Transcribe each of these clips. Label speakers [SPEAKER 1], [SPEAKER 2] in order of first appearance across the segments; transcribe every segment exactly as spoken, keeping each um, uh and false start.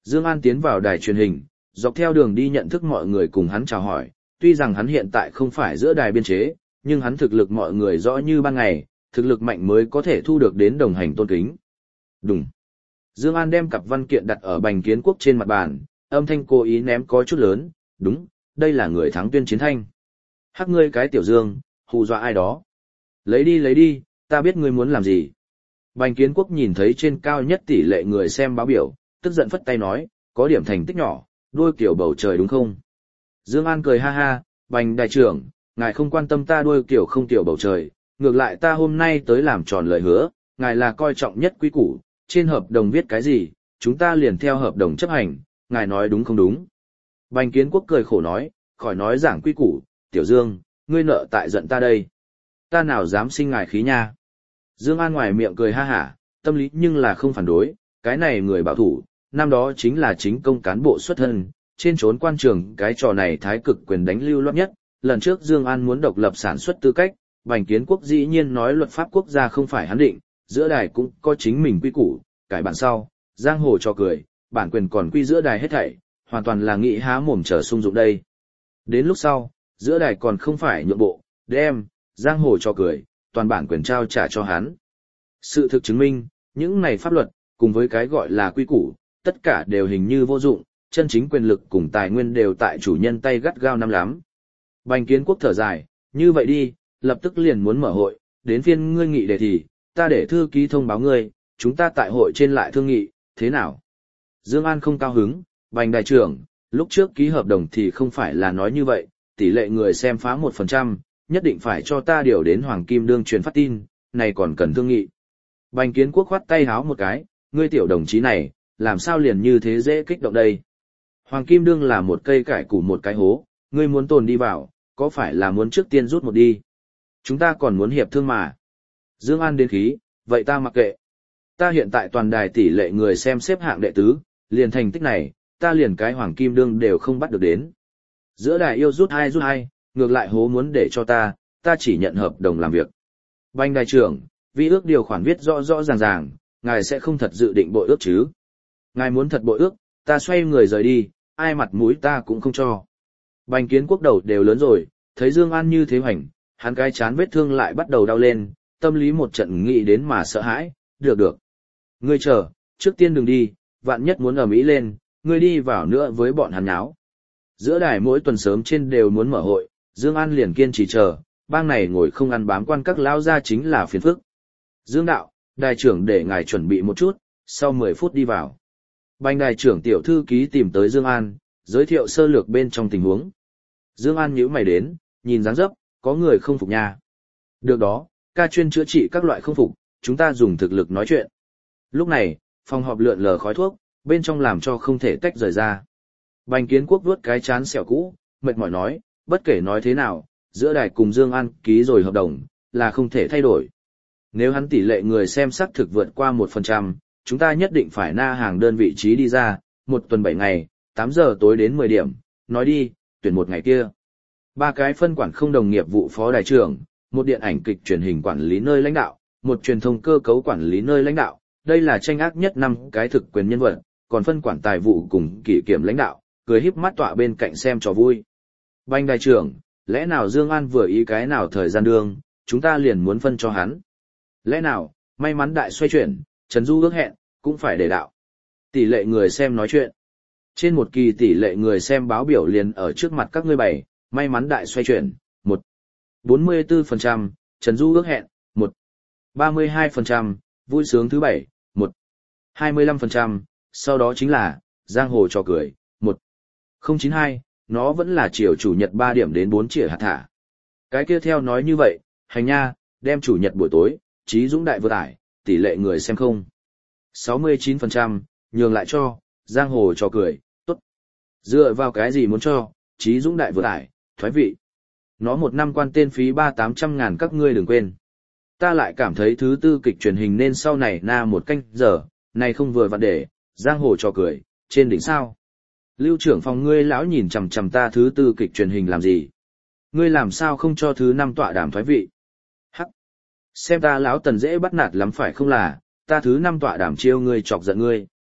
[SPEAKER 1] Dương An tiến vào đài truyền hình, dọc theo đường đi nhận thức mọi người cùng hắn chào hỏi, tuy rằng hắn hiện tại không phải giữa đài biên chế, nhưng hắn thực lực mọi người rõ như ban ngày, thực lực mạnh mới có thể thu được đến đồng hành tôn kính. Đùng. Dương An đem cặp văn kiện đặt ở Bành Kiến Quốc trên mặt bàn, âm thanh cố ý ném có chút lớn, đúng, đây là người thắng tuyên chiến thanh. Hắc ngươi cái tiểu Dương, hù dọa ai đó. Lấy đi lấy đi, ta biết ngươi muốn làm gì. Bành Kiến Quốc nhìn thấy trên cao nhất tỷ lệ người xem báo biểu, tức giận phất tay nói, có điểm thành tích nhỏ, đuôi kiểu bầu trời đúng không? Dương An cười ha ha, Bành đại trưởng, ngài không quan tâm ta đuôi kiểu không tiểu bầu trời, ngược lại ta hôm nay tới làm tròn lời hứa, ngài là coi trọng nhất quý củ, trên hợp đồng viết cái gì, chúng ta liền theo hợp đồng chấp hành, ngài nói đúng không đúng? Bành Kiến Quốc cười khổ nói, khỏi nói giảng quý củ, tiểu Dương, ngươi nợ tại giận ta đây. Ta nào dám sinh ngài khí nha. Dương An ngoài miệng cười ha hả, tâm lý nhưng là không phản đối, cái này người bảo thủ, năm đó chính là chính công cán bộ xuất thân, trên trốn quan trường cái trò này thái cực quyền đánh lưu loát nhất, lần trước Dương An muốn độc lập sản xuất tư cách, Bành Kiến Quốc dĩ nhiên nói luật pháp quốc gia không phải hắn định, giữa đài cũng có chính mình quy củ, cải bản sau, giang hồ cho cười, bản quyền còn quy giữa đài hết thảy, hoàn toàn là nghĩ há mồm chờ sung dụng đây. Đến lúc sau, giữa đài còn không phải nhượng bộ, đem, giang hồ cho cười, toàn bản quyền trao trả cho hắn. Sự thực chứng minh, những này pháp luật, cùng với cái gọi là quy củ, tất cả đều hình như vô dụng, chân chính quyền lực cùng tài nguyên đều tại chủ nhân tay gắt gao nắm lắm. Bành Kiến Quốc thở dài, như vậy đi, lập tức liền muốn mở hội, đến phiên ngươi nghị đề thì, ta để thư ký thông báo ngươi, chúng ta tại hội trên lại thương nghị, thế nào? Dương An không cao hứng, Bành đại trưởng, lúc trước ký hợp đồng thì không phải là nói như vậy, tỷ lệ người xem phá một phần trăm, nhất định phải cho ta điều đến Hoàng Kim Đương truyền phát tin, này còn cần thương nghị. Bành Kiến Quốc khoát tay háo một cái, ngươi tiểu đồng chí này, làm sao liền như thế dễ kích động đây? Hoàng Kim Đương là một cây cải củ một cái hố, ngươi muốn tồn đi vào, có phải là muốn trước tiên rút một đi? Chúng ta còn muốn hiệp thương mà. Dương An đến khí, vậy ta mặc kệ. Ta hiện tại toàn đài tỷ lệ người xem xếp hạng đệ tứ, liền thành tích này, ta liền cái Hoàng Kim Đương đều không bắt được đến. Giữa đài yêu rút hai rút hai, ngược lại hố muốn để cho ta, ta chỉ nhận hợp đồng làm việc. Bành đại trưởng, vi ước điều khoản viết rõ rõ ràng ràng, ngài sẽ không thật dự định bội ước chứ? Ngài muốn thật bội ước, ta xoay người rời đi, ai mặt mũi ta cũng không cho. Bành Kiến Quốc đầu đều lớn rồi, thấy Dương An như thế hoành, hắn cái chán vết thương lại bắt đầu đau lên, tâm lý một trận nghĩ đến mà sợ hãi, được được. Ngươi chờ, trước tiên đừng đi, vạn nhất muốn ở Mỹ lên, ngươi đi vào nữa với bọn hắn nháo. Giữa đài mỗi tuần sớm trên đều muốn mở hội, Dương An liền kiên trì chờ, bang này ngồi không ăn bám quan các lão gia chính là phiền phức. Dương đạo, đài trưởng để ngài chuẩn bị một chút, sau mười phút đi vào. Bành đài trưởng tiểu thư ký tìm tới Dương An, giới thiệu sơ lược bên trong tình huống. Dương An nhíu mày đến, nhìn dáng dấp, có người không phục nha. Được đó, ca chuyên chữa trị các loại không phục, chúng ta dùng thực lực nói chuyện. Lúc này, phòng họp lượn lờ khói thuốc, bên trong làm cho không thể tách rời ra. Bành Kiến Quốc vuốt cái chán sẹo cũ, mệt mỏi nói, bất kể nói thế nào, giữa đài cùng Dương An ký rồi hợp đồng, là không thể thay đổi. Nếu hắn tỷ lệ người xem xác thực vượt qua một phần trăm, chúng ta nhất định phải na hàng đơn vị trí đi ra, một tuần bảy ngày, tám giờ tối đến mười điểm, nói đi, tuyển một ngày kia. Ba cái phân quản không đồng nghiệp vụ phó đài trưởng, một điện ảnh kịch truyền hình quản lý nơi lãnh đạo, một truyền thông cơ cấu quản lý nơi lãnh đạo, đây là tranh ác nhất năm cái thực quyền nhân vật, còn phân quản tài vụ cùng kỷ kiểm lãnh đạo, cười híp mắt tọa bên cạnh xem trò vui. Bành đại trưởng, lẽ nào Dương An vừa ý cái nào thời gian đương, chúng ta liền muốn phân cho hắn. Lẽ nào, may mắn đại xoay chuyển, Trần Du ước hẹn, cũng phải để đạo. Tỷ lệ người xem nói chuyện. Trên một kỳ tỷ lệ người xem báo biểu liền ở trước mặt các ngươi bày, may mắn đại xoay chuyển, một. bốn mươi tư phần trăm, Trần Du ước hẹn, một. ba mươi hai phần trăm, vui sướng thứ bảy, một. hai mươi lăm phần trăm, sau đó chính là, giang hồ trò cười, một. không chín hai, nó vẫn là chiều chủ nhật ba điểm đến bốn chĩa hạt thả. Cái kia theo nói như vậy, hành nha, đem chủ nhật buổi tối, Trí Dũng đại vừa tải, tỷ lệ người xem không. sáu mươi chín phần trăm, nhường lại cho, giang hồ trò cười, tốt. Dựa vào cái gì muốn cho, Trí Dũng đại vừa tải, thoái vị. Nó một năm quan tên phí ba tám trăm ngàn các ngươi đừng quên. Ta lại cảm thấy thứ tư kịch truyền hình nên sau này na một canh giờ, này không vừa vặn để, giang hồ trò cười, trên đỉnh sao. Lưu trưởng phòng ngươi lão nhìn chằm chằm ta thứ tư kịch truyền hình làm gì? Ngươi làm sao không cho thứ năm tọa đàm thoái vị? Hắc! Xem ta lão tần dễ bắt nạt lắm phải không là, ta thứ năm tọa đàm chiêu ngươi chọc giận ngươi.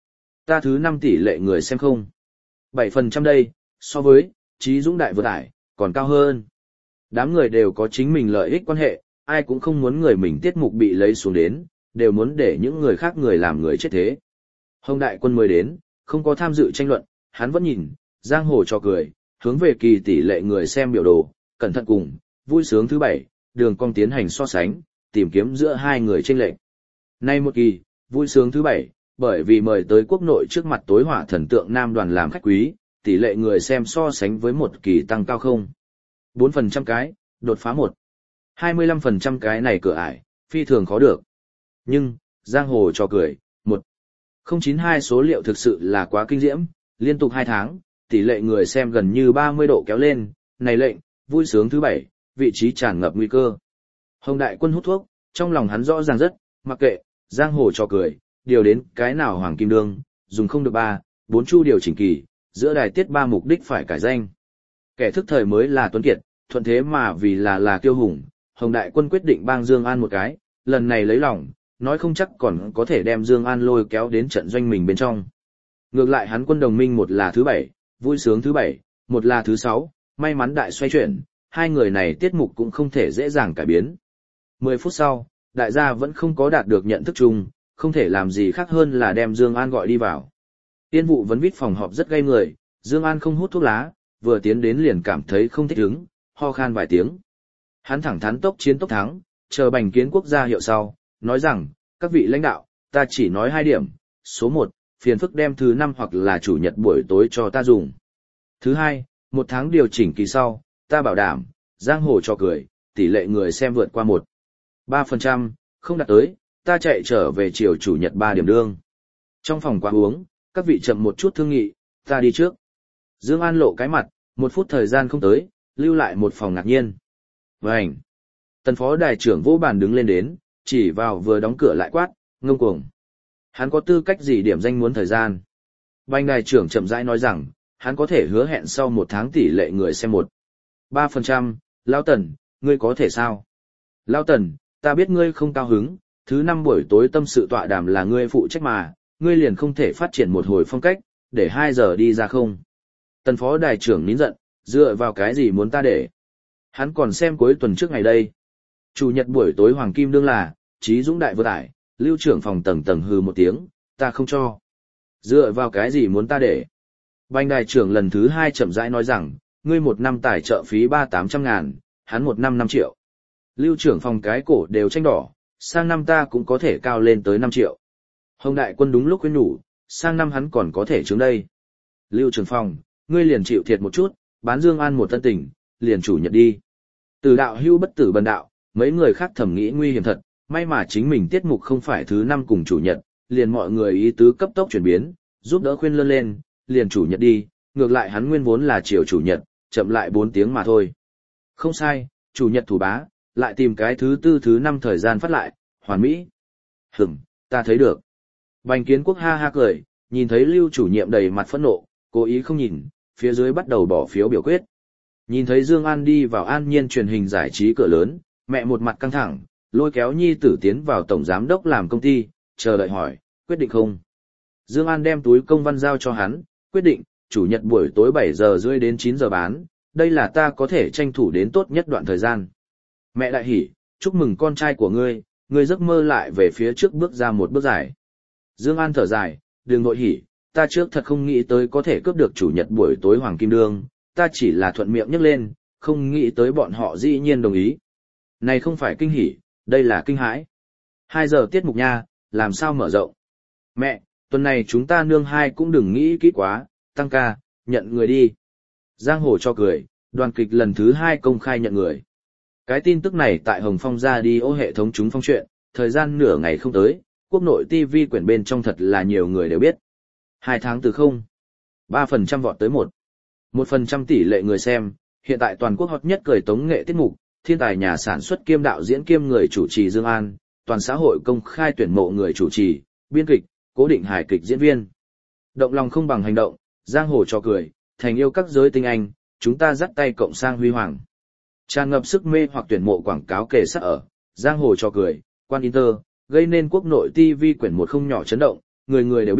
[SPEAKER 1] Ta thứ năm tỷ lệ người xem không. bảy phần trăm đây, so với Trí Dũng Đại Vừa Tải, còn cao hơn. Đám người đều có chính mình lợi ích quan hệ, ai cũng không muốn người mình tiết mục bị lấy xuống đến, đều muốn để những người khác người làm người chết thế. Hồng Đại Quân mới đến, không có tham dự tranh luận, hắn vẫn nhìn, giang hồ cho cười, hướng về kỳ tỷ lệ người xem biểu đồ, cẩn thận cùng, vui sướng thứ bảy, đường cong tiến hành so sánh, tìm kiếm giữa hai người chênh lệch. Nay một kỳ, vui sướng thứ bảy, bởi vì mời tới quốc nội trước mặt tối hỏa thần tượng nam đoàn làm khách quý, tỷ lệ người xem so sánh với một kỳ tăng cao không. bốn phần trăm cái, đột phá một. hai mươi lăm phần trăm cái này cửa ải, phi thường khó được. Nhưng, giang hồ cho cười, một. không chín hai số liệu thực sự là quá kinh diễm, liên tục hai tháng, tỷ lệ người xem gần như ba mươi độ kéo lên, này lệnh, vui sướng thứ bảy, vị trí tràn ngập nguy cơ. Hồng Đại Quân hút thuốc, trong lòng hắn rõ ràng rất, mặc kệ, giang hồ cho cười, điều đến cái nào Hoàng Kim Đương, dùng không được ba, bốn chu điều chỉnh kỳ, giữa đài tiết ba mục đích phải cải danh. Kẻ thức thời mới là Tuấn Kiệt, thuận thế mà vì là là kiêu hùng, Hồng Đại Quân quyết định bang Dương An một cái, lần này lấy lòng, nói không chắc còn có thể đem Dương An lôi kéo đến trận doanh mình bên trong. Ngược lại hắn Quân đồng minh một là thứ bảy, vui sướng thứ bảy, một là thứ sáu, may mắn đại xoay chuyển, hai người này tiết mục cũng không thể dễ dàng cải biến. mười phút sau, đại gia vẫn không có đạt được nhận thức chung, không thể làm gì khác hơn là đem Dương An gọi đi vào. Tiên vụ vấn vít phòng họp rất gây người, Dương An không hút thuốc lá, vừa tiến đến liền cảm thấy không thích ứng, ho khan vài tiếng. Hắn thẳng thắn tốc chiến tốc thắng, chờ Bành Kiến Quốc ra hiệu sau, nói rằng, các vị lãnh đạo, ta chỉ nói hai điểm, số một, phiền phức đem thứ năm hoặc là chủ nhật buổi tối cho ta dùng. Thứ hai, một tháng điều chỉnh kỳ sau, ta bảo đảm, giang hồ cho cười, tỷ lệ người xem vượt qua một. ba phần trăm, không đạt tới, ta chạy trở về chiều chủ nhật ba điểm đương. Trong phòng quán uống, các vị chậm một chút thương nghị, ta đi trước. Dương An lộ cái mặt, một phút thời gian không tới, lưu lại một phòng ngạc nhiên. Vành. Tần phó đài trưởng vỗ bàn đứng lên đến, chỉ vào vừa đóng cửa lại quát, ngông cuồng. Hắn có tư cách gì điểm danh muốn thời gian? Bành đài trưởng chậm rãi nói rằng, hắn có thể hứa hẹn sau một tháng tỷ lệ người xem một. ba phần trăm, Lão Tần, ngươi có thể sao? Lão Tần, ta biết ngươi không cao hứng, thứ năm buổi tối tâm sự tọa đàm là ngươi phụ trách mà, ngươi liền không thể phát triển một hồi phong cách, để hai giờ đi ra không? Tần phó đài trưởng nín giận, dựa vào cái gì muốn ta để? Hắn còn xem cuối tuần trước ngày đây. Chủ nhật buổi tối Hoàng Kim Đương là, Trí Dũng Đại Vừa Tải, Lưu trưởng phòng tầng tầng hừ một tiếng, ta không cho. Dựa vào cái gì muốn ta để? Bành đài trưởng lần thứ hai chậm rãi nói rằng, ngươi một năm tài trợ phí ba tám trăm ngàn, hắn một năm năm triệu. Lưu trưởng phòng cái cổ đều tranh đỏ, sang năm ta cũng có thể cao lên tới năm triệu. Hồng Đại Quân đúng lúc khuyên nhủ, sang năm hắn còn có thể trướng đây. Lưu trưởng phòng, ngươi liền chịu thiệt một chút, bán Dương An một tân tình, liền chủ nhật đi. Từ đạo hưu bất tử bần đạo, mấy người khác thầm nghĩ nguy hiểm thật, may mà chính mình tiết mục không phải thứ năm cùng chủ nhật, liền mọi người ý tứ cấp tốc chuyển biến, giúp đỡ khuyên lơn lên, liền chủ nhật đi, ngược lại hắn nguyên vốn là chiều chủ nhật, chậm lại bốn tiếng mà thôi. Không sai, chủ nhật thủ bá, lại tìm cái thứ tư thứ năm thời gian phát lại, hoàn mỹ. Hửm, ta thấy được. Bành Kiến Quốc ha ha cười, nhìn thấy Lưu chủ nhiệm đầy mặt phẫn nộ, cố ý không nhìn, phía dưới bắt đầu bỏ phiếu biểu quyết. Nhìn thấy Dương An đi vào An Nhiên truyền hình giải trí cửa lớn, mẹ một mặt căng thẳng, lôi kéo nhi tử tiến vào tổng giám đốc làm công ty, chờ đợi hỏi, quyết định không? Dương An đem túi công văn giao cho hắn, quyết định, chủ nhật buổi tối bảy giờ rưỡi đến chín giờ bán, đây là ta có thể tranh thủ đến tốt nhất đoạn thời gian. Mẹ đại hỉ, chúc mừng con trai của ngươi, ngươi giấc mơ lại về phía trước bước ra một bước dài. Dương An thở dài, đừng nội hỉ, ta trước thật không nghĩ tới có thể cướp được chủ nhật buổi tối Hoàng Kim Đương, ta chỉ là thuận miệng nhắc lên, không nghĩ tới bọn họ dĩ nhiên đồng ý. Này không phải kinh hỉ, đây là kinh hãi. Hai giờ tiết mục nha, làm sao mở rộng? Mẹ, tuần này chúng ta nương hai cũng đừng nghĩ kỹ quá, tăng ca, nhận người đi. Giang hồ cho cười, đoàn kịch lần thứ hai công khai nhận người. Cái tin tức này tại Hồng Phong ra đi ô hệ thống chúng phong chuyện, thời gian nửa ngày không tới, quốc nội ti vi quyển bên trong thật là nhiều người đều biết. Hai tháng từ không, ba phần trăm vọt tới một, một phần trăm tỷ lệ người xem, hiện tại toàn quốc hot nhất cười tống nghệ tiết mục, thiên tài nhà sản xuất kiêm đạo diễn kiêm người chủ trì Dương An, toàn xã hội công khai tuyển mộ người chủ trì, biên kịch, cố định hài kịch diễn viên. Động lòng không bằng hành động, giang hồ cho cười, thành yêu các giới tinh anh, chúng ta dắt tay cộng sang huy hoàng. Tràn ngập sức mê hoặc tuyển mộ quảng cáo kề sát ở, giang hồ cho cười, quan Inter, gây nên quốc nội ti vi quyển một không nhỏ chấn động, người người đều biết,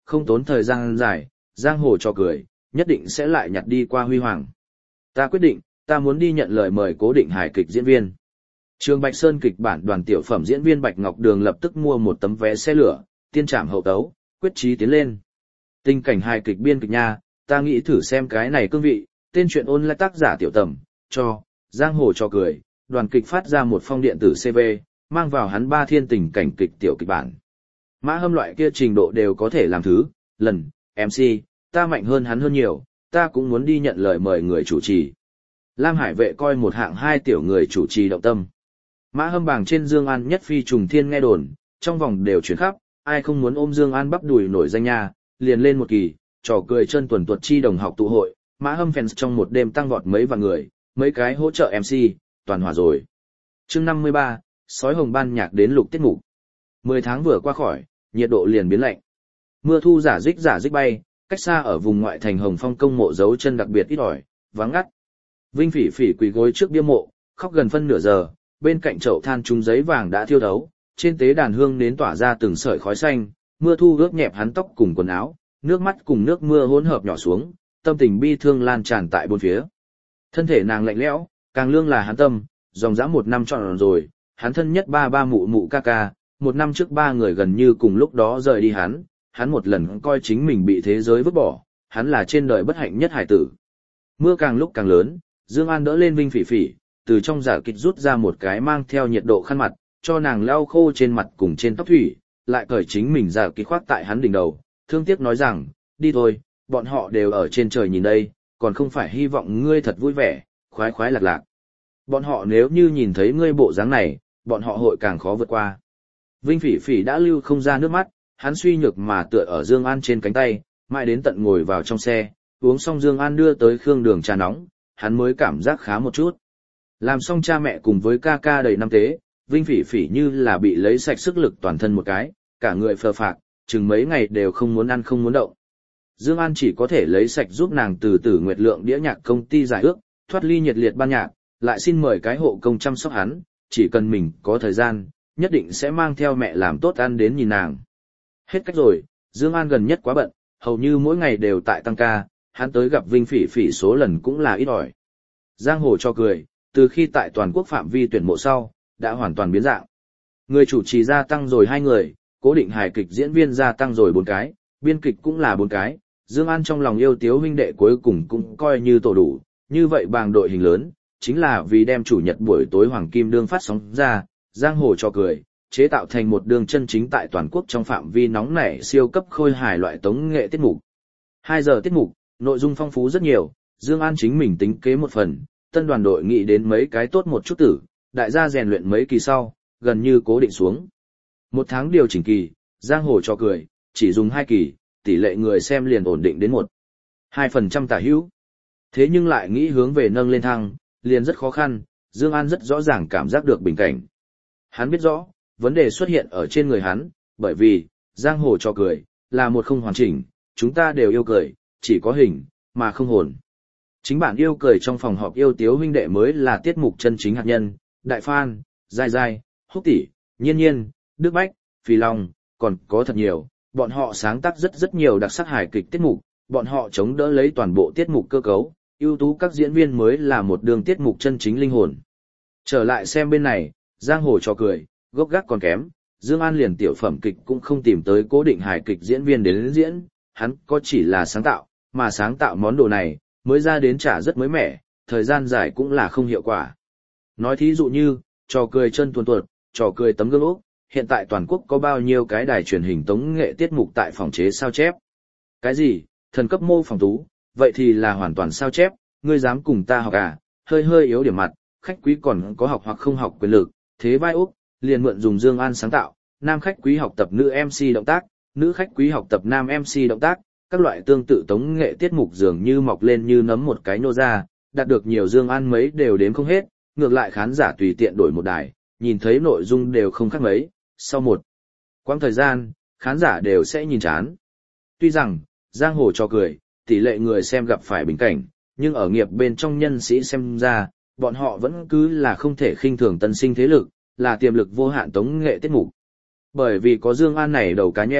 [SPEAKER 1] không tốn thời gian dài, giang hồ cho cười, nhất định sẽ lại nhặt đi qua huy hoàng. Ta quyết định, ta muốn đi nhận lời mời cố định hài kịch diễn viên. Trường Bạch Sơn kịch bản đoàn tiểu phẩm diễn viên Bạch Ngọc Đường lập tức mua một tấm vé xe lửa, tiên trảm hậu tấu, quyết chí tiến lên. Tình cảnh hài kịch biên kịch nha, ta nghĩ thử xem cái này cương vị, tên truyện ôn lại tác giả tiểu tầm, cho, giang hồ cho cười, đoàn kịch phát ra một phong điện tử xê vê, mang vào hắn ba thiên tình cảnh kịch tiểu kịch bản. Mã Hâm loại kia trình độ đều có thể làm thứ, lần, em xê, ta mạnh hơn hắn hơn nhiều, ta cũng muốn đi nhận lời mời người chủ trì. Lam Hải Vệ coi một hạng hai tiểu người chủ trì động tâm. Mã Hâm bảng trên Dương An nhất phi trùng thiên nghe đồn, trong vòng đều chuyển khắp, ai không muốn ôm Dương An bắp đùi nổi danh nha, liền lên một kỳ, trò cười chân tuần tuột chi đồng học tụ hội, Mã Hâm fans trong một đêm tăng vọt mấy vạn người, mấy cái hỗ trợ em xê, toàn hòa rồi. Chương năm mươi ba, sói hồng ban nhạc đến lục tiết mục. Mười tháng vừa qua khỏi, nhiệt độ liền biến lạnh. Mưa thu giả dích giả dích bay, cách xa ở vùng ngoại thành Hồng Phong công mộ dấu chân đặc biệt ít ỏi, vắng ngắt. Vinh Phỉ Phỉ quỳ gối trước bia mộ, khóc gần phân nửa giờ, bên cạnh chậu than trúng giấy vàng đã thiêu thấu, trên tế đàn hương nến tỏa ra từng sợi khói xanh, mưa thu ướt nhẹp hắn tóc cùng quần áo, nước mắt cùng nước mưa hỗn hợp nhỏ xuống, tâm tình bi thương lan tràn tại bốn phía. Thân thể nàng lạnh lẽo, càng lương là hắn tâm, dòng dã một năm trọn rồi, hắn thân nhất ba ba mụ mụ ca ca, một năm trước ba người gần như cùng lúc đó rời đi hắn, hắn một lần coi chính mình bị thế giới vứt bỏ, hắn là trên đời bất hạnh nhất hải tử. Mưa càng lúc càng lớn, Dương An đỡ lên Vinh Phỉ Phỉ, từ trong giả kịch rút ra một cái mang theo nhiệt độ khăn mặt, cho nàng lau khô trên mặt cùng trên tóc thủy, lại cởi chính mình giả kịch khoác tại hắn đỉnh đầu, thương tiếc nói rằng, đi thôi, bọn họ đều ở trên trời nhìn đây, còn không phải hy vọng ngươi thật vui vẻ, khoái khoái lạc lạc. Bọn họ nếu như nhìn thấy ngươi bộ dáng này, bọn họ hội càng khó vượt qua. Vinh Phỉ Phỉ đã lưu không ra nước mắt, hắn suy nhược mà tựa ở Dương An trên cánh tay, mãi đến tận ngồi vào trong xe, uống xong Dương An đưa tới khương đường trà nóng, hắn mới cảm giác khá một chút. Làm xong cha mẹ cùng với ca ca đầy năm tế, Vinh Phỉ Phỉ như là bị lấy sạch sức lực toàn thân một cái, cả người phờ phạc, chừng mấy ngày đều không muốn ăn không muốn động. Dương An chỉ có thể lấy sạch giúp nàng từ Tử Nguyệt Lượng đĩa nhạc công ty giải ước, thoát ly nhiệt liệt ban nhạc, lại xin mời cái hộ công chăm sóc hắn, chỉ cần mình có thời gian, nhất định sẽ mang theo mẹ làm tốt ăn đến nhìn nàng. Hết cách rồi, Dương An gần nhất quá bận, hầu như mỗi ngày đều tại tăng ca, hắn tới gặp Vinh Phỉ Phỉ số lần cũng là ít ỏi. Giang hồ cho cười, từ khi tại toàn quốc phạm vi tuyển mộ sau, đã hoàn toàn biến dạng. Người chủ trì gia tăng rồi hai người, cố định hài kịch diễn viên gia tăng rồi bốn cái, biên kịch cũng là bốn cái. Dương An trong lòng yêu Tiếu huynh đệ cuối cùng cũng coi như tổ đủ, như vậy bàng đội hình lớn, chính là vì đem chủ nhật buổi tối hoàng kim đương phát sóng ra, giang hồ cho cười, chế tạo thành một đường chân chính tại toàn quốc trong phạm vi nóng nảy siêu cấp khôi hài loại tống nghệ tiết mục. Hai giờ tiết mục, nội dung phong phú rất nhiều, Dương An chính mình tính kế một phần, tân đoàn đội nghĩ đến mấy cái tốt một chút tử, đại gia rèn luyện mấy kỳ sau, gần như cố định xuống. Một tháng điều chỉnh kỳ, giang hồ cho cười, chỉ dùng hai kỳ, tỷ lệ người xem liền ổn định đến một hai phần trăm tả hữu. Thế nhưng lại nghĩ hướng về nâng lên thăng, liền rất khó khăn, Dương An rất rõ ràng cảm giác được bình cảnh. Hắn biết rõ, vấn đề xuất hiện ở trên người hắn, bởi vì, giang hồ cho cười, là một không hoàn chỉnh, chúng ta đều yêu cười, chỉ có hình, mà không hồn. Chính bản yêu cười trong phòng họp yêu Tiếu huynh đệ mới là tiết mục chân chính hạt nhân, Đại Phan, Giai Giai, Húc Tỷ, Nhiên Nhiên, Đức Bách, Phi Long, còn có thật nhiều, bọn họ sáng tác rất rất nhiều đặc sắc hài kịch tiết mục, bọn họ chống đỡ lấy toàn bộ tiết mục cơ cấu, ưu tú các diễn viên mới là một đường tiết mục chân chính linh hồn. Trở lại xem bên này, giang hồ cho cười, gốc gác còn kém, Dương An liền tiểu phẩm kịch cũng không tìm tới cố định hài kịch diễn viên đến diễn, hắn có chỉ là sáng tạo, mà sáng tạo món đồ này, mới ra đến trả rất mới mẻ, thời gian dài cũng là không hiệu quả. Nói thí dụ như, trò cười chân tuồn tuột, trò cười tấm gương ốc, hiện tại toàn quốc có bao nhiêu cái đài truyền hình tống nghệ tiết mục tại phòng chế sao chép. Cái gì, thần cấp mô phỏng tú, vậy thì là hoàn toàn sao chép, ngươi dám cùng ta học à, hơi hơi yếu điểm mặt, khách quý còn có học hoặc không học quyền lực, thế vai úc, liền mượn dùng Dương An sáng tạo, nam khách quý học tập nữ em xê động tác, nữ khách quý học tập nam em xê động tác, các loại tương tự tống nghệ tiết mục dường như mọc lên như nấm một cái nô ra, đạt được nhiều Dương An mấy đều đếm không hết, ngược lại khán giả tùy tiện đổi một đài, nhìn thấy nội dung đều không khác mấy, sau một quãng thời gian, khán giả đều sẽ nhìn chán. Tuy rằng, giang hồ cho cười, tỷ lệ người xem gặp phải bình cảnh, nhưng ở nghiệp bên trong nhân sĩ xem ra, bọn họ vẫn cứ là không thể khinh thường tân sinh thế lực, là tiềm lực vô hạn tống nghệ tiết mục. Bởi vì có Dương An này đầu cá nheo,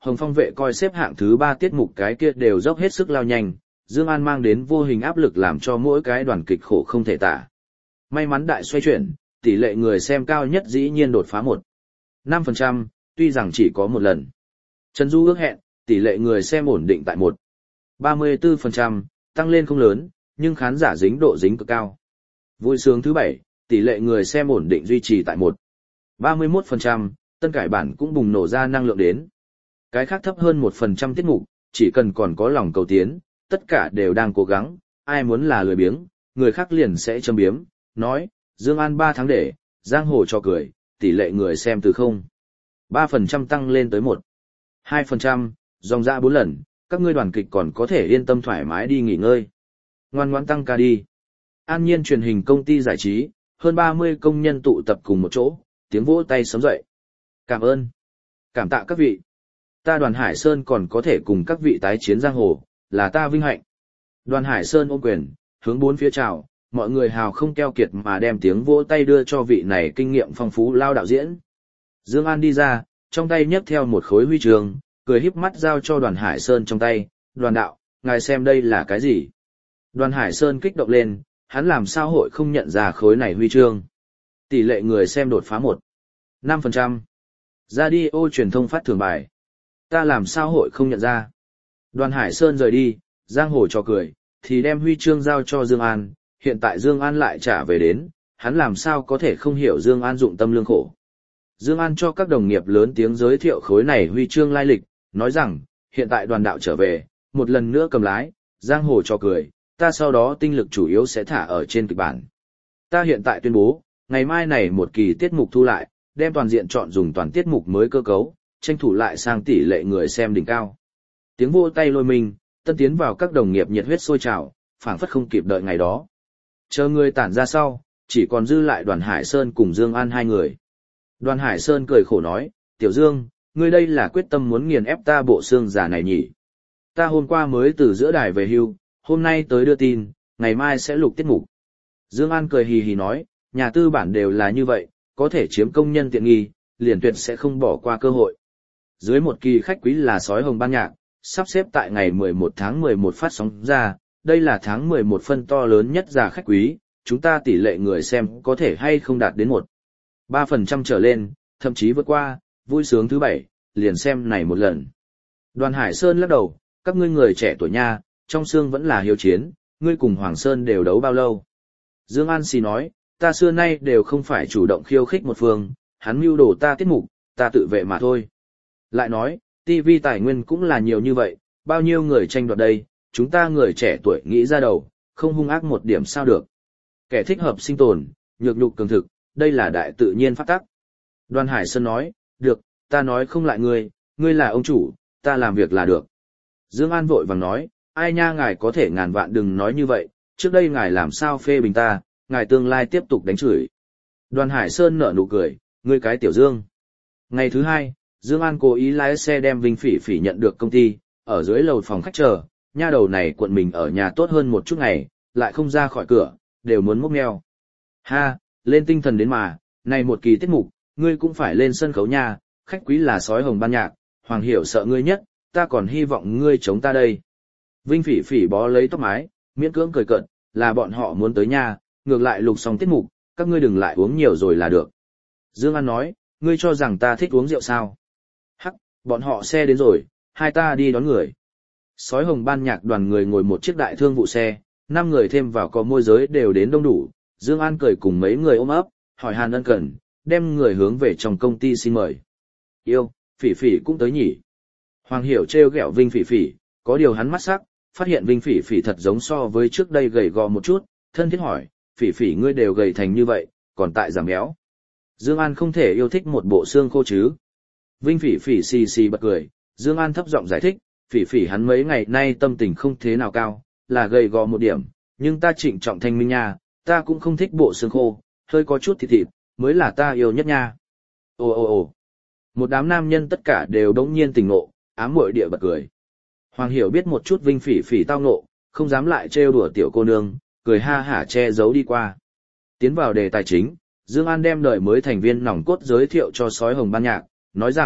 [SPEAKER 1] Hồng Phong vệ coi xếp hạng thứ ba tiết mục cái kia đều dốc hết sức lao nhanh, Dương An mang đến vô hình áp lực làm cho mỗi cái đoàn kịch khổ không thể tả. May mắn đại xoay chuyển, tỷ lệ người xem cao nhất dĩ nhiên đột phá một phẩy năm phần trăm, tuy rằng chỉ có một lần. Trần Du ước hẹn, tỷ lệ người xem ổn định tại một phẩy ba mươi tư phần trăm, tăng lên không lớn, nhưng khán giả dính độ dính cực cao. Vui sướng thứ bảy, tỷ lệ người xem ổn định duy trì tại một phẩy ba mươi mốt phần trăm, tân cải bản cũng bùng nổ ra năng lượng đến. Cái khác thấp hơn một phần trăm tiết mục, chỉ cần còn có lòng cầu tiến, tất cả đều đang cố gắng, ai muốn là lười biếng, người khác liền sẽ châm biếm, nói, Dương An ba tháng để, giang hồ cho cười, tỷ lệ người xem từ không phẩy ba phần trăm tăng lên tới một phẩy hai phần trăm, dòng ra bốn lần, các ngươi đoàn kịch còn có thể yên tâm thoải mái đi nghỉ ngơi. Ngoan ngoãn tăng ca đi. An Nhiên truyền hình công ty giải trí, hơn ba mươi công nhân tụ tập cùng một chỗ, tiếng vỗ tay sớm dậy. Cảm ơn. Cảm tạ các vị. Ta Đoàn Hải Sơn còn có thể cùng các vị tái chiến giang hồ, là ta vinh hạnh. Đoàn Hải Sơn ôm quyền, hướng bốn phía chào, mọi người hào không keo kiệt mà đem tiếng vỗ tay đưa cho vị này kinh nghiệm phong phú lao đạo diễn. Dương An đi ra, trong tay nhấc theo một khối huy chương, cười híp mắt giao cho Đoàn Hải Sơn trong tay, "Đoàn đạo, ngài xem đây là cái gì?" Đoàn Hải Sơn kích động lên, hắn làm sao hội không nhận ra khối này huy chương. Tỷ lệ người xem đột phá một phẩy năm phần trăm. Radio truyền thông phát thưởng bài. Ta làm sao hội không nhận ra. Đoàn Hải Sơn rời đi, giang hồ cho cười, thì đem huy chương giao cho Dương An, hiện tại Dương An lại trả về đến, hắn làm sao có thể không hiểu Dương An dụng tâm lương khổ. Dương An cho các đồng nghiệp lớn tiếng giới thiệu khối này huy chương lai lịch, nói rằng, hiện tại đoàn đạo trở về, một lần nữa cầm lái, giang hồ cho cười, ta sau đó tinh lực chủ yếu sẽ thả ở trên kịch bản. Ta hiện tại tuyên bố, ngày mai này một kỳ tiết mục thu lại, đem toàn diện chọn dùng toàn tiết mục mới cơ cấu, tranh thủ lại sang tỷ lệ người xem đỉnh cao. Tiếng vỗ tay lôi mình, tân tiến vào các đồng nghiệp nhiệt huyết sôi trào, phảng phất không kịp đợi ngày đó. Chờ người tản ra sau, chỉ còn dư lại Đoàn Hải Sơn cùng Dương An hai người. Đoàn Hải Sơn cười khổ nói, Tiểu Dương, ngươi đây là quyết tâm muốn nghiền ép ta bộ xương giả này nhỉ? Ta hôm qua mới từ giữa đài về hưu, hôm nay tới đưa tin, ngày mai sẽ lục tiết mục. Dương An cười hì hì nói, nhà tư bản đều là như vậy, có thể chiếm công nhân tiện nghi, liền tuyệt sẽ không bỏ qua cơ hội. Dưới một kỳ khách quý là Sói Hồng Ban Nhạc, sắp xếp tại ngày mười một tháng mười một phát sóng ra, đây là tháng mười một phân to lớn nhất giả khách quý, chúng ta tỷ lệ người xem có thể hay không đạt đến một phẩy ba phần trăm trở lên, thậm chí vượt qua, vui sướng thứ bảy, liền xem này một lần. Đoàn Hải Sơn lắc đầu, các ngươi người trẻ tuổi nha, trong xương vẫn là hiếu chiến, ngươi cùng Hoàng Sơn đều đấu bao lâu. Dương An xì nói, ta xưa nay đều không phải chủ động khiêu khích một phương, hắn mưu đồ ta tiết mục, ta tự vệ mà thôi. Lại nói, ti vi tài nguyên cũng là nhiều như vậy, bao nhiêu người tranh đoạt đây, chúng ta người trẻ tuổi nghĩ ra đầu, không hung ác một điểm sao được. Kẻ thích hợp sinh tồn, nhược nhục cường thực, đây là đại tự nhiên pháp tắc. Đoàn Hải Sơn nói, được, ta nói không lại ngươi, ngươi là ông chủ, ta làm việc là được. Dương An vội vàng nói, ai nha ngài có thể ngàn vạn đừng nói như vậy, trước đây ngài làm sao phê bình ta, ngài tương lai tiếp tục đánh chửi. Đoàn Hải Sơn nở nụ cười, ngươi cái tiểu Dương. Ngày thứ hai, Dương An cố ý lái xe đem Vinh Phỉ Phỉ nhận được công ty, ở dưới lầu phòng khách chờ, nha đầu này cuộn mình ở nhà tốt hơn một chút ngày, lại không ra khỏi cửa, đều muốn múc meo. Ha, lên tinh thần đến mà, này một kỳ tiết mục, ngươi cũng phải lên sân khấu nha, khách quý là Sói Hồng Ban Nhạc, Hoàng Hiểu sợ ngươi nhất, ta còn hy vọng ngươi chống ta đây. Vinh Phỉ Phỉ bó lấy tóc mái, miễn cưỡng cười cợt, là bọn họ muốn tới nha, ngược lại lục xong tiết mục, các ngươi đừng lại uống nhiều rồi là được. Dương An nói, ngươi cho rằng ta thích uống rượu sao? Hắc, bọn họ xe đến rồi, hai ta đi đón người. Sói Hồng Ban Nhạc đoàn người ngồi một chiếc đại thương vụ xe, năm người thêm vào có môi giới đều đến đông đủ. Dương An cười cùng mấy người ôm ấp, hỏi han ân cần, đem người hướng về trong công ty xin mời. Yêu, Phỉ Phỉ cũng tới nhỉ? Hoàng Hiểu trêu ghẹo Vinh Phỉ Phỉ, có điều hắn mắt sắc, phát hiện Vinh Phỉ Phỉ thật giống so với trước đây gầy gò một chút, thân thiết hỏi, Phỉ Phỉ ngươi đều gầy thành như vậy, còn tại giảm béo. Dương An không thể yêu thích một bộ xương khô chứ? Vinh Phỉ Phỉ xì xì bật cười, Dương An thấp giọng giải thích, Phỉ Phỉ hắn mấy ngày nay tâm tình không thế nào cao, là gầy gò một điểm, nhưng ta trịnh trọng thanh minh nha, ta cũng không thích bộ xương khô, hơi có chút thịt thịt, mới là ta yêu nhất nha. Ồ ồ ồ. Một đám nam nhân tất cả đều đống nhiên tỉnh ngộ, ám muội địa bật cười. Hoàng Hiểu biết một chút Vinh Phỉ Phỉ tao ngộ, không dám lại trêu đùa tiểu cô nương, cười ha hả che giấu đi qua. Tiến vào đề tài chính, Dương An đem đời mới thành viên nòng cốt giới thiệu cho Sói Hồng Ban Nhạc, nói rằng,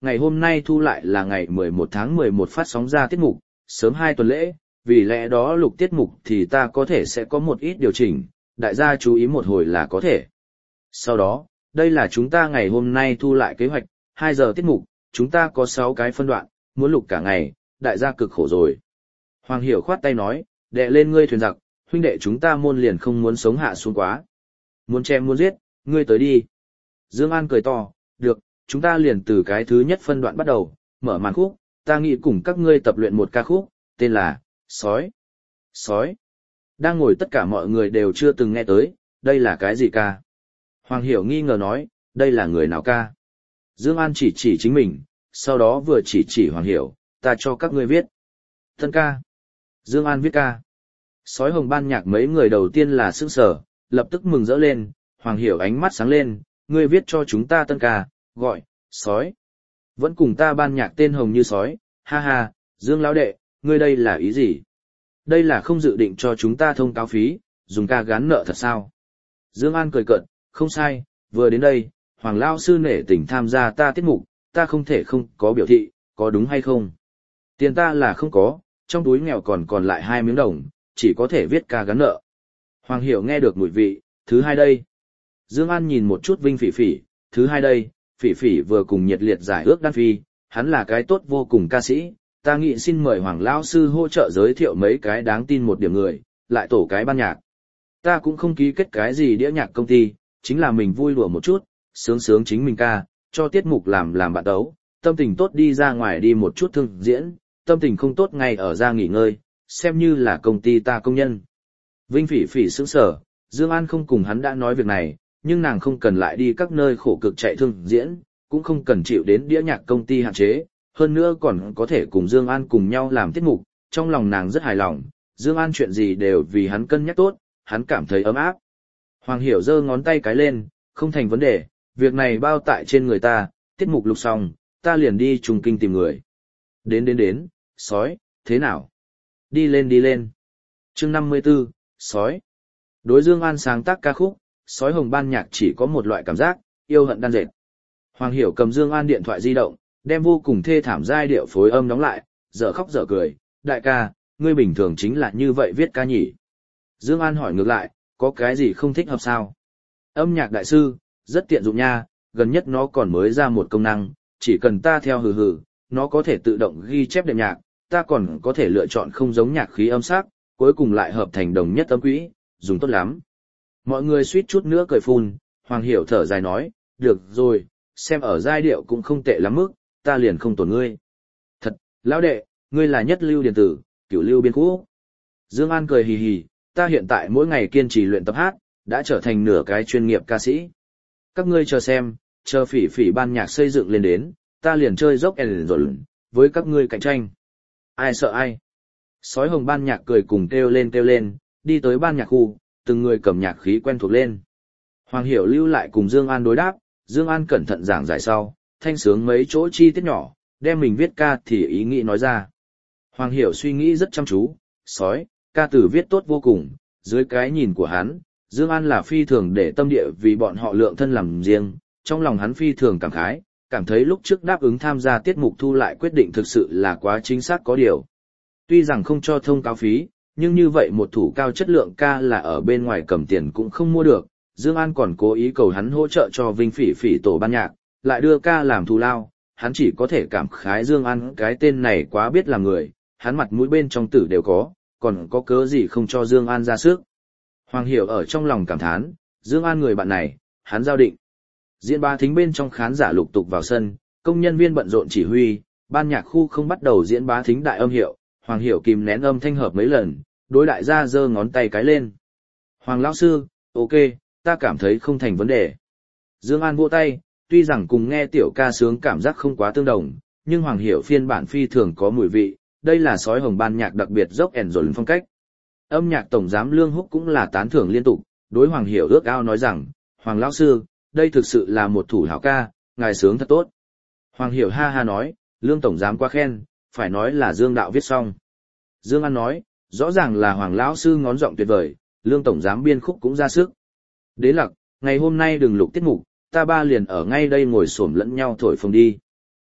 [SPEAKER 1] ngày hôm nay thu lại là ngày mười một tháng mười một phát sóng ra tiết mục, sớm hai tuần lễ, vì lẽ đó lục tiết mục thì ta có thể sẽ có một ít điều chỉnh, đại gia chú ý một hồi là có thể. Sau đó, đây là chúng ta ngày hôm nay thu lại kế hoạch, hai giờ tiết mục, chúng ta có sáu cái phân đoạn, muốn lục cả ngày, đại gia cực khổ rồi. Hoàng Hiểu khoát tay nói, đệ lên ngươi thuyền giặc, huynh đệ chúng ta môn liền không muốn sống hạ xuống quá. Muốn chém muốn giết, ngươi tới đi. Dương An cười to, được, chúng ta liền từ cái thứ nhất phân đoạn bắt đầu, mở màn khúc, ta nghĩ cùng các ngươi tập luyện một ca khúc, tên là, Sói. Sói. Đang ngồi tất cả mọi người đều chưa từng nghe tới, đây là cái gì ca? Hoàng Hiểu nghi ngờ nói, đây là người nào ca? Dương An chỉ chỉ chính mình, sau đó vừa chỉ chỉ Hoàng Hiểu, ta cho các ngươi viết. Tân ca. Dương An viết ca. Sói Hồng ban nhạc mấy người đầu tiên là sững sờ, lập tức mừng rỡ lên, Hoàng Hiểu ánh mắt sáng lên, ngươi viết cho chúng ta tân ca, gọi, Sói. Vẫn cùng ta ban nhạc tên Hồng như sói, ha ha, Dương lão đệ, ngươi đây là ý gì? Đây là không dự định cho chúng ta thông cáo phí, dùng ca gán nợ thật sao? Dương An cười cợt, không sai, vừa đến đây, Hoàng lão sư nể tình tham gia ta tiết mục, ta không thể không có biểu thị, có đúng hay không? Tiền ta là không có, trong túi nghèo còn còn lại hai miếng đồng, chỉ có thể viết ca gán nợ. Hoàng Hiểu nghe được mùi vị, thứ hai đây. Dương An nhìn một chút Vinh Phỉ Phỉ, thứ hai đây, Phỉ Phỉ vừa cùng nhiệt liệt giải ước đan phi, hắn là cái tốt vô cùng ca sĩ, ta nghĩ xin mời Hoàng lão sư hỗ trợ giới thiệu mấy cái đáng tin một điểm người, lại tổ cái ban nhạc. Ta cũng không ký kết cái gì đĩa nhạc công ty, chính là mình vui đùa một chút, sướng sướng chính mình ca, cho tiết mục làm làm bạn tấu, tâm tình tốt đi ra ngoài đi một chút thương diễn, tâm tình không tốt ngay ở ra nghỉ ngơi, xem như là công ty ta công nhân. Vinh Phỉ Phỉ sững sờ, Dương An không cùng hắn đã nói việc này, nhưng nàng không cần lại đi các nơi khổ cực chạy thương diễn, cũng không cần chịu đến đĩa nhạc công ty hạn chế, hơn nữa còn có thể cùng Dương An cùng nhau làm tiết mục, trong lòng nàng rất hài lòng, Dương An chuyện gì đều vì hắn cân nhắc tốt, hắn cảm thấy ấm áp. Hoàng Hiểu giơ ngón tay cái lên, không thành vấn đề, việc này bao tại trên người ta, tiết mục lục xong, ta liền đi Trung Kinh tìm người. Đến đến đến, Sói, thế nào? Đi lên đi lên. Chương năm mươi tư, Sói. Đối Dương An sáng tác ca khúc, Sói Hồng ban nhạc chỉ có một loại cảm giác, yêu hận đan dệt. Hoàng Hiểu cầm Dương An điện thoại di động, đem vô cùng thê thảm giai điệu phối âm đóng lại, dở khóc dở cười, đại ca, ngươi bình thường chính là như vậy viết ca nhỉ? Dương An hỏi ngược lại, có cái gì không thích hợp sao? Âm nhạc đại sư, rất tiện dụng nha, gần nhất nó còn mới ra một công năng, chỉ cần ta theo hừ hừ, nó có thể tự động ghi chép đệm nhạc, ta còn có thể lựa chọn không giống nhạc khí âm sắc, cuối cùng lại hợp thành đồng nhất âm quỹ, dùng tốt lắm. Mọi người suýt chút nữa cười phun, Hoàng Hiểu thở dài nói, được rồi, xem ở giai điệu cũng không tệ lắm mức, ta liền không tổn ngươi. Thật, lão đệ, ngươi là nhất lưu điện tử, cửu lưu biên khúc. Dương An cười hì hì, ta hiện tại mỗi ngày kiên trì luyện tập hát, đã trở thành nửa cái chuyên nghiệp ca sĩ. Các ngươi chờ xem, chờ Phỉ Phỉ ban nhạc xây dựng lên đến, ta liền chơi dốc ẻn rồi với các ngươi cạnh tranh. Ai sợ ai? Sói Hồng ban nhạc cười cùng kêu lên kêu lên, đi tới ban nhạc khu, từng người cầm nhạc khí quen thuộc lên. Hoàng Hiểu lưu lại cùng Dương An đối đáp, Dương An cẩn thận giảng giải sau, thanh sướng mấy chỗ chi tiết nhỏ, đem mình viết ca thì ý nghĩ nói ra. Hoàng Hiểu suy nghĩ rất chăm chú, Sói, ca từ viết tốt vô cùng, dưới cái nhìn của hắn, Dương An là phi thường để tâm địa vì bọn họ lượng thân làm riêng, trong lòng hắn phi thường cảm khái, cảm thấy lúc trước đáp ứng tham gia tiết mục thu lại quyết định thực sự là quá chính xác có điều. Tuy rằng không cho thông cáo phí, nhưng như vậy một thủ cao chất lượng ca là ở bên ngoài cầm tiền cũng không mua được, Dương An còn cố ý cầu hắn hỗ trợ cho Vinh Phỉ Phỉ tổ ban nhạc, lại đưa ca làm thù lao, hắn chỉ có thể cảm khái Dương An cái tên này quá biết làm người, hắn mặt mũi bên trong tử đều có, còn có cớ gì không cho Dương An ra sức. Hoàng Hiểu ở trong lòng cảm thán, Dương An người bạn này, hắn giao định. Diễn Bá Thính bên trong khán giả lục tục vào sân, công nhân viên bận rộn chỉ huy, ban nhạc khu không bắt đầu Diễn Bá Thính đại âm hiệu, Hoàng Hiểu kìm nén âm thanh hợp mấy lần, đối đại gia giơ ngón tay cái lên. Hoàng lão sư, ok, ta cảm thấy không thành vấn đề. Dương An vỗ tay, tuy rằng cùng nghe tiểu ca sướng cảm giác không quá tương đồng, nhưng Hoàng Hiểu phiên bản phi thường có mùi vị, đây là Sói Hồng ban nhạc đặc biệt dốc ẻn rồi phong cách. Âm nhạc tổng giám Lương Húc cũng là tán thưởng liên tục, đối Hoàng Hiểu ước ao nói rằng, Hoàng lão sư, đây thực sự là một thủ hảo ca, ngài sướng thật tốt. Hoàng Hiểu ha ha nói, Lương tổng giám quá khen, phải nói là Dương đạo viết xong. Dương An nói, rõ ràng là Hoàng lão sư ngón giọng tuyệt vời, Lương tổng giám biên khúc cũng ra sức. Đế Lặc, ngày hôm nay đừng lục tiết mục, ta ba liền ở ngay đây ngồi xổm lẫn nhau thổi phồng đi.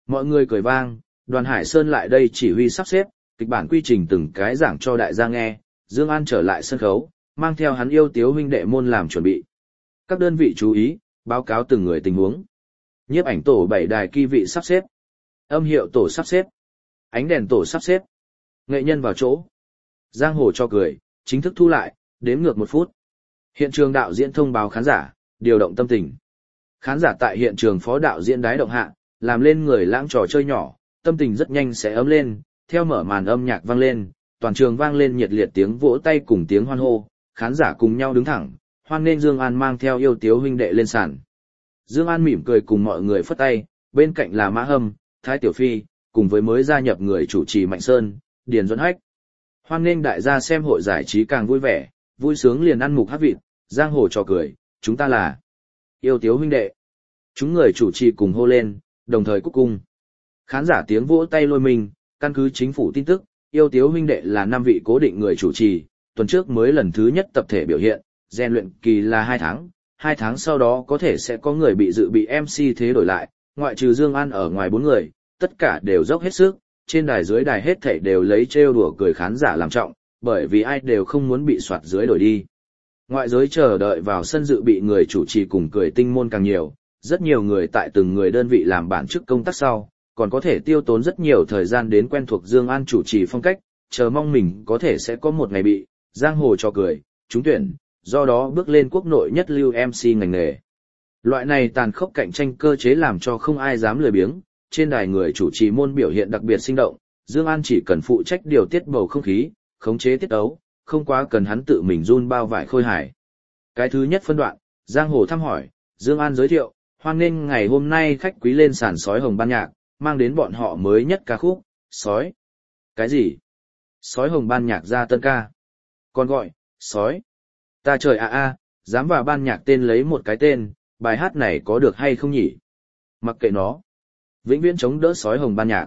[SPEAKER 1] Mọi người cười vang, Đoàn Hải Sơn lại đây chỉ huy sắp xếp, kịch bản quy trình từng cái giảng cho đại gia nghe, Dương An trở lại sân khấu, mang theo hắn yêu tiếu huynh đệ môn làm chuẩn bị. Các đơn vị chú ý, báo cáo từng người tình huống. Nhiếp ảnh tổ bảy đài kỳ vị sắp xếp, âm hiệu tổ sắp xếp, ánh đèn tổ sắp xếp, nghệ nhân vào chỗ. Giang hồ cho cười, chính thức thu lại, đếm ngược một phút. Hiện trường đạo diễn thông báo khán giả, điều động tâm tình. Khán giả tại hiện trường phó đạo diễn đái động hạ, làm lên người lãng trò chơi nhỏ, tâm tình rất nhanh sẽ ấm lên, theo mở màn âm nhạc vang lên, toàn trường vang lên nhiệt liệt tiếng vỗ tay cùng tiếng hoan hô, khán giả cùng nhau đứng thẳng, hoan nghênh Dương An mang theo yêu tiếu huynh đệ lên sàn. Dương An mỉm cười cùng mọi người phất tay, bên cạnh là Mã Hâm, Thái Tiểu Phi, cùng với mới gia nhập người chủ trì Mạnh Sơn, Điền Duẫn Hách. Hoan nghênh đại gia xem hội giải trí càng vui vẻ, vui sướng liền ăn mục hát vịt, giang hồ trò cười, chúng ta là yêu tiếu huynh đệ. Chúng người chủ trì cùng hô lên, đồng thời cúc cung. Khán giả tiếng vỗ tay lôi mình, căn cứ chính phủ tin tức, yêu tiếu huynh đệ là năm vị cố định người chủ trì, tuần trước mới lần thứ nhất tập thể biểu hiện, rèn luyện kỳ là hai tháng, hai tháng sau đó có thể sẽ có người bị dự bị em xê thế đổi lại, ngoại trừ Dương An ở ngoài bốn người, tất cả đều dốc hết sức, trên đài dưới đài hết thảy đều lấy trêu đùa cười khán giả làm trọng, bởi vì ai đều không muốn bị soạt dưới đổi đi. Ngoại giới chờ đợi vào sân dự bị người chủ trì cùng cười tinh môn càng nhiều, rất nhiều người tại từng người đơn vị làm bản chức công tác sau, còn có thể tiêu tốn rất nhiều thời gian đến quen thuộc Dương An chủ trì phong cách, chờ mong mình có thể sẽ có một ngày bị giang hồ cho cười, trúng tuyển, do đó bước lên quốc nội nhất lưu em xê ngành nghề. Loại này tàn khốc cạnh tranh cơ chế làm cho không ai dám lười biếng, trên đài người chủ trì môn biểu hiện đặc biệt sinh động, Dương An chỉ cần phụ trách điều tiết bầu không khí, khống chế tiết tấu, không quá cần hắn tự mình run bao vải khôi hài. Cái thứ nhất phân đoạn, giang hồ thăm hỏi, Dương An giới thiệu, hoan nghênh ngày hôm nay khách quý lên sàn Sói Hồng ban nhạc, mang đến bọn họ mới nhất ca khúc, Sói. Cái gì? Sói Hồng ban nhạc ra tân ca. Còn gọi, Sói. Ta trời a a, dám vào ban nhạc tên lấy một cái tên, bài hát này có được hay không nhỉ? Mặc kệ nó. Vĩnh viễn chống đỡ Sói Hồng ban nhạc.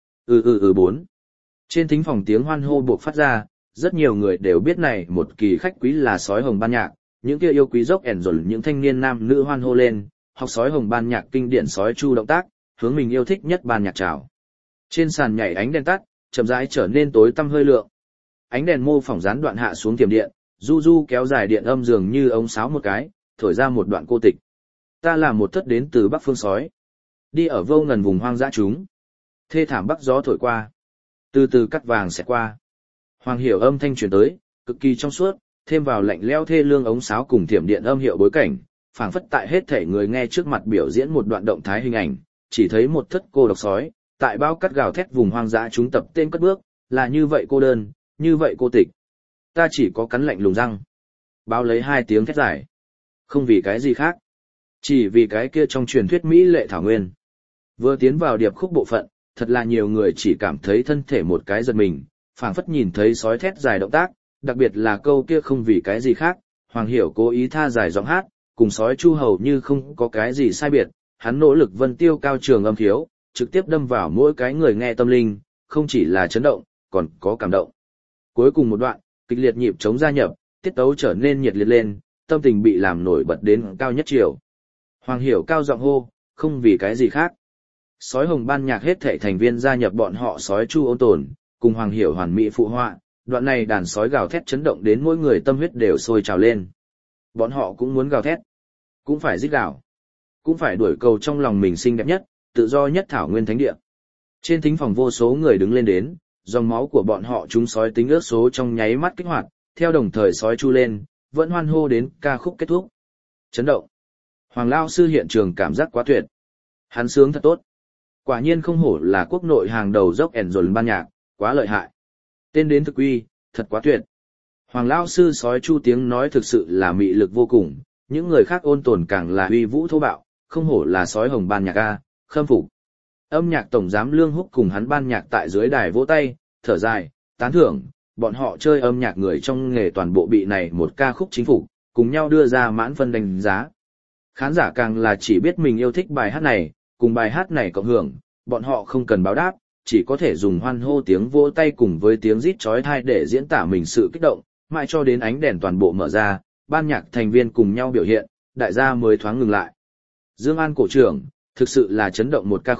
[SPEAKER 1] Ừ ừ ừ bốn. Trên thính phòng tiếng hoan hô buộc phát ra, rất nhiều người đều biết này một kỳ khách quý là Sói Hồng ban nhạc, những kia yêu quý dốc ẻn rồi những thanh niên nam nữ hoan hô lên, học Sói Hồng ban nhạc kinh điển Sói Chu động tác, hướng mình yêu thích nhất ban nhạc chào. Trên sàn nhảy ánh đèn tắt, chậm rãi trở nên tối tăm hơi lượng. Ánh đèn mô phỏng gián đoạn hạ xuống tiềm điện, du du kéo dài điện âm dường như ống sáo một cái, thổi ra một đoạn cô tịch. Ta là một thất đến từ Bắc phương sói, đi ở vô ngần vùng hoang dã chúng. Thê thảm bắc gió thổi qua, từ từ cắt vàng sẽ qua. Hoàng hiểu âm thanh truyền tới, cực kỳ trong suốt, thêm vào lạnh lẽo thê lương ống sáo cùng tiềm điện âm hiệu bối cảnh, phảng phất tại hết thể người nghe trước mặt biểu diễn một đoạn động thái hình ảnh, chỉ thấy một thất cô độc sói, tại bao cắt gào thét vùng hoang dã chúng tập tên cất bước, là như vậy cô đơn, như vậy cô tịch. Ta chỉ có cắn lạnh lùng răng, báo lấy hai tiếng thét dài. Không vì cái gì khác, chỉ vì cái kia trong truyền thuyết Mỹ lệ thảo nguyên. Vừa tiến vào điệp khúc bộ phận, thật là nhiều người chỉ cảm thấy thân thể một cái giật mình, phảng phất nhìn thấy sói thét dài động tác, đặc biệt là câu kia không vì cái gì khác, Hoàng Hiểu cố ý tha dài giọng hát, cùng sói chu hầu như không có cái gì sai biệt, hắn nỗ lực vân tiêu cao trường âm khiếu, trực tiếp đâm vào mỗi cái người nghe tâm linh, không chỉ là chấn động, còn có cảm động. Cuối cùng một đoạn, kịch liệt nhịp chống gia nhập, tiết tấu trở nên nhiệt liệt lên, tâm tình bị làm nổi bật đến cao nhất chiều. Hoàng Hiểu cao giọng hô, không vì cái gì khác. Sói Hồng ban nhạc hết thảy thành viên gia nhập bọn họ sói chu ôn tồn, cùng Hoàng Hiểu hoàn mỹ phụ họa, đoạn này đàn sói gào thét chấn động đến mỗi người tâm huyết đều sôi trào lên. Bọn họ cũng muốn gào thét, cũng phải rít gào, cũng phải đuổi cầu trong lòng mình xinh đẹp nhất, tự do nhất thảo nguyên thánh địa. Trên thính phòng vô số người đứng lên đến, dòng máu của bọn họ chúng sói tính ước số trong nháy mắt kích hoạt, theo đồng thời sói chu lên, vẫn hoan hô đến ca khúc kết thúc. Chấn động. Hoàng Lao sư hiện trường cảm giác quá tuyệt. Hắn sướng thật tốt. Quả nhiên không hổ là quốc nội hàng đầu dốc ẻn dồn ban nhạc, quá lợi hại. Tên đến thực quy, thật quá tuyệt. Hoàng Lao sư sói chu tiếng nói thực sự là mị lực vô cùng, những người khác ôn tồn càng là uy vũ thô bạo, không hổ là sói Hồng ban nhạc a, khâm phục. Âm nhạc tổng giám Lương Húc cùng hắn ban nhạc tại dưới đài vỗ tay, thở dài, tán thưởng, bọn họ chơi âm nhạc người trong nghề toàn bộ bị này một ca khúc chính phủ, cùng nhau đưa ra mãn phân đánh giá. Khán giả càng là chỉ biết mình yêu thích bài hát này, cùng bài hát này cộng hưởng, bọn họ không cần báo đáp, chỉ có thể dùng hoan hô tiếng vỗ tay cùng với tiếng rít chói tai để diễn tả mình sự kích động, mãi cho đến ánh đèn toàn bộ mở ra, ban nhạc thành viên cùng nhau biểu hiện, đại gia mới thoáng ngừng lại. Dương An cổ trưởng, thực sự là chấn động một ca khúc,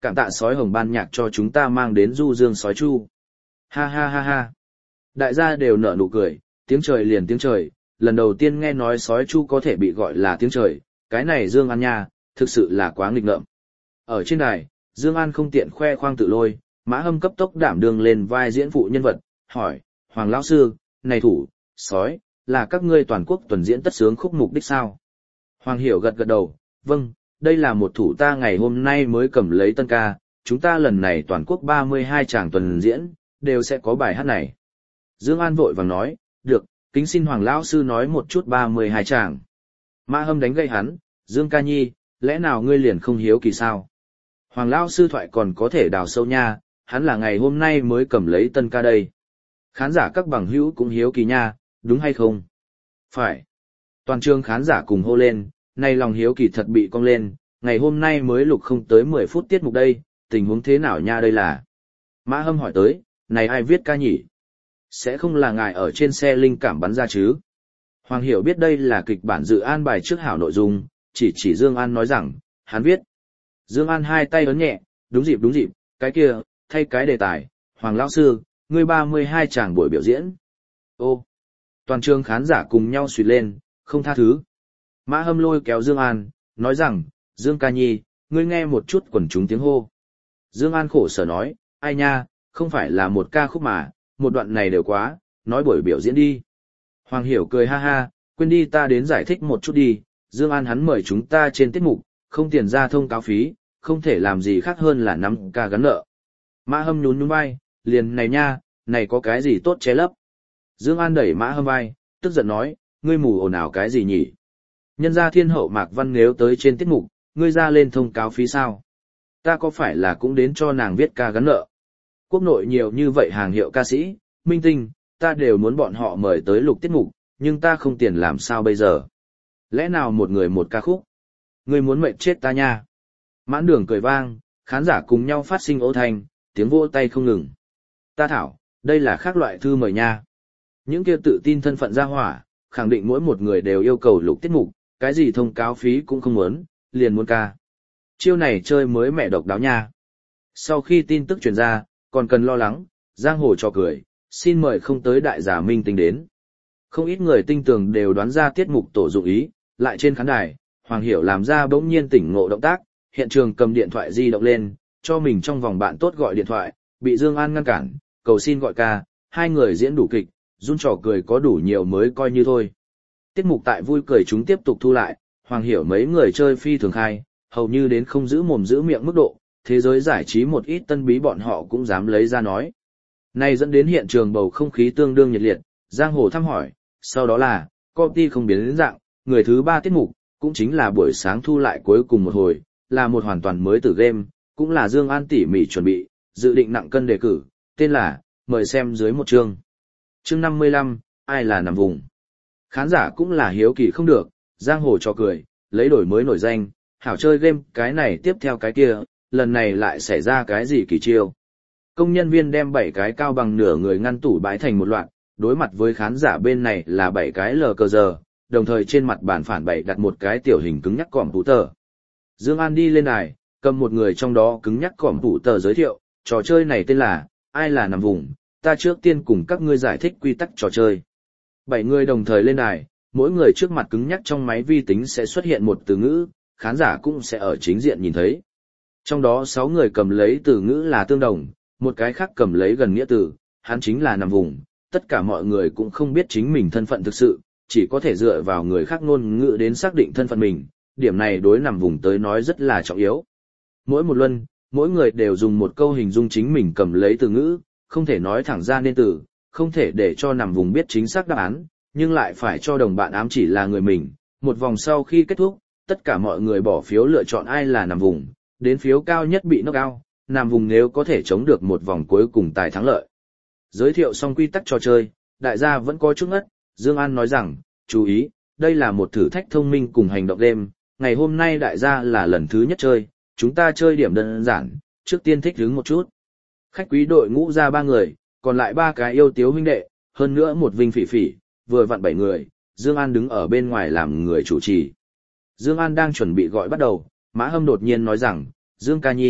[SPEAKER 1] cảm tạ sói hồng ban nhạc cho chúng ta mang đến du dương sói chu. Ha ha ha ha. Đại gia đều nở nụ cười, tiếng trời liền tiếng trời, lần đầu tiên nghe nói sói chu có thể bị gọi là tiếng trời, cái này Dương An nha, thực sự là quá nghịch ngợm. Ở trên đài, Dương An không tiện khoe khoang tự lôi, Mã Hâm cấp tốc đảm đương lên vai diễn phụ nhân vật, hỏi, Hoàng lão sư, này thủ, sói, là các ngươi toàn quốc tuần diễn tất sướng khúc mục đích sao? Hoàng Hiểu gật gật đầu, vâng, đây là một thủ ta ngày hôm nay mới cầm lấy tân ca, chúng ta lần này toàn quốc ba mươi hai tràng tuần diễn, đều sẽ có bài hát này. Dương An vội vàng nói, được, kính xin Hoàng lão sư nói một chút ba mươi hai tràng. Mã Hâm đánh gậy hắn, Dương ca nhi, lẽ nào ngươi liền không hiếu kỳ sao? Hoàng lão sư thoại còn có thể đào sâu nha, hắn là ngày hôm nay mới cầm lấy tân ca đây. Khán giả các bằng hữu cũng hiếu kỳ nha, đúng hay không? Phải. Toàn trường khán giả cùng hô lên, nay lòng hiếu kỳ thật bị cong lên, ngày hôm nay mới lục không tới mười phút tiết mục đây, tình huống thế nào nha đây là? Mã Hâm hỏi tới, này ai viết ca nhỉ? Sẽ không là ngài ở trên xe linh cảm bắn ra chứ? Hoàng Hiểu biết đây là kịch bản dự an bài trước hảo nội dung, chỉ chỉ Dương An nói rằng, hắn viết. Dương An hai tay ấn nhẹ, đúng dịp đúng dịp, cái kia, thay cái đề tài, Hoàng lão sư, ngươi ba mươi hai tràng buổi biểu diễn. Ô, toàn trường khán giả cùng nhau suýt lên, không tha thứ. Mã Hâm lôi kéo Dương An, nói rằng, Dương ca nhi, ngươi nghe một chút quần chúng tiếng hô. Dương An khổ sở nói, ai nha, không phải là một ca khúc mà, một đoạn này đều quá, nói buổi biểu diễn đi. Hoàng Hiểu cười ha ha, quên đi ta đến giải thích một chút đi, Dương An hắn mời chúng ta trên tiết mục, không tiền ra thông cáo phí, không thể làm gì khác hơn là nắm ca gắn nợ. Mã Hâm nhún nhún vai, liền này nha, này có cái gì tốt che lấp. Dương An đẩy Mã Hâm vai, tức giận nói, ngươi mù ồn ào cái gì nhỉ? Nhân gia thiên hậu Mạc Văn nếu tới trên tiết mục, ngươi ra lên thông cáo phí sao? Ta có phải là cũng đến cho nàng viết ca gắn nợ? Quốc nội nhiều như vậy hàng hiệu ca sĩ, minh tinh, ta đều muốn bọn họ mời tới lục tiết mục, nhưng ta không tiền làm sao bây giờ? Lẽ nào một người một ca khúc? Ngươi muốn mệt chết ta nha. Mãn đường cười vang, khán giả cùng nhau phát sinh ố thanh, tiếng vỗ tay không ngừng. Ta thảo, đây là khác loại thư mời nha. Những kia tự tin thân phận ra hỏa, khẳng định mỗi một người đều yêu cầu lục tiết mục, cái gì thông cáo phí cũng không muốn, liền muốn ca. Chiêu này chơi mới mẹ độc đáo nha. Sau khi tin tức truyền ra, còn cần lo lắng, giang hồ cho cười, xin mời không tới đại giả minh tinh đến. Không ít người tinh tường đều đoán ra tiết mục tổ dụng ý, lại trên khán đài, Hoàng Hiểu làm ra bỗng nhiên tỉnh ngộ động tác, hiện trường cầm điện thoại di động lên, cho mình trong vòng bạn tốt gọi điện thoại, bị Dương An ngăn cản, cầu xin gọi ca, hai người diễn đủ kịch, run trò cười có đủ nhiều mới coi như thôi. Tiết mục tại vui cười chúng tiếp tục thu lại, Hoàng Hiểu mấy người chơi phi thường khai, hầu như đến không giữ mồm giữ miệng mức độ, thế giới giải trí một ít tân bí bọn họ cũng dám lấy ra nói. Này dẫn đến hiện trường bầu không khí tương đương nhiệt liệt, giang hồ thăm hỏi, sau đó là, copy không biến đến dạng, người thứ ba tiết mục, cũng chính là buổi sáng thu lại cuối cùng một hồi, là một hoàn toàn mới từ game, cũng là Dương An tỉ mỉ chuẩn bị, dự định nặng cân đề cử, tên là, mời xem dưới một chương. Chương năm mươi lăm, ai là nằm vùng. Khán giả cũng là hiếu kỳ không được, giang hồ cho cười, lấy đổi mới nổi danh, hảo chơi game cái này tiếp theo cái kia, lần này lại xảy ra cái gì kỳ chiêu. Công nhân viên đem bảy cái cao bằng nửa người ngăn tủ bãi thành một loạt, đối mặt với khán giả bên này là bảy cái lờ cờ giờ, đồng thời trên mặt bàn phản bày đặt một cái tiểu hình cứng nhắc cỏm tủ tờ. Dương An đi lên đài, cầm một người trong đó cứng nhắc cỏm tủ tờ giới thiệu, trò chơi này tên là, ai là nằm vùng, ta trước tiên cùng các ngươi giải thích quy tắc trò chơi. Bảy người đồng thời lên đài, mỗi người trước mặt cứng nhắc trong máy vi tính sẽ xuất hiện một từ ngữ, khán giả cũng sẽ ở chính diện nhìn thấy. Trong đó sáu người cầm lấy từ ngữ là tương đồng, một cái khác cầm lấy gần nghĩa từ, hắn chính là nằm vùng, tất cả mọi người cũng không biết chính mình thân phận thực sự, chỉ có thể dựa vào người khác ngôn ngữ đến xác định thân phận mình, điểm này đối nằm vùng tới nói rất là trọng yếu. Mỗi một luân, mỗi người đều dùng một câu hình dung chính mình cầm lấy từ ngữ, không thể nói thẳng ra nên từ, không thể để cho nằm vùng biết chính xác đáp án, nhưng lại phải cho đồng bạn ám chỉ là người mình. Một vòng sau khi kết thúc, tất cả mọi người bỏ phiếu lựa chọn ai là nằm vùng, đến phiếu cao nhất bị knock out, nằm vùng nếu có thể chống được một vòng cuối cùng tài thắng lợi. Giới thiệu xong quy tắc trò chơi, đại gia vẫn có chút ngất, Dương An nói rằng, chú ý, đây là một thử thách thông minh cùng hành động game, ngày hôm nay đại gia là lần thứ nhất chơi, chúng ta chơi điểm đơn giản, trước tiên thích ứng một chút. Khách quý đội ngũ ra ba người, còn lại ba cái yêu tiếu huynh đệ, hơn nữa một Vinh Phỉ Phỉ, vừa vặn bảy người, Dương An đứng ở bên ngoài làm người chủ trì. Dương An đang chuẩn bị gọi bắt đầu, Mã Hâm đột nhiên nói rằng, Dương ca nhi,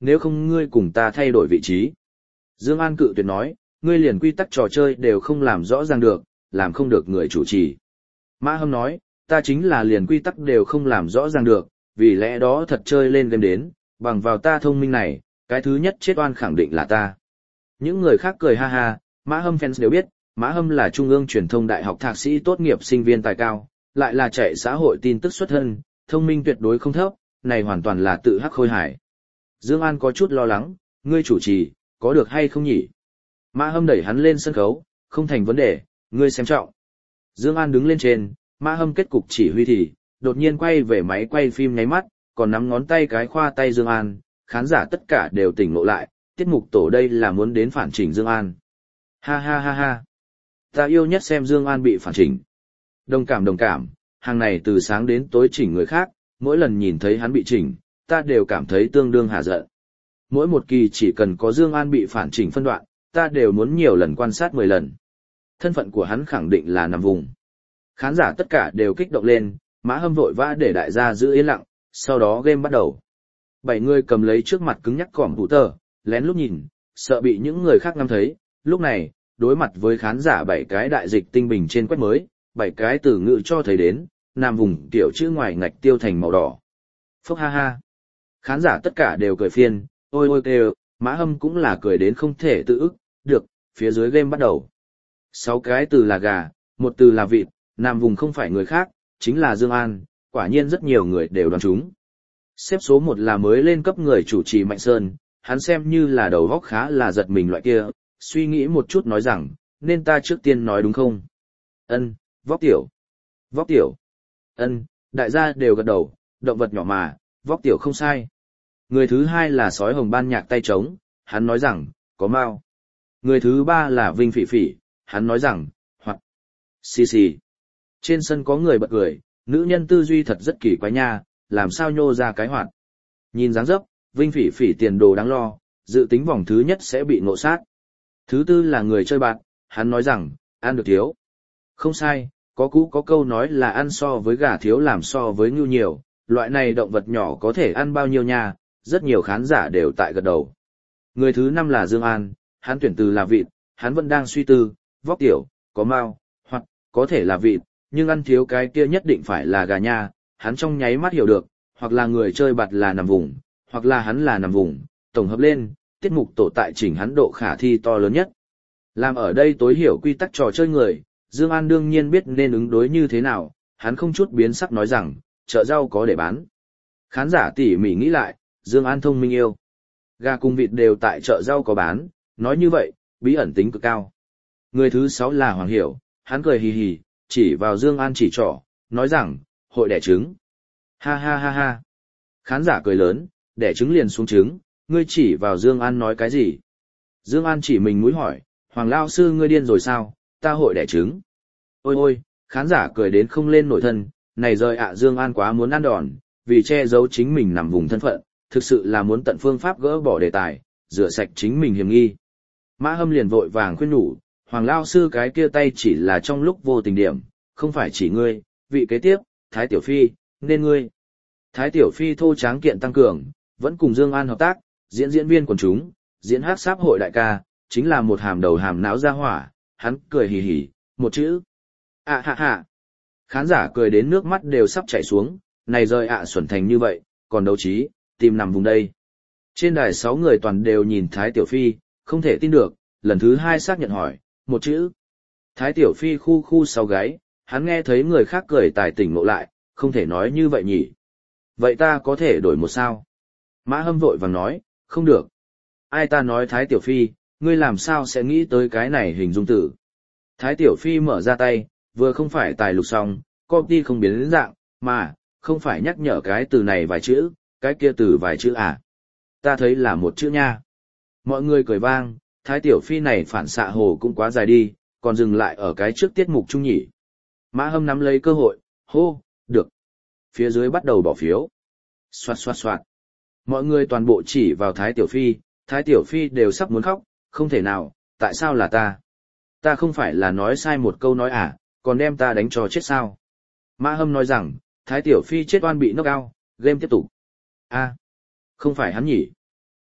[SPEAKER 1] nếu không ngươi cùng ta thay đổi vị trí. Dương An cự tuyệt nói, ngươi liền quy tắc trò chơi đều không làm rõ ràng được, làm không được người chủ trì. Mã Hâm nói, ta chính là liền quy tắc đều không làm rõ ràng được, vì lẽ đó thật chơi lên game đến, bằng vào ta thông minh này, cái thứ nhất chết oan khẳng định là ta. Những người khác cười ha ha, Mã Hâm fans đều biết, Mã Hâm là Trung ương Truyền thông Đại học thạc sĩ tốt nghiệp sinh viên tài cao, lại là chạy xã hội tin tức xuất thân, thông minh tuyệt đối không thấp, này hoàn toàn là tự hắc khôi hài. Dương An có chút lo lắng, ngươi chủ trì, có được hay không nhỉ? Mã Hâm đẩy hắn lên sân khấu, không thành vấn đề, ngươi xem trọng. Dương An đứng lên trên, Mã Hâm kết cục chỉ huy thì, đột nhiên quay về máy quay phim nháy mắt, còn nắm ngón tay cái khoa tay Dương An, khán giả tất cả đều tỉnh ngộ lại, tiết mục tổ đây là muốn đến phản chỉnh Dương An. Ha ha ha ha. Ta yêu nhất xem Dương An bị phản chỉnh. Đồng cảm đồng cảm, hàng này từ sáng đến tối chỉnh người khác, mỗi lần nhìn thấy hắn bị chỉnh, ta đều cảm thấy tương đương hà giận. Mỗi một kỳ chỉ cần có Dương An bị phản chỉnh phân đoạn, ta đều muốn nhiều lần quan sát mười lần. Thân phận của hắn khẳng định là nằm vùng. Khán giả tất cả đều kích động lên, Mã Hâm vội vã để đại gia giữ yên lặng, sau đó game bắt đầu. Bảy người cầm lấy trước mặt cứng nhắc cỏm thủ tờ, lén lúc nhìn, sợ bị những người khác ngắm thấy. Lúc này, đối mặt với khán giả bảy cái đại dịch tinh bình trên quét mới, bảy cái từ ngữ cho thấy đến, nằm vùng tiểu chữ ngoài ngạch tiêu thành màu đỏ. Phốc ha ha. Khán giả tất cả đều cười phiên, ôi ôi kêu, Mã Hâm cũng là cười đến không thể tự ức, được, phía dưới game bắt đầu. Sáu cái từ là gà, một từ là vịt, nằm vùng không phải người khác, chính là Dương An, quả nhiên rất nhiều người đều đoán trúng. Xếp số một là mới lên cấp người chủ trì Mạnh Sơn, hắn xem như là đầu óc khá là giật mình loại kia, suy nghĩ một chút nói rằng, nên ta trước tiên nói đúng không? Ân, vóc tiểu. Vóc tiểu. Ân, đại gia đều gật đầu, động vật nhỏ mà, vóc tiểu không sai. Người thứ hai là sói hồng ban nhạc tay trống, hắn nói rằng, có mao. Người thứ ba là Vinh Phỉ Phỉ, hắn nói rằng, hoặc, xì xì. Trên sân có người bật cười, nữ nhân tư duy thật rất kỳ quái nha, làm sao nhô ra cái hoạt. Nhìn dáng dấp, Vinh Phỉ Phỉ tiền đồ đáng lo, dự tính vòng thứ nhất sẽ bị ngộ sát. Thứ tư là người chơi bạc, hắn nói rằng, ăn được thiếu. Không sai, có cũ có câu nói là ăn so với gà thiếu làm so với ngưu nhiều, loại này động vật nhỏ có thể ăn bao nhiêu nha, rất nhiều khán giả đều tại gật đầu. Người thứ năm là Dương An, hắn tuyển từ là vịt, hắn vẫn đang suy tư, vóc tiểu, có mao, hoặc, có thể là vịt, nhưng ăn thiếu cái kia nhất định phải là gà nha, hắn trong nháy mắt hiểu được, hoặc là người chơi bạt là nằm vùng, hoặc là hắn là nằm vùng, tổng hợp lên, tiết mục tổ tại chỉnh hắn độ khả thi to lớn nhất. Làm ở đây tối hiểu quy tắc trò chơi người, Dương An đương nhiên biết nên ứng đối như thế nào, hắn không chút biến sắc nói rằng, chợ rau có để bán. Khán giả tỉ mỉ nghĩ lại, Dương An thông minh yêu. Gà cùng vịt đều tại chợ rau có bán, nói như vậy, bí ẩn tính cực cao. Người thứ sáu là Hoàng Hiểu, hắn cười hì hì, chỉ vào Dương An chỉ trỏ, nói rằng, hội đẻ trứng. Ha ha ha ha. Khán giả cười lớn, đẻ trứng liền xuống trứng, ngươi chỉ vào Dương An nói cái gì? Dương An chỉ mình mũi hỏi, Hoàng lão sư ngươi điên rồi sao, ta hội đẻ trứng. Ôi ôi, khán giả cười đến không lên nổi thân, này rời ạ Dương An quá muốn ăn đòn, vì che giấu chính mình nằm vùng thân phận, thực sự là muốn tận phương pháp gỡ bỏ đề tài, rửa sạch chính mình hiểm nghi. Mã Hâm liền vội vàng khuyên nhủ, Hoàng lão sư cái kia tay chỉ là trong lúc vô tình điểm, không phải chỉ ngươi, vị kế tiếp, Thái Tiểu Phi, nên ngươi. Thái Tiểu Phi thô tráng kiện tăng cường, vẫn cùng Dương An hợp tác, diễn diễn viên quần chúng, diễn hát sáp hội đại ca, chính là một hàm đầu hàm não ra hỏa, hắn cười hì hì, một chữ. À ha ha. Khán giả cười đến nước mắt đều sắp chảy xuống, này rời ạ xuẩn thành như vậy, còn đấu trí, tìm nằm vùng đây. Trên đài sáu người toàn đều nhìn Thái Tiểu Phi, không thể tin được, lần thứ hai xác nhận hỏi, một chữ. Thái Tiểu Phi khu khu sau gáy, hắn nghe thấy người khác cười tài tỉnh ngộ lại, không thể nói như vậy nhỉ. Vậy ta có thể đổi một sao? Mã Hâm vội vàng nói, không được. Ai ta nói Thái Tiểu Phi, ngươi làm sao sẽ nghĩ tới cái này hình dung tử. Thái Tiểu Phi mở ra tay, vừa không phải tài lục xong, copy không biến đến dạng, mà, không phải nhắc nhở cái từ này vài chữ, cái kia từ vài chữ à. Ta thấy là một chữ nha. Mọi người cười vang, Thái Tiểu Phi này phản xạ hồ cũng quá dài đi, còn dừng lại ở cái trước tiết mục chung nhỉ. Mã Hâm nắm lấy cơ hội, hô, được. Phía dưới bắt đầu bỏ phiếu. Xoạt xoạt xoạt. Mọi người toàn bộ chỉ vào Thái Tiểu Phi, Thái Tiểu Phi đều sắp muốn khóc, không thể nào, tại sao là ta? Ta không phải là nói sai một câu nói à, còn đem ta đánh cho chết sao? Mã Hâm nói rằng, Thái Tiểu Phi chết oan bị knock out, game tiếp tục. A, không phải hắn nhỉ?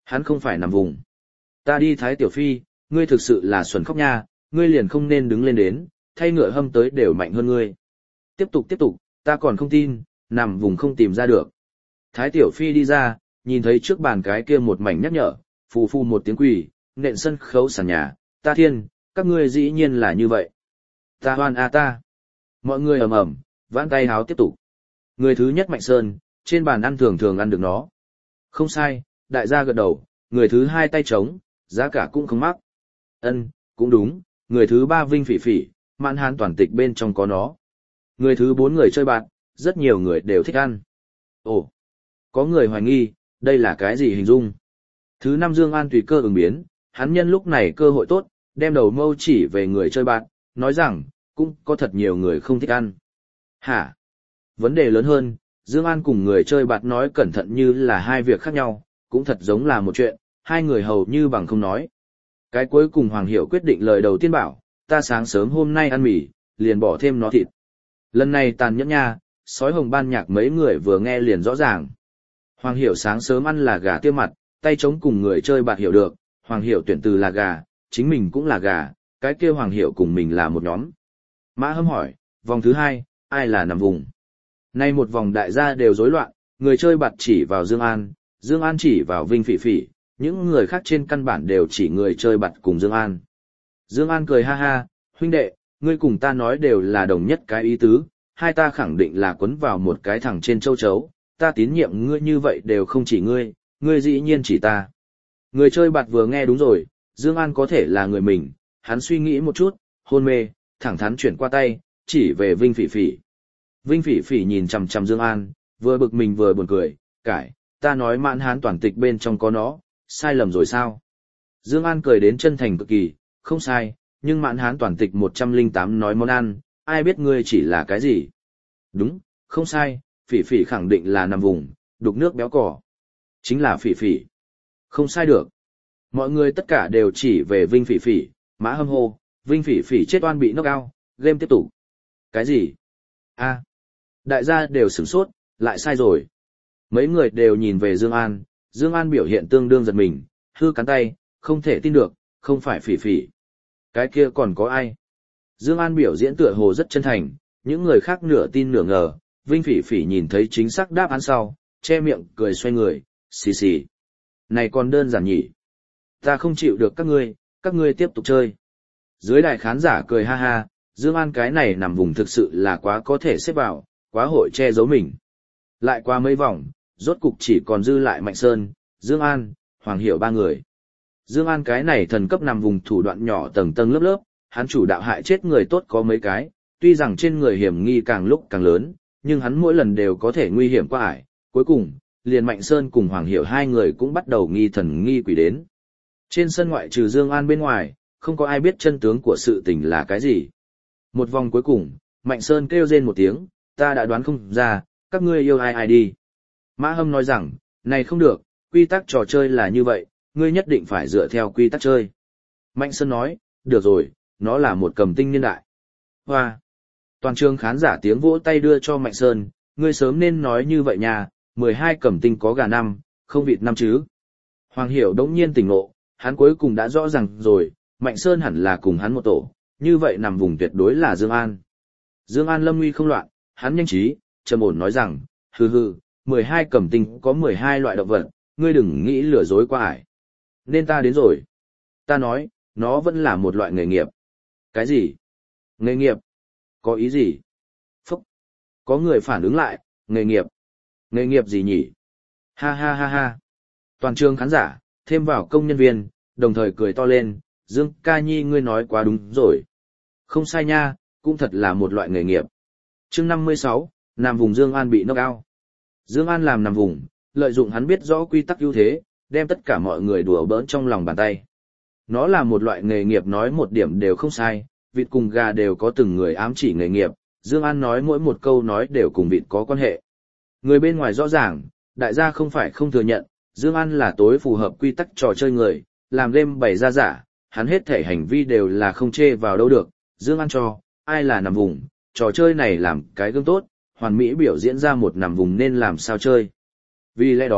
[SPEAKER 1] Hắn không phải nằm vùng. Ta đi Thái Tiểu Phi, ngươi thực sự là xuẩn khóc nha, ngươi liền không nên đứng lên đến, thay ngựa hâm tới đều mạnh hơn ngươi. Tiếp tục tiếp tục, ta còn không tin, nằm vùng không tìm ra được. Thái Tiểu Phi đi ra, nhìn thấy trước bàn cái kia một mảnh nhắc nhở, phù phù một tiếng quỳ, nện sân khấu sàn nhà, ta thiên, các ngươi dĩ nhiên là như vậy. Ta hoan a ta. Mọi người ầm ầm, vãn tay háo tiếp tục. Người thứ nhất Mạnh Sơn, trên bàn ăn thường thường ăn được nó. Không sai, đại gia gật đầu, người thứ hai tay trống, giá cả cũng không mắc. Ân, cũng đúng, người thứ ba Vinh Phỉ Phỉ, mãn hán toàn tịch bên trong có nó. Người thứ bốn người chơi bạt, rất nhiều người đều thích ăn. Ồ, có người hoài nghi, đây là cái gì hình dung? Thứ năm Dương An tùy cơ ứng biến, hắn nhân lúc này cơ hội tốt, đem đầu mâu chỉ về người chơi bạt, nói rằng, cũng có thật nhiều người không thích ăn. Hả? Vấn đề lớn hơn, Dương An cùng người chơi bạt nói cẩn thận như là hai việc khác nhau, cũng thật giống là một chuyện, hai người hầu như bằng không nói. Cái cuối cùng Hoàng Hiểu quyết định lời đầu tiên bảo, ta sáng sớm hôm nay ăn mì, liền bỏ thêm nó thịt. Lần này tàn nhẫn nha, sói hồng ban nhạc mấy người vừa nghe liền rõ ràng. Hoàng Hiểu sáng sớm ăn là gà tiêm mặt, tay chống cùng người chơi bạt hiểu được, Hoàng Hiểu tuyển từ là gà, chính mình cũng là gà, cái kia Hoàng Hiểu cùng mình là một nhóm. Mã Hâm hỏi, vòng thứ hai, ai là nằm vùng? Nay một vòng đại gia đều rối loạn, người chơi bạt chỉ vào Dương An, Dương An chỉ vào Vinh Phỉ Phỉ, những người khác trên căn bản đều chỉ người chơi bạt cùng Dương An. Dương An cười ha ha, huynh đệ, ngươi cùng ta nói đều là đồng nhất cái ý tứ, hai ta khẳng định là quấn vào một cái thằng trên châu chấu, ta tín nhiệm ngươi như vậy đều không chỉ ngươi, ngươi dĩ nhiên chỉ ta. Người chơi bạt vừa nghe đúng rồi, Dương An có thể là người mình, hắn suy nghĩ một chút, hôn mê, thẳng thắn chuyển qua tay, chỉ về Vinh Phỉ Phỉ. Vinh Phỉ Phỉ nhìn chằm chằm Dương An, vừa bực mình vừa buồn cười, cải, ta nói mãn hán toàn tịch bên trong có nó, sai lầm rồi sao? Dương An cười đến chân thành cực kỳ, không sai, nhưng mãn hán toàn tịch một trăm lẻ tám nói món ăn, ai biết ngươi chỉ là cái gì? Đúng, không sai, Phỉ Phỉ khẳng định là nằm vùng, đục nước béo cỏ. Chính là Phỉ Phỉ. Không sai được. Mọi người tất cả đều chỉ về Vinh Phỉ Phỉ, Mã Hâm hô, Vinh Phỉ Phỉ chết oan bị knock out, game tiếp tục. Cái gì? A. Đại gia đều sửng sốt, lại sai rồi. Mấy người đều nhìn về Dương An, Dương An biểu hiện tương đương giật mình, hư cắn tay, không thể tin được, không phải Phỉ Phỉ. Cái kia còn có ai? Dương An biểu diễn tựa hồ rất chân thành, những người khác nửa tin nửa ngờ, Vinh Phỉ Phỉ nhìn thấy chính xác đáp án sau, che miệng cười xoay người, xì xì. Này còn đơn giản nhỉ? Ta không chịu được các ngươi, các ngươi tiếp tục chơi. Dưới đài khán giả cười ha ha, Dương An cái này nằm vùng thực sự là quá có thể xếp vào, quá hội che giấu mình. Lại qua mấy vòng, rốt cục chỉ còn dư lại Mạnh Sơn, Dương An, Hoàng Hiểu ba người. Dương An cái này thần cấp nằm vùng thủ đoạn nhỏ tầng tầng lớp lớp, hắn chủ đạo hại chết người tốt có mấy cái, tuy rằng trên người hiểm nghi càng lúc càng lớn, nhưng hắn mỗi lần đều có thể nguy hiểm qua ải, cuối cùng, liền Mạnh Sơn cùng Hoàng Hiểu hai người cũng bắt đầu nghi thần nghi quỷ đến. Trên sân ngoại trừ Dương An bên ngoài, không có ai biết chân tướng của sự tình là cái gì. Một vòng cuối cùng, Mạnh Sơn kêu rên một tiếng, ta đã đoán không ra, các ngươi yêu ai ai đi. Mã Hâm nói rằng, này không được, quy tắc trò chơi là như vậy, ngươi nhất định phải dựa theo quy tắc chơi. Mạnh Sơn nói, được rồi, nó là một cầm tinh niên đại. Hoa! Toàn trường khán giả tiếng vỗ tay đưa cho Mạnh Sơn, ngươi sớm nên nói như vậy nha, mười hai cầm tinh có gà năm, không vịt năm chứ. Hoàng Hiểu đống nhiên tỉnh ngộ, hắn cuối cùng đã rõ ràng rồi, Mạnh Sơn hẳn là cùng hắn một tổ, như vậy nằm vùng tuyệt đối là Dương An. Dương An lâm nguy không loạn, hắn nhanh trí, trầm ổn nói rằng, hừ hừ, mười hai cầm tinh có mười hai loại động vật, ngươi đừng nghĩ lừa dối qua ải. Nên ta đến rồi. Ta nói, nó vẫn là một loại nghề nghiệp. Cái gì? Nghề nghiệp? Có ý gì? Phúc! Có người phản ứng lại, nghề nghiệp. Nghề nghiệp gì nhỉ? Ha ha ha ha. Toàn trường khán giả, thêm vào công nhân viên, đồng thời cười to lên, Dương ca nhi ngươi nói quá đúng rồi. Không sai nha, cũng thật là một loại nghề nghiệp. Chương năm mươi sáu, nằm vùng Dương An bị knock out. Dương An làm nằm vùng, lợi dụng hắn biết rõ quy tắc ưu thế, đem tất cả mọi người đùa bỡn trong lòng bàn tay. Nó là một loại nghề nghiệp nói một điểm đều không sai, vịt cùng gà đều có từng người ám chỉ nghề nghiệp, Dương An nói mỗi một câu nói đều cùng vịt có quan hệ. Người bên ngoài rõ ràng, đại gia không phải không thừa nhận, Dương An là tối phù hợp quy tắc trò chơi người, làm game bày ra giả, hắn hết thể hành vi đều là không chê vào đâu được, Dương An cho, ai là nằm vùng, trò chơi này làm cái gương tốt, hoàn mỹ biểu diễn ra một nằm vùng nên làm sao chơi. Vì lẽ đó,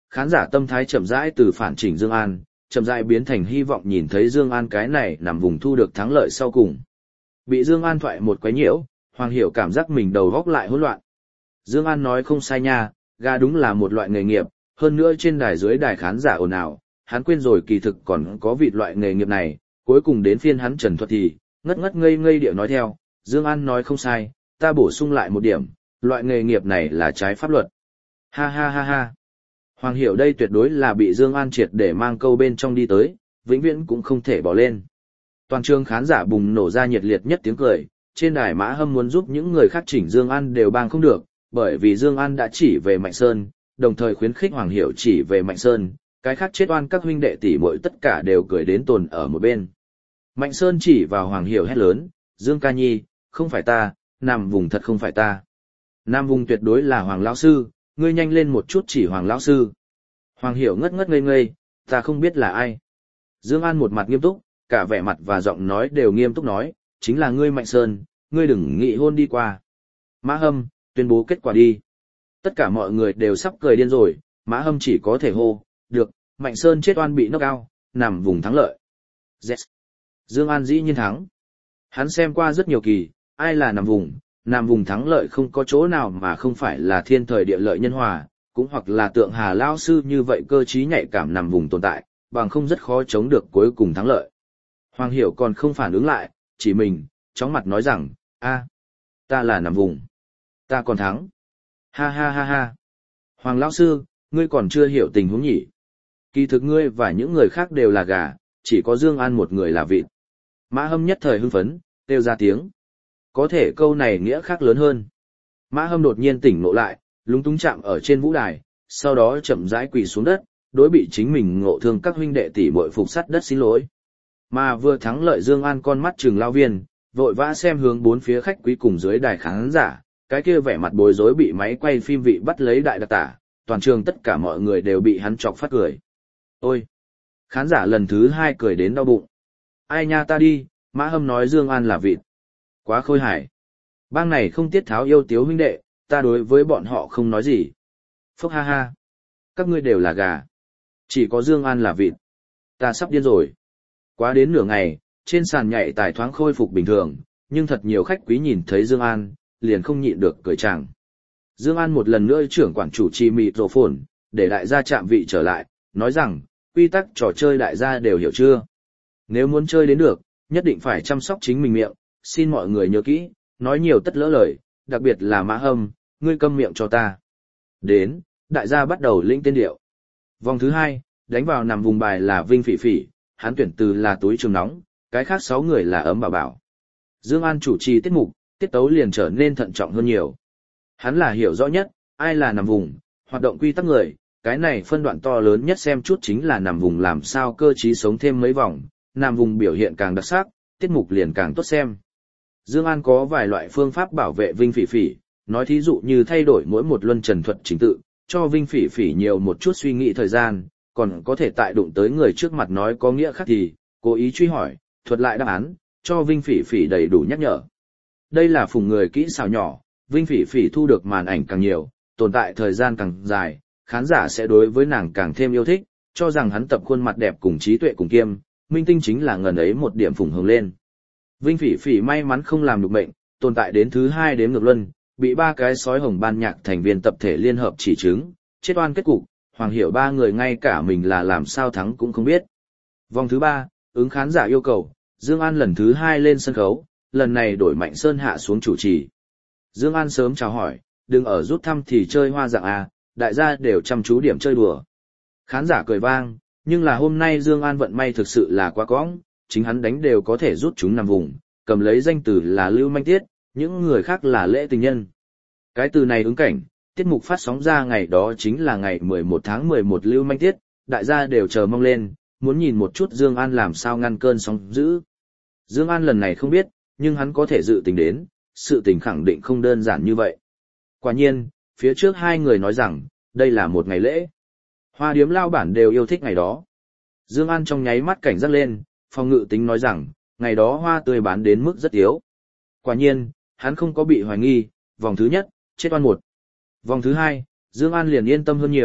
[SPEAKER 1] khán giả tâm thái chậm rãi từ phản chỉnh Dương An, chậm rãi biến thành hy vọng nhìn thấy Dương An cái này nằm vùng thu được thắng lợi sau cùng. Bị Dương An thoại một quấy nhiễu, Hoàng Hiểu cảm giác mình đầu óc lại hỗn loạn. Dương An nói không sai nha, gà đúng là một loại nghề nghiệp, hơn nữa trên đài dưới đài khán giả ồn ào, hắn quên rồi kỳ thực còn có vịt loại nghề nghiệp này, cuối cùng đến phiên hắn Trần Thuật thì, ngất ngất ngây ngây điệu nói theo, Dương An nói không sai, ta bổ sung lại một điểm, loại nghề nghiệp này là trái pháp luật. Ha ha ha ha. Hoàng Hiểu đây tuyệt đối là bị Dương An triệt để mang câu bên trong đi tới, vĩnh viễn cũng không thể bỏ lên. Toàn trường khán giả bùng nổ ra nhiệt liệt nhất tiếng cười, trên đài Mã Hâm muốn giúp những người khác chỉnh Dương An đều bang không được, bởi vì Dương An đã chỉ về Mạnh Sơn, đồng thời khuyến khích Hoàng Hiểu chỉ về Mạnh Sơn, cái khác chết oan các huynh đệ tỷ muội tất cả đều cười đến tồn ở một bên. Mạnh Sơn chỉ vào Hoàng Hiểu hét lớn, Dương ca nhi, không phải ta, Nam vùng thật không phải ta. Nam vùng tuyệt đối là Hoàng lão sư, ngươi nhanh lên một chút chỉ Hoàng lão sư. Hoàng Hiểu ngất ngất ngây ngây, ta không biết là ai. Dương An một mặt nghiêm túc, cả vẻ mặt và giọng nói đều nghiêm túc nói, chính là ngươi Mạnh Sơn, ngươi đừng nghĩ hôn đi qua. Mã Hâm, tuyên bố kết quả đi. Tất cả mọi người đều sắp cười điên rồi, Mã Hâm chỉ có thể hô, được, Mạnh Sơn chết oan bị knock out, nằm vùng thắng lợi. Yes. Dương An dĩ nhiên thắng. Hắn xem qua rất nhiều kỳ, ai là nằm vùng, nằm vùng thắng lợi không có chỗ nào mà không phải là thiên thời địa lợi nhân hòa, cũng hoặc là tượng Hà lão sư như vậy cơ trí nhạy cảm nằm vùng tồn tại, bằng không rất khó chống được cuối cùng thắng lợi. Hoàng Hiểu còn không phản ứng lại, chỉ mình, chóng mặt nói rằng, a, ta là nằm vùng, ta còn thắng. Ha ha ha ha. Hoàng lão sư, ngươi còn chưa hiểu tình huống nhỉ? Kỳ thực ngươi và những người khác đều là gà, chỉ có Dương An một người là vịt. Mã Hâm nhất thời hưng phấn, kêu ra tiếng. Có thể câu này nghĩa khác lớn hơn. Mã Hâm đột nhiên tỉnh ngộ lại, lúng túng chạm ở trên vũ đài, sau đó chậm rãi quỳ xuống đất, đối bị chính mình ngộ thương các huynh đệ tỷ muội phục sắt đất xin lỗi. Mà vừa thắng lợi Dương An con mắt trừng lao viên, vội vã xem hướng bốn phía khách quý cùng dưới đài khán giả, cái kia vẻ mặt bối rối bị máy quay phim vị bắt lấy đại đặc tả, toàn trường tất cả mọi người đều bị hắn chọc phát cười. Ôi! Khán giả lần thứ hai cười đến đau bụng. Ai nha ta đi, Mã Hâm nói Dương An là vịt. Quá khôi hài. Bang này không tiết tháo yêu tiếu huynh đệ, ta đối với bọn họ không nói gì. Phốc ha ha. Các ngươi đều là gà. Chỉ có Dương An là vịt. Ta sắp điên rồi. Quá đến nửa ngày, trên sàn nhảy tài thoáng khôi phục bình thường, nhưng thật nhiều khách quý nhìn thấy Dương An, liền không nhịn được cười chàng. Dương An một lần nữa trưởng quản chủ trì mịt rổ phồn, để đại gia chạm vị trở lại, nói rằng, quy tắc trò chơi đại gia đều hiểu chưa? Nếu muốn chơi đến được, nhất định phải chăm sóc chính mình miệng, xin mọi người nhớ kỹ, nói nhiều tất lỡ lời, đặc biệt là Mã Hâm, ngươi câm miệng cho ta. Đến, đại gia bắt đầu lĩnh tên điệu. Vòng thứ hai, đánh vào nằm vùng bài là Vinh Phỉ Phỉ, hắn tuyển từ là túi trường nóng, cái khác sáu người là ấm bảo bảo. Dương An chủ trì tiết mục, tiết tấu liền trở nên thận trọng hơn nhiều. Hắn là hiểu rõ nhất, ai là nằm vùng, hoạt động quy tắc người, cái này phân đoạn to lớn nhất xem chút chính là nằm vùng làm sao cơ trí sống thêm mấy vòng, nằm vùng biểu hiện càng đặc sắc, tiết mục liền càng tốt xem. Dương An có vài loại phương pháp bảo vệ Vinh Phỉ Phỉ, nói thí dụ như thay đổi mỗi một luân trần thuật chính tự, cho Vinh Phỉ Phỉ nhiều một chút suy nghĩ thời gian, còn có thể tại đụng tới người trước mặt nói có nghĩa khác thì, cố ý truy hỏi, thuật lại đáp án, cho Vinh Phỉ Phỉ đầy đủ nhắc nhở. Đây là phùng người kỹ xảo nhỏ, Vinh Phỉ Phỉ thu được màn ảnh càng nhiều, tồn tại thời gian càng dài, khán giả sẽ đối với nàng càng thêm yêu thích, cho rằng hắn tập khuôn mặt đẹp cùng trí tuệ cùng kiêm, minh tinh chính là ngần ấy một điểm phùng hồng lên. Vinh Phỉ Phỉ may mắn không làm được mệnh, tồn tại đến thứ hai đếm ngược luân, bị ba cái sói hồng ban nhạc thành viên tập thể liên hợp chỉ chứng, chết oan kết cục, Hoàng Hiểu ba người ngay cả mình là làm sao thắng cũng không biết. Vòng thứ ba, ứng khán giả yêu cầu, Dương An lần thứ hai lên sân khấu, lần này đổi Mạnh Sơn hạ xuống chủ trì. Dương An sớm chào hỏi, đừng ở rút thăm thì chơi hoa dạng à, đại gia đều chăm chú điểm chơi đùa. Khán giả cười vang, nhưng là hôm nay Dương An vận may thực sự là quá cõng, chính hắn đánh đều có thể rút chúng nằm vùng, cầm lấy danh từ là Lưu Manh Tiết, những người khác là Lễ Tình Nhân. Cái từ này ứng cảnh, tiết mục phát sóng ra ngày đó chính là ngày mười một tháng mười một Lưu Manh Tiết, đại gia đều chờ mong lên, muốn nhìn một chút Dương An làm sao ngăn cơn sóng dữ. Dương An lần này không biết, nhưng hắn có thể dự tính đến, sự tình khẳng định không đơn giản như vậy. Quả nhiên, phía trước hai người nói rằng, đây là một ngày lễ. Hoa điếm lao bản đều yêu thích ngày đó. Dương An trong nháy mắt cảnh giác lên, phòng ngự tính nói rằng, ngày đó hoa tươi bán đến mức rất yếu. Quả nhiên, hắn không có bị hoài nghi, vòng thứ nhất, chết oan một. Vòng thứ hai, Dương An liền yên tâm hơn nhiều,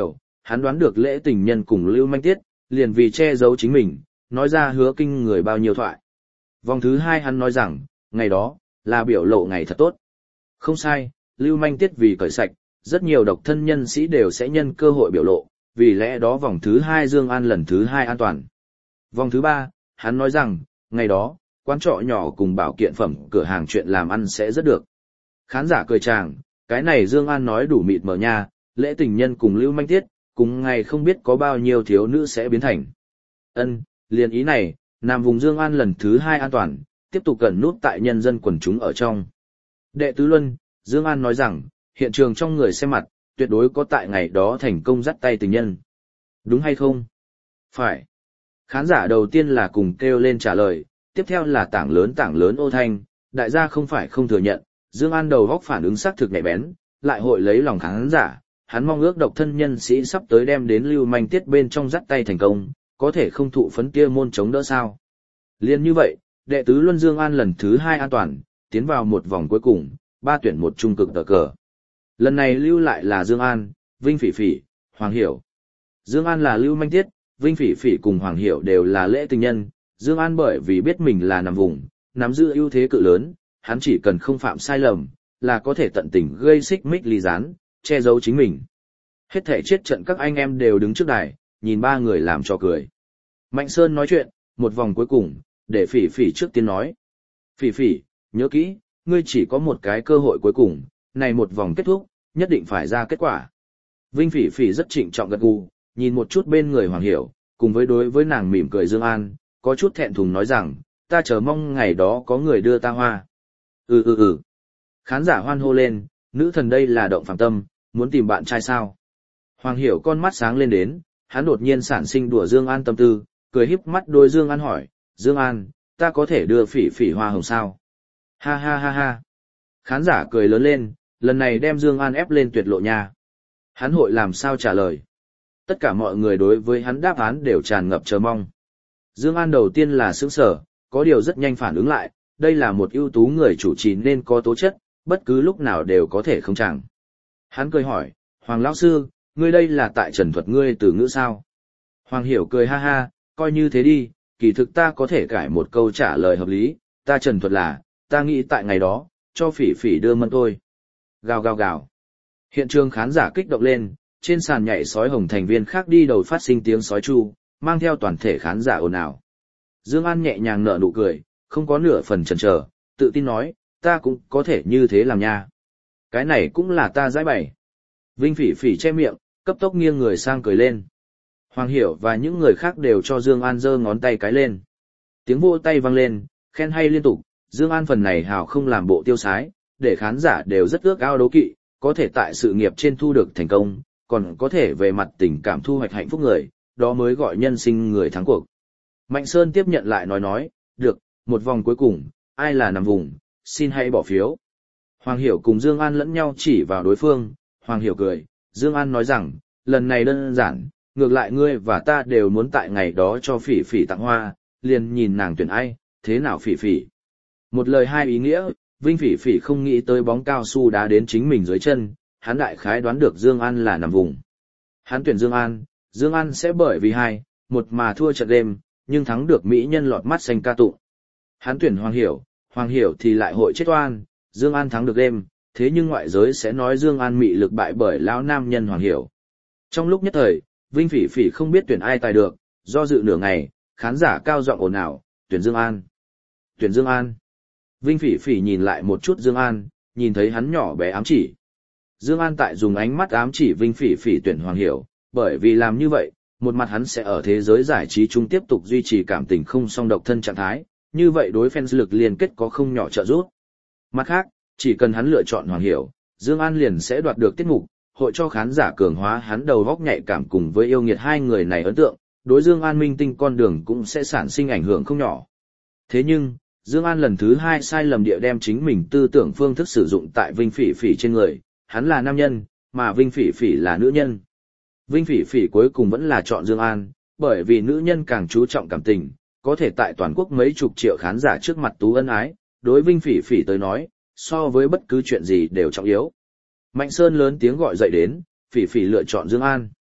[SPEAKER 1] hắn đoán được Lễ Tình Nhân cùng Lưu Manh Tiết, liền vì che giấu chính mình, nói ra hứa kinh người bao nhiêu thoại. Vòng thứ hai hắn nói rằng, ngày đó, là biểu lộ ngày thật tốt. Không sai, Lưu Manh Tiết vì cởi sạch, rất nhiều độc thân nhân sĩ đều sẽ nhân cơ hội biểu lộ, vì lẽ đó vòng thứ hai Dương An lần thứ hai an toàn. Vòng thứ ba, hắn nói rằng, ngày đó, quán trọ nhỏ cùng bảo kiện phẩm cửa hàng chuyện làm ăn sẽ rất được. Khán giả cười tràng, cái này Dương An nói đủ mịt mờ nha, Lễ Tình Nhân cùng Lưu Manh Tiết, cùng ngày không biết có bao nhiêu thiếu nữ sẽ biến thành. Ân, liền ý này, Nam vùng Dương An lần thứ hai an toàn, tiếp tục cẩn nút tại nhân dân quần chúng ở trong. Đệ tứ luân, Dương An nói rằng, hiện trường trong người xem mặt, tuyệt đối có tại ngày đó thành công dắt tay tình nhân. Đúng hay không? Phải. Khán giả đầu tiên là cùng kêu lên trả lời, tiếp theo là tảng lớn tảng lớn ô thanh, đại gia không phải không thừa nhận, Dương An đầu góc phản ứng xác thực nhạy bén, lại hội lấy lòng khán giả, hắn mong ước độc thân nhân sĩ sắp tới đem đến Lưu Manh Tiết bên trong dắt tay thành công, có thể không thụ phấn kia môn chống đỡ sao. Liên như vậy, đệ tứ luân Dương An lần thứ hai an toàn, tiến vào một vòng cuối cùng, ba tuyển một trung cực tờ cờ. Lần này lưu lại là Dương An, Vinh Phỉ Phỉ, Hoàng Hiểu. Dương An là Lưu Manh Tiết, Vinh Phỉ Phỉ cùng Hoàng Hiểu đều là Lễ Tình Nhân, Dương An bởi vì biết mình là nằm vùng, nắm giữ ưu thế cự lớn, hắn chỉ cần không phạm sai lầm, là có thể tận tình gây xích mích ly gián, che giấu chính mình. Hết thảy chết trận các anh em đều đứng trước đài, nhìn ba người làm trò cười. Mạnh Sơn nói chuyện, một vòng cuối cùng, để Phỉ Phỉ trước tiên nói. Phỉ Phỉ, nhớ kỹ, ngươi chỉ có một cái cơ hội cuối cùng, này một vòng kết thúc, nhất định phải ra kết quả. Vinh Phỉ Phỉ rất trịnh trọng gật gù, nhìn một chút bên người Hoàng Hiểu, cùng với đối với nàng mỉm cười Dương An, có chút thẹn thùng nói rằng, ta chờ mong ngày đó có người đưa ta hoa. Ừ ừ ừ. Khán giả hoan hô lên, nữ thần đây là động phàm tâm, muốn tìm bạn trai sao? Hoàng Hiểu con mắt sáng lên đến, hắn đột nhiên sản sinh đùa Dương An tâm tư, cười híp mắt đôi Dương An hỏi, Dương An, ta có thể đưa Phỉ Phỉ hoa hồng sao? Ha ha ha ha. Khán giả cười lớn lên, lần này đem Dương An ép lên tuyệt lộ nha. Hắn hội làm sao trả lời? Tất cả mọi người đối với hắn đáp án đều tràn ngập chờ mong. Dương An đầu tiên là sững sờ, có điều rất nhanh phản ứng lại, đây là một ưu tú người chủ trì nên có tố chất, bất cứ lúc nào đều có thể không chẳng. Hắn cười hỏi, Hoàng lão sư, ngươi đây là tại trần thuật ngươi từ ngữ sao? Hoàng Hiểu cười ha ha, coi như thế đi, kỳ thực ta có thể cải một câu trả lời hợp lý, ta trần thuật là, ta nghĩ tại ngày đó, cho Phỉ Phỉ đưa mân tôi. Gào gào gào. Hiện trường khán giả kích động lên, trên sàn nhảy sói hồng thành viên khác đi đầu phát sinh tiếng sói chu, mang theo toàn thể khán giả ồn ào. Dương An nhẹ nhàng nở nụ cười, không có nửa phần chần chờ, tự tin nói, ta cũng có thể như thế làm nha. Cái này cũng là ta giải bày. Vinh Phỉ Phỉ che miệng, cấp tốc nghiêng người sang cười lên. Hoàng Hiểu và những người khác đều cho Dương An giơ ngón tay cái lên. Tiếng vỗ tay vang lên, khen hay liên tục, Dương An phần này hào không làm bộ tiêu sái, để khán giả đều rất ước ao đố kỵ, có thể tại sự nghiệp trên thu được thành công, còn có thể về mặt tình cảm thu hoạch hạnh phúc người, đó mới gọi nhân sinh người thắng cuộc. Mạnh Sơn tiếp nhận lại nói nói, được, một vòng cuối cùng, ai là nằm vùng, xin hãy bỏ phiếu. Hoàng Hiểu cùng Dương An lẫn nhau chỉ vào đối phương, Hoàng Hiểu cười, Dương An nói rằng, lần này đơn giản, ngược lại ngươi và ta đều muốn tại ngày đó cho Phỉ Phỉ tặng hoa, liền nhìn nàng tuyển ai, thế nào Phỉ Phỉ. Một lời hai ý nghĩa, Vinh Phỉ Phỉ không nghĩ tới bóng cao su đá đến chính mình dưới chân, hắn đại khái đoán được Dương An là nằm vùng. Hắn tuyển Dương An, Dương An sẽ bởi vì hai, một mà thua trận đêm, nhưng thắng được mỹ nhân lọt mắt xanh ca tụng. Hắn tuyển Hoàng Hiểu, Hoàng Hiểu thì lại hội chết oan, Dương An thắng được đêm, thế nhưng ngoại giới sẽ nói Dương An mị lực bại bởi lão nam nhân Hoàng Hiểu. Trong lúc nhất thời, Vinh Phỉ Phỉ không biết tuyển ai tài được, do dự nửa ngày, khán giả cao giọng ồn ào, tuyển Dương An. Tuyển Dương An. Vinh Phỉ Phỉ nhìn lại một chút Dương An, nhìn thấy hắn nhỏ bé ám chỉ. Dương An tại dùng ánh mắt ám chỉ Vinh Phỉ Phỉ tuyển Hoàng Hiểu, bởi vì làm như vậy, một mặt hắn sẽ ở thế giới giải trí chung tiếp tục duy trì cảm tình không song độc thân trạng thái, như vậy đối fans lực liên kết có không nhỏ trợ giúp. Mặt khác, chỉ cần hắn lựa chọn Hoàng Hiểu, Dương An liền sẽ đoạt được tiết mục, hội cho khán giả cường hóa hắn đầu góc nhạy cảm cùng với yêu nghiệt hai người này ấn tượng, đối Dương An minh tinh con đường cũng sẽ sản sinh ảnh hưởng không nhỏ. Thế nhưng, Dương An lần thứ hai sai lầm địa đem chính mình tư tưởng phương thức sử dụng tại Vinh Phỉ Phỉ trên người, hắn là nam nhân, mà Vinh Phỉ Phỉ là nữ nhân. Vinh Phỉ Phỉ cuối cùng vẫn là chọn Dương An, bởi vì nữ nhân càng chú trọng cảm tình, có thể tại toàn quốc mấy chục triệu khán giả trước mặt tú ân ái, đối Vinh Phỉ Phỉ tới nói, so với bất cứ chuyện gì đều trọng yếu. Mạnh Sơn lớn tiếng gọi dậy đến, Phỉ Phỉ lựa chọn Dương An.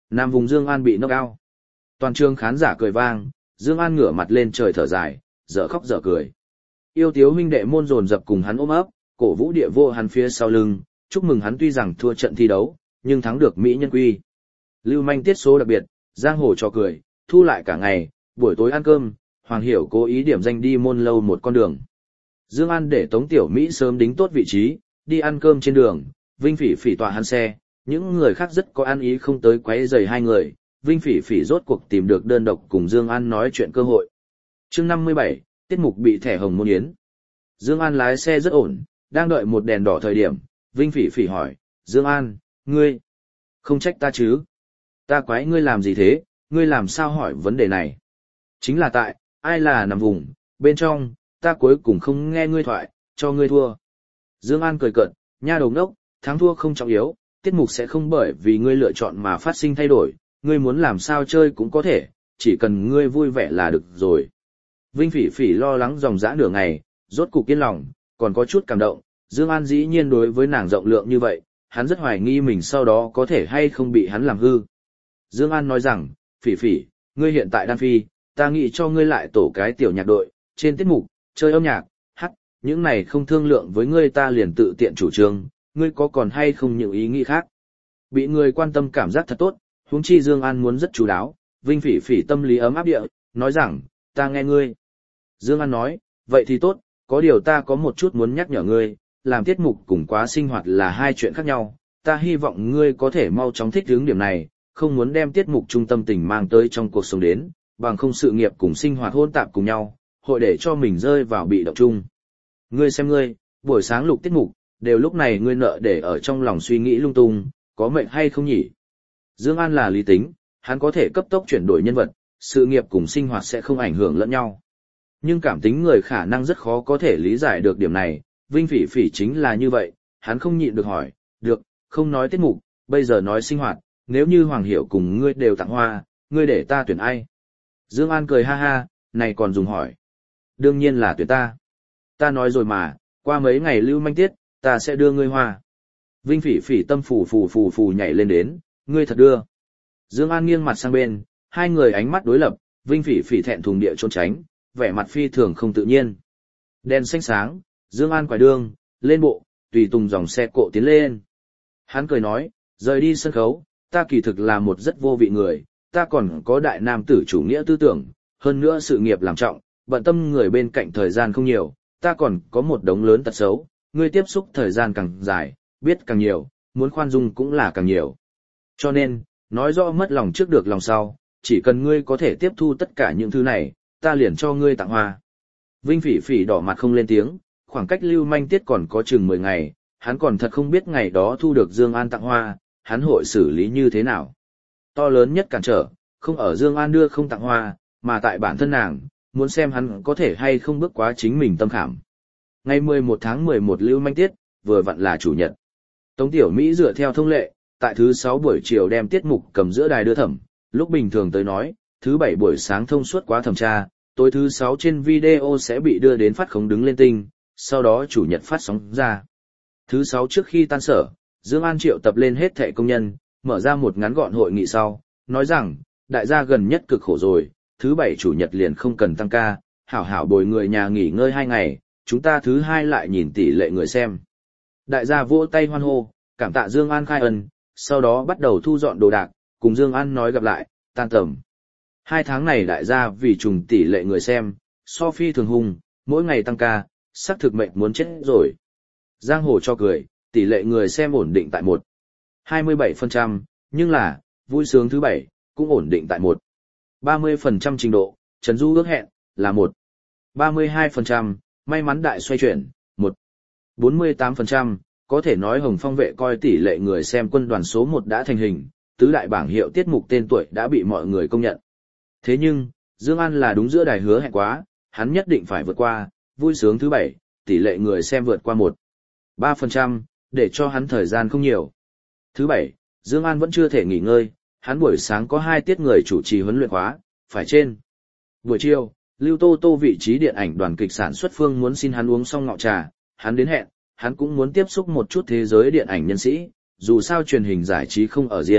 [SPEAKER 1] Nam vùng Dương An bị knock out. Toàn trường khán giả cười vang, Dương An ngửa mặt lên trời thở dài, dở khóc dở cười. Yêu Tiếu huynh đệ môn dồn dập cùng hắn ôm ấp, cổ vũ địa vô hắn phía sau lưng, chúc mừng hắn tuy rằng thua trận thi đấu, nhưng thắng được Mỹ nhân quy. Lưu manh tiết số đặc biệt, giang hồ trò cười, thu lại cả ngày, buổi tối ăn cơm, Hoàng Hiểu cố ý điểm danh đi môn lâu một con đường. Dương An để Tống Tiểu Mỹ sớm đính tốt vị trí, đi ăn cơm trên đường, Vinh Phỉ Phỉ tọa hắn xe, những người khác rất có ăn ý không tới quấy rầy hai người, Vinh Phỉ Phỉ rốt cuộc tìm được đơn độc cùng Dương An nói chuyện cơ hội. Chương năm mươi bảy, tiết mục bị thẻ hồng môn yến. Dương An lái xe rất ổn, đang đợi một đèn đỏ thời điểm, Vinh Phỉ Phỉ hỏi, Dương An, ngươi, không trách ta chứ? Ta quái ngươi làm gì thế, ngươi làm sao hỏi vấn đề này? Chính là tại, ai là nằm vùng, bên trong, ta cuối cùng không nghe ngươi thoại, cho ngươi thua. Dương An cười cợt, nha đầu ngốc, thắng thua không trọng yếu, tiết mục sẽ không bởi vì ngươi lựa chọn mà phát sinh thay đổi, ngươi muốn làm sao chơi cũng có thể, chỉ cần ngươi vui vẻ là được rồi. Vinh Phỉ Phỉ lo lắng dòng dã nửa ngày, rốt cục yên lòng, còn có chút cảm động, Dương An dĩ nhiên đối với nàng rộng lượng như vậy, hắn rất hoài nghi mình sau đó có thể hay không bị hắn làm hư. Dương An nói rằng, Phỉ Phỉ, ngươi hiện tại đan phi, ta nghĩ cho ngươi lại tổ cái tiểu nhạc đội, trên tiết mục, chơi âm nhạc, hát, những này không thương lượng với ngươi ta liền tự tiện chủ trương, ngươi có còn hay không những ý nghĩ khác. Bị người quan tâm cảm giác thật tốt, huống chi Dương An muốn rất chú đáo, Vinh Phỉ Phỉ tâm lý ấm áp địa, nói rằng, ta nghe ngươi. Dương An nói, vậy thì tốt, có điều ta có một chút muốn nhắc nhở ngươi, làm tiết mục cùng quá sinh hoạt là hai chuyện khác nhau, ta hy vọng ngươi có thể mau chóng thích ứng điểm này, không muốn đem tiết mục trung tâm tình mang tới trong cuộc sống đến, bằng không sự nghiệp cùng sinh hoạt hỗn tạp cùng nhau, hội để cho mình rơi vào bị động chung. Ngươi xem ngươi, buổi sáng lục tiết mục, đều lúc này ngươi nợ để ở trong lòng suy nghĩ lung tung, có mệnh hay không nhỉ? Dương An là lý tính, hắn có thể cấp tốc chuyển đổi nhân vật, sự nghiệp cùng sinh hoạt sẽ không ảnh hưởng lẫn nhau. Nhưng cảm tính người khả năng rất khó có thể lý giải được điểm này, Vinh Phỉ Phỉ chính là như vậy, hắn không nhịn được hỏi, được, không nói tiết mục, bây giờ nói sinh hoạt, nếu như Hoàng Hiểu cùng ngươi đều tặng hoa, ngươi để ta tuyển ai? Dương An cười ha ha, này còn dùng hỏi. Đương nhiên là tuyển ta. Ta nói rồi mà, qua mấy ngày lưu manh tiết, ta sẽ đưa ngươi hoa. Vinh Phỉ Phỉ tâm phù phù phù phù nhảy lên đến, ngươi thật đưa. Dương An nghiêng mặt sang bên, hai người ánh mắt đối lập, Vinh Phỉ Phỉ thẹn thùng địa trốn tránh, vẻ mặt phi thường không tự nhiên. Đèn xanh sáng, Dương An quải đường, lên bộ, tùy tùng dòng xe cộ tiến lên. Hắn cười nói, rời đi sân khấu, ta kỳ thực là một rất vô vị người, ta còn có đại nam tử chủ nghĩa tư tưởng, hơn nữa sự nghiệp làm trọng, bận tâm người bên cạnh thời gian không nhiều, ta còn có một đống lớn tật xấu, ngươi tiếp xúc thời gian càng dài, biết càng nhiều, muốn khoan dung cũng là càng nhiều. Cho nên, nói rõ mất lòng trước được lòng sau, chỉ cần ngươi có thể tiếp thu tất cả những thứ này, ta liền cho ngươi tặng hoa. Vinh Phỉ Phỉ đỏ mặt không lên tiếng, khoảng cách lưu manh tiết còn có chừng mười ngày, hắn còn thật không biết ngày đó thu được Dương An tặng hoa, hắn hội xử lý như thế nào. To lớn nhất cản trở, không ở Dương An đưa không tặng hoa, mà tại bản thân nàng, muốn xem hắn có thể hay không bước quá chính mình tâm khảm. Ngày mười một tháng mười một lưu manh tiết, vừa vặn là chủ nhật. Tống Tiểu Mỹ dựa theo thông lệ, tại thứ sáu buổi chiều đem tiết mục cầm giữa đài đưa thẩm, lúc bình thường tới nói, thứ bảy buổi sáng thông suốt quá thẩm tra, tối thứ sáu trên video sẽ bị đưa đến phát khống đứng lên tinh, sau đó chủ nhật phát sóng ra. Thứ sáu trước khi tan sở, Dương An triệu tập lên hết thảy công nhân, mở ra một ngắn gọn hội nghị sau, nói rằng, đại gia gần nhất cực khổ rồi, thứ bảy chủ nhật liền không cần tăng ca, hảo hảo bồi người nhà nghỉ ngơi hai ngày, chúng ta thứ hai lại nhìn tỷ lệ người xem. Đại gia vỗ tay hoan hô, cảm tạ Dương An khai ân, sau đó bắt đầu thu dọn đồ đạc, cùng Dương An nói gặp lại, tan tầm. Hai tháng này đại gia vì trùng tỷ lệ người xem, Sophie thường hùng, mỗi ngày tăng ca, sắc thực mệnh muốn chết rồi. Giang hồ cho cười, tỷ lệ người xem ổn định tại một phẩy hai mươi bảy phần trăm, nhưng là, vui sướng thứ bảy, cũng ổn định tại một phẩy ba mươi phần trăm trình độ, Trần Du ước hẹn, là một phẩy ba mươi hai phần trăm, may mắn đại xoay chuyển, một phẩy bốn mươi tám phần trăm, có thể nói Hồng Phong vệ coi tỷ lệ người xem quân đoàn số một đã thành hình, tứ đại bảng hiệu tiết mục tên tuổi đã bị mọi người công nhận. Thế nhưng, Dương An là đúng giữa đài hứa hẹn quá, hắn nhất định phải vượt qua, vui sướng thứ bảy, tỷ lệ người xem vượt qua một phẩy ba phần trăm, để cho hắn thời gian không nhiều. Thứ bảy, Dương An vẫn chưa thể nghỉ ngơi, hắn buổi sáng có hai tiết người chủ trì huấn luyện khóa, phải trên. Buổi chiều, Lưu Tô Tô vị trí điện ảnh đoàn kịch sản xuất phương muốn xin hắn uống xong ngọ trà, hắn đến hẹn, hắn cũng muốn tiếp xúc một chút thế giới điện ảnh nhân sĩ, dù sao truyền hình giải trí không ở riêng,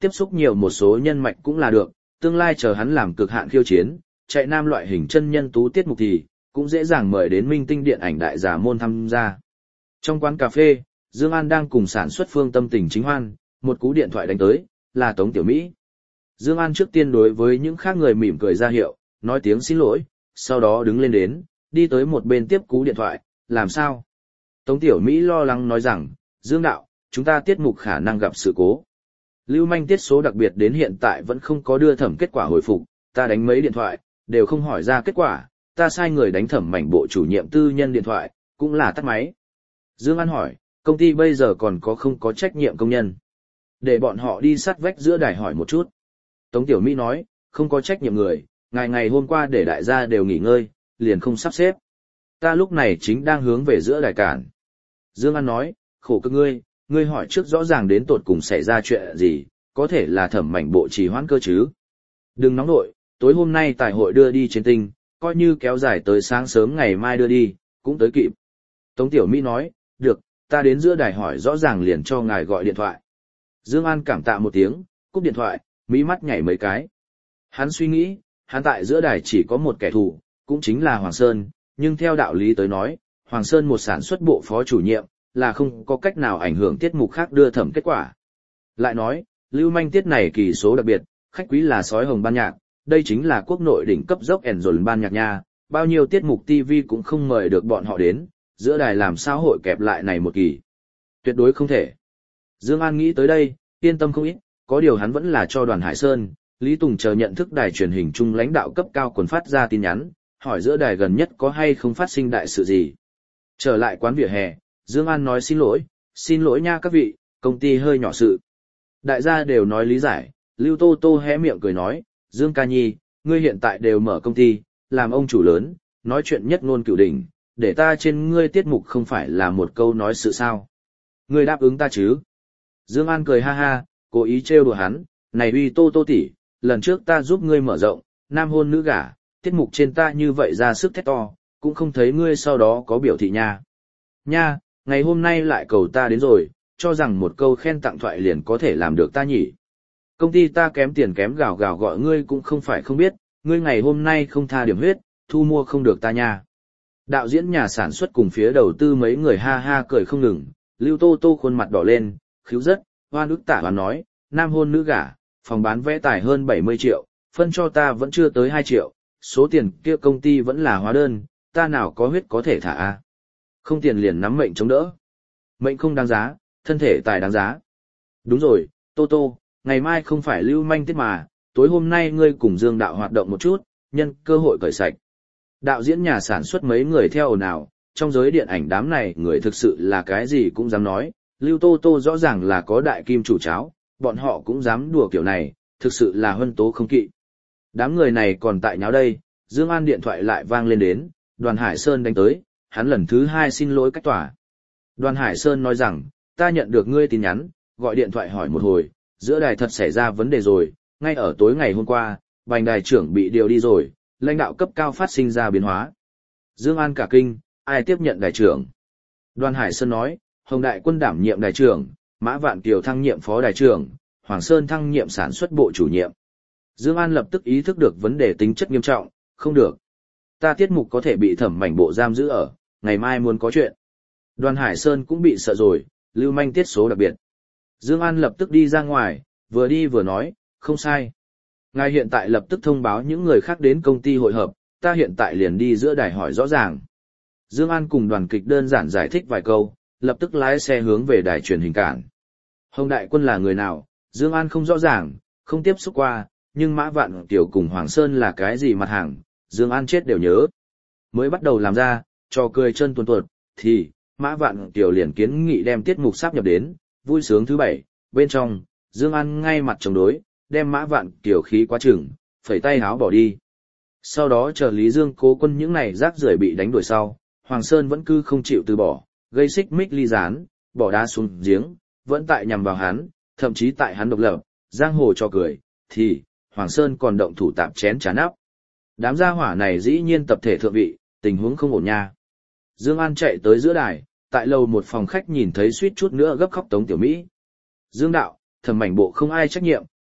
[SPEAKER 1] tiếp xúc nhiều một số nhân mạch cũng là được, tương lai chờ hắn làm cực hạn khiêu chiến, chạy nam loại hình chân nhân tú tiết mục thì, cũng dễ dàng mời đến minh tinh điện ảnh đại giả môn tham gia. Trong quán cà phê, Dương An đang cùng sản xuất phương tâm tình chính hoan, một cú điện thoại đánh tới, là Tống Tiểu Mỹ. Dương An trước tiên đối với những khác người mỉm cười ra hiệu, nói tiếng xin lỗi, sau đó đứng lên đến, đi tới một bên tiếp cú điện thoại, làm sao? Tống Tiểu Mỹ lo lắng nói rằng, Dương đạo, chúng ta tiết mục khả năng gặp sự cố. Lưu manh tiết số đặc biệt đến hiện tại vẫn không có đưa thẩm kết quả hồi phục, ta đánh mấy điện thoại, đều không hỏi ra kết quả, ta sai người đánh thẩm mảnh bộ chủ nhiệm tư nhân điện thoại, cũng là tắt máy. Dương An hỏi, công ty bây giờ còn có không có trách nhiệm công nhân? Để bọn họ đi sát vách giữa đài hỏi một chút. Tống Tiểu Mỹ nói, không có trách nhiệm người, ngày ngày hôm qua để đại gia đều nghỉ ngơi, liền không sắp xếp. Ta lúc này chính đang hướng về giữa đài cản. Dương An nói, khổ cực ngươi, ngươi hỏi trước rõ ràng đến tột cùng xảy ra chuyện gì, có thể là thẩm mảnh bộ trì hoãn cơ chứ. Đừng nóng nội, tối hôm nay tài hội đưa đi trên tinh, coi như kéo dài tới sáng sớm ngày mai đưa đi, cũng tới kịp. Tống Tiểu Mỹ nói, được, ta đến giữa đài hỏi rõ ràng liền cho ngài gọi điện thoại. Dương An cảm tạ một tiếng, cúp điện thoại, mỹ mắt nhảy mấy cái. Hắn suy nghĩ, hắn tại giữa đài chỉ có một kẻ thù, cũng chính là Hoàng Sơn, nhưng theo đạo lý tới nói, Hoàng Sơn một sản xuất bộ phó chủ nhiệm, là không có cách nào ảnh hưởng tiết mục khác đưa thẩm kết quả. Lại nói, lưu manh tiết này kỳ số đặc biệt, khách quý là sói hồng ban nhạc, đây chính là quốc nội đỉnh cấp dốc ẻn dồn ban nhạc nha, bao nhiêu tiết mục ti vi cũng không mời được bọn họ đến, giữa đài làm sao hội kẹp lại này một kỳ. Tuyệt đối không thể. Dương An nghĩ tới đây, yên tâm không ít, có điều hắn vẫn là cho Đoàn Hải Sơn, Lý Tùng chờ nhận thức đài truyền hình chung lãnh đạo cấp cao quần phát ra tin nhắn, hỏi giữa đài gần nhất có hay không phát sinh đại sự gì. Trở lại quán vỉa hè, Dương An nói xin lỗi, xin lỗi nha các vị, công ty hơi nhỏ sự. Đại gia đều nói lý giải, Lưu Tô Tô hé miệng cười nói, Dương ca nhi, ngươi hiện tại đều mở công ty, làm ông chủ lớn, nói chuyện nhất ngôn cửu đỉnh, để ta trên ngươi tiết mục không phải là một câu nói sự sao. Ngươi đáp ứng ta chứ? Dương An cười ha ha, cố ý trêu đùa hắn, này uy Tô Tô tỷ, lần trước ta giúp ngươi mở rộng, nam hôn nữ gả, tiết mục trên ta như vậy ra sức thét to, cũng không thấy ngươi sau đó có biểu thị nha. Nha, ngày hôm nay lại cầu ta đến rồi, cho rằng một câu khen tặng thoại liền có thể làm được ta nhỉ. Công ty ta kém tiền kém gào gào gọi ngươi cũng không phải không biết, ngươi ngày hôm nay không tha điểm huyết, thu mua không được ta nha. Đạo diễn nhà sản xuất cùng phía đầu tư mấy người ha ha cười không ngừng, Lưu Tô Tô khuôn mặt đỏ lên, khíu rất, hoan ức tả hoan nói, nam hôn nữ gả, phòng bán vé tài hơn bảy mươi triệu, phân cho ta vẫn chưa tới hai triệu, số tiền kia công ty vẫn là hóa đơn, ta nào có huyết có thể thả a. Không tiền liền nắm mệnh chống đỡ. Mệnh không đáng giá, thân thể tài đáng giá. Đúng rồi, Tô Tô, ngày mai không phải lưu manh tiết mà, tối hôm nay ngươi cùng Dương đạo hoạt động một chút, nhân cơ hội cởi sạch. Đạo diễn nhà sản xuất mấy người theo ồn ào, trong giới điện ảnh đám này người thực sự là cái gì cũng dám nói, Lưu Tô Tô rõ ràng là có đại kim chủ cháo, bọn họ cũng dám đùa kiểu này, thực sự là huân tố không kỵ. Đám người này còn tại nháo đây, Dương An điện thoại lại vang lên đến, Đoàn Hải Sơn đánh tới, hắn lần thứ hai xin lỗi cách tòa. Đoàn Hải Sơn nói rằng, ta nhận được ngươi tin nhắn, gọi điện thoại hỏi một hồi, giữa đài thật xảy ra vấn đề rồi, ngay ở tối ngày hôm qua, Bành đài trưởng bị điều đi rồi, lãnh đạo cấp cao phát sinh ra biến hóa. Dương An cả kinh, ai tiếp nhận đài trưởng? Đoàn Hải Sơn nói, Hồng Đại Quân đảm nhiệm đài trưởng, Mã Vạn Kiều thăng nhiệm phó đài trưởng, Hoàng Sơn thăng nhiệm sản xuất bộ chủ nhiệm. Dương An lập tức ý thức được vấn đề tính chất nghiêm trọng, không được. Ta tiết mục có thể bị thẩm mảnh bộ giam giữ ở, ngày mai muốn có chuyện. Đoàn Hải Sơn cũng bị sợ rồi, lưu manh tiết số đặc biệt. Dương An lập tức đi ra ngoài, vừa đi vừa nói, không sai. Ngài hiện tại lập tức thông báo những người khác đến công ty hội hợp, ta hiện tại liền đi giữa đài hỏi rõ ràng. Dương An cùng đoàn kịch đơn giản giải thích vài câu, lập tức lái xe hướng về đài truyền hình cảng. Hồng Đại Quân là người nào, Dương An không rõ ràng, không tiếp xúc qua, nhưng Mã Vạn Kiều cùng Hoàng Sơn là cái gì mặt hàng, Dương An chết đều nhớ. Mới bắt đầu làm ra, trò cười chân tuồn tuột, thì, Mã Vạn Kiều liền kiến nghị đem tiết mục sáp nhập đến, vui sướng thứ bảy, bên trong, Dương An ngay mặt chống đối, đem Mã Vạn Kiều khí quá chừng, phẩy tay háo bỏ đi. Sau đó chờ Lý Dương Cố Quân những này rác rưởi bị đánh đuổi sau, Hoàng Sơn vẫn cứ không chịu từ bỏ, gây xích mích ly gián, bỏ đá xuống giếng, vẫn tại nhằm vào hắn, thậm chí tại hắn độc lập, giang hồ cho cười, thì, Hoàng Sơn còn động thủ tạm chén trà nắp. Đám gia hỏa này dĩ nhiên tập thể thượng vị, tình huống không ổn nha. Dương An chạy tới giữa đài, tại lầu một phòng khách nhìn thấy suýt chút nữa gấp khóc Tống Tiểu Mỹ. Dương đạo, thẩm mảnh bộ không ai trách nhiệm,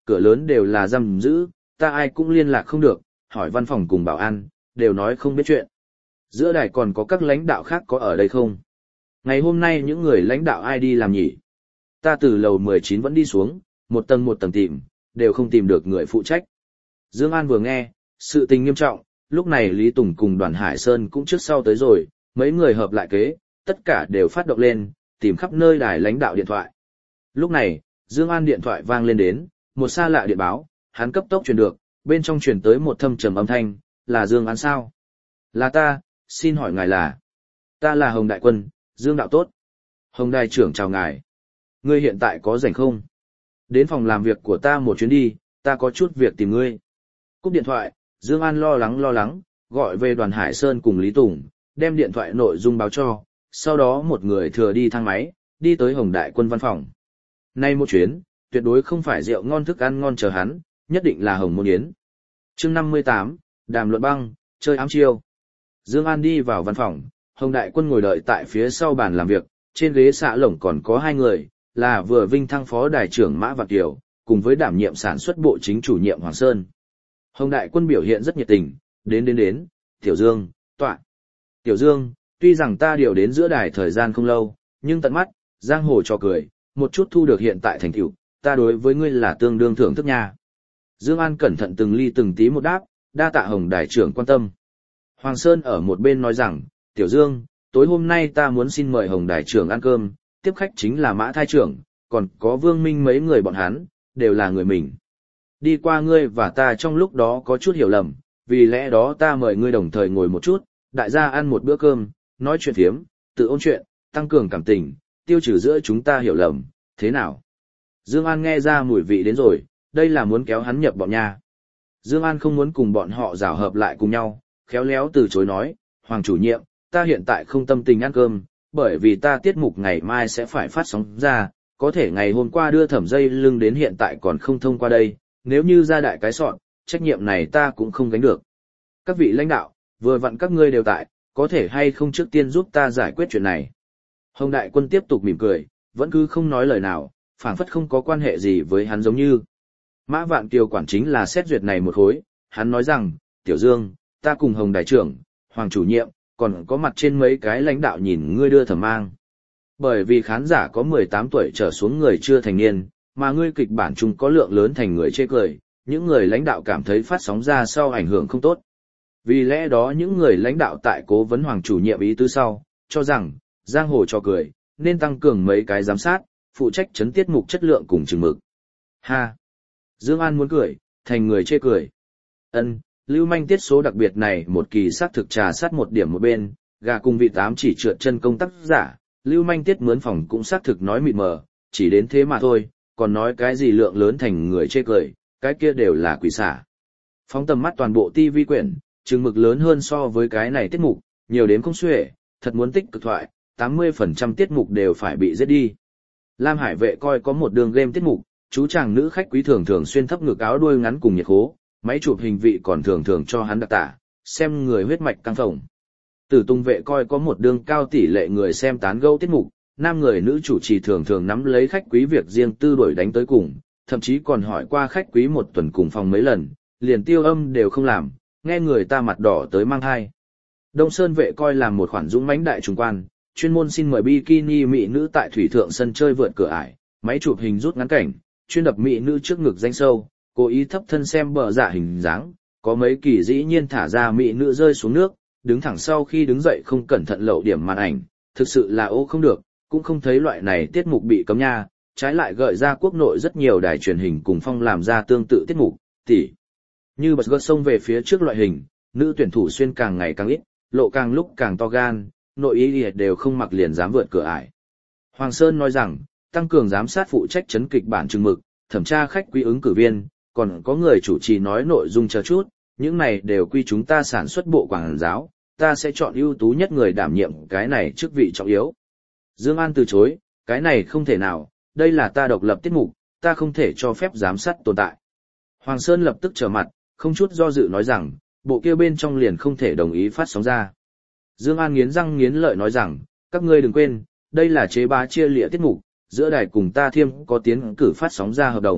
[SPEAKER 1] cửa lớn đều là giam giữ, ta ai cũng liên lạc không được, hỏi văn phòng cùng bảo an, đều nói không biết chuyện. Giữa đài còn có các lãnh đạo khác có ở đây không? Ngày hôm nay những người lãnh đạo ai đi làm nhỉ? Ta từ lầu mười chín vẫn đi xuống, một tầng một tầng tìm, đều không tìm được người phụ trách. Dương An vừa nghe, sự tình nghiêm trọng, lúc này Lý Tùng cùng Đoàn Hải Sơn cũng trước sau tới rồi, mấy người hợp lại kế, tất cả đều phát động lên, tìm khắp nơi đài lãnh đạo điện thoại. Lúc này, Dương An điện thoại vang lên đến, một xa lạ điện báo, hắn cấp tốc truyền được, bên trong truyền tới một thâm trầm âm thanh, là Dương An sao? Là ta, xin hỏi ngài là? Ta là Hồng Đại Quân, Dương đạo tốt. Hồng Đại trưởng chào ngài. Ngươi hiện tại có rảnh không? Đến phòng làm việc của ta một chuyến đi, ta có chút việc tìm ngươi. Cúp điện thoại, Dương An lo lắng lo lắng, gọi về Đoàn Hải Sơn cùng Lý Tùng, đem điện thoại nội dung báo cho, sau đó một người thừa đi thang máy, đi tới Hồng Đại Quân văn phòng. Nay một chuyến, tuyệt đối không phải rượu ngon thức ăn ngon chờ hắn, nhất định là Hồng Môn Yến. Chương năm mươi tám, đàm luận băng, chơi ám chiêu. Dương An đi vào văn phòng, Hồng Đại Quân ngồi đợi tại phía sau bàn làm việc, trên ghế xạ lồng còn có hai người, là vừa vinh thăng phó đài trưởng Mã Vạn Kiều, cùng với đảm nhiệm sản xuất bộ chính chủ nhiệm Hoàng Sơn. Hồng Đại Quân biểu hiện rất nhiệt tình, đến đến đến, Tiểu Dương, tọa. Tiểu Dương, tuy rằng ta điều đến giữa đài thời gian không lâu, nhưng tận mắt, giang hồ trò cười, một chút thu được hiện tại thành tựu, ta đối với ngươi là tương đương thưởng thức nha. Dương An cẩn thận từng ly từng tí một đáp, đa tạ Hồng đại trưởng quan tâm. Hoàng Sơn ở một bên nói rằng, Tiểu Dương, tối hôm nay ta muốn xin mời Hồng đại trưởng ăn cơm, tiếp khách chính là Mã Thai trưởng, còn có Vương Minh mấy người bọn hắn, đều là người mình. Đi qua ngươi và ta trong lúc đó có chút hiểu lầm, vì lẽ đó ta mời ngươi đồng thời ngồi một chút, đại gia ăn một bữa cơm, nói chuyện phiếm, tự ôn chuyện, tăng cường cảm tình, tiêu trừ giữa chúng ta hiểu lầm, thế nào? Dương An nghe ra mùi vị đến rồi, đây là muốn kéo hắn nhập bọn nha. Dương An không muốn cùng bọn họ giảo hợp lại cùng nhau, khéo léo từ chối nói, Hoàng chủ nhiệm, ta hiện tại không tâm tình ăn cơm, bởi vì ta tiết mục ngày mai sẽ phải phát sóng ra, có thể ngày hôm qua đưa thẩm dây lưng đến hiện tại còn không thông qua đây, nếu như ra đại cái sọn, trách nhiệm này ta cũng không gánh được. Các vị lãnh đạo, vừa vặn các ngươi đều tại, có thể hay không trước tiên giúp ta giải quyết chuyện này. Hồng Đại Quân tiếp tục mỉm cười, vẫn cứ không nói lời nào, phảng phất không có quan hệ gì với hắn giống như. Mã Vạn Kiều quản chính là xét duyệt này một khối, hắn nói rằng, Tiểu Dương, ta cùng Hồng đại trưởng, Hoàng chủ nhiệm, còn có mặt trên mấy cái lãnh đạo nhìn ngươi đưa thẩm mang. Bởi vì khán giả có mười tám tuổi trở xuống người chưa thành niên, mà ngươi kịch bản chung có lượng lớn thành người chê cười, những người lãnh đạo cảm thấy phát sóng ra sau ảnh hưởng không tốt. Vì lẽ đó những người lãnh đạo tại cố vấn Hoàng chủ nhiệm ý tứ sau, cho rằng, giang hồ cho cười, nên tăng cường mấy cái giám sát, phụ trách chấn tiết mục chất lượng cùng chừng mực. Ha! Dương An muốn cười, thành người chê cười. Ân, lưu manh tiết số đặc biệt này một kỳ sát thực trà sát một điểm một bên, gà cùng vị tám chỉ trượt chân công tác giả, lưu manh tiết mướn phòng cũng xác thực nói mịt mờ, chỉ đến thế mà thôi, còn nói cái gì lượng lớn thành người chê cười, cái kia đều là quỷ xả. Phóng tầm mắt toàn bộ ti vi quyển, chừng mực lớn hơn so với cái này tiết mục, nhiều đến không xuể, thật muốn tích cực thoại, tám mươi phần trăm tiết mục đều phải bị giết đi. Lam Hải Vệ coi có một đường game tiết mục, chú chàng nữ khách quý thường thường xuyên thấp ngực áo đuôi ngắn cùng nhiệt khố, máy chụp hình vị còn thường thường cho hắn đặc tả, xem người huyết mạch căng phồng. Tử Tung Vệ coi có một đường cao tỷ lệ người xem tán gẫu tiết mục, nam người nữ chủ trì thường thường nắm lấy khách quý việc riêng tư đuổi đánh tới cùng, thậm chí còn hỏi qua khách quý một tuần cùng phòng mấy lần, liền tiêu âm đều không làm, nghe người ta mặt đỏ tới mang hai. Đông Sơn Vệ coi làm một khoản dũng mãnh đại trùng quan, chuyên môn xin mời bikini mỹ nữ tại thủy thượng sân chơi vượt cửa ải, máy chụp hình rút ngắn cảnh, chuyên đập mỹ nữ trước ngực danh sâu, cố ý thấp thân xem bờ dạ hình dáng, có mấy kỳ dĩ nhiên thả ra mỹ nữ rơi xuống nước, đứng thẳng sau khi đứng dậy không cẩn thận lậu điểm màn ảnh, thực sự là ô không được, cũng không thấy loại này tiết mục bị cấm nha, trái lại gợi ra quốc nội rất nhiều đài truyền hình cùng phong làm ra tương tự tiết mục, tỉ như bật gợt sông về phía trước loại hình, nữ tuyển thủ xuyên càng ngày càng ít, lộ càng lúc càng to gan, nội ý đều không mặc liền dám vượt cửa ải. Hoàng Sơn nói rằng, tăng cường giám sát phụ trách chấn kịch bản chừng mực, thẩm tra khách quý ứng cử viên, còn có người chủ trì nói nội dung chờ chút, những này đều quy chúng ta sản xuất bộ quảng giáo, ta sẽ chọn ưu tú nhất người đảm nhiệm cái này chức vị trọng yếu. Dương An từ chối, cái này không thể nào, đây là ta độc lập tiết mục, ta không thể cho phép giám sát tồn tại. Hoàng Sơn lập tức trở mặt, không chút do dự nói rằng, bộ kia bên trong liền không thể đồng ý phát sóng ra. Dương An nghiến răng nghiến lợi nói rằng, các ngươi đừng quên, đây là chế bá chia lịa tiết mục, giữa đài cùng ta thiêm có tiến cử phát sóng ra hợp đồng,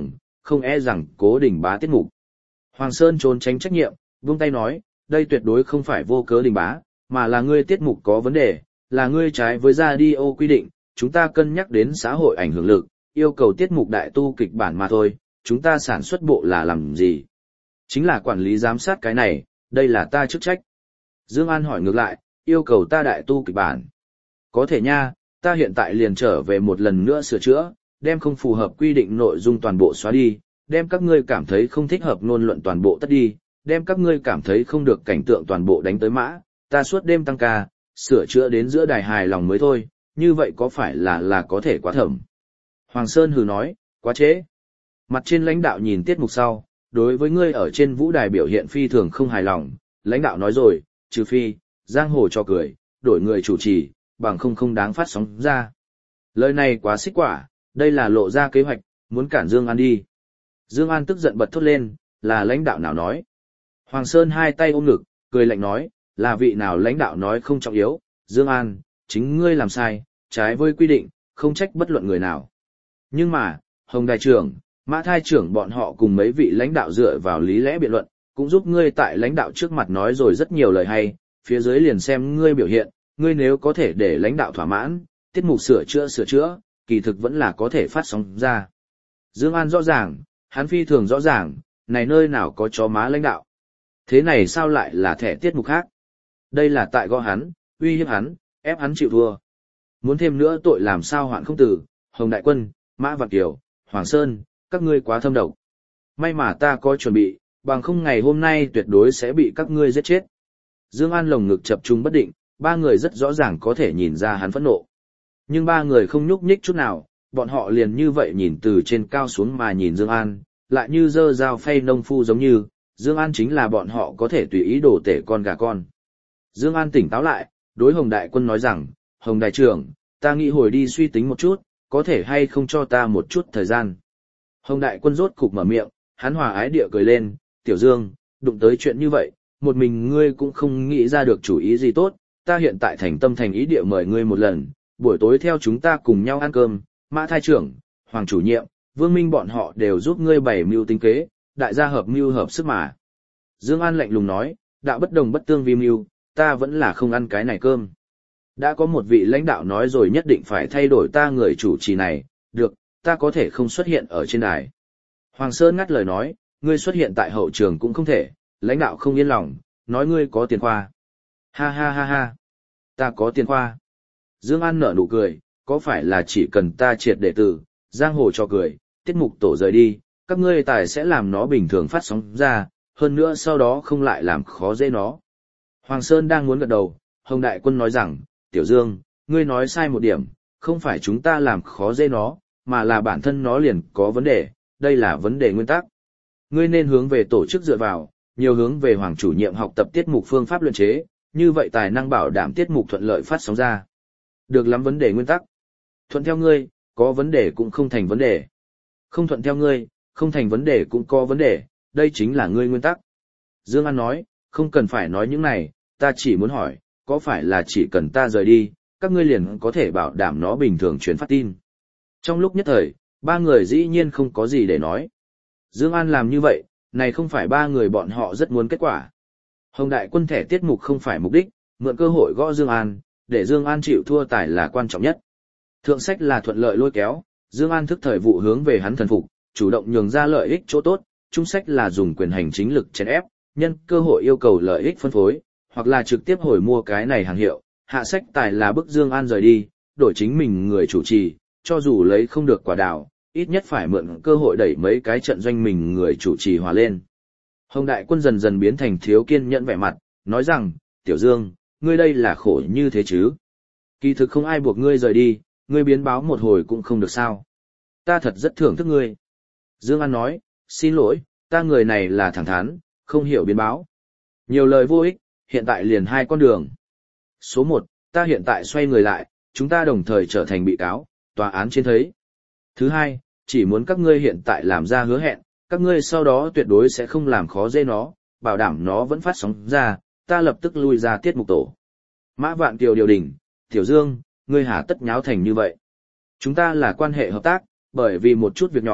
[SPEAKER 1] không e rằng Cố Đình Bá tiết mục. Hoàng Sơn trốn tránh trách nhiệm, buông tay nói, đây tuyệt đối không phải vô cớ Đình Bá, mà là ngươi tiết mục có vấn đề, là ngươi trái với radio quy định, chúng ta cân nhắc đến xã hội ảnh hưởng lực, yêu cầu tiết mục đại tu kịch bản mà thôi, chúng ta sản xuất bộ là làm gì? Chính là quản lý giám sát cái này, đây là ta chức trách. Dương An hỏi ngược lại, yêu cầu ta đại tu kịch bản. Có thể nha, ta hiện tại liền trở về một lần nữa sửa chữa, đem không phù hợp quy định nội dung toàn bộ xóa đi, đem các ngươi cảm thấy không thích hợp ngôn luận toàn bộ tất đi, đem các ngươi cảm thấy không được cảnh tượng toàn bộ đánh tới mã, ta suốt đêm tăng ca, sửa chữa đến giữa đài hài lòng mới thôi, như vậy có phải là là có thể quá thẩm. Hoàng Sơn hừ nói, quá trễ. Mặt trên lãnh đạo nhìn tiết mục sau, đối với ngươi ở trên vũ đài biểu hiện phi thường không hài lòng, lãnh đạo nói rồi, trừ phi, giang hồ cho cười, đổi người chủ trì, bằng không không đáng phát sóng ra. Lời này quá xích quả, đây là lộ ra kế hoạch, muốn cản Dương An đi. Dương An tức giận bật thốt lên, là lãnh đạo nào nói. Hoàng Sơn hai tay ôm ngực, cười lạnh nói, là vị nào lãnh đạo nói không trọng yếu, Dương An, chính ngươi làm sai, trái với quy định, không trách bất luận người nào. Nhưng mà, Hồng Đại trưởng, Mã Thai trưởng bọn họ cùng mấy vị lãnh đạo dựa vào lý lẽ biện luận, cũng giúp ngươi tại lãnh đạo trước mặt nói rồi rất nhiều lời hay, phía dưới liền xem ngươi biểu hiện, ngươi nếu có thể để lãnh đạo thỏa mãn, tiết mục sửa chữa sửa chữa, kỳ thực vẫn là có thể phát sóng ra. Dương An rõ ràng, hắn phi thường rõ ràng, này nơi nào có chó má lãnh đạo. Thế này sao lại là thẻ tiết mục khác? Đây là tại gõ hắn, uy hiếp hắn, ép hắn chịu thua. Muốn thêm nữa tội làm sao hoạn không tử, Hồng Đại Quân, Mã Vạn Kiều, Hoàng Sơn, các ngươi quá thâm độc. May mà ta có chuẩn bị, bằng không ngày hôm nay tuyệt đối sẽ bị các ngươi giết chết. Dương An lồng ngực chập trung bất định, ba người rất rõ ràng có thể nhìn ra hắn phẫn nộ. Nhưng ba người không nhúc nhích chút nào, bọn họ liền như vậy nhìn từ trên cao xuống mà nhìn Dương An, lại như dơ dao phay nông phu giống như, Dương An chính là bọn họ có thể tùy ý đổ tể con gà con. Dương An tỉnh táo lại, đối Hồng Đại Quân nói rằng, Hồng Đại trưởng, ta nghĩ hồi đi suy tính một chút, có thể hay không cho ta một chút thời gian. Hồng Đại Quân rốt cục mở miệng, hắn hòa ái địa cười lên, Tiểu Dương, đụng tới chuyện như vậy, một mình ngươi cũng không nghĩ ra được chủ ý gì tốt, ta hiện tại thành tâm thành ý địa mời ngươi một lần, buổi tối theo chúng ta cùng nhau ăn cơm, Mã Thai trưởng, Hoàng chủ nhiệm, Vương Minh bọn họ đều giúp ngươi bày mưu tính kế, đại gia hợp mưu hợp sức mà. Dương An lạnh lùng nói, đạo bất đồng bất tương vi mưu, ta vẫn là không ăn cái này cơm. Đã có một vị lãnh đạo nói rồi nhất định phải thay đổi ta người chủ trì này, được, ta có thể không xuất hiện ở trên đài. Hoàng Sơn ngắt lời nói, ngươi xuất hiện tại hậu trường cũng không thể, lãnh đạo không yên lòng, nói ngươi có tiền khoa. Ha ha ha ha, ta có tiền khoa. Dương An nở nụ cười, có phải là chỉ cần ta triệt để tử, giang hồ cho cười, tiết mục tổ rời đi, các ngươi tài sẽ làm nó bình thường phát sóng ra, hơn nữa sau đó không lại làm khó dễ nó. Hoàng Sơn đang muốn gật đầu, Hồng Đại Quân nói rằng, Tiểu Dương, ngươi nói sai một điểm, không phải chúng ta làm khó dễ nó, mà là bản thân nó liền có vấn đề, đây là vấn đề nguyên tắc. Ngươi nên hướng về tổ chức dựa vào, nhiều hướng về Hoàng chủ nhiệm học tập tiết mục phương pháp luyện chế, như vậy tài năng bảo đảm tiết mục thuận lợi phát sóng ra. Được lắm, vấn đề nguyên tắc. Thuận theo ngươi, có vấn đề cũng không thành vấn đề. Không thuận theo ngươi, không thành vấn đề cũng có vấn đề, đây chính là ngươi nguyên tắc. Dương An nói, không cần phải nói những này, ta chỉ muốn hỏi, có phải là chỉ cần ta rời đi, các ngươi liền có thể bảo đảm nó bình thường truyền phát tin. Trong lúc nhất thời, ba người dĩ nhiên không có gì để nói. Dương An làm như vậy, này không phải ba người bọn họ rất muốn kết quả. Hồng Đại Quân thẻ tiết mục không phải mục đích, mượn cơ hội gõ Dương An, để Dương An chịu thua tài là quan trọng nhất. Thượng sách là thuận lợi lôi kéo, Dương An thức thời vụ hướng về hắn thần phục, chủ động nhường ra lợi ích chỗ tốt, trung sách là dùng quyền hành chính lực chèn ép, nhân cơ hội yêu cầu lợi ích phân phối, hoặc là trực tiếp hồi mua cái này hàng hiệu, hạ sách tài là bức Dương An rời đi, đổi chính mình người chủ trì, cho dù lấy không được quả đào, ít nhất phải mượn cơ hội đẩy mấy cái trận doanh mình người chủ trì hòa lên. Hồng Đại Quân dần dần biến thành thiếu kiên nhẫn vẻ mặt, nói rằng, Tiểu Dương, ngươi đây là khổ như thế chứ? Kỳ thực không ai buộc ngươi rời đi, ngươi biến báo một hồi cũng không được sao? Ta thật rất thưởng thức ngươi. Dương An nói, xin lỗi, ta người này là thẳng thắn, không hiểu biến báo. Nhiều lời vô ích, hiện tại liền hai con đường. Số một, ta hiện tại xoay người lại, chúng ta đồng thời trở thành bị cáo, tòa án trên thấy. Thứ hai, chỉ muốn các ngươi hiện tại làm ra hứa hẹn, các ngươi sau đó tuyệt đối sẽ không làm khó dễ nó, bảo đảm nó vẫn phát sóng ra, ta lập tức lui ra tiết mục tổ. Mã Vạn Kiều điều đình, Tiểu Dương, ngươi hà tất nháo thành như vậy. Chúng ta là quan hệ hợp tác, bởi vì một chút việc nhỏ,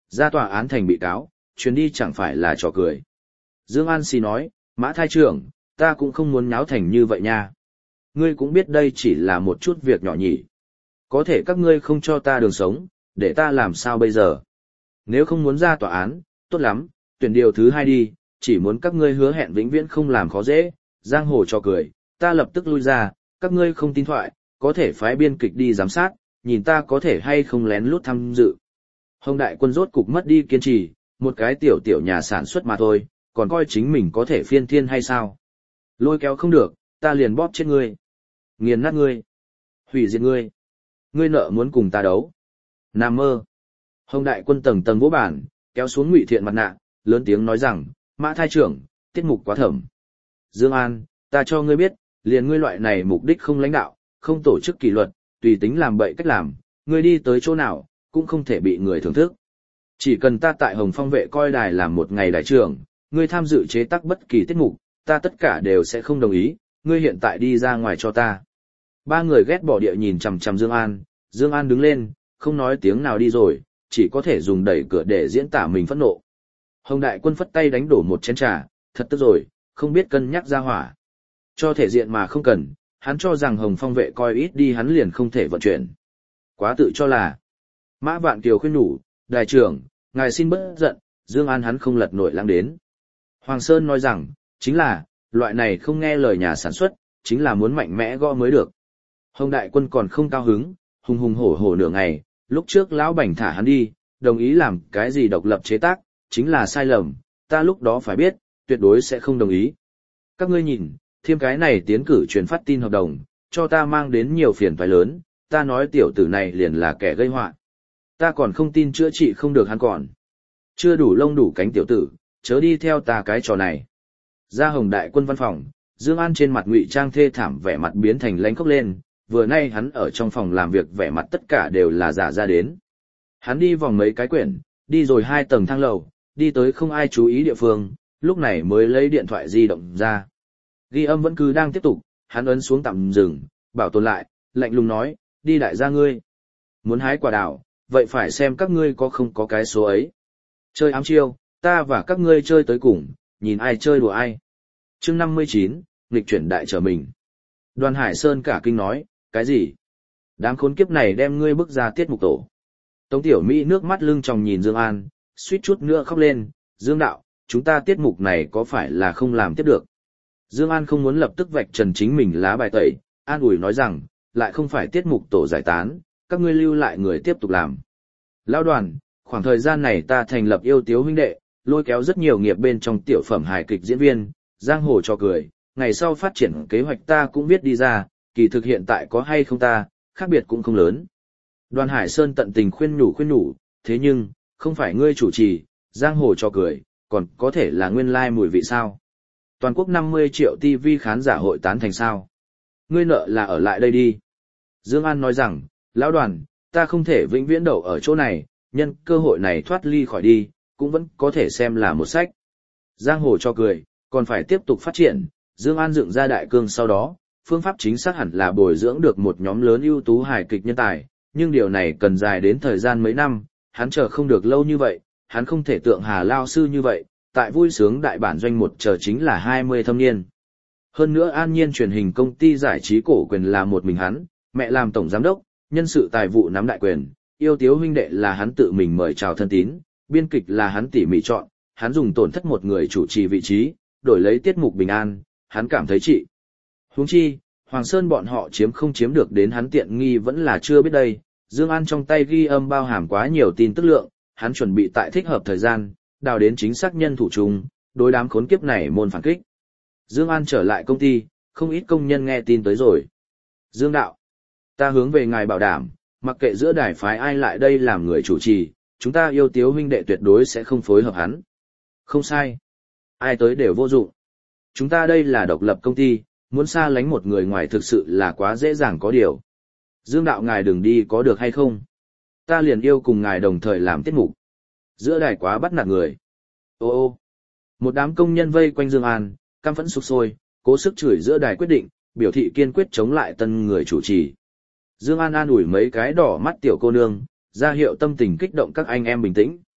[SPEAKER 1] ra tòa án thành bị cáo, chuyến đi chẳng phải là trò cười. Dương An xì nói, Mã Thái trưởng, ta cũng không muốn nháo thành như vậy nha. Ngươi cũng biết đây chỉ là một chút việc nhỏ nhỉ. Có thể các ngươi không cho ta đường sống, để ta làm sao bây giờ? Nếu không muốn ra tòa án, tốt lắm, tuyển điều thứ hai đi, chỉ muốn các ngươi hứa hẹn vĩnh viễn không làm khó dễ, giang hồ trò cười, ta lập tức lui ra, các ngươi không tin thoại, có thể phái biên kịch đi giám sát, nhìn ta có thể hay không lén lút tham dự. Hồng Đại Quân rốt cục mất đi kiên trì, một cái tiểu tiểu nhà sản xuất mà thôi, còn coi chính mình có thể phiên thiên hay sao? Lôi kéo không được, ta liền bóp chết ngươi, nghiền nát ngươi, hủy diệt ngươi. Ngươi nợ muốn cùng ta đấu. Nam mơ. Hồng Đại Quân tầng tầng vỗ bản, kéo xuống Ngụy Thiện mặt nạ, lớn tiếng nói rằng, Mã Thái trưởng, tiết mục quá thẩm. Dương An, ta cho ngươi biết, liền ngươi loại này mục đích không lãnh đạo, không tổ chức kỷ luật, tùy tính làm bậy cách làm, ngươi đi tới chỗ nào, cũng không thể bị người thưởng thức. Chỉ cần ta tại Hồng Phong vệ coi đài làm một ngày đại trưởng, ngươi tham dự chế tác bất kỳ tiết mục, ta tất cả đều sẽ không đồng ý, ngươi hiện tại đi ra ngoài cho ta. Ba người ghét bỏ địa nhìn chằm chằm Dương An, Dương An đứng lên, không nói tiếng nào đi rồi, chỉ có thể dùng đẩy cửa để diễn tả mình phẫn nộ. Hồng Đại Quân phất tay đánh đổ một chén trà, thật tức rồi, không biết cân nhắc ra hỏa. Cho thể diện mà không cần, hắn cho rằng Hồng Phong vệ coi ít đi hắn liền không thể vận chuyển. Quá tự cho là. Mã Vạn Kiều khuyên nhủ, đại trưởng, ngài xin bớt giận, Dương An hắn không lật nổi lãng đến. Hoàng Sơn nói rằng, chính là, loại này không nghe lời nhà sản xuất, chính là muốn mạnh mẽ gõ mới được. Hồng Đại Quân còn không cao hứng, hùng hùng hổ hổ nửa ngày, lúc trước lão Bành thả hắn đi, đồng ý làm cái gì độc lập chế tác, chính là sai lầm, ta lúc đó phải biết, tuyệt đối sẽ không đồng ý. Các ngươi nhìn, thêm cái này tiến cử truyền phát tin hợp đồng, cho ta mang đến nhiều phiền toái lớn, ta nói tiểu tử này liền là kẻ gây họa. Ta còn không tin chữa trị không được hắn còn. Chưa đủ lông đủ cánh tiểu tử, chớ đi theo ta cái trò này. Ra Hồng Đại Quân văn phòng, Dương An trên mặt ngụy trang thê thảm vẻ mặt biến thành lãnh khốc lên, vừa nay hắn ở trong phòng làm việc vẻ mặt tất cả đều là giả ra đến. Hắn đi vòng mấy cái quyển, đi rồi hai tầng thang lầu, đi tới không ai chú ý địa phương, lúc này mới lấy điện thoại di động ra. Ghi âm vẫn cứ đang tiếp tục, hắn ấn xuống tạm dừng, bảo tồn lại, lạnh lùng nói, đi đại gia ngươi. Muốn hái quả đào, vậy phải xem các ngươi có không có cái số ấy. Chơi ám chiêu, ta và các ngươi chơi tới cùng, nhìn ai chơi đùa ai. Chương năm mươi chín, nghịch chuyển đại trở mình. Đoàn Hải Sơn cả kinh nói, cái gì? Đám khốn kiếp này đem ngươi bức ra tiết mục tổ. Tống Tiểu Mỹ nước mắt lưng tròng nhìn Dương An, suýt chút nữa khóc lên, Dương đạo, chúng ta tiết mục này có phải là không làm tiếp được? Dương An không muốn lập tức vạch trần chính mình lá bài tẩy, an ủi nói rằng, lại không phải tiết mục tổ giải tán, các ngươi lưu lại người tiếp tục làm. Lão Đoàn, khoảng thời gian này ta thành lập Yêu Tiếu huynh đệ, lôi kéo rất nhiều nghiệp bên trong tiểu phẩm hài kịch diễn viên, giang hồ cho cười, ngày sau phát triển kế hoạch ta cũng viết đi ra, kỳ thực hiện tại có hay không ta, khác biệt cũng không lớn. Đoàn Hải Sơn tận tình khuyên nhủ khuyên nhủ, thế nhưng, không phải ngươi chủ trì, giang hồ cho cười, còn có thể là nguyên lai mùi vị sao? Toàn quốc năm mươi triệu ti vi khán giả hội tán thành sao? Ngươi nợ là ở lại đây đi. Dương An nói rằng, lão Đoàn, ta không thể vĩnh viễn đậu ở chỗ này, nhân cơ hội này thoát ly khỏi đi, cũng vẫn có thể xem là một sách. Giang hồ cho cười, còn phải tiếp tục phát triển, Dương An dựng ra đại cương sau đó, phương pháp chính xác hẳn là bồi dưỡng được một nhóm lớn ưu tú hài kịch nhân tài, nhưng điều này cần dài đến thời gian mấy năm, hắn chờ không được lâu như vậy, hắn không thể tượng Hà Lao sư như vậy, tại vui sướng đại bản doanh một chờ chính là hai mươi thâm niên. Hơn nữa An Nhiên truyền hình công ty giải trí cổ quyền là một mình hắn, mẹ làm tổng giám đốc, nhân sự tài vụ nắm đại quyền, Yêu Tiếu huynh đệ là hắn tự mình mời chào thân tín, biên kịch là hắn tỉ mỉ chọn, hắn dùng tổn thất một người chủ trì vị trí, đổi lấy tiết mục bình an, hắn cảm thấy trị. Huống chi, Hoàng Sơn bọn họ chiếm không chiếm được đến hắn tiện nghi vẫn là chưa biết đây, Dương An trong tay ghi âm bao hàm quá nhiều tin tức lượng, hắn chuẩn bị tại thích hợp thời gian, đào đến chính xác nhân thủ chung, đối đám khốn kiếp này môn phản kích. Dương An trở lại công ty, không ít công nhân nghe tin tới rồi. Dương đạo, ta hướng về ngài bảo đảm, mặc kệ giữa đài phái ai lại đây làm người chủ trì, chúng ta Yêu Tiếu huynh đệ tuyệt đối sẽ không phối hợp hắn. Không sai. Ai tới đều vô dụng. Chúng ta đây là độc lập công ty, muốn xa lánh một người ngoài thực sự là quá dễ dàng có điều. Dương đạo ngài đừng đi có được hay không? Ta liền yêu cùng ngài đồng thời làm tiết mục. Giữa đài quá bắt nạt người. Ô ô. Một đám công nhân vây quanh Dương An, căm phẫn sục sôi, cố sức chửi giữa đài quyết định, biểu thị kiên quyết chống lại tân người chủ trì. Dương An an ủi mấy cái đỏ mắt tiểu cô nương, ra hiệu tâm tình kích động các anh em bình tĩnh.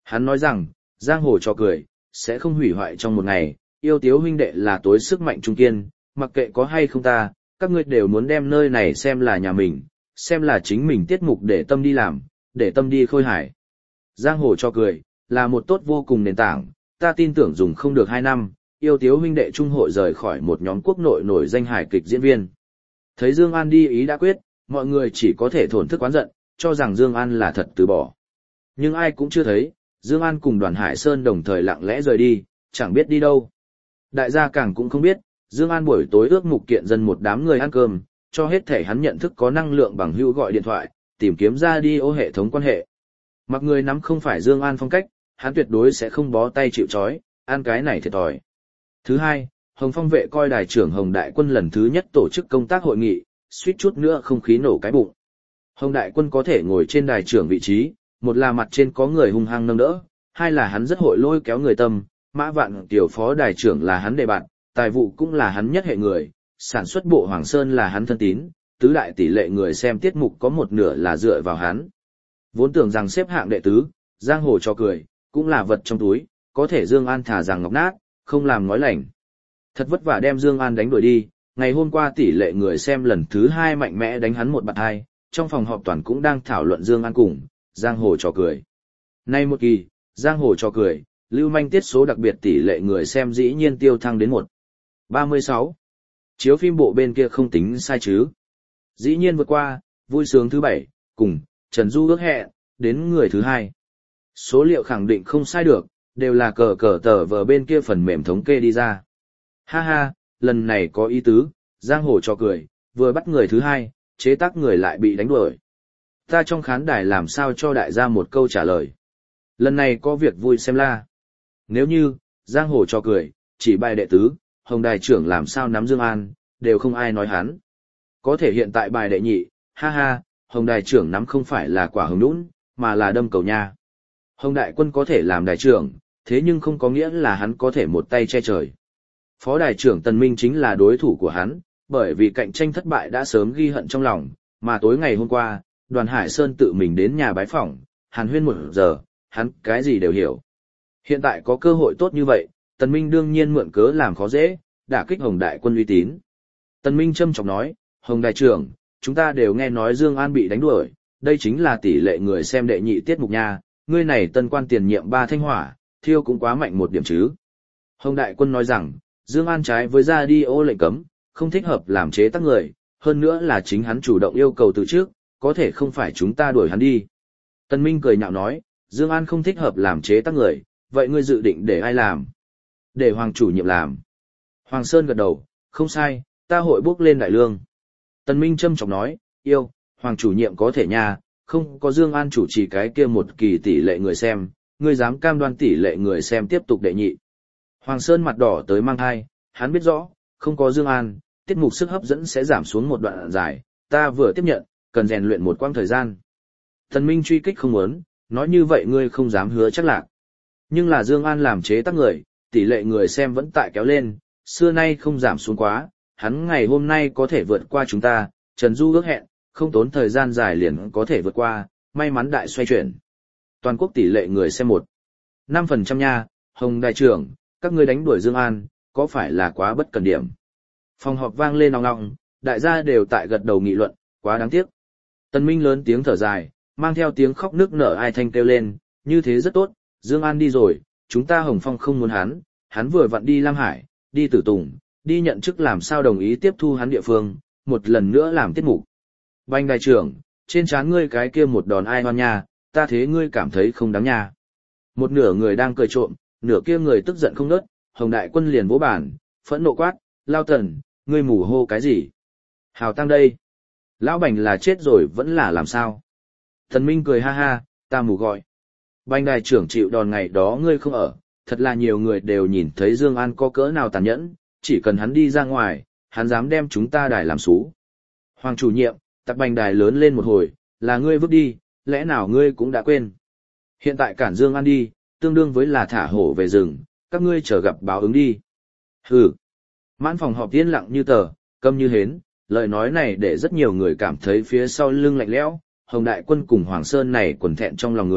[SPEAKER 1] Hắn nói rằng, giang hồ trò cười, sẽ không hủy hoại trong một ngày, yêu tiếu huynh đệ là tối sức mạnh trung kiên, mặc kệ có hay không ta, các ngươi đều muốn đem nơi này xem là nhà mình, xem là chính mình tiết mục để tâm đi làm, để tâm đi khôi hải. Giang hồ trò cười, là một tốt vô cùng nền tảng, ta tin tưởng dùng không được hai năm, yêu tiếu huynh đệ trung hội rời khỏi một nhóm quốc nội nổi danh hài kịch diễn viên. Thấy Dương An đi ý đã quyết, mọi người chỉ có thể thổn thức oán giận, cho rằng Dương An là thật từ bỏ. Nhưng ai cũng chưa thấy, Dương An cùng Đoàn Hải Sơn đồng thời lặng lẽ rời đi, chẳng biết đi đâu. Đại gia càng cũng không biết, Dương An buổi tối ước mục kiện dân một đám người ăn cơm, cho hết thể hắn nhận thức có năng lượng bằng hữu gọi điện thoại, tìm kiếm ra đi ô hệ thống quan hệ. Mặc người nắm không phải Dương An phong cách, hắn tuyệt đối sẽ không bó tay chịu trói, ăn cái này thiệt thòi. Thứ hai, Hồng Phong vệ coi đài trưởng Hồng Đại Quân lần thứ nhất tổ chức công tác hội nghị, suýt chút nữa không khí nổ cái bụng. Hồng Đại Quân có thể ngồi trên đài trưởng vị trí, một là mặt trên có người hung hăng nâng đỡ, hai là hắn rất hội lôi kéo người tâm, Mã Vạn tiểu phó đài trưởng là hắn đề bạn, tài vụ cũng là hắn nhất hệ người, sản xuất bộ Hoàng Sơn là hắn thân tín, tứ đại tỷ lệ người xem tiết mục có một nửa là dựa vào hắn. Vốn tưởng rằng xếp hạng đệ tứ, giang hồ cho cười, cũng là vật trong túi, có thể Dương An thả rằng ngọc nát, không làm nói lành. Thật vất vả đem Dương An đánh đuổi đi, ngày hôm qua tỷ lệ người xem lần thứ hai mạnh mẽ đánh hắn một bạt hai, trong phòng họp toàn cũng đang thảo luận Dương An cùng, giang hồ trò cười. Nay một kỳ, giang hồ trò cười, lưu manh tiết số đặc biệt tỷ lệ người xem dĩ nhiên tiêu thăng đến một phẩy ba mươi sáu. Chiếu phim bộ bên kia không tính sai chứ. Dĩ nhiên vượt qua, vui sướng thứ bảy, cùng, Trần Du ước hẹn, đến người thứ hai. Số liệu khẳng định không sai được, đều là cờ cờ tờ vờ bên kia phần mềm thống kê đi ra. Ha ha, lần này có ý tứ, giang hồ trò cười, vừa bắt người thứ hai, chế tác người lại bị đánh đuổi. Ta trong khán đài làm sao cho đại gia một câu trả lời. Lần này có việc vui xem la. Nếu như, giang hồ trò cười, chỉ bài đệ tứ, Hồng đài trưởng làm sao nắm Dương An, đều không ai nói hắn. Có thể hiện tại bài đệ nhị, ha ha, Hồng đài trưởng nắm không phải là quả hồng nhũn, mà là đâm cầu nha. Hồng Đại Quân có thể làm đài trưởng, thế nhưng không có nghĩa là hắn có thể một tay che trời. Phó đài trưởng Tần Minh chính là đối thủ của hắn, bởi vì cạnh tranh thất bại đã sớm ghi hận trong lòng, mà tối ngày hôm qua, Đoàn Hải Sơn tự mình đến nhà bái phỏng, hàn huyên một giờ, hắn cái gì đều hiểu. Hiện tại có cơ hội tốt như vậy, Tần Minh đương nhiên mượn cớ làm khó dễ, đả kích Hồng Đại Quân uy tín. Tần Minh châm chọc nói, Hồng Đại trưởng, chúng ta đều nghe nói Dương An bị đánh đuổi, đây chính là tỷ lệ người xem đệ nhị tiết mục nha, ngươi này tân quan tiền nhiệm ba thanh hỏa, thiêu cũng quá mạnh một điểm chứ. Hồng Đại Quân nói rằng, Dương An trái với radio lệnh cấm, không thích hợp làm chế tác người, hơn nữa là chính hắn chủ động yêu cầu từ trước, có thể không phải chúng ta đuổi hắn đi. Tần Minh cười nhạo nói, Dương An không thích hợp làm chế tác người, vậy ngươi dự định để ai làm? Để Hoàng chủ nhiệm làm. Hoàng Sơn gật đầu, không sai, ta hội bước lên đại lương. Tần Minh châm chọc nói, yêu, Hoàng chủ nhiệm có thể nha, không có Dương An chủ trì cái kia một kỳ tỷ lệ người xem, ngươi dám cam đoan tỷ lệ người xem tiếp tục đệ nhị. Hoàng Sơn mặt đỏ tới mang hai, hắn biết rõ, không có Dương An, tiết mục sức hấp dẫn sẽ giảm xuống một đoạn dài, ta vừa tiếp nhận, cần rèn luyện một quãng thời gian. Tần Minh truy kích không muốn, nói như vậy ngươi không dám hứa chắc lạc. Nhưng là Dương An làm chế tác người, tỷ lệ người xem vẫn tại kéo lên, xưa nay không giảm xuống quá, hắn ngày hôm nay có thể vượt qua chúng ta, Trần Du ước hẹn, không tốn thời gian dài liền có thể vượt qua, may mắn đại xoay chuyển. Toàn quốc tỷ lệ người xem một phẩy năm phần trăm nha, Hồng đại trưởng, các ngươi đánh đuổi Dương An, có phải là quá bất cần điểm. Phòng họp vang lên ong ong, đại gia đều tại gật đầu nghị luận, quá đáng tiếc. Tần Minh lớn tiếng thở dài, mang theo tiếng khóc nức nở ai thanh kêu lên, như thế rất tốt, Dương An đi rồi, chúng ta Hồng Phong không muốn hắn, hắn vừa vặn đi Lam Hải, đi Tử Tùng, đi nhận chức làm sao đồng ý tiếp thu hắn địa phương, một lần nữa làm tiết mục. Banh đại trưởng, trên trán ngươi cái kia một đòn ai hoan nha, ta thế ngươi cảm thấy không đáng nha. Một nửa người đang cười trộm, nửa kia người tức giận không ngớt, Hồng Đại Quân liền vỗ bàn, phẫn nộ quát, Lao Tần, ngươi mù hô cái gì? Hào tăng đây. Lão Bành là chết rồi vẫn là làm sao? Thần Minh cười ha ha, ta mù gọi. Banh đại trưởng chịu đòn ngày đó ngươi không ở, thật là nhiều người đều nhìn thấy Dương An có cỡ nào tàn nhẫn, chỉ cần hắn đi ra ngoài, hắn dám đem chúng ta đài làm xú. Hoàng chủ nhiệm, tập Bành đài lớn lên một hồi, là ngươi vứt đi, lẽ nào ngươi cũng đã quên? Hiện tại cản Dương An đi, tương đương với là thả hổ về rừng, các ngươi chờ gặp báo ứng đi. Hừ. Mãn phòng họp yên lặng như tờ, câm như hến, lời nói này để rất nhiều người cảm thấy phía sau lưng lạnh lẽo, Hồng Đại Quân cùng Hoàng Sơn này quần thẹn trong lòng người,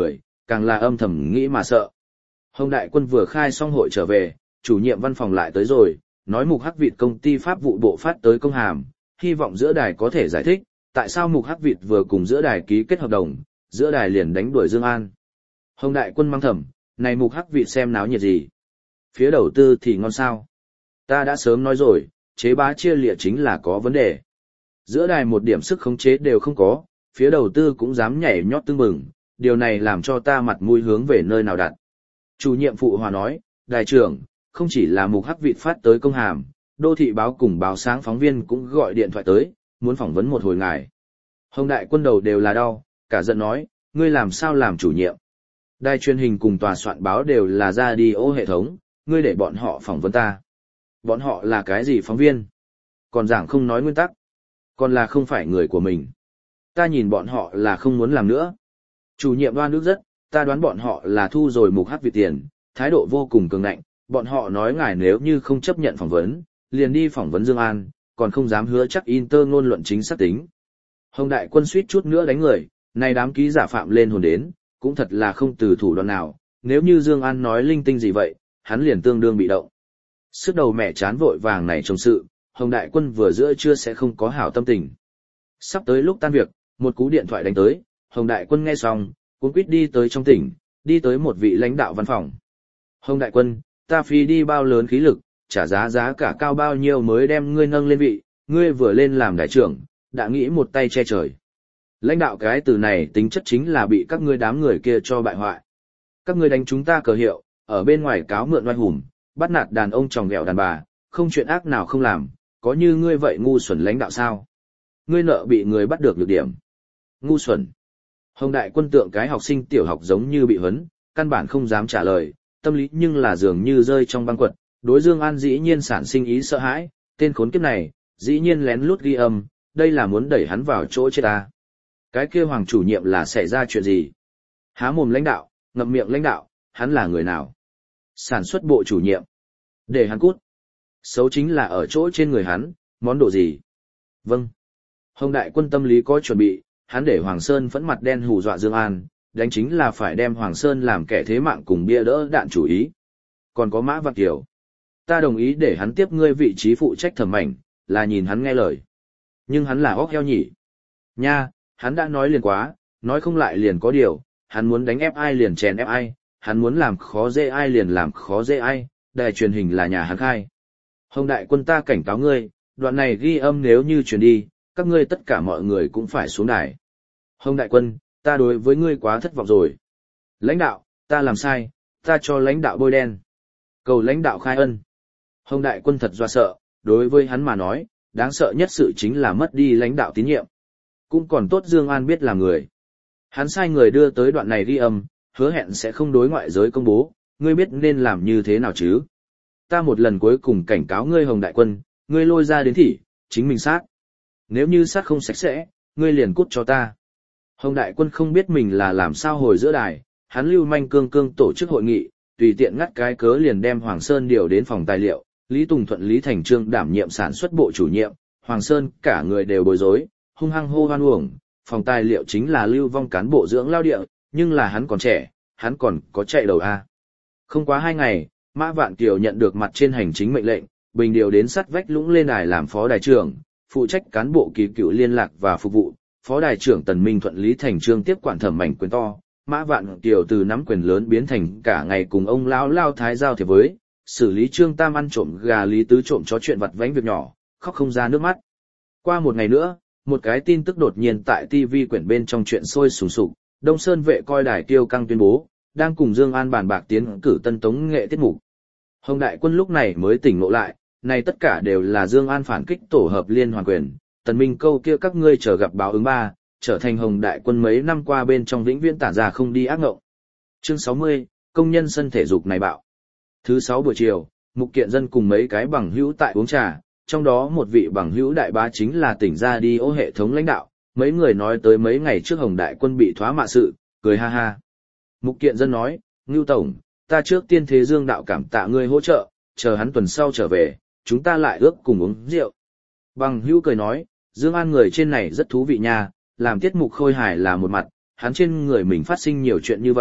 [SPEAKER 1] càng là âm thầm nghĩ mà sợ. Hồng Đại Quân vừa khai xong hội trở về, chủ nhiệm văn phòng lại tới rồi, nói Mục Hắc Vịt công ty pháp vụ bộ phát tới công hàm, hy vọng giữa đài có thể giải thích, tại sao Mục Hắc Vịt vừa cùng giữa đài ký kết hợp đồng, giữa đài liền đánh đuổi Dương An. Hồng Đại Quân mang thầm, này Mục Hắc Vịt xem náo nhiệt gì. Phía đầu tư thì ngon sao. Ta đã sớm nói rồi, chế bá chia lịa chính là có vấn đề. Giữa đài một điểm sức khống chế đều không có, phía đầu tư cũng dám nhảy nhót tưng bừng, điều này làm cho ta mặt mũi hướng về nơi nào đặt. Chủ nhiệm phụ hòa nói, đài trưởng, không chỉ là Mục Hắc Vịt phát tới công hàm, đô thị báo cùng báo sáng phóng viên cũng gọi điện thoại tới, muốn phỏng vấn một hồi ngài. Hồng Đại Quân đầu đều là đau, cả giận nói, ngươi làm sao làm chủ nhiệm. Đài truyền hình cùng tòa soạn báo đều là ra đi ô hệ thống, ngươi để bọn họ phỏng vấn ta. Bọn họ là cái gì phóng viên? Còn giảng không nói nguyên tắc. Còn là không phải người của mình. Ta nhìn bọn họ là không muốn làm nữa. Chủ nhiệm đoan nước rất, ta đoán bọn họ là thu rồi Mục Hắc Vịt tiền, thái độ vô cùng cường ngạnh. Bọn họ nói ngài nếu như không chấp nhận phỏng vấn, liền đi phỏng vấn Dương An, còn không dám hứa chắc Inter ngôn luận chính xác tính. Hồng Đại Quân suýt chút nữa đánh người, này đám ký giả phạm lên hồn đến, cũng thật là không từ thủ đoạn nào, nếu như Dương An nói linh tinh gì vậy, hắn liền tương đương bị động. Sức đầu mẹ chán vội vàng này trong sự, Hồng Đại Quân vừa giữa trưa sẽ không có hảo tâm tình. Sắp tới lúc tan việc, một cú điện thoại đánh tới, Hồng Đại Quân nghe xong, cuống quýt đi tới trong tỉnh, đi tới một vị lãnh đạo văn phòng. Hồng Đại Quân, ta phí đi bao lớn khí lực, trả giá giá cả cao bao nhiêu mới đem ngươi nâng lên vị, ngươi vừa lên làm đại trưởng, đã nghĩ một tay che trời. Lãnh đạo cái từ này tính chất chính là bị các ngươi đám người kia cho bại hoại. Các ngươi đánh chúng ta cờ hiệu, ở bên ngoài cáo mượn oai hùng, bắt nạt đàn ông tròng ghẹo đàn bà, không chuyện ác nào không làm, có như ngươi vậy ngu xuẩn lãnh đạo sao? Ngươi nợ bị người bắt được nhược điểm. Ngu xuẩn. Hồng Đại Quân tượng cái học sinh tiểu học giống như bị huấn, căn bản không dám trả lời, tâm lý nhưng là dường như rơi trong băng quật, đối Dương An dĩ nhiên sản sinh ý sợ hãi, tên khốn kiếp này, dĩ nhiên lén lút ghi âm, đây là muốn đẩy hắn vào chỗ chết ta. Cái kia Hoàng chủ nhiệm là xảy ra chuyện gì? Há mồm lãnh đạo, ngậm miệng lãnh đạo, hắn là người nào? Sản xuất bộ chủ nhiệm. Để hắn cút. Xấu chính là ở chỗ trên người hắn, món đồ gì? Vâng. Hồng Đại Quân tâm lý có chuẩn bị, hắn để Hoàng Sơn phẫn mặt đen hù dọa Dương An, đánh chính là phải đem Hoàng Sơn làm kẻ thế mạng cùng bia đỡ đạn chủ ý. Còn có Mã Vạn Kiều. Ta đồng ý để hắn tiếp ngươi vị trí phụ trách thẩm mảnh, là nhìn hắn nghe lời. Nhưng hắn là óc heo nhỉ. Nha, hắn đã nói liền quá, nói không lại liền có điều, hắn muốn đánh ép ai liền chèn ép ai, hắn muốn làm khó dễ ai liền làm khó dễ ai, đài truyền hình là nhà hắn khai. Hồng Đại Quân, ta cảnh cáo ngươi, đoạn này ghi âm nếu như truyền đi, các ngươi tất cả mọi người cũng phải xuống đài. Hồng Đại Quân, ta đối với ngươi quá thất vọng rồi. Lãnh đạo, ta làm sai, ta cho lãnh đạo bôi đen. Cầu lãnh đạo khai ân. Hồng Đại Quân thật dọa sợ, đối với hắn mà nói, đáng sợ nhất sự chính là mất đi lãnh đạo tín nhiệm. Cũng còn tốt Dương An biết là người. Hắn sai người đưa tới đoạn này ghi âm, hứa hẹn sẽ không đối ngoại giới công bố, ngươi biết nên làm như thế nào chứ? Ta một lần cuối cùng cảnh cáo ngươi Hồng Đại Quân, ngươi lôi ra đến thỉ, chính mình sát. Nếu như sát không sạch sẽ, ngươi liền cút cho ta. Hồng Đại Quân không biết mình là làm sao hồi giữa đài, hắn lưu manh cương cương tổ chức hội nghị, tùy tiện ngắt cái cớ liền đem Hoàng Sơn điều đến phòng tài liệu, Lý Tùng Thuận Lý Thành Trương đảm nhiệm sản xuất bộ chủ nhiệm, Hoàng Sơn cả người đều bối rối, hung hăng hô hoan uổng, phòng tài liệu chính là lưu vong cán bộ dưỡng lao địa, nhưng là hắn còn trẻ, hắn còn có chạy đầu a. Không quá hai ngày, Mã Vạn Kiều nhận được mặt trên hành chính mệnh lệnh, bình điều đến sắt vách Lũng lên đài làm phó đài trưởng, phụ trách cán bộ kỳ cựu liên lạc và phục vụ, phó đài trưởng Tần Minh Thuận Lý Thành Trương tiếp quản thẩm mảnh quyền to. Mã Vạn Kiều từ nắm quyền lớn biến thành cả ngày cùng ông lão lao thái giao thiệp với, xử lý Trương Tam ăn trộm gà Lý Tứ trộm chó chuyện vặt vãnh việc nhỏ, khóc không ra nước mắt. Qua một ngày nữa, một cái tin tức đột nhiên tại ti vi quyển bên trong chuyện sôi sùng sục, Đông Sơn vệ coi đài Tiêu Căng tuyên bố, đang cùng Dương An bàn bạc tiến cử tân tống nghệ tiết mục. Hồng Đại Quân lúc này mới tỉnh ngộ lại, này tất cả đều là Dương An phản kích tổ hợp liên hoàn quyền, Tần Minh câu kia các ngươi chờ gặp báo ứng ba, trở thành Hồng Đại Quân mấy năm qua bên trong vĩnh viễn tản ra không đi ác ngộng. Chương sáu mươi, công nhân sân thể dục này bạo. Thứ sáu buổi chiều, Mục Kiện Dân cùng mấy cái bằng hữu tại uống trà, trong đó một vị bằng hữu đại bá chính là tỉnh ra đi ô hệ thống lãnh đạo, mấy người nói tới mấy ngày trước Hồng Đại Quân bị thoá mạ sự, cười ha ha. Mục Kiện Dân nói, Ngưu Tổng, ta trước tiên thế Dương đạo cảm tạ ngươi hỗ trợ, chờ hắn tuần sau trở về, chúng ta lại ước cùng uống rượu. Bằng hữu cười nói, Dương An người trên này rất thú vị nha, làm tiết mục khôi hài là một mặt, hắn trên người mình phát sinh nhiều chuyện như vậy,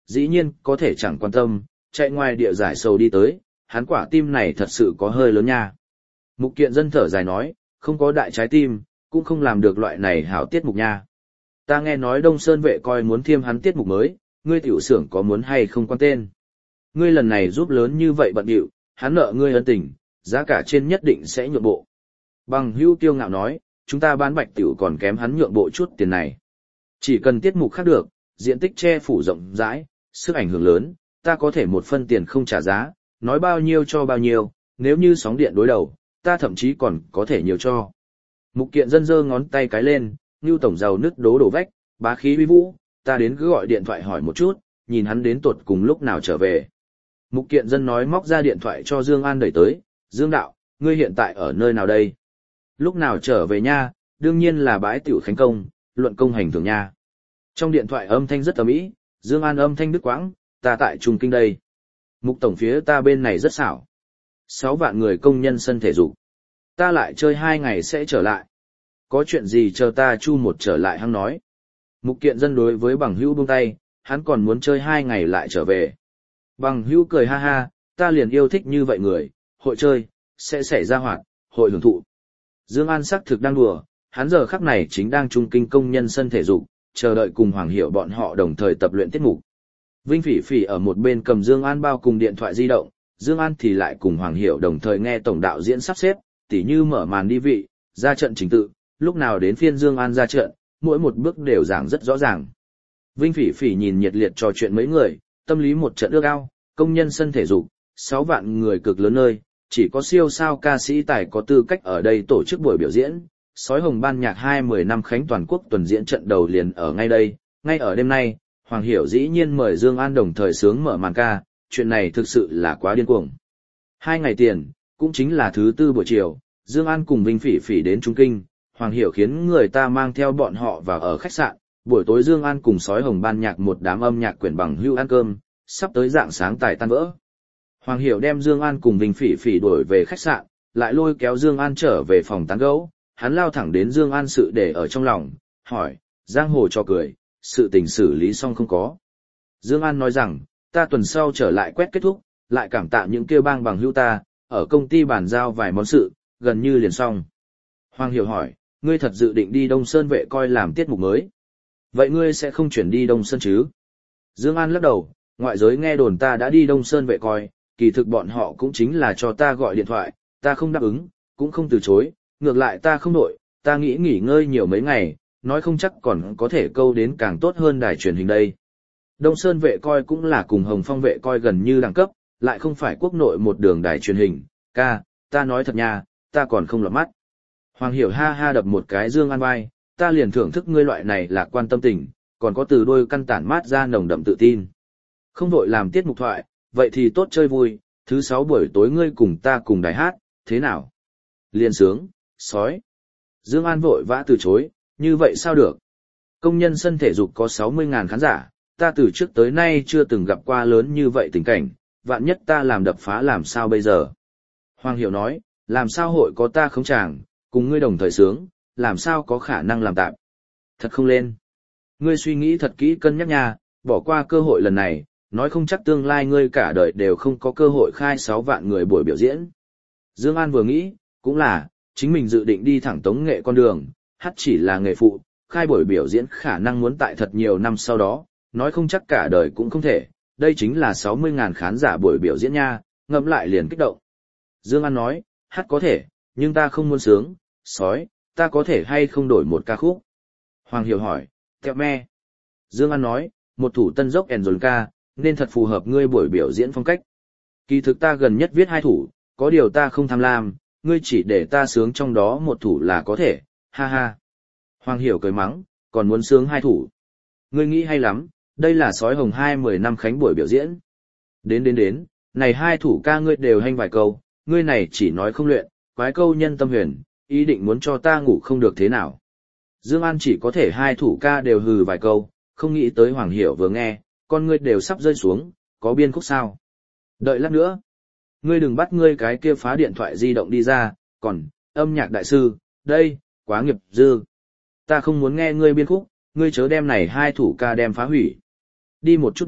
[SPEAKER 1] dĩ nhiên có thể chẳng quan tâm, chạy ngoài địa giải sầu đi tới, hắn quả tim này thật sự có hơi lớn nha. Mục Kiện Dân thở dài nói, không có đại trái tim, cũng không làm được loại này hảo tiết mục nha. Ta nghe nói Đông Sơn vệ coi muốn thiêm hắn tiết mục mới, ngươi tiểu xưởng có muốn hay không quan tên. Ngươi lần này giúp lớn như vậy bận điệu, hắn nợ ngươi ân tình, giá cả trên nhất định sẽ nhượng bộ. Bằng Hữu kiêu ngạo nói, chúng ta bán bạch tiểu còn kém hắn nhượng bộ chút tiền này. Chỉ cần tiết mục khác được, diện tích che phủ rộng rãi, sức ảnh hưởng lớn, ta có thể một phân tiền không trả giá, nói bao nhiêu cho bao nhiêu, nếu như sóng điện đối đầu, ta thậm chí còn có thể nhiều cho. Mục Kiện Dân giơ ngón tay cái lên, Ngưu tổng giàu nứt đố đổ vách, bá khí uy vũ, ta đến cứ gọi điện thoại hỏi một chút, nhìn hắn đến tuột cùng lúc nào trở về. Mục Kiện Dân nói móc ra điện thoại cho Dương An đẩy tới, Dương đạo, ngươi hiện tại ở nơi nào đây? Lúc nào trở về nha, đương nhiên là bãi tiểu khánh công, luận công hành thưởng nha. Trong điện thoại âm thanh rất ầm ĩ, Dương An âm thanh đứt quãng, ta tại Trung Kinh đây. Mục tổng phía ta bên này rất xảo. Sáu vạn người công nhân sân thể dục. Ta lại chơi hai ngày sẽ trở lại. Có chuyện gì chờ ta chu một trở lại hắn nói. Mục Kiện Dân đối với Bằng Hữu buông tay, hắn còn muốn chơi hai ngày lại trở về. Bằng Hữu cười ha ha, ta liền yêu thích như vậy người, hội chơi, sẽ xảy ra hoạt, hội hưởng thụ. Dương An xác thực đang đùa, hắn giờ khắc này chính đang Trung Kinh công nhân sân thể dục, chờ đợi cùng Hoàng Hiểu bọn họ đồng thời tập luyện tiết mục. Vinh Phỉ Phỉ ở một bên cầm Dương An bao cùng điện thoại di động, Dương An thì lại cùng Hoàng Hiểu đồng thời nghe tổng đạo diễn sắp xếp, tỉ như mở màn đi vị, ra trận trình tự, lúc nào đến phiên Dương An ra trận, mỗi một bước đều giảng rất rõ ràng. Vinh Phỉ Phỉ nhìn nhiệt liệt trò chuyện mấy người, tâm lý một trận ước ao, công nhân sân thể dục, sáu vạn người cực lớn nơi, chỉ có siêu sao ca sĩ tài có tư cách ở đây tổ chức buổi biểu diễn. Sói Hồng ban nhạc hai mươi năm khánh toàn quốc tuần diễn trận đầu liền ở ngay đây, ngay ở đêm nay, Hoàng Hiểu dĩ nhiên mời Dương An đồng thời sướng mở màn ca, chuyện này thực sự là quá điên cuồng. Hai ngày tiền, cũng chính là thứ tư buổi chiều, Dương An cùng Vinh Phỉ Phỉ đến Trung Kinh, Hoàng Hiểu khiến người ta mang theo bọn họ vào ở khách sạn, buổi tối Dương An cùng Sói Hồng ban nhạc một đám âm nhạc quyển Bằng Hữu ăn cơm, sắp tới rạng sáng tài tan vỡ. Hoàng Hiểu đem Dương An cùng Vinh Phỉ Phỉ đuổi về khách sạn, lại lôi kéo Dương An trở về phòng tán gẫu, hắn lao thẳng đến Dương An sự để ở trong lòng, hỏi, giang hồ cho cười, sự tình xử lý xong không có. Dương An nói rằng, ta tuần sau trở lại quét kết thúc, lại cảm tạ những kêu bang bằng hữu ta, ở công ty bàn giao vài món sự, gần như liền xong. Hoàng Hiểu hỏi, ngươi thật dự định đi Đông Sơn vệ coi làm tiết mục mới? Vậy ngươi sẽ không chuyển đi Đông Sơn chứ? Dương An lắc đầu, ngoại giới nghe đồn ta đã đi Đông Sơn vệ coi, kỳ thực bọn họ cũng chính là cho ta gọi điện thoại, ta không đáp ứng, cũng không từ chối, ngược lại ta không nội, ta nghĩ nghỉ ngơi nhiều mấy ngày, nói không chắc còn có thể câu đến càng tốt hơn đài truyền hình đây. Đông Sơn vệ coi cũng là cùng Hồng Phong vệ coi gần như đẳng cấp, lại không phải quốc nội một đường đài truyền hình, ca, ta nói thật nha, ta còn không lọt mắt. Hoàng Hiểu ha ha đập một cái Dương An vai, ta liền thưởng thức ngươi loại này là quan tâm tình, còn có từ đôi căn tản mát ra nồng đậm tự tin. Không vội làm tiết mục thoại, vậy thì tốt chơi vui, thứ sáu buổi tối ngươi cùng ta cùng đài hát, thế nào? Liên sướng, sói. Dương An vội vã từ chối, như vậy sao được? Công nhân sân thể dục có sáu mươi ngàn khán giả, ta từ trước tới nay chưa từng gặp qua lớn như vậy tình cảnh, vạn nhất ta làm đập phá làm sao bây giờ? Hoàng Hiểu nói, làm sao hội có ta không chàng, cùng ngươi đồng thời sướng, làm sao có khả năng làm tạm? Thật không lên. Ngươi suy nghĩ thật kỹ cân nhắc nha, bỏ qua cơ hội lần này, nói không chắc tương lai ngươi cả đời đều không có cơ hội khai sáu vạn người buổi biểu diễn. Dương An vừa nghĩ, cũng là, chính mình dự định đi thẳng tống nghệ con đường, hát chỉ là nghề phụ, khai buổi biểu diễn khả năng muốn tại thật nhiều năm sau đó, nói không chắc cả đời cũng không thể, đây chính là sáu mươi ngàn khán giả buổi biểu diễn nha, ngẫm lại liền kích động. Dương An nói, hát có thể, nhưng ta không muốn sướng, sói, ta có thể hay không đổi một ca khúc? Hoàng Hiểu hỏi, kẹo me. Dương An nói, một thủ tân dốc ẻn dồn ca, nên thật phù hợp ngươi buổi biểu diễn phong cách. Kỳ thực ta gần nhất viết hai thủ, có điều ta không tham lam, ngươi chỉ để ta sướng trong đó một thủ là có thể, ha ha. Hoàng Hiểu cười mắng, còn muốn sướng hai thủ. Ngươi nghĩ hay lắm, đây là Sói Hồng hai mươi năm khánh buổi biểu diễn. Đến đến đến, này hai thủ ca ngươi đều hanh vài câu, ngươi này chỉ nói không luyện, quái câu nhân tâm huyền, ý định muốn cho ta ngủ không được thế nào. Dương An chỉ có thể hai thủ ca đều hừ vài câu, không nghĩ tới Hoàng Hiểu vừa nghe, con ngươi đều sắp rơi xuống, có biên khúc sao? Đợi lát nữa. Ngươi đừng bắt ngươi cái kia phá điện thoại di động đi ra, còn, âm nhạc đại sư, đây, quá nghiệp dư. Ta không muốn nghe ngươi biên khúc, ngươi chớ đem này hai thủ ca đem phá hủy. Đi một chút đi,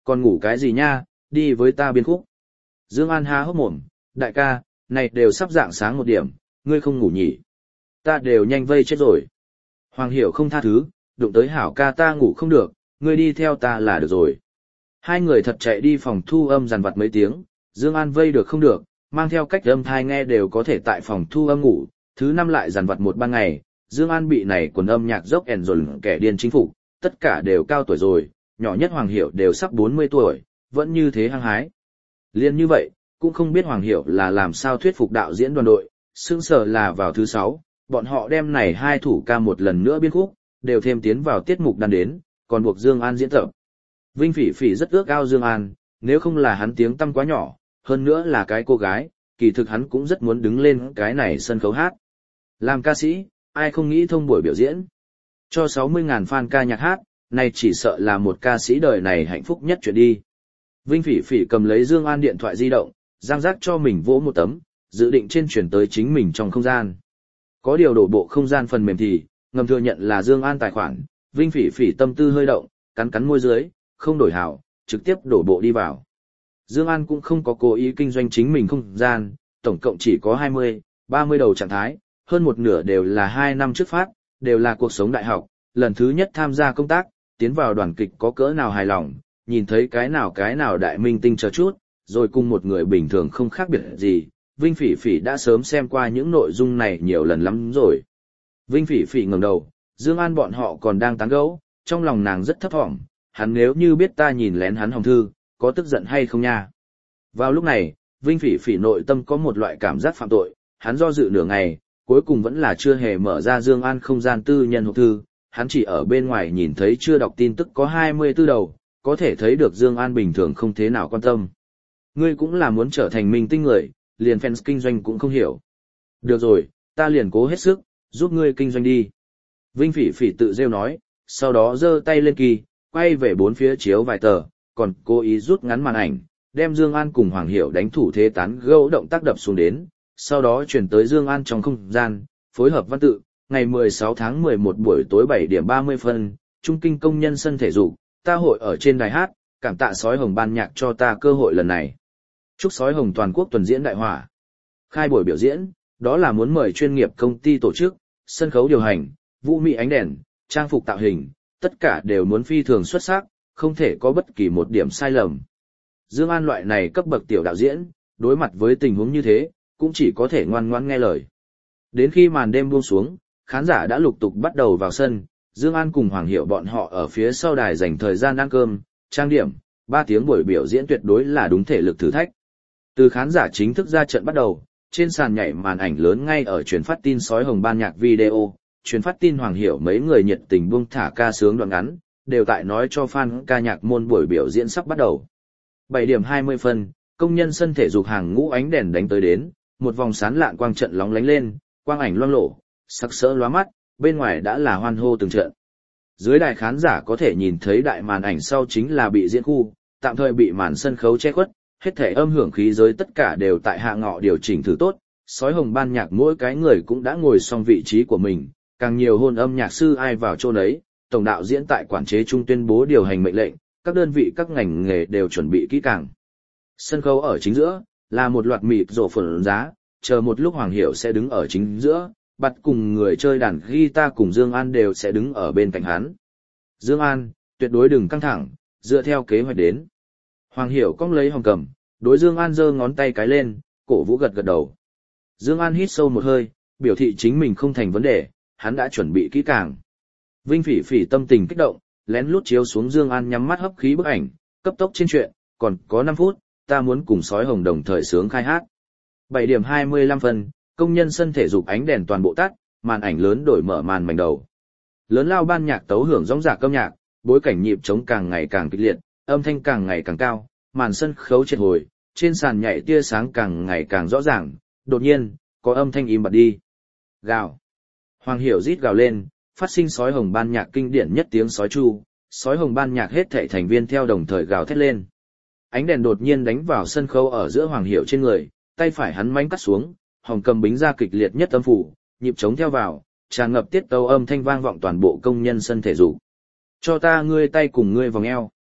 [SPEAKER 1] còn ngủ cái gì nha, đi với ta biên khúc. Dương An há hốc mồm, đại ca, này đều sắp rạng sáng một điểm, ngươi không ngủ nhỉ? Ta đều nhanh vây chết rồi. Hoàng Hiểu không tha thứ, đụng tới hảo ca ta ngủ không được, ngươi đi theo ta là được rồi. Hai người thật chạy đi phòng thu âm dằn vặt mấy tiếng, Dương An vây được không được, mang theo cách âm thai nghe đều có thể tại phòng thu âm ngủ, thứ năm lại dằn vặt một ban ngày, Dương An bị này quần âm nhạc dốc ẻn dồn kẻ điên chính phủ, tất cả đều cao tuổi rồi, nhỏ nhất Hoàng Hiểu đều sắp bốn mươi tuổi, vẫn như thế hăng hái. Liên như vậy, cũng không biết Hoàng Hiểu là làm sao thuyết phục đạo diễn đoàn đội, sương sở là vào thứ sáu, bọn họ đem này hai thủ ca một lần nữa biên khúc, đều thêm tiến vào tiết mục đan đến, còn buộc Dương An diễn tập. Vinh Phỉ Phỉ rất ước ao Dương An, nếu không là hắn tiếng tăm quá nhỏ, hơn nữa là cái cô gái, kỳ thực hắn cũng rất muốn đứng lên cái này sân khấu hát. Làm ca sĩ, ai không nghĩ thông buổi biểu diễn. Cho sáu mươi ngàn fan ca nhạc hát, này chỉ sợ là một ca sĩ đời này hạnh phúc nhất chuyện đi. Vinh Phỉ Phỉ cầm lấy Dương An điện thoại di động, giang rác cho mình vỗ một tấm, dự định trên chuyển tới chính mình trong không gian. Có điều đổ bộ không gian phần mềm thì, ngầm thừa nhận là Dương An tài khoản, Vinh Phỉ Phỉ tâm tư hơi động, cắn cắn môi dưới, không đổi hảo, trực tiếp đổ bộ đi vào. Dương An cũng không có cố ý kinh doanh chính mình không gian, tổng cộng chỉ có hai mươi, ba mươi đầu trạng thái, hơn một nửa đều là hai năm trước phát, đều là cuộc sống đại học, lần thứ nhất tham gia công tác, tiến vào đoàn kịch có cỡ nào hài lòng, nhìn thấy cái nào cái nào đại minh tinh chờ chút, rồi cùng một người bình thường không khác biệt gì, Vinh Phỉ Phỉ đã sớm xem qua những nội dung này nhiều lần lắm rồi. Vinh Phỉ Phỉ ngẩng đầu, Dương An bọn họ còn đang tán gẫu, trong lòng nàng rất thấp thỏm, hắn nếu như biết ta nhìn lén hắn hồng thư, có tức giận hay không nha. Vào lúc này, Vinh Phỉ Phỉ nội tâm có một loại cảm giác phạm tội, hắn do dự nửa ngày, cuối cùng vẫn là chưa hề mở ra Dương An không gian tư nhân hộp thư, hắn chỉ ở bên ngoài nhìn thấy chưa đọc tin tức có hai mươi tư đầu, có thể thấy được Dương An bình thường không thế nào quan tâm. Ngươi cũng là muốn trở thành minh tinh người, liền fans kinh doanh cũng không hiểu. Được rồi, ta liền cố hết sức, giúp ngươi kinh doanh đi. Vinh Phỉ Phỉ tự rêu nói, sau đó giơ tay lên kỳ, quay về bốn phía chiếu vài tờ, còn cố ý rút ngắn màn ảnh, đem Dương An cùng Hoàng Hiểu đánh thủ thế tán gẫu động tác đập xuống đến, sau đó chuyển tới Dương An trong không gian, phối hợp văn tự, ngày mười sáu tháng mười một buổi tối bảy điểm ba mươi phân, Trung Kinh công nhân sân thể dục, ta hội ở trên đài hát, cảm tạ Sói Hồng ban nhạc cho ta cơ hội lần này. Chúc Sói Hồng toàn quốc tuần diễn đại hỏa. Khai buổi biểu diễn, đó là muốn mời chuyên nghiệp công ty tổ chức, sân khấu điều hành, vũ mỹ ánh đèn, trang phục tạo hình, tất cả đều muốn phi thường xuất sắc, không thể có bất kỳ một điểm sai lầm. Dương An loại này cấp bậc tiểu đạo diễn, đối mặt với tình huống như thế, cũng chỉ có thể ngoan ngoãn nghe lời. Đến khi màn đêm buông xuống, khán giả đã lục tục bắt đầu vào sân, Dương An cùng Hoàng Hiểu bọn họ ở phía sau đài dành thời gian ăn cơm, trang điểm, ba tiếng buổi biểu diễn tuyệt đối là đúng thể lực thử thách. Từ khán giả chính thức ra trận bắt đầu, trên sàn nhảy màn ảnh lớn ngay ở truyền phát tin Sói Hồng ban nhạc video, truyền phát tin Hoàng Hiểu mấy người nhiệt tình buông thả ca sướng đoạn ngắn, đều tại nói cho fan ca nhạc môn buổi biểu diễn sắp bắt đầu. bảy điểm hai mươi phân, công nhân sân thể dục hàng ngũ ánh đèn đánh tới đến, một vòng sáng lạn quang trận lóng lánh lên, quang ảnh loang lổ, sắc sỡ lóa mắt, bên ngoài đã là hoan hô từng trận. Dưới đài khán giả có thể nhìn thấy đại màn ảnh sau chính là bị diễn khu, tạm thời bị màn sân khấu che khuất, hết thể âm hưởng khí giới tất cả đều tại hạ ngọ điều chỉnh thử tốt, Sói Hồng ban nhạc mỗi cái người cũng đã ngồi xong vị trí của mình, càng nhiều hôn âm nhạc sư ai vào chỗ nấy, tổng đạo diễn tại quản chế trung tuyên bố điều hành mệnh lệnh, các đơn vị các ngành nghề đều chuẩn bị kỹ càng. Sân khấu ở chính giữa, là một loạt mịt rổ phồn giá, chờ một lúc Hoàng Hiểu sẽ đứng ở chính giữa, bắt cùng người chơi đàn guitar cùng Dương An đều sẽ đứng ở bên cạnh hắn. Dương An, tuyệt đối đừng căng thẳng, dựa theo kế hoạch đến. Hoàng Hiểu cong lấy hồng cầm, đối Dương An giơ ngón tay cái lên, cổ vũ gật gật đầu. Dương An hít sâu một hơi, biểu thị chính mình không thành vấn đề, hắn đã chuẩn bị kỹ càng. Vinh Phỉ Phỉ tâm tình kích động, lén lút chiếu xuống Dương An nhắm mắt hấp khí bức ảnh, cấp tốc trên chuyện, còn có năm phút, ta muốn cùng Sói Hồng đồng thời sướng khai hát. bảy điểm hai mươi lăm phân, công nhân sân thể dục ánh đèn toàn bộ tắt, màn ảnh lớn đổi mở màn mảnh đầu. Lớn lao ban nhạc tấu hưởng rống rạc âm nhạc, bối cảnh nhịp trống càng ngày càng kịch liệt, âm thanh càng ngày càng cao, màn sân khấu triệt hồi, trên sàn nhảy tia sáng càng ngày càng rõ ràng, đột nhiên, có âm thanh im bặt đi. Gào. Hoàng Hiểu rít gào lên, phát sinh Sói Hồng ban nhạc kinh điển nhất tiếng sói chu, Sói Hồng ban nhạc hết thảy thành viên theo đồng thời gào thét lên. Ánh đèn đột nhiên đánh vào sân khấu ở giữa Hoàng Hiểu trên người, tay phải hắn mánh cắt xuống, hồng cầm bính ra kịch liệt nhất âm phủ, nhịp trống theo vào, tràn ngập tiết tấu âm thanh vang vọng toàn bộ công nhân sân thể dục. Cho ta ngươi tay cùng ngươi vòng eo.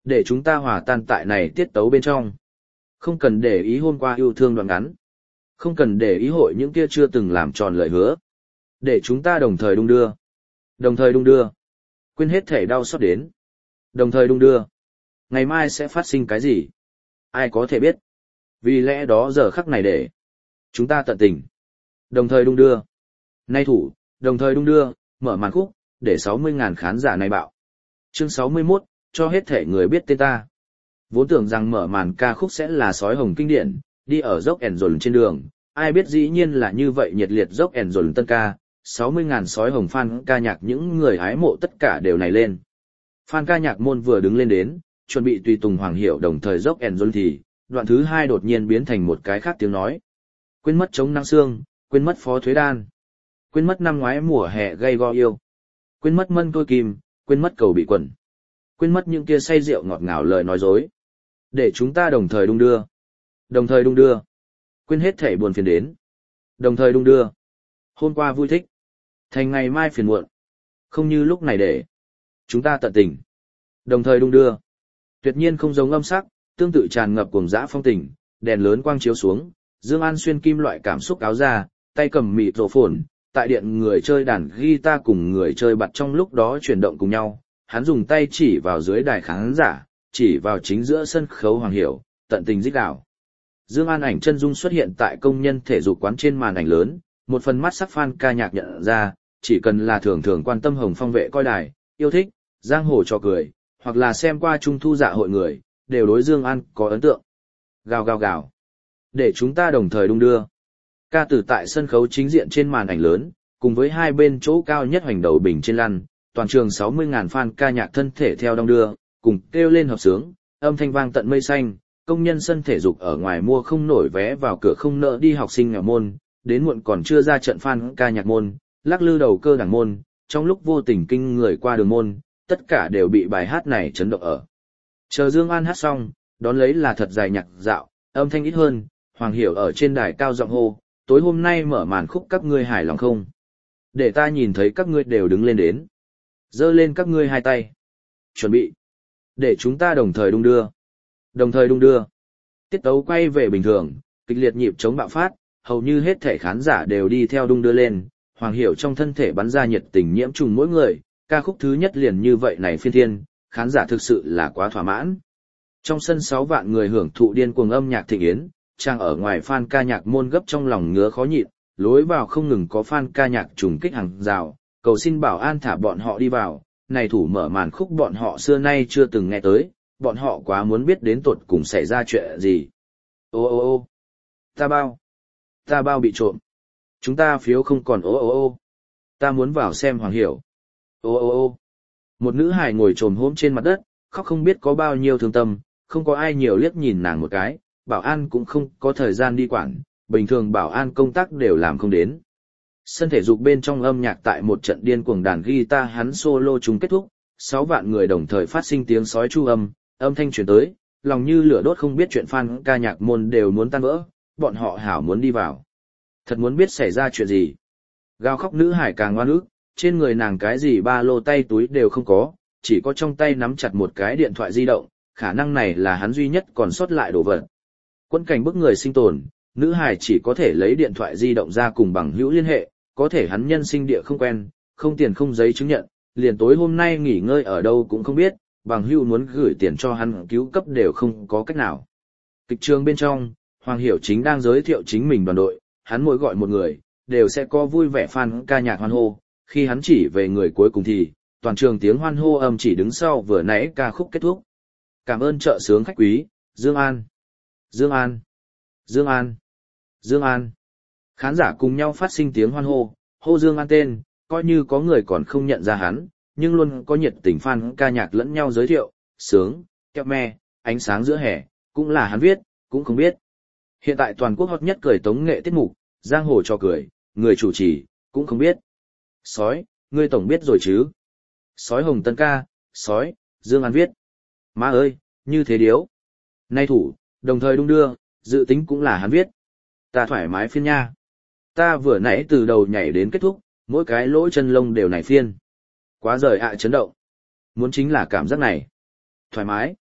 [SPEAKER 1] Để chúng ta hòa tan tại này tiết tấu bên trong. Không cần để ý hôm qua yêu thương đoạn ngắn. Không cần để ý hội những kia chưa từng làm tròn lời hứa. Để chúng ta đồng thời đung đưa. Đồng thời đung đưa. Quên hết thể đau xót đến. Đồng thời đung đưa. Ngày mai sẽ phát sinh cái gì? Ai có thể biết? Vì lẽ đó giờ khắc này để chúng ta tận tình. Đồng thời đung đưa. Nay thủ, đồng thời đung đưa, mở màn khúc, để sáu mươi ngàn khán giả này bạo. Chương sáu mươi mốt, cho hết thể người biết tên ta. Vốn tưởng rằng mở màn ca khúc sẽ là sói hồng kinh điển, đi ở dốc ẻn dồn trên đường, ai biết dĩ nhiên là như vậy nhiệt liệt dốc ẻn dồn tân ca, sáu mươi ngàn sói hồng fan ca nhạc những người hái mộ tất cả đều này lên. Fan ca nhạc môn vừa đứng lên đến, chuẩn bị tùy tùng Hoàng Hiểu đồng thời dốc ẻn dồn thì, đoạn thứ hai đột nhiên biến thành một cái khác tiếng nói. Quên mất chống nắng sương, quên mất phó thuế đan, quên mất năm ngoái mùa hè gây go yêu, quên mất mân tôi kim, quên mất cầu bị quẩn, quên mất những kia say rượu ngọt ngào lời nói dối. Để chúng ta đồng thời đung đưa. Đồng thời đung đưa. Quên hết thể buồn phiền đến. Đồng thời đung đưa. Hôm qua vui thích. Thành ngày mai phiền muộn. Không như lúc này để chúng ta tận tình. Đồng thời đung đưa. Tuyệt nhiên không giống âm sắc, tương tự tràn ngập cuồng dã phong tình, đèn lớn quang chiếu xuống, Dương An xuyên kim loại cảm xúc áo ra, tay cầm mịt rổ phồn, tại điện người chơi đàn guitar cùng người chơi bật trong lúc đó chuyển động cùng nhau, hắn dùng tay chỉ vào dưới đài khán giả, chỉ vào chính giữa sân khấu Hoàng Hiểu, tận tình rít gào. Dương An ảnh chân dung xuất hiện tại công nhân thể dục quán trên màn ảnh lớn, một phần mắt sắc fan ca nhạc nhận ra, chỉ cần là thường thường quan tâm Hồng Phong vệ coi đài, yêu thích, giang hồ trò cười, hoặc là xem qua trung thu dạ hội người, đều đối Dương An có ấn tượng. Gào gào gào. Để chúng ta đồng thời đung đưa. Ca từ tại sân khấu chính diện trên màn ảnh lớn, cùng với hai bên chỗ cao nhất hoành đầu bình trên lăn, toàn trường sáu mươi ngàn fan ca nhạc thân thể theo đong đưa, cùng kêu lên hợp sướng, âm thanh vang tận mây xanh, công nhân sân thể dục ở ngoài mua không nổi vé vào cửa không nỡ đi học sinh nghèo môn, đến muộn còn chưa ra trận fan ca nhạc môn, lắc lư đầu cơ đảng môn, trong lúc vô tình kinh người qua đường môn, tất cả đều bị bài hát này chấn động ở. Chờ Dương An hát xong, đón lấy là thật dài nhạc dạo, âm thanh ít hơn, Hoàng Hiểu ở trên đài cao giọng hô, tối hôm nay mở màn khúc các ngươi hài lòng không? Để ta nhìn thấy các ngươi đều đứng lên đến. Giơ lên các ngươi hai tay. Chuẩn bị. Để chúng ta đồng thời đung đưa. Đồng thời đung đưa. Tiết tấu quay về bình thường, kịch liệt nhịp chống bạo phát, hầu như hết thể khán giả đều đi theo đung đưa lên, Hoàng Hiểu trong thân thể bắn ra nhiệt tình nhiễm trùng mỗi người, ca khúc thứ nhất liền như vậy này phiên thiên, khán giả thực sự là quá thỏa mãn. Trong sân sáu vạn người hưởng thụ điên cuồng âm nhạc thịnh yến, trang ở ngoài fan ca nhạc môn gấp trong lòng ngứa khó nhịn, lối vào không ngừng có fan ca nhạc trùng kích hàng rào, cầu xin bảo an thả bọn họ đi vào, này thủ mở màn khúc bọn họ xưa nay chưa từng nghe tới, bọn họ quá muốn biết đến tột cùng xảy ra chuyện gì. Ô ô ô, ta bao, ta bao bị trộm, chúng ta phiếu không còn ô ô ô, ta muốn vào xem Hoàng Hiểu. Ô ô ô, một nữ hài ngồi trồm hôm trên mặt đất, khóc không biết có bao nhiêu thương tâm, không có ai nhiều liếc nhìn nàng một cái, bảo an cũng không có thời gian đi quản, bình thường bảo an công tác đều làm không đến. Sân thể dục bên trong âm nhạc tại một trận điên cuồng đàn guitar hắn solo chung kết thúc, sáu vạn người đồng thời phát sinh tiếng sói chu âm, âm thanh truyền tới, lòng như lửa đốt không biết chuyện fan ca nhạc môn đều muốn tan vỡ, bọn họ hảo muốn đi vào. Thật muốn biết xảy ra chuyện gì. Gào khóc nữ hải càng oan ức, trên người nàng cái gì ba lô tay túi đều không có, chỉ có trong tay nắm chặt một cái điện thoại di động, khả năng này là hắn duy nhất còn sót lại đồ vật. Quân cảnh bức người sinh tồn, nữ hải chỉ có thể lấy điện thoại di động ra cùng bằng hữu liên hệ, có thể hắn nhân sinh địa không quen, không tiền không giấy chứng nhận, liền tối hôm nay nghỉ ngơi ở đâu cũng không biết, bằng hữu muốn gửi tiền cho hắn cứu cấp đều không có cách nào. Kịch trường bên trong, Hoàng Hiểu chính đang giới thiệu chính mình đoàn đội, hắn mỗi gọi một người, đều sẽ có vui vẻ fan ca nhạc hoan hô, khi hắn chỉ về người cuối cùng thì, toàn trường tiếng hoan hô âm chỉ đứng sau vừa nãy ca khúc kết thúc. Cảm ơn trợ sướng khách quý, Dương An. Dương An. Dương An. Dương An. Khán giả cùng nhau phát sinh tiếng hoan hô, hô Dương An tên, coi như có người còn không nhận ra hắn, nhưng luôn có nhiệt tình fan ca nhạc lẫn nhau giới thiệu, sướng, kẹo me, ánh sáng giữa hè, cũng là hắn viết, cũng không biết. Hiện tại toàn quốc hot nhất cười tống nghệ tiết mục, giang hồ cho cười, người chủ trì, cũng không biết. Sói, ngươi tổng biết rồi chứ. Sói hồng tân ca, sói, Dương An viết. Má ơi, như thế điếu. Nay thủ, đồng thời đung đưa, dự tính cũng là hắn viết. Ta thoải mái phiên nha. Ta vừa nãy từ đầu nhảy đến kết thúc, mỗi cái lỗ chân lông đều nảy phiên. Quá rời ạ chấn động. Muốn chính là cảm giác này. Thoải mái,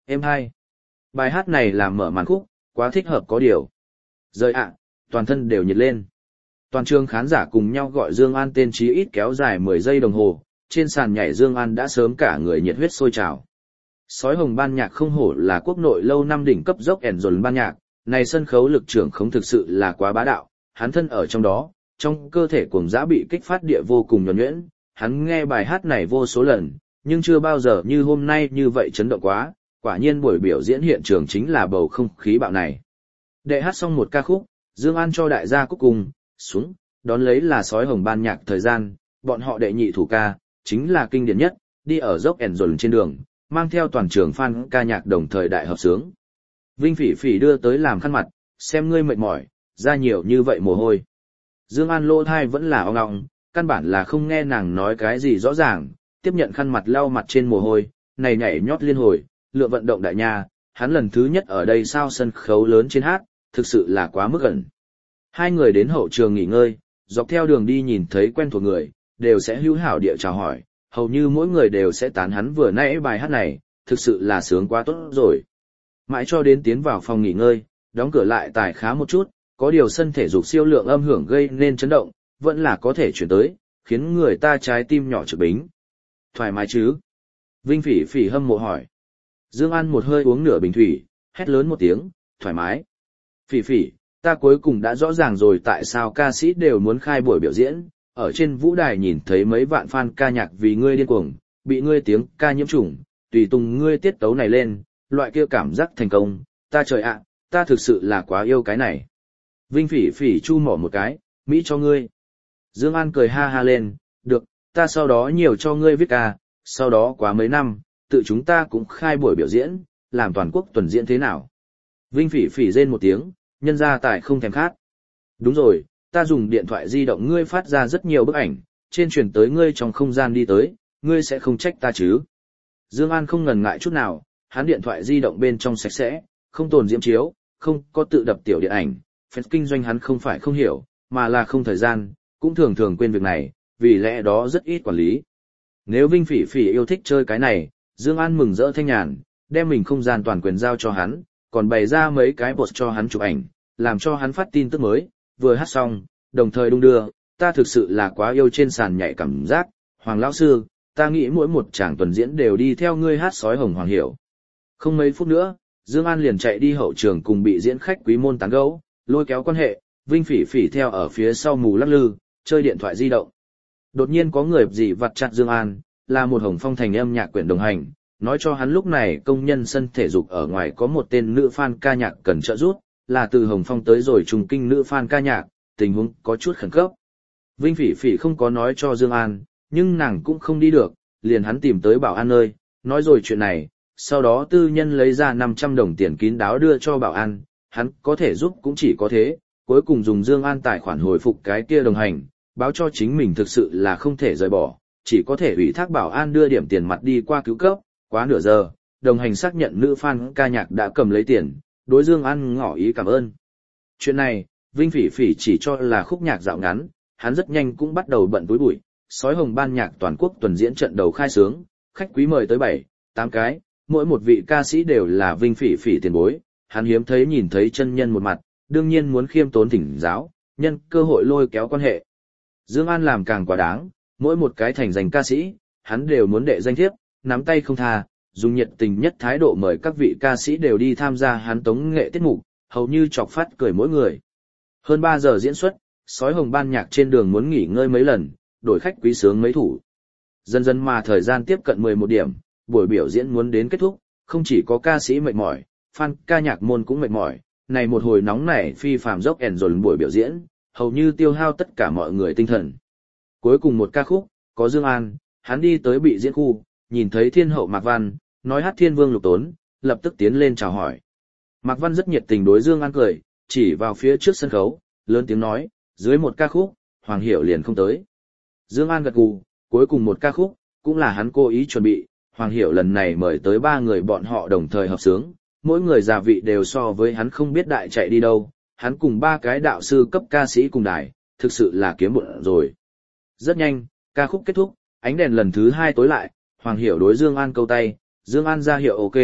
[SPEAKER 1] êm hay. Bài hát này làm mở màn khúc, quá thích hợp có điều. Rời ạ, toàn thân đều nhiệt lên. Toàn trường khán giả cùng nhau gọi Dương An tên chí ít kéo dài mười giây đồng hồ, trên sàn nhảy Dương An đã sớm cả người nhiệt huyết sôi trào. Sói Hồng ban nhạc không hổ là quốc nội lâu năm đỉnh cấp dốc ẻn dồn ban nhạc, này sân khấu lực trưởng không thực sự là quá bá đạo, hắn thân ở trong đó, trong cơ thể cuồng dã bị kích phát địa vô cùng nhuần nhuyễn, hắn nghe bài hát này vô số lần, nhưng chưa bao giờ như hôm nay như vậy chấn động quá, quả nhiên buổi biểu diễn hiện trường chính là bầu không khí bạo này. Đệ hát xong một ca khúc, Dương An cho đại gia cúc cùng, xuống, đón lấy là Sói Hồng ban nhạc thời gian, bọn họ đệ nhị thủ ca, chính là kinh điển nhất, đi ở dốc ẻn dồn trên đường, mang theo toàn trường fan ca nhạc đồng thời đại hợp sướng. Vinh Phỉ Phỉ đưa tới làm khăn mặt, xem ngươi mệt mỏi, ra nhiều như vậy mồ hôi. Dương An lỗ thai vẫn là ong ong, căn bản là không nghe nàng nói cái gì rõ ràng, tiếp nhận khăn mặt lau mặt trên mồ hôi, này nhảy nhót liên hồi, lượng vận động đại nha, hắn lần thứ nhất ở đây sao sân khấu lớn trên hát, thực sự là quá mức ẩn. Hai người đến hậu trường nghỉ ngơi, dọc theo đường đi nhìn thấy quen thuộc người, đều sẽ hữu hảo địa chào hỏi, hầu như mỗi người đều sẽ tán hắn vừa nãy bài hát này, thực sự là sướng quá tốt rồi. Mãi cho đến tiến vào phòng nghỉ ngơi, đóng cửa lại tài khá một chút, có điều sân thể dục siêu lượng âm hưởng gây nên chấn động, vẫn là có thể chuyển tới, khiến người ta trái tim nhỏ trực bính. Thoải mái chứ? Vinh Phỉ Phỉ hâm mộ hỏi. Dương An một hơi uống nửa bình thủy, hét lớn một tiếng, thoải mái. Phỉ Phỉ, ta cuối cùng đã rõ ràng rồi tại sao ca sĩ đều muốn khai buổi biểu diễn, ở trên vũ đài nhìn thấy mấy vạn fan ca nhạc vì ngươi điên cuồng, bị ngươi tiếng ca nhiễm chủng, tùy tùng ngươi tiết tấu này lên, loại kia cảm giác thành công, ta trời ạ, ta thực sự là quá yêu cái này. Vinh Phỉ Phỉ chu mỏ một cái, Mỹ cho ngươi. Dương An cười ha ha lên, được, ta sau đó nhiều cho ngươi viết ca, sau đó quá mấy năm, tự chúng ta cũng khai buổi biểu diễn, làm toàn quốc tuần diễn thế nào. Vinh Phỉ Phỉ rên một tiếng, nhân ra tại không thèm khát. Đúng rồi, ta dùng điện thoại di động ngươi phát ra rất nhiều bức ảnh, trên truyền tới ngươi trong không gian đi tới, ngươi sẽ không trách ta chứ. Dương An không ngần ngại chút nào, hắn điện thoại di động bên trong sạch sẽ, không tồn diễm chiếu, không có tự đập tiểu điện ảnh, phép kinh doanh hắn không phải không hiểu, mà là không thời gian, cũng thường thường quên việc này, vì lẽ đó rất ít quản lý. Nếu Vinh Phỉ Phỉ yêu thích chơi cái này, Dương An mừng rỡ thanh nhàn, đem mình không gian toàn quyền giao cho hắn, còn bày ra mấy cái bột cho hắn chụp ảnh, làm cho hắn phát tin tức mới, vừa hát xong, đồng thời đung đưa, ta thực sự là quá yêu trên sàn nhảy cảm giác, Hoàng lão sư, ta nghĩ mỗi một tràng tuần diễn đều đi theo ngươi hát Sói Hồng Hoàng Hiểu. Không mấy phút nữa, Dương An liền chạy đi hậu trường cùng bị diễn khách quý môn tán gẫu, lôi kéo quan hệ, Vinh Phỉ Phỉ theo ở phía sau mù lắc lư, chơi điện thoại di động. Đột nhiên có người gì vặt chặt Dương An, là một Hồng Phong thành âm nhạc quyển đồng hành, nói cho hắn lúc này công nhân sân thể dục ở ngoài có một tên nữ fan ca nhạc cần trợ giúp, là từ Hồng Phong tới rồi trùng kinh nữ fan ca nhạc, tình huống có chút khẩn cấp. Vinh Phỉ Phỉ không có nói cho Dương An, nhưng nàng cũng không đi được, liền hắn tìm tới bảo an nơi, nói rồi chuyện này, sau đó tư nhân lấy ra năm trăm đồng tiền kín đáo đưa cho bảo an, hắn có thể giúp cũng chỉ có thế, cuối cùng dùng Dương An tài khoản hồi phục cái kia đồng hành, báo cho chính mình thực sự là không thể rời bỏ, chỉ có thể ủy thác bảo an đưa điểm tiền mặt đi qua cứu cấp, quá nửa giờ, đồng hành xác nhận nữ fan ca nhạc đã cầm lấy tiền, đối Dương An ngỏ ý cảm ơn. Chuyện này, Vinh Phỉ Phỉ chỉ cho là khúc nhạc dạo ngắn, hắn rất nhanh cũng bắt đầu bận túi bụi, Sói Hồng ban nhạc toàn quốc tuần diễn trận đầu khai sướng, khách quý mời tới bảy, tám cái, mỗi một vị ca sĩ đều là Vinh Phỉ Phỉ tiền bối, hắn hiếm thấy nhìn thấy chân nhân một mặt, đương nhiên muốn khiêm tốn thỉnh giáo, nhân cơ hội lôi kéo quan hệ. Dương An làm càng quá đáng, mỗi một cái thành danh ca sĩ, hắn đều muốn đệ danh thiếp, nắm tay không tha, dùng nhiệt tình nhất thái độ mời các vị ca sĩ đều đi tham gia hắn tống nghệ tiết mục, hầu như chọc phát cười mỗi người. Hơn ba giờ diễn xuất, Sói Hồng ban nhạc trên đường muốn nghỉ ngơi mấy lần, đổi khách quý sướng mấy thủ. Dần dần mà thời gian tiếp cận mười một điểm, buổi biểu diễn muốn đến kết thúc, không chỉ có ca sĩ mệt mỏi, fan ca nhạc môn cũng mệt mỏi, này một hồi nóng nảy phi phàm dốc ẻn dồn buổi biểu diễn, hầu như tiêu hao tất cả mọi người tinh thần. Cuối cùng một ca khúc, có Dương An, hắn đi tới bị diễn khu, nhìn thấy thiên hậu Mạc Văn, nói hát thiên vương Lục Tốn, lập tức tiến lên chào hỏi. Mạc Văn rất nhiệt tình đối Dương An cười, chỉ vào phía trước sân khấu, lớn tiếng nói, dưới một ca khúc, Hoàng Hiểu liền không tới. Dương An gật gù, cuối cùng một ca khúc, cũng là hắn cố ý chuẩn bị, Hoàng Hiểu lần này mời tới ba người bọn họ đồng thời hợp sướng, mỗi người già vị đều so với hắn không biết đại chạy đi đâu, hắn cùng ba cái đạo sư cấp ca sĩ cùng đài, thực sự là kiếm bộn rồi. Rất nhanh, ca khúc kết thúc, ánh đèn lần thứ hai tối lại, Hoàng Hiểu đối Dương An câu tay, Dương An ra hiệu ok,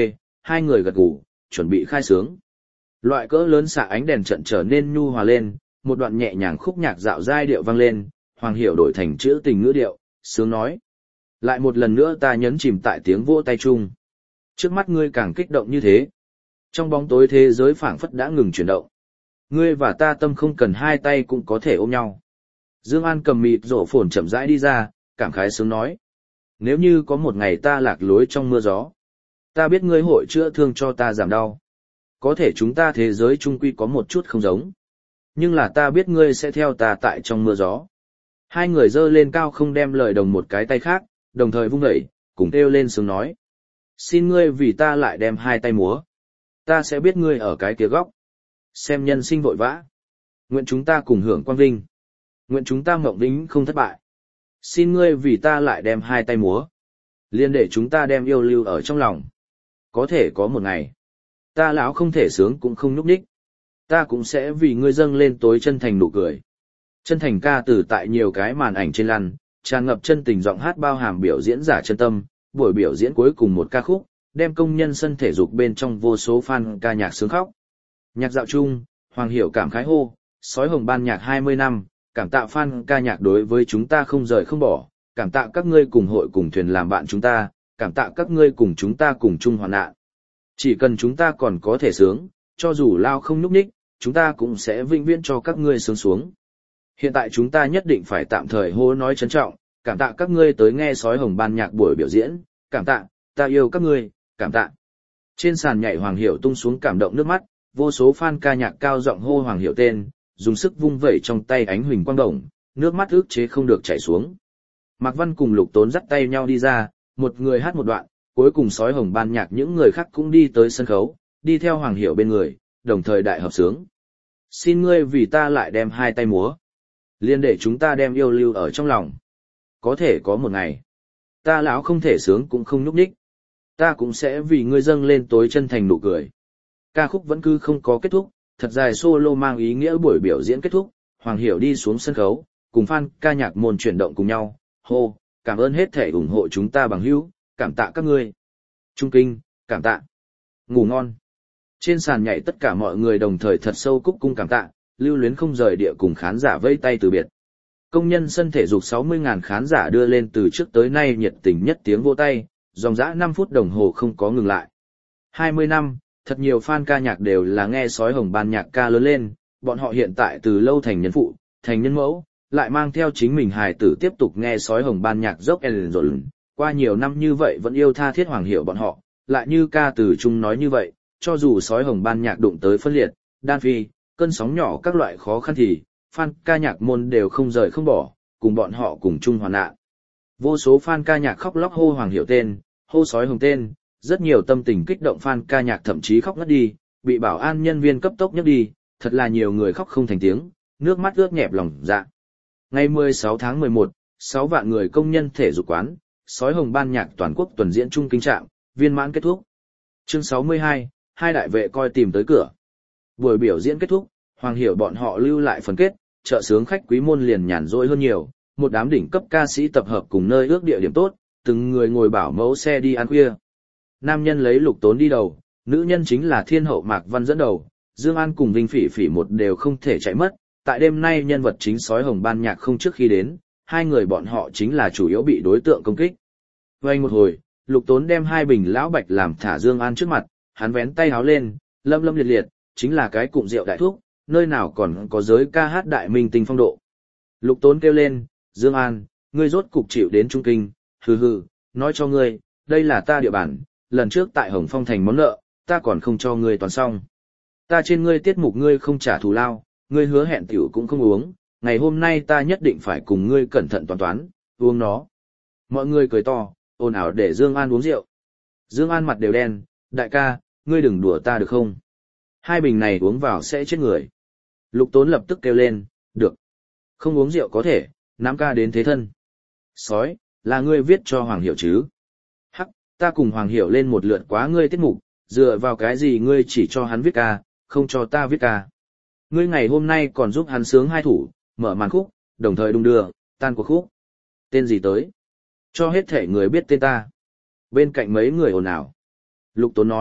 [SPEAKER 1] hai người gật gù, chuẩn bị khai sướng. Loại cỡ lớn xạ ánh đèn trận trở nên nhu hòa lên, một đoạn nhẹ nhàng khúc nhạc dạo giai điệu vang lên, Hoàng Hiểu đổi thành chữ tình ngữ điệu, sướng nói. Lại một lần nữa ta nhấn chìm tại tiếng vỗ tay chung. Trước mắt ngươi càng kích động như thế. Trong bóng tối thế giới phảng phất đã ngừng chuyển động. Ngươi và ta tâm không cần hai tay cũng có thể ôm nhau. Dương An cầm mịt rổ phồn chậm rãi đi ra, cảm khái sướng nói. Nếu như có một ngày ta lạc lối trong mưa gió, ta biết ngươi hội chữa thương cho ta giảm đau. Có thể chúng ta thế giới chung quy có một chút không giống. Nhưng là ta biết ngươi sẽ theo ta tại trong mưa gió. Hai người giơ lên cao không đem lời đồng một cái tay khác, đồng thời vung đẩy, cùng kêu lên sướng nói. Xin ngươi vì ta lại đem hai tay múa. Ta sẽ biết ngươi ở cái kia góc. Xem nhân sinh vội vã. Nguyện chúng ta cùng hưởng quang vinh. Nguyện chúng ta mộng đính không thất bại. Xin ngươi vì ta lại đem hai tay múa. Liên để chúng ta đem yêu lưu ở trong lòng. Có thể có một ngày. Ta lão không thể sướng cũng không nhúc nhích. Ta cũng sẽ vì ngươi dâng lên tối chân thành nụ cười. Chân thành ca từ tại nhiều cái màn ảnh trên lăn, tràn ngập chân tình giọng hát bao hàm biểu diễn giả chân tâm, buổi biểu diễn cuối cùng một ca khúc, đem công nhân sân thể dục bên trong vô số fan ca nhạc sướng khóc. Nhạc dạo chung, Hoàng Hiểu cảm khái hô, sói hồng ban nhạc hai mươi năm, cảm tạ fan ca nhạc đối với chúng ta không rời không bỏ, cảm tạ các ngươi cùng hội cùng thuyền làm bạn chúng ta, cảm tạ các ngươi cùng chúng ta cùng chung hoạn nạn. Chỉ cần chúng ta còn có thể sướng, cho dù lao không nhúc nhích, chúng ta cũng sẽ vĩnh viễn cho các ngươi sướng xuống. Hiện tại chúng ta nhất định phải tạm thời hô nói trân trọng, cảm tạ các ngươi tới nghe sói hồng ban nhạc buổi biểu diễn, cảm tạ, ta yêu các ngươi, cảm tạ. Trên sàn nhảy Hoàng Hiểu tung xuống cảm động nước mắt, vô số fan ca nhạc cao giọng hô Hoàng Hiểu tên, dùng sức vung vẩy trong tay ánh huỳnh quang đồng, nước mắt ức chế không được chảy xuống. Mạc Văn cùng Lục Tốn dắt tay nhau đi ra, một người hát một đoạn, cuối cùng sói hồng ban nhạc những người khác cũng đi tới sân khấu, đi theo Hoàng Hiểu bên người, đồng thời đại hợp sướng. Xin ngươi vì ta lại đem hai tay múa. Liên để chúng ta đem yêu lưu ở trong lòng. Có thể có một ngày. Ta lão không thể sướng cũng không nhúc nhích. Ta cũng sẽ vì ngươi dâng lên tối chân thành nụ cười. Ca khúc vẫn cứ không có kết thúc, thật dài solo mang ý nghĩa buổi biểu diễn kết thúc, Hoàng Hiểu đi xuống sân khấu, cùng fan ca nhạc môn chuyển động cùng nhau, hô, cảm ơn hết thể ủng hộ chúng ta bằng hữu, cảm tạ các ngươi. Trung kinh, cảm tạ. Ngủ ngon. Trên sàn nhảy tất cả mọi người đồng thời thật sâu cúc cung cảm tạ, lưu luyến không rời địa cùng khán giả vẫy tay từ biệt. Công nhân sân thể dục sáu mươi nghìn khán giả đưa lên từ trước tới nay nhiệt tình nhất tiếng vỗ tay, dòng dã năm phút đồng hồ không có ngừng lại. hai mươi năm, thật nhiều fan ca nhạc đều là nghe sói hồng ban nhạc ca lớn lên, bọn họ hiện tại từ lâu thành nhân phụ, thành nhân mẫu, lại mang theo chính mình hài tử tiếp tục nghe sói hồng ban nhạc dốc ellen rồi. Qua nhiều năm như vậy vẫn yêu tha thiết Hoàng Hiểu bọn họ, lại như ca từ chung nói như vậy, cho dù sói hồng ban nhạc đụng tới phân liệt, đan phi, cơn sóng nhỏ các loại khó khăn thì, fan ca nhạc môn đều không rời không bỏ, cùng bọn họ cùng chung hoàn nạn. Vô số fan ca nhạc khóc lóc hô Hoàng Hiểu tên, hô sói hồng tên, rất nhiều tâm tình kích động fan ca nhạc thậm chí khóc ngất đi, bị bảo an nhân viên cấp tốc nhấc đi, thật là nhiều người khóc không thành tiếng, nước mắt ướt nhẹp lòng dạ. Ngày mười sáu tháng mười một, sáu vạn người công nhân thể dục quán, sói hồng ban nhạc toàn quốc tuần diễn trung kinh trạm, viên mãn kết thúc. Chương sáu mươi hai, hai đại vệ coi tìm tới cửa. Buổi biểu diễn kết thúc, Hoàng Hiểu bọn họ lưu lại phần kết, chợ sướng khách quý môn liền nhàn rỗi hơn nhiều, một đám đỉnh cấp ca sĩ tập hợp cùng nơi ước địa điểm tốt, từng người ngồi bảo mẫu xe đi ăn khuya. Nam nhân lấy Lục Tốn đi đầu, nữ nhân chính là thiên hậu Mạc Văn dẫn đầu, Dương An cùng Vinh Phỉ Phỉ một đều không thể chạy mất, tại đêm nay nhân vật chính sói hồng ban nhạc không trước khi đến, hai người bọn họ chính là chủ yếu bị đối tượng công kích. Vây một hồi, Lục Tốn đem hai bình lão bạch làm thả Dương An trước mặt, hắn vén tay háo lên, lâm lâm liệt liệt, chính là cái cụm rượu đại thuốc, nơi nào còn có giới ca hát đại minh tinh phong độ. Lục Tốn kêu lên, Dương An, ngươi rốt cục chịu đến trung kinh, hừ hừ, nói cho ngươi, đây là ta địa bàn, lần trước tại Hồng Phong thành món nợ, ta còn không cho ngươi toàn xong. Ta trên ngươi tiết mục ngươi không trả thù lao, ngươi hứa hẹn tiểu cũng không uống, ngày hôm nay ta nhất định phải cùng ngươi cẩn thận toán toán, uống nó. Mọi người cười to, ồn ào để Dương An uống rượu. Dương An mặt đều đen, đại ca, ngươi đừng đùa ta được không? Hai bình này uống vào sẽ chết người. Lục Tốn lập tức kêu lên, được. Không uống rượu có thể, nắm ca đến thế thân. Sói, là ngươi viết cho Hoàng Hiểu chứ? Hắc, ta cùng Hoàng Hiểu lên một lượt quá ngươi tiết mục, dựa vào cái gì ngươi chỉ cho hắn viết ca, không cho ta viết ca. Ngươi ngày hôm nay còn giúp hắn sướng hai thủ, mở màn khúc, đồng thời đung đưa, tan cuộc khúc. Tên gì tới? Cho hết thể người biết tên ta. Bên cạnh mấy người ồn ào. Lục Tốn nói,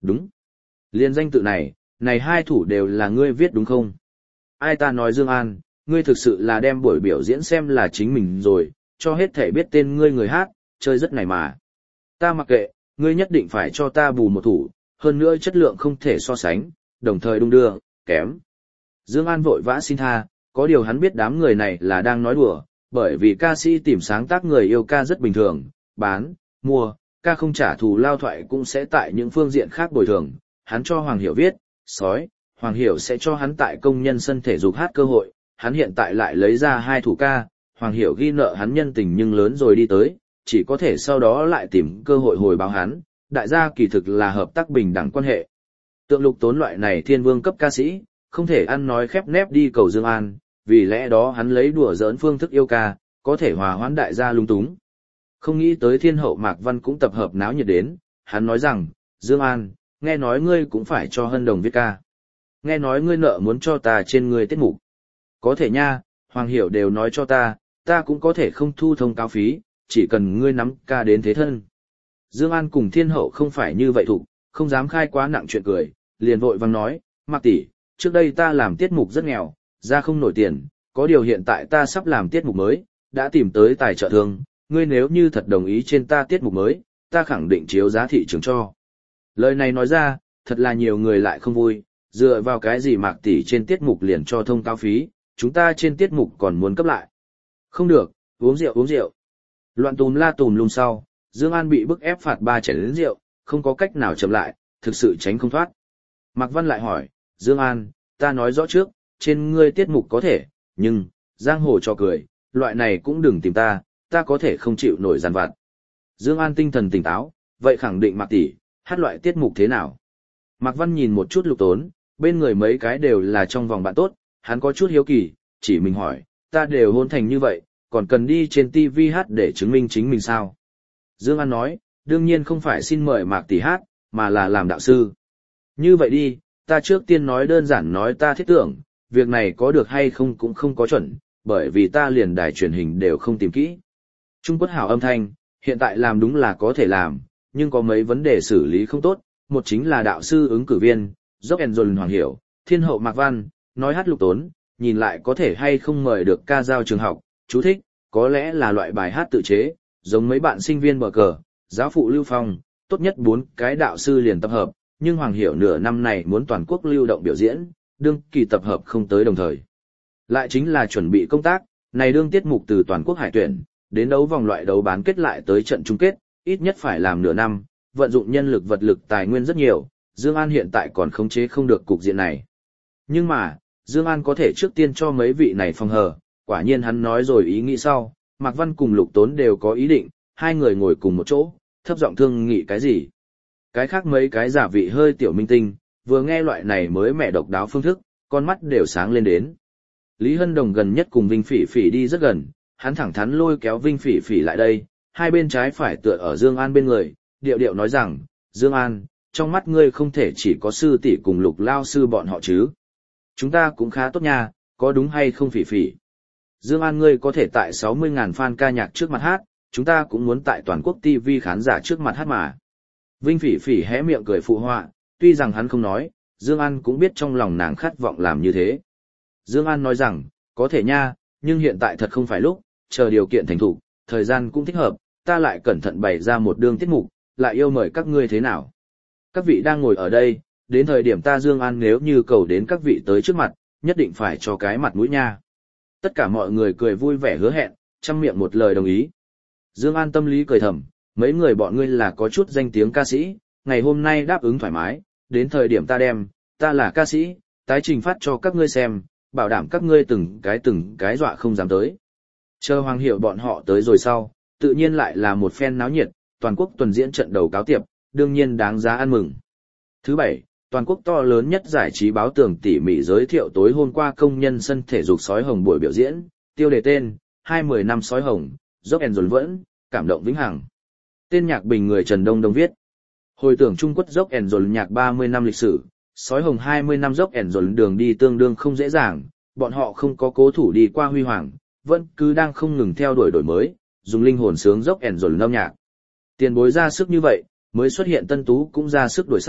[SPEAKER 1] Đúng. Liên danh tự này, này hai thủ đều là ngươi viết đúng không? Ai ta nói Dương An, ngươi thực sự là đem buổi biểu diễn xem là chính mình rồi, cho hết thể biết tên ngươi người hát, chơi rất này mà. Ta mặc kệ, ngươi nhất định phải cho ta bù một thủ, hơn nữa chất lượng không thể so sánh, đồng thời đung đưa, kém. Dương An vội vã xin tha, có điều hắn biết đám người này là đang nói đùa, bởi vì ca sĩ tìm sáng tác người yêu ca rất bình thường, bán, mua, ca không trả thù lao thoại cũng sẽ tại những phương diện khác bồi thường. Hắn cho Hoàng Hiểu viết, sói, Hoàng Hiểu sẽ cho hắn tại công nhân sân thể dục hát cơ hội, hắn hiện tại lại lấy ra hai thủ ca, Hoàng Hiểu ghi nợ hắn nhân tình nhưng lớn rồi đi tới, chỉ có thể sau đó lại tìm cơ hội hồi báo hắn, đại gia kỳ thực là hợp tác bình đẳng quan hệ. Tượng Lục Tốn loại này thiên vương cấp ca sĩ, không thể ăn nói khép nép đi cầu Dương An, vì lẽ đó hắn lấy đùa giỡn phương thức yêu ca, có thể hòa hoãn đại gia lung túng. Không nghĩ tới thiên hậu Mạc Văn cũng tập hợp náo nhiệt đến, hắn nói rằng, Dương An, nghe nói ngươi cũng phải cho Hân Đồng viết ca. Nghe nói ngươi nợ muốn cho ta trên ngươi tiết mục. Có thể nha, Hoàng Hiểu đều nói cho ta, ta cũng có thể không thu thông cáo phí, chỉ cần ngươi nắm ca đến thế thân. Dương An cùng thiên hậu không phải như vậy thục, không dám khai quá nặng chuyện cười, liền vội vàng nói, Mạc tỷ, trước đây ta làm tiết mục rất nghèo, ra không nổi tiền, có điều hiện tại ta sắp làm tiết mục mới, đã tìm tới tài trợ thương, ngươi nếu như thật đồng ý trên ta tiết mục mới, ta khẳng định chiếu giá thị trường cho. Lời này nói ra, thật là nhiều người lại không vui, dựa vào cái gì Mạc tỷ trên tiết mục liền cho thông cáo phí, chúng ta trên tiết mục còn muốn cấp lại. Không được, uống rượu uống rượu. Loạn tùm la tùm lum sau, Dương An bị bức ép phạt ba chén rượu, không có cách nào chậm lại, thực sự tránh không thoát. Mạc Văn lại hỏi, Dương An, ta nói rõ trước, trên ngươi tiết mục có thể, nhưng, giang hồ cho cười, loại này cũng đừng tìm ta, ta có thể không chịu nổi giàn vặt. Dương An tinh thần tỉnh táo, vậy khẳng định Mạc tỷ, hát loại tiết mục thế nào? Mạc Văn nhìn một chút Lục Tốn, bên người mấy cái đều là trong vòng bạn tốt, hắn có chút hiếu kỳ, chỉ mình hỏi, ta đều hôn thành như vậy, còn cần đi trên ti vi hát để chứng minh chính mình sao? Dương An nói, đương nhiên không phải xin mời Mạc tỷ hát, mà là làm đạo sư. Như vậy đi, ta trước tiên nói đơn giản nói ta thiết tưởng, việc này có được hay không cũng không có chuẩn, bởi vì ta liền đài truyền hình đều không tìm kỹ. Trung Quốc hảo âm thanh, hiện tại làm đúng là có thể làm, nhưng có mấy vấn đề xử lý không tốt, một chính là đạo sư ứng cử viên, Dốc ẻn dồn Hoàng Hiểu, thiên hậu Mạc Văn, nói hát Lục Tốn, nhìn lại có thể hay không mời được ca giao trường học, chú thích, có lẽ là loại bài hát tự chế, giống mấy bạn sinh viên bờ cờ, giáo phụ Lưu Phong, tốt nhất bốn cái đạo sư liền tập hợp, nhưng Hoàng Hiểu nửa năm này muốn toàn quốc lưu động biểu diễn, đương kỳ tập hợp không tới đồng thời. Lại chính là chuẩn bị công tác, này đương tiết mục từ toàn quốc hải tuyển, đến đấu vòng loại đấu bán kết lại tới trận chung kết, ít nhất phải làm nửa năm, vận dụng nhân lực vật lực tài nguyên rất nhiều, Dương An hiện tại còn khống chế không được cục diện này. Nhưng mà, Dương An có thể trước tiên cho mấy vị này phòng hờ, quả nhiên hắn nói rồi ý nghĩ sau, Mạc Văn cùng Lục Tốn đều có ý định, hai người ngồi cùng một chỗ, thấp giọng thương nghị cái gì. Cái khác mấy cái giả vị hơi tiểu minh tinh, vừa nghe loại này mới mẻ độc đáo phương thức, con mắt đều sáng lên đến. Lý Hân Đồng gần nhất cùng Vinh Phỉ Phỉ đi rất gần, hắn thẳng thắn lôi kéo Vinh Phỉ Phỉ lại đây, hai bên trái phải tựa ở Dương An bên người, điệu điệu nói rằng, Dương An, trong mắt ngươi không thể chỉ có sư tỷ cùng Lục lao sư bọn họ chứ. Chúng ta cũng khá tốt nha, có đúng hay không Phỉ Phỉ? Dương An ngươi có thể tại sáu mươi ngàn fan ca nhạc trước mặt hát, chúng ta cũng muốn tại toàn quốc ti vi khán giả trước mặt hát mà. Vinh Phỉ Phỉ hé miệng cười phụ họa, tuy rằng hắn không nói, Dương An cũng biết trong lòng nàng khát vọng làm như thế. Dương An nói rằng, có thể nha, nhưng hiện tại thật không phải lúc, chờ điều kiện thành thục, thời gian cũng thích hợp, ta lại cẩn thận bày ra một đường tiết mục, lại yêu mời các ngươi thế nào. Các vị đang ngồi ở đây, đến thời điểm ta Dương An nếu như cầu đến các vị tới trước mặt, nhất định phải cho cái mặt mũi nha. Tất cả mọi người cười vui vẻ hứa hẹn, trăm miệng một lời đồng ý. Dương An tâm lý cười thầm, mấy người bọn ngươi là có chút danh tiếng ca sĩ, ngày hôm nay đáp ứng thoải mái, đến thời điểm ta đem, ta là ca sĩ, tái trình phát cho các ngươi xem, bảo đảm các ngươi từng cái từng cái dọa không dám tới. Chờ Hoàng Hiểu bọn họ tới rồi sau, tự nhiên lại là một phen náo nhiệt, toàn quốc tuần diễn trận đầu cáo tiệp, đương nhiên đáng giá ăn mừng. Thứ bảy, toàn quốc to lớn nhất giải trí báo tường tỉ mỉ giới thiệu tối hôm qua công nhân sân thể dục sói hồng buổi biểu diễn, tiêu đề tên, hai mươi năm sói hồng, dốc ẻn dồn vẫn, cảm động vĩnh hằng. Tên nhạc bình người Trần Đông Đông viết. Hồi tưởng Trung Quốc dốc ẻn dồn nhạc ba mươi năm lịch sử, sói hồng hai mươi năm dốc ẻn dồn đường đi tương đương không dễ dàng, bọn họ không có cố thủ đi qua huy hoàng, vẫn cứ đang không ngừng theo đuổi đổi mới, dùng linh hồn sướng dốc ẻn dồn âm nhạc. Tiền bối ra sức như vậy, mới xuất hiện tân tú cũng ra sức đổi sát,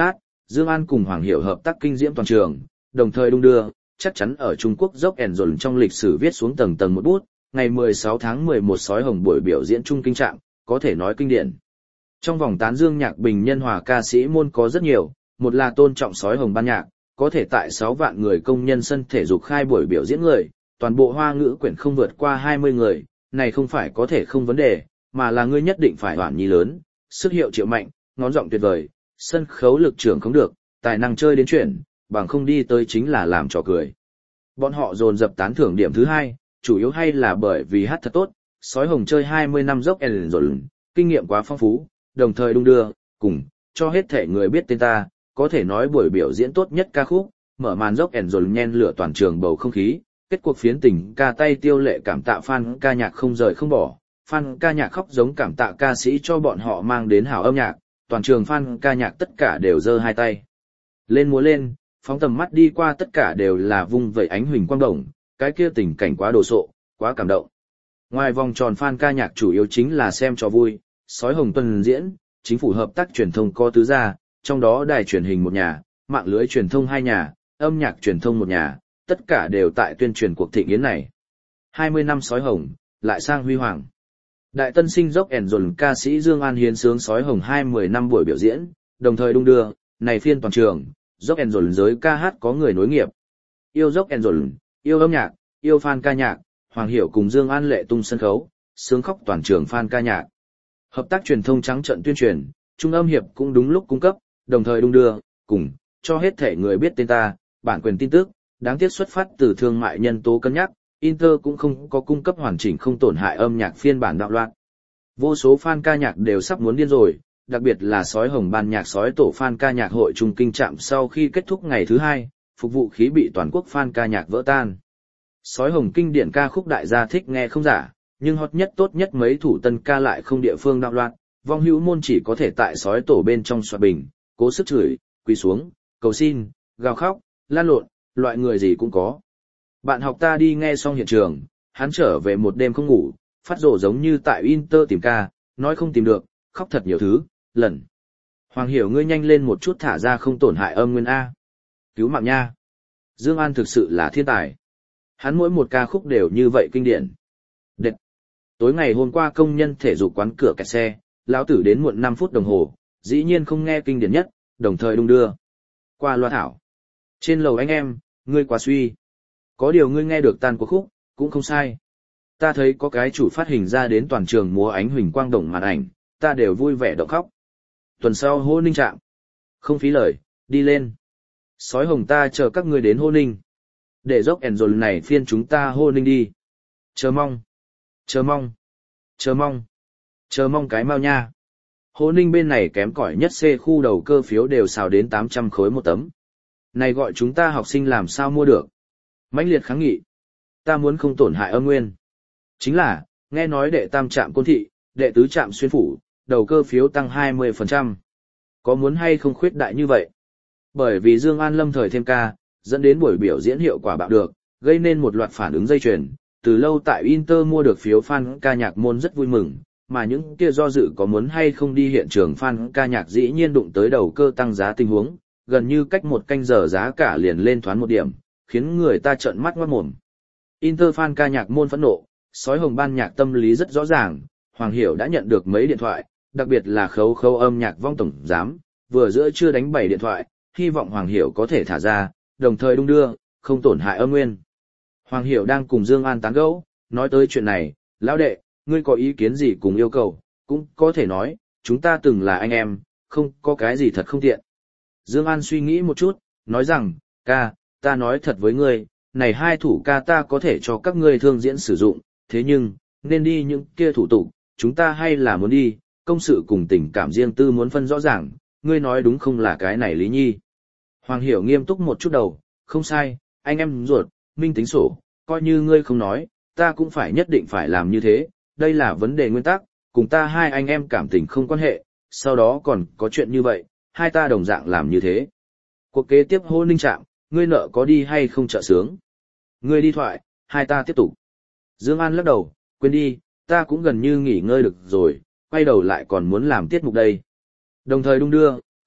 [SPEAKER 1] Dương An cùng Hoàng Hiểu hợp tác kinh diễm toàn trường, đồng thời đung đưa, chắc chắn ở Trung Quốc dốc ẻn dồn trong lịch sử viết xuống tầng tầng một bút, ngày mười sáu tháng mười một sói hồng buổi biểu diễn trung kinh trạng, có thể nói kinh điển. Trong vòng tán dương nhạc bình nhân hòa ca sĩ môn có rất nhiều, một là tôn trọng sói hồng ban nhạc, có thể tại sáu vạn người công nhân sân thể dục khai buổi biểu diễn người, toàn bộ Hoa ngữ quyển không vượt qua hai mươi người, này không phải có thể không vấn đề, mà là ngươi nhất định phải hoàn nhi lớn, sức hiệu triệu mạnh, ngón giọng tuyệt vời, sân khấu lực trưởng không được, tài năng chơi đến chuyển, bằng không đi tới chính là làm trò cười. Bọn họ dồn dập tán thưởng điểm thứ hai, chủ yếu hay là bởi vì hát thật tốt, sói hồng chơi hai mươi năm dốc ẻn dồn, kinh nghiệm quá phong phú, đồng thời đung đưa, cùng, cho hết thể người biết tên ta, có thể nói buổi biểu diễn tốt nhất ca khúc, mở màn dốc ẻn dồn nhen lửa toàn trường bầu không khí, kết cuộc phiến tình ca tay tiêu lệ cảm tạ fan ca nhạc không rời không bỏ, fan ca nhạc khóc giống cảm tạ ca sĩ cho bọn họ mang đến hảo âm nhạc, toàn trường fan ca nhạc tất cả đều giơ hai tay lên múa lên, phóng tầm mắt đi qua tất cả đều là vung vẩy ánh huỳnh quang đồng, cái kia tình cảnh quá đồ sộ, quá cảm động. Ngoài vòng tròn fan ca nhạc chủ yếu chính là xem cho vui, sói hồng tuần diễn, chính phủ hợp tác truyền thông có tứ gia, trong đó đài truyền hình một nhà, mạng lưới truyền thông hai nhà, âm nhạc truyền thông một nhà, tất cả đều tại tuyên truyền cuộc thịnh yến này. hai mươi năm sói hồng, lại sang huy hoàng. Đại tân sinh dốc ẻn dồn ca sĩ Dương An hiến sướng sói hồng hai mươi năm buổi biểu diễn, đồng thời đung đưa, này phiên toàn trường, dốc ẻn dồn giới ca hát có người nối nghiệp. Yêu dốc ẻn dồn, yêu âm nhạc, yêu fan ca nhạc, Hoàng Hiểu cùng Dương An lệ tung sân khấu, sướng khóc toàn trường fan ca nhạc. Hợp tác truyền thông trắng trận tuyên truyền, Trung âm hiệp cũng đúng lúc cung cấp, đồng thời đung đưa, cùng, cho hết thể người biết tên ta, bản quyền tin tức, đáng tiếc xuất phát từ thương mại nhân tố cân nhắc, Inter cũng không có cung cấp hoàn chỉnh không tổn hại âm nhạc phiên bản đạo loạn. Vô số fan ca nhạc đều sắp muốn điên rồi, đặc biệt là sói hồng ban nhạc sói tổ fan ca nhạc hội trung kinh trạm sau khi kết thúc ngày thứ hai, phục vụ khí bị toàn quốc fan ca nhạc vỡ tan. Sói hồng kinh điển ca khúc đại gia thích nghe không giả, nhưng hot nhất tốt nhất mấy thủ tân ca lại không địa phương đạo loạn, vong hữu môn chỉ có thể tại sói tổ bên trong xoa bình, cố sức chửi, quỳ xuống, cầu xin, gào khóc, lan lộn, loại người gì cũng có. Bạn học ta đi nghe xong hiện trường, hắn trở về một đêm không ngủ, phát rồ giống như tại Inter tìm ca, nói không tìm được, khóc thật nhiều thứ, lần. Hoàng Hiểu ngươi nhanh lên một chút thả ra không tổn hại âm nguyên A. Cứu mạng nha. Dương An thực sự là thiên tài. Hắn mỗi một ca khúc đều như vậy kinh điển. Đệt. Tối ngày hôm qua công nhân thể dục quán cửa kẹt xe, lão tử đến muộn năm phút đồng hồ, dĩ nhiên không nghe kinh điển nhất, đồng thời đung đưa. Qua loa thảo. Trên lầu anh em, ngươi quá suy. Có điều ngươi nghe được tan của khúc, cũng không sai. Ta thấy có cái chủ phát hình ra đến toàn trường múa ánh huỳnh quang đồng màn ảnh, ta đều vui vẻ động khóc. Tuần sau hô ninh trạm. Không phí lời, đi lên. Sói hồng ta chờ các ngươi đến hô ninh. Để dốc ẻn dồn này phiên chúng ta hô ninh đi. Chờ mong. Chờ mong. Chờ mong. Chờ mong cái mau nha. Hô ninh bên này kém cỏi nhất C khu đầu cơ phiếu đều xào đến tám trăm khối một tấm. Này gọi chúng ta học sinh làm sao mua được. Mãnh liệt kháng nghị. Ta muốn không tổn hại âm nguyên. Chính là, nghe nói đệ tam trạm Côn Thị, đệ tứ trạm Xuyên Phủ, đầu cơ phiếu tăng hai mươi phần trăm. Có muốn hay không khuyết đại như vậy? Bởi vì Dương An lâm thời thêm ca, dẫn đến buổi biểu diễn hiệu quả bạo được, gây nên một loạt phản ứng dây chuyền. Từ lâu tại Inter mua được phiếu fan ca nhạc môn rất vui mừng, mà những kia do dự có muốn hay không đi hiện trường fan ca nhạc dĩ nhiên đụng tới đầu cơ tăng giá tình huống, gần như cách một canh giờ giá cả liền lên thoáng một điểm, khiến người ta trợn mắt ngoác mồm. Inter fan ca nhạc môn phẫn nộ, sói hồng ban nhạc tâm lý rất rõ ràng, Hoàng Hiểu đã nhận được mấy điện thoại, đặc biệt là khấu khấu âm nhạc vong tổng giám, vừa giữa chưa đánh bảy điện thoại, hy vọng Hoàng Hiểu có thể thả ra, đồng thời đung đưa, không tổn hại âm nguyên. Hoàng Hiểu đang cùng Dương An tán gẫu, nói tới chuyện này, lão đệ, ngươi có ý kiến gì cùng yêu cầu, cũng có thể nói, chúng ta từng là anh em, không có cái gì thật không tiện. Dương An suy nghĩ một chút, nói rằng, ca, ta nói thật với ngươi, này hai thủ ca ta có thể cho các ngươi thương diễn sử dụng, thế nhưng, nên đi những kia thủ tục, chúng ta hay là muốn đi, công sự cùng tình cảm riêng tư muốn phân rõ ràng, ngươi nói đúng không là cái này Lý Nhi. Hoàng Hiểu nghiêm túc một chút đầu, không sai, anh em ruột, minh tính sổ, coi như ngươi không nói, ta cũng phải nhất định phải làm như thế, đây là vấn đề nguyên tắc, cùng ta hai anh em cảm tình không quan hệ, sau đó còn có chuyện như vậy, hai ta đồng dạng làm như thế. Cuộc kế tiếp hô ninh trạm, ngươi nợ có đi hay không trợ sướng. Ngươi đi thoại, hai ta tiếp tục. Dương An lắc đầu, quên đi, ta cũng gần như nghỉ ngơi được rồi, quay đầu lại còn muốn làm tiết mục đây. Đồng thời đung đưa,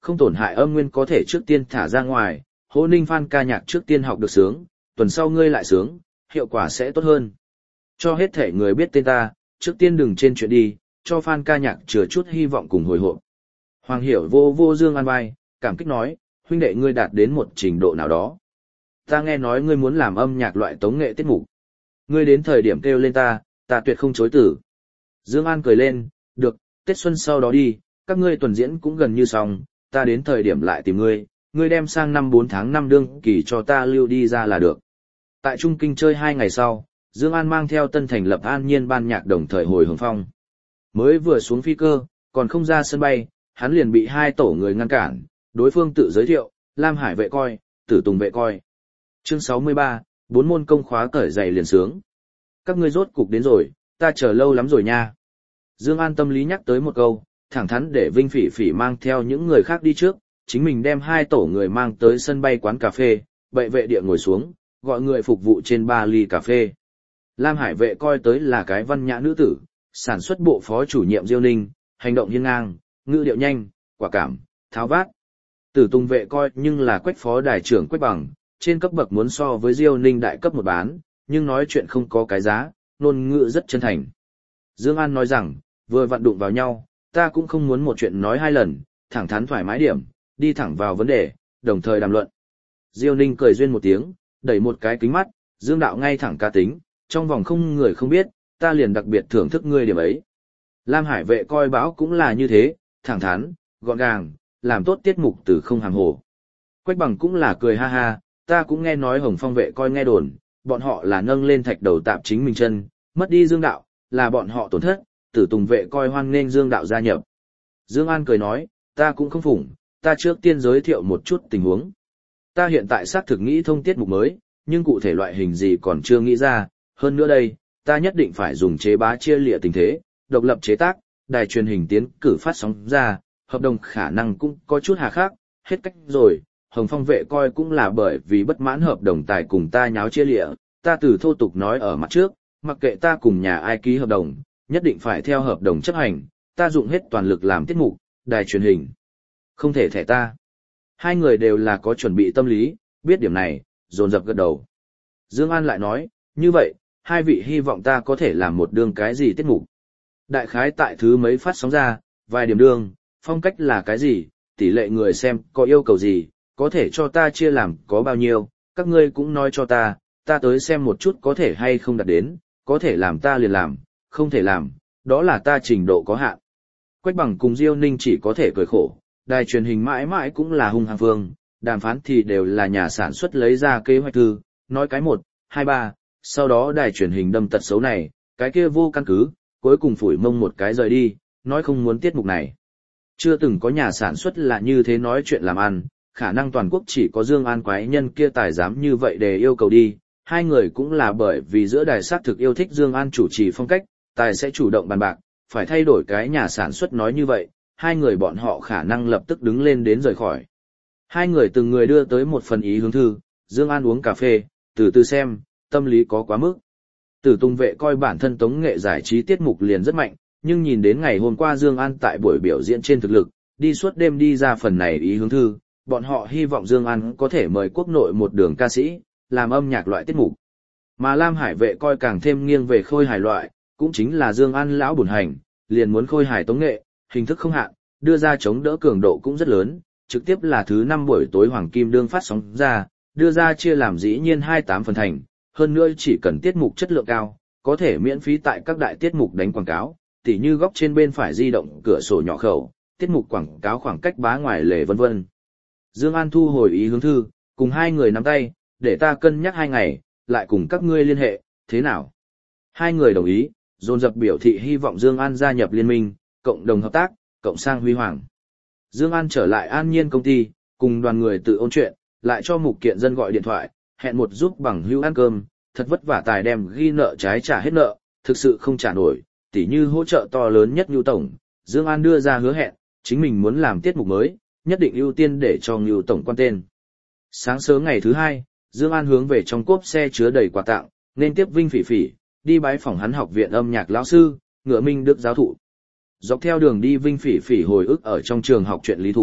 [SPEAKER 1] không tổn hại âm nguyên có thể trước tiên thả ra ngoài, Hỗ Ninh Phan ca nhạc trước tiên học được sướng, tuần sau ngươi lại sướng, hiệu quả sẽ tốt hơn. Cho hết thể người biết tên ta, trước tiên đừng trên chuyện đi, cho Phan ca nhạc chừa chút hy vọng cùng hồi hộp. Hoàng Hiểu vô vô Dương An vai, cảm kích nói, huynh đệ ngươi đạt đến một trình độ nào đó. Ta nghe nói ngươi muốn làm âm nhạc loại tống nghệ tiết mục. Ngươi đến thời điểm kêu lên ta, ta tuyệt không chối từ. Dương An cười lên, được, Tết xuân sau đó đi, các ngươi tuần diễn cũng gần như xong, ta đến thời điểm lại tìm ngươi, ngươi đem sang năm bốn tháng năm đương kỳ cho ta lưu đi ra là được. Tại Trung Kinh chơi hai ngày sau, Dương An mang theo tân thành lập An Nhiên ban nhạc đồng thời hồi Hồng Phong. Mới vừa xuống phi cơ, còn không ra sân bay, hắn liền bị hai tổ người ngăn cản, đối phương tự giới thiệu, Lam Hải vệ coi, Tử Tùng vệ coi. Chương sáu mươi ba, bốn môn công khóa cởi giày liền sướng. Các ngươi rốt cục đến rồi, ta chờ lâu lắm rồi nha. Dương An tâm lý nhắc tới một câu, thẳng thắn để Vinh Phỉ Phỉ mang theo những người khác đi trước, chính mình đem hai tổ người mang tới sân bay quán cà phê, bệ vệ địa ngồi xuống, gọi người phục vụ trên ba ly cà phê. Lam Hải vệ coi tới là cái văn nhã nữ tử, sản xuất bộ phó chủ nhiệm Diêu Ninh, hành động hiên ngang, ngữ điệu nhanh, quả cảm, tháo vát. Tử Tùng vệ coi nhưng là Quách phó đài trưởng Quách Bằng, trên cấp bậc muốn so với Diêu Ninh đại cấp một bán, nhưng nói chuyện không có cái giá, ngôn ngữ rất chân thành. Dương An nói rằng, vừa vặn đụng vào nhau, ta cũng không muốn một chuyện nói hai lần, thẳng thắn thoải mái điểm, đi thẳng vào vấn đề, đồng thời đàm luận. Diêu Ninh cười duyên một tiếng, đẩy một cái kính mắt, Dương đạo ngay thẳng cá tính, trong vòng không người không biết, ta liền đặc biệt thưởng thức ngươi điểm ấy. Lam Hải vệ coi báo cũng là như thế, thẳng thắn, gọn gàng, làm tốt tiết mục từ không hàm hồ. Quách Bằng cũng là cười ha ha, ta cũng nghe nói Hồng Phong vệ coi nghe đồn, bọn họ là nâng lên thạch đầu tạm chính mình chân, mất đi Dương đạo, là bọn họ tổn thất, Tử Tùng vệ coi hoan nghênh Dương đạo gia nhập. Dương An cười nói, ta cũng không phủng, ta trước tiên giới thiệu một chút tình huống. Ta hiện tại xác thực nghĩ thông tiết mục mới, nhưng cụ thể loại hình gì còn chưa nghĩ ra, hơn nữa đây, ta nhất định phải dùng chế bá chia lịa tình thế, độc lập chế tác, đài truyền hình tiến cử phát sóng ra, hợp đồng khả năng cũng có chút hà khắc, hết cách rồi, Hồng Phong vệ coi cũng là bởi vì bất mãn hợp đồng tài cùng ta nháo chia lịa, ta từ thô tục nói ở mặt trước, mặc kệ ta cùng nhà ai ký hợp đồng, nhất định phải theo hợp đồng chấp hành, ta dụng hết toàn lực làm tiết mục, đài truyền hình. Không thể thẻ ta. Hai người đều là có chuẩn bị tâm lý, biết điểm này, dồn dập gật đầu. Dương An lại nói, như vậy, hai vị hy vọng ta có thể làm một đường cái gì tiết mục. Đại khái tại thứ mấy phát sóng ra, vài điểm đường, phong cách là cái gì, tỷ lệ người xem có yêu cầu gì, có thể cho ta chia làm có bao nhiêu, các ngươi cũng nói cho ta, ta tới xem một chút có thể hay không đạt đến, có thể làm ta liền làm, không thể làm, đó là ta trình độ có hạn. Quách Bằng cùng Diêu Ninh chỉ có thể cười khổ, đài truyền hình mãi mãi cũng là hung hăng phương, đàm phán thì đều là nhà sản xuất lấy ra kế hoạch thư, nói cái một, hai ba, sau đó đài truyền hình đâm tật xấu này, cái kia vô căn cứ, cuối cùng phủi mông một cái rời đi, nói không muốn tiết mục này. Chưa từng có nhà sản xuất là như thế nói chuyện làm ăn, khả năng toàn quốc chỉ có Dương An quái nhân kia tài dám như vậy để yêu cầu đi, hai người cũng là bởi vì giữa đài sát thực yêu thích Dương An chủ trì phong cách, tài sẽ chủ động bàn bạc, phải thay đổi cái nhà sản xuất nói như vậy, hai người bọn họ khả năng lập tức đứng lên đến rời khỏi. Hai người từng người đưa tới một phần ý hướng thư, Dương An uống cà phê, từ từ xem, tâm lý có quá mức. Tử Tùng vệ coi bản thân tống nghệ giải trí tiết mục liền rất mạnh, nhưng nhìn đến ngày hôm qua Dương An tại buổi biểu diễn trên thực lực, đi suốt đêm đi ra phần này ý hướng thư, bọn họ hy vọng Dương An có thể mời quốc nội một đường ca sĩ, làm âm nhạc loại tiết mục. Mà Lam Hải vệ coi càng thêm nghiêng về khôi hài loại, cũng chính là Dương An lão bổn hành, liền muốn khôi hài tống nghệ, hình thức không hạn, đưa ra chống đỡ cường độ cũng rất lớn, trực tiếp là thứ năm buổi tối hoàng kim đương phát sóng ra, đưa ra chia làm dĩ nhiên hai mươi tám phần thành, hơn nữa chỉ cần tiết mục chất lượng cao, có thể miễn phí tại các đại tiết mục đánh quảng cáo, tỉ như góc trên bên phải di động cửa sổ nhỏ khẩu, tiết mục quảng cáo khoảng cách bá ngoài lề vân vân. Dương An thu hồi ý hướng thư, cùng hai người nắm tay, để ta cân nhắc hai ngày, lại cùng các ngươi liên hệ, thế nào? Hai người đồng ý, dồn dập biểu thị hy vọng Dương An gia nhập liên minh, cộng đồng hợp tác, cộng sang huy hoàng. Dương An trở lại An Nhiên công ty, cùng đoàn người tự ôn chuyện, lại cho Mục Kiện Dân gọi điện thoại, hẹn một giúp bằng hữu ăn cơm, thật vất vả tài đem ghi nợ trái trả hết nợ, thực sự không trả nổi, tỉ như hỗ trợ to lớn nhất Nưu tổng, Dương An đưa ra hứa hẹn, chính mình muốn làm tiết mục mới, nhất định ưu tiên để cho Nưu tổng quan tên. Sáng sớm ngày thứ hai, Dương An hướng về trong cốp xe chứa đầy quà tặng, nên tiếp Vinh Phỉ Phỉ, đi bái phỏng hắn học viện âm nhạc lão sư, Ngựa Minh Đức giáo thụ. Dọc theo đường đi Vinh Phỉ Phỉ hồi ức ở trong trường học chuyện lý thú,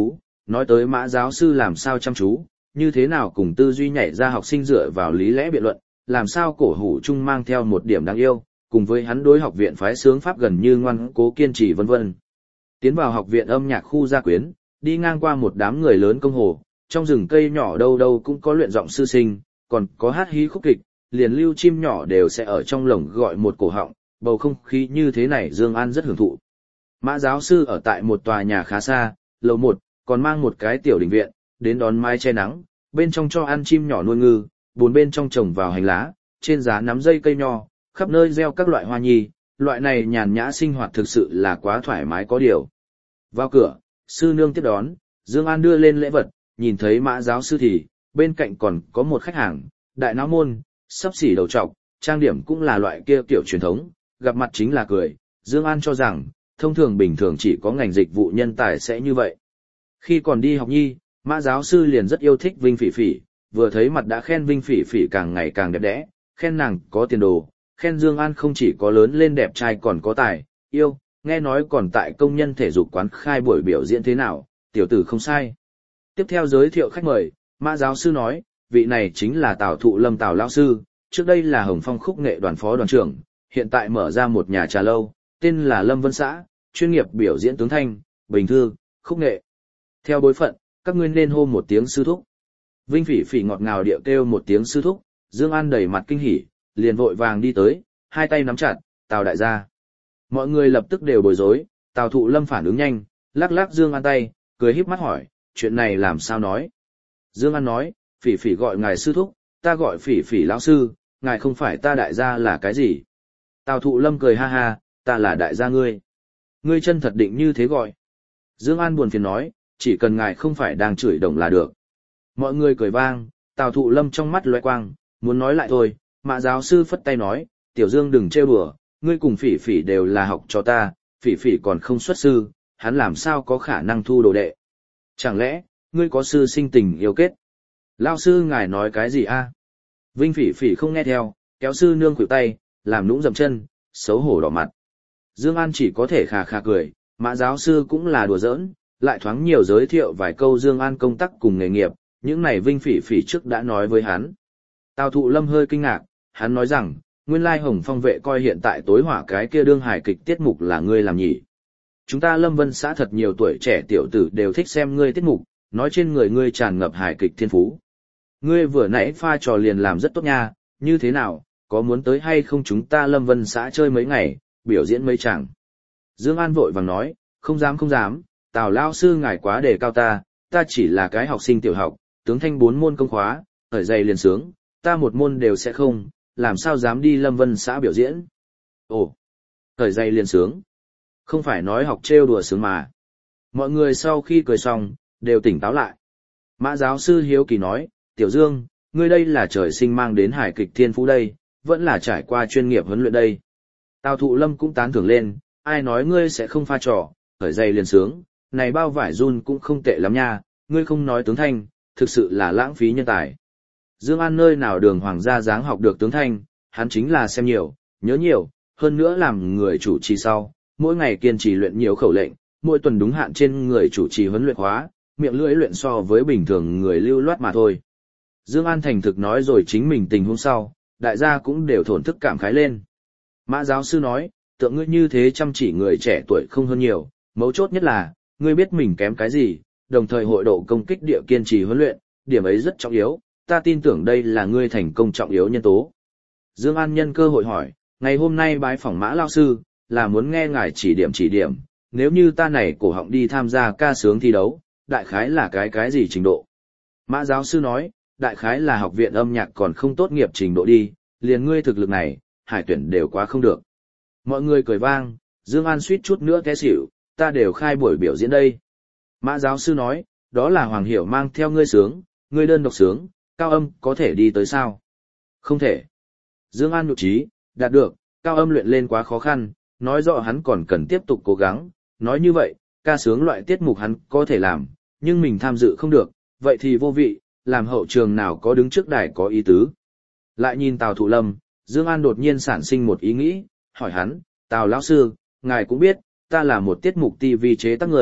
[SPEAKER 1] nói tới Mã giáo sư làm sao chăm chú, như thế nào cùng tư duy nhảy ra học sinh dựa vào lý lẽ biện luận, làm sao cổ hủ chung mang theo một điểm đáng yêu, cùng với hắn đối học viện phái sướng pháp gần như ngoan cố kiên trì vân vân. Tiến vào học viện âm nhạc khu gia quyến, đi ngang qua một đám người lớn công hồ, trong rừng cây nhỏ đâu đâu cũng có luyện giọng sư sinh, còn có hát hí khúc kịch, liền lưu chim nhỏ đều sẽ ở trong lồng gọi một cổ họng, bầu không khí như thế này Dương An rất hưởng thụ. Mã giáo sư ở tại một tòa nhà khá xa, lầu một, còn mang một cái tiểu đình viện, đến đón mái che nắng, bên trong cho ăn chim nhỏ nuôi ngư, bốn bên trong trồng vào hành lá, trên giá nắm dây cây nho, khắp nơi gieo các loại hoa nhi, loại này nhàn nhã sinh hoạt thực sự là quá thoải mái có điều. Vào cửa, sư nương tiếp đón, Dương An đưa lên lễ vật, nhìn thấy Mã giáo sư thì, bên cạnh còn có một khách hàng, đại não môn, sắp xỉ đầu trọc, trang điểm cũng là loại kia kiểu truyền thống, gặp mặt chính là cười, Dương An cho rằng, thông thường bình thường chỉ có ngành dịch vụ nhân tài sẽ như vậy. Khi còn đi học nhi, Mã giáo sư liền rất yêu thích Vinh Phỉ Phỉ, vừa thấy mặt đã khen Vinh Phỉ Phỉ càng ngày càng đẹp đẽ, khen nàng có tiền đồ, khen Dương An không chỉ có lớn lên đẹp trai còn có tài, yêu, nghe nói còn tại công nhân thể dục quán khai buổi biểu diễn thế nào, tiểu tử không sai. Tiếp theo giới thiệu khách mời, Mã giáo sư nói, vị này chính là Tào Thụ Lâm Tào lão sư, trước đây là Hồng Phong khúc nghệ đoàn phó đoàn trưởng, hiện tại mở ra một nhà trà lâu, tên là Lâm Vân xã, chuyên nghiệp biểu diễn tướng thanh, bình thư, khúc nghệ. Theo bối phận, các ngươi nên hô một tiếng sư thúc. Vinh Phỉ Phỉ ngọt ngào điệu kêu một tiếng sư thúc, Dương An đầy mặt kinh hỉ, liền vội vàng đi tới, hai tay nắm chặt, Tào đại gia. Mọi người lập tức đều bối rối, Tào Thụ Lâm phản ứng nhanh, lắc lắc Dương An tay, cười híp mắt hỏi, chuyện này làm sao nói? Dương An nói, Phỉ Phỉ gọi ngài sư thúc, ta gọi Phỉ Phỉ lão sư, ngài không phải ta đại gia là cái gì? Tào Thụ Lâm cười ha ha, ta là đại gia ngươi. Ngươi chân thật định như thế gọi. Dương An buồn phiền nói, chỉ cần ngài không phải đang chửi đồng là được. Mọi người cười vang, Tào Thụ Lâm trong mắt lóe quang, muốn nói lại thôi, Mã giáo sư phất tay nói, Tiểu Dương đừng trêu đùa, ngươi cùng Phỉ Phỉ đều là học cho ta, Phỉ Phỉ còn không xuất sư, hắn làm sao có khả năng thu đồ đệ. Chẳng lẽ, ngươi có sư sinh tình yêu kết? Lão sư ngài nói cái gì a? Vinh Phỉ Phỉ không nghe theo, kéo sư nương khuỷu tay, làm nũng dậm chân, xấu hổ đỏ mặt. Dương An chỉ có thể khà khà cười, Mã giáo sư cũng là đùa giỡn, lại thoáng nhiều giới thiệu vài câu Dương An công tác cùng nghề nghiệp, những này Vinh Phỉ Phỉ trước đã nói với hắn. Tào Thụ Lâm hơi kinh ngạc, hắn nói rằng, nguyên lai Hồng Phong vệ coi hiện tại tối hỏa cái kia đương hài kịch tiết mục là ngươi làm nhỉ? Chúng ta Lâm Vân xã thật nhiều tuổi trẻ tiểu tử đều thích xem ngươi tiết mục, nói trên người ngươi tràn ngập hài kịch thiên phú. Ngươi vừa nãy pha trò liền làm rất tốt nha, như thế nào, có muốn tới hay không chúng ta Lâm Vân xã chơi mấy ngày, biểu diễn mấy chàng? Dương An vội vàng nói, không dám không dám, Tào lão sư ngài quá đề cao ta, ta chỉ là cái học sinh tiểu học, tướng thanh bốn môn công khóa, ở dày liền sướng, ta một môn đều sẽ không, làm sao dám đi Lâm Vân xã biểu diễn? Ồ, thời dày liền sướng, không phải nói học trêu đùa sướng mà. Mọi người sau khi cười xong, đều tỉnh táo lại. Mã giáo sư hiếu kỳ nói, Tiểu Dương, ngươi đây là trời sinh mang đến hài kịch thiên phú đây, vẫn là trải qua chuyên nghiệp huấn luyện đây. Tào Thụ Lâm cũng tán thưởng lên, ai nói ngươi sẽ không pha trò, khởi dây liền sướng, này bao vải run cũng không tệ lắm nha, ngươi không nói tướng thanh, thực sự là lãng phí nhân tài. Dương An nơi nào đường hoàng gia dáng học được tướng thanh, hắn chính là xem nhiều, nhớ nhiều, hơn nữa làm người chủ trì sau, mỗi ngày kiên trì luyện nhiều khẩu lệnh, mỗi tuần đúng hạn trên người chủ trì huấn luyện hóa, miệng lưỡi luyện so với bình thường người lưu loát mà thôi. Dương An thành thực nói rồi chính mình tình huống sau, đại gia cũng đều thổn thức cảm khái lên. Mã giáo sư nói, tượng ngươi như thế chăm chỉ người trẻ tuổi không hơn nhiều, mấu chốt nhất là, ngươi biết mình kém cái gì, đồng thời hội độ công kích địa kiên trì huấn luyện, điểm ấy rất trọng yếu, ta tin tưởng đây là ngươi thành công trọng yếu nhân tố. Dương An nhân cơ hội hỏi, ngày hôm nay bái phỏng Mã lão sư, là muốn nghe ngài chỉ điểm chỉ điểm, nếu như ta này cổ họng đi tham gia ca sướng thi đấu, đại khái là cái cái gì trình độ? Mã giáo sư nói, đại khái là học viện âm nhạc còn không tốt nghiệp trình độ đi, liền ngươi thực lực này, hải tuyển đều quá không được. Mọi người cười vang, Dương An suýt chút nữa té xỉu, ta đều khai buổi biểu diễn đây. Mã giáo sư nói, đó là Hoàng Hiểu mang theo ngươi sướng, ngươi đơn độc sướng, cao âm có thể đi tới sao? Không thể. Dương An nhục trí, đạt được, cao âm luyện lên quá khó khăn, nói rõ hắn còn cần tiếp tục cố gắng, nói như vậy, ca sướng loại tiết mục hắn có thể làm, nhưng mình tham dự không được, vậy thì vô vị, làm hậu trường nào có đứng trước đài có ý tứ. Lại nhìn Tào Thụ Lâm, Dương An đột nhiên sản sinh một ý nghĩ, hỏi hắn, Tào lão sư, ngài cũng biết, ta là một tiết mục ti vi chế tác người,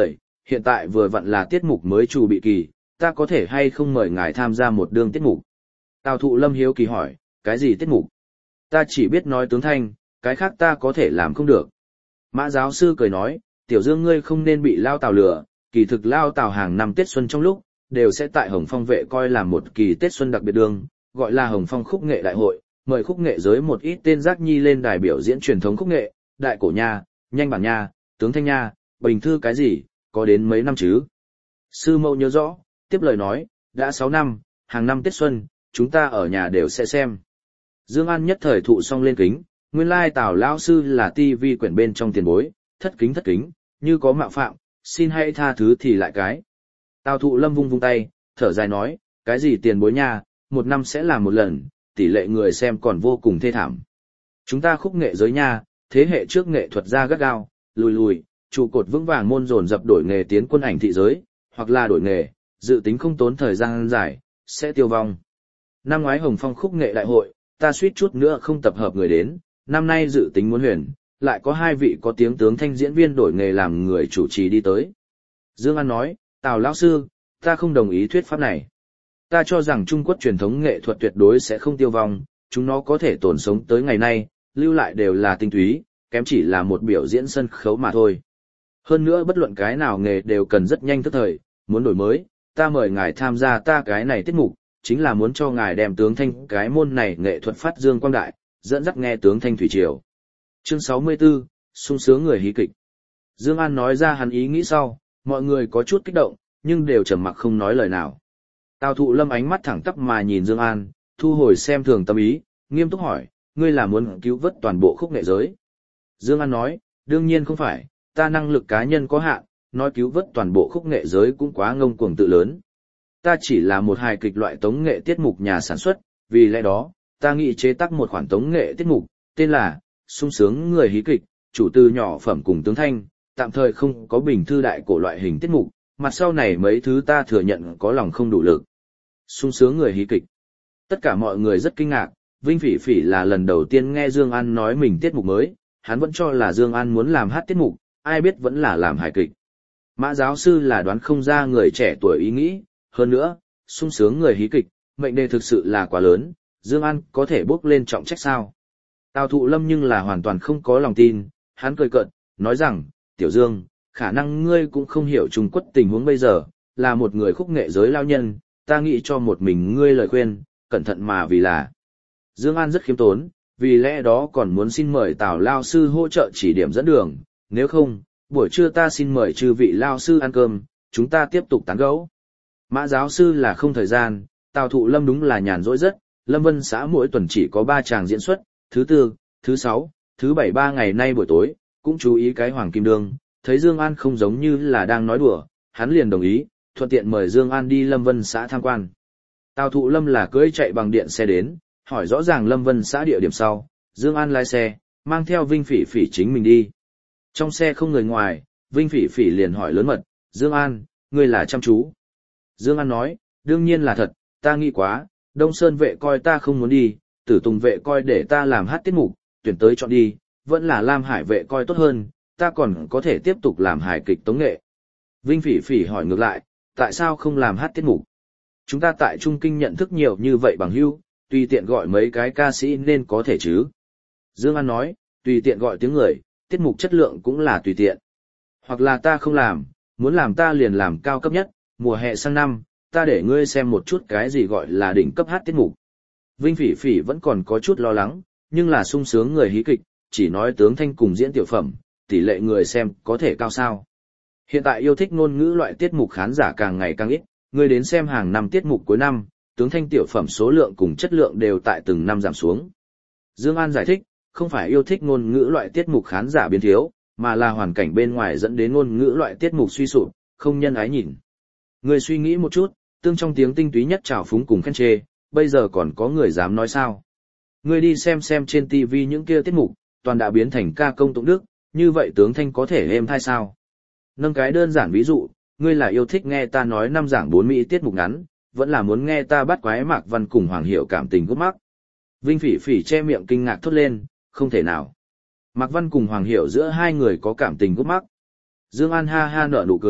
[SPEAKER 1] hiện tại vừa vặn là tiết mục mới chủ bị kỳ, ta có thể hay không mời ngài tham gia một đương tiết mục? Tào Thụ Lâm hiếu kỳ hỏi, cái gì tiết mục? Ta chỉ biết nói tướng thanh, cái khác ta có thể làm không được. Mã giáo sư cười nói, Tiểu Dương ngươi không nên bị Lao Tào lừa, kỳ thực Lao Tào hàng năm Tết Xuân trong lúc, đều sẽ tại Hồng Phong vệ coi làm một kỳ Tết Xuân đặc biệt đường, gọi là Hồng Phong khúc nghệ đại hội, mời khúc nghệ giới một ít tên giác nhi lên đài biểu diễn truyền thống khúc nghệ, đại cổ nha, nhanh bản nha, tướng thanh nha, bình thư cái gì, có đến mấy năm chứ? Sư mẫu nhớ rõ, tiếp lời nói, đã sáu năm, hàng năm Tết Xuân, chúng ta ở nhà đều sẽ xem. Dương An nhất thời thụ xong lên kính, nguyên lai Tào lão sư là ti vi quyển bên trong tiền bối, thất kính thất kính, như có mạo phạm, xin hãy tha thứ thì lại cái. Tào Thụ Lâm vung vung tay, thở dài nói, cái gì tiền bối nha, một năm sẽ làm một lần, tỷ lệ người xem còn vô cùng thê thảm. Chúng ta khúc nghệ giới nha, thế hệ trước nghệ thuật gia gắt gao, lùi lùi, trụ cột vững vàng môn dồn dập đổi nghề tiến quân ảnh thị giới, hoặc là đổi nghề, dự tính không tốn thời gian dài, sẽ tiêu vong. Năm ngoái Hồng Phong khúc nghệ đại hội, ta suýt chút nữa không tập hợp người đến, năm nay dự tính muốn huyền, lại có hai vị có tiếng tướng thanh diễn viên đổi nghề làm người chủ trì đi tới. Dương An nói, Tào lão sư, ta không đồng ý thuyết pháp này. Ta cho rằng Trung Quốc truyền thống nghệ thuật tuyệt đối sẽ không tiêu vong, chúng nó có thể tồn sống tới ngày nay, lưu lại đều là tinh túy, kém chỉ là một biểu diễn sân khấu mà thôi. Hơn nữa bất luận cái nào nghề đều cần rất nhanh tức thời, muốn đổi mới, ta mời ngài tham gia ta cái này tiết mục, chính là muốn cho ngài đem tướng thanh cái môn này nghệ thuật phát dương quang đại, dẫn dắt nghe tướng thanh thủy triều. Chương sáu mươi tư, sung sướng người hí kịch. Dương An nói ra hắn ý nghĩ sau, mọi người có chút kích động, nhưng đều trầm mặc không nói lời nào. Tào Thụ Lâm ánh mắt thẳng tắp mà nhìn Dương An, thu hồi xem thường tâm ý, nghiêm túc hỏi, ngươi là muốn cứu vớt toàn bộ khúc nghệ giới? Dương An nói, đương nhiên không phải, ta năng lực cá nhân có hạn, nói cứu vớt toàn bộ khúc nghệ giới cũng quá ngông cuồng tự lớn. Ta chỉ là một hài kịch loại tống nghệ tiết mục nhà sản xuất, vì lẽ đó, ta nghĩ chế tác một khoản tống nghệ tiết mục, tên là sung sướng người hí kịch, chủ từ nhỏ phẩm cùng tướng thanh, tạm thời không có bình thư đại cổ loại hình tiết mục, mặt sau này mấy thứ ta thừa nhận có lòng không đủ lực. Sung sướng người hí kịch. Tất cả mọi người rất kinh ngạc, Vinh Phỉ Phỉ là lần đầu tiên nghe Dương An nói mình tiết mục mới, hắn vẫn cho là Dương An muốn làm hát tiết mục, ai biết vẫn là làm hài kịch. Mã giáo sư là đoán không ra người trẻ tuổi ý nghĩ, hơn nữa, sung sướng người hí kịch, mệnh đề thực sự là quá lớn, Dương An có thể bước lên trọng trách sao? Tào Thụ Lâm nhưng là hoàn toàn không có lòng tin, hắn cười cợt, nói rằng, Tiểu Dương, khả năng ngươi cũng không hiểu Trung Quốc tình huống bây giờ, là một người khúc nghệ giới lao nhân, ta nghĩ cho một mình ngươi lời khuyên, cẩn thận mà vì là. Dương An rất khiêm tốn, vì lẽ đó còn muốn xin mời Tào lao sư hỗ trợ chỉ điểm dẫn đường, nếu không, buổi trưa ta xin mời chư vị lao sư ăn cơm, chúng ta tiếp tục tán gẫu. Mã giáo sư là không thời gian, Tào Thụ Lâm đúng là nhàn rỗi rất, Lâm Vân xã mỗi tuần chỉ có ba tràng diễn xuất, thứ tư, thứ sáu, thứ bảy ba ngày nay buổi tối, cũng chú ý cái Hoàng Kim Đương, thấy Dương An không giống như là đang nói đùa, hắn liền đồng ý, thuận tiện mời Dương An đi Lâm Vân xã tham quan. Tào Thụ Lâm là cưỡi chạy bằng điện xe đến, hỏi rõ ràng Lâm Vân xã địa điểm sau, Dương An lái xe, mang theo Vinh Phỉ Phỉ chính mình đi. Trong xe không người ngoài, Vinh Phỉ Phỉ liền hỏi lớn mật, Dương An, ngươi là chăm chú. Dương An nói, đương nhiên là thật, ta nghĩ quá, Đông Sơn vệ coi ta không muốn đi, Tử Tùng vệ coi để ta làm hát tiết mục, tuyển tới chọn đi, vẫn là Lam Hải vệ coi tốt hơn, ta còn có thể tiếp tục làm hài kịch tống nghệ. Vinh Phỉ Phỉ hỏi ngược lại, tại sao không làm hát tiết mục? Chúng ta tại Trung Kinh nhận thức nhiều như vậy bằng hữu, tùy tiện gọi mấy cái ca sĩ nên có thể chứ. Dương An nói, tùy tiện gọi tiếng người, tiết mục chất lượng cũng là tùy tiện. Hoặc là ta không làm, muốn làm ta liền làm cao cấp nhất, mùa hè sang năm, ta để ngươi xem một chút cái gì gọi là đỉnh cấp hát tiết mục. Vinh Phỉ Phỉ vẫn còn có chút lo lắng, nhưng là sung sướng người hí kịch, chỉ nói tướng thanh cùng diễn tiểu phẩm, tỷ lệ người xem có thể cao sao. Hiện tại yêu thích ngôn ngữ loại tiết mục khán giả càng ngày càng ít, ngươi đến xem hàng năm tiết mục cuối năm, tướng thanh tiểu phẩm số lượng cùng chất lượng đều tại từng năm giảm xuống. Dương An giải thích, không phải yêu thích ngôn ngữ loại tiết mục khán giả biến thiếu, mà là hoàn cảnh bên ngoài dẫn đến ngôn ngữ loại tiết mục suy sụp, không nhân ái nhìn. Ngươi suy nghĩ một chút, tương trong tiếng tinh túy nhất trào phúng cùng khen chê, bây giờ còn có người dám nói sao? Ngươi đi xem xem trên ti vi những kia tiết mục, toàn đã biến thành ca công tụng đức, như vậy tướng thanh có thể êm thai sao? Nâng cái đơn giản ví dụ, ngươi là yêu thích nghe ta nói năm giảng bốn mỹ tiết mục ngắn, vẫn là muốn nghe ta bắt quái Mạc Văn cùng Hoàng Hiểu cảm tình gút mắc. Vinh Phỉ Phỉ che miệng kinh ngạc thốt lên, không thể nào. Mạc Văn cùng Hoàng Hiểu giữa hai người có cảm tình gút mắc. Dương An ha ha nở nụ cười,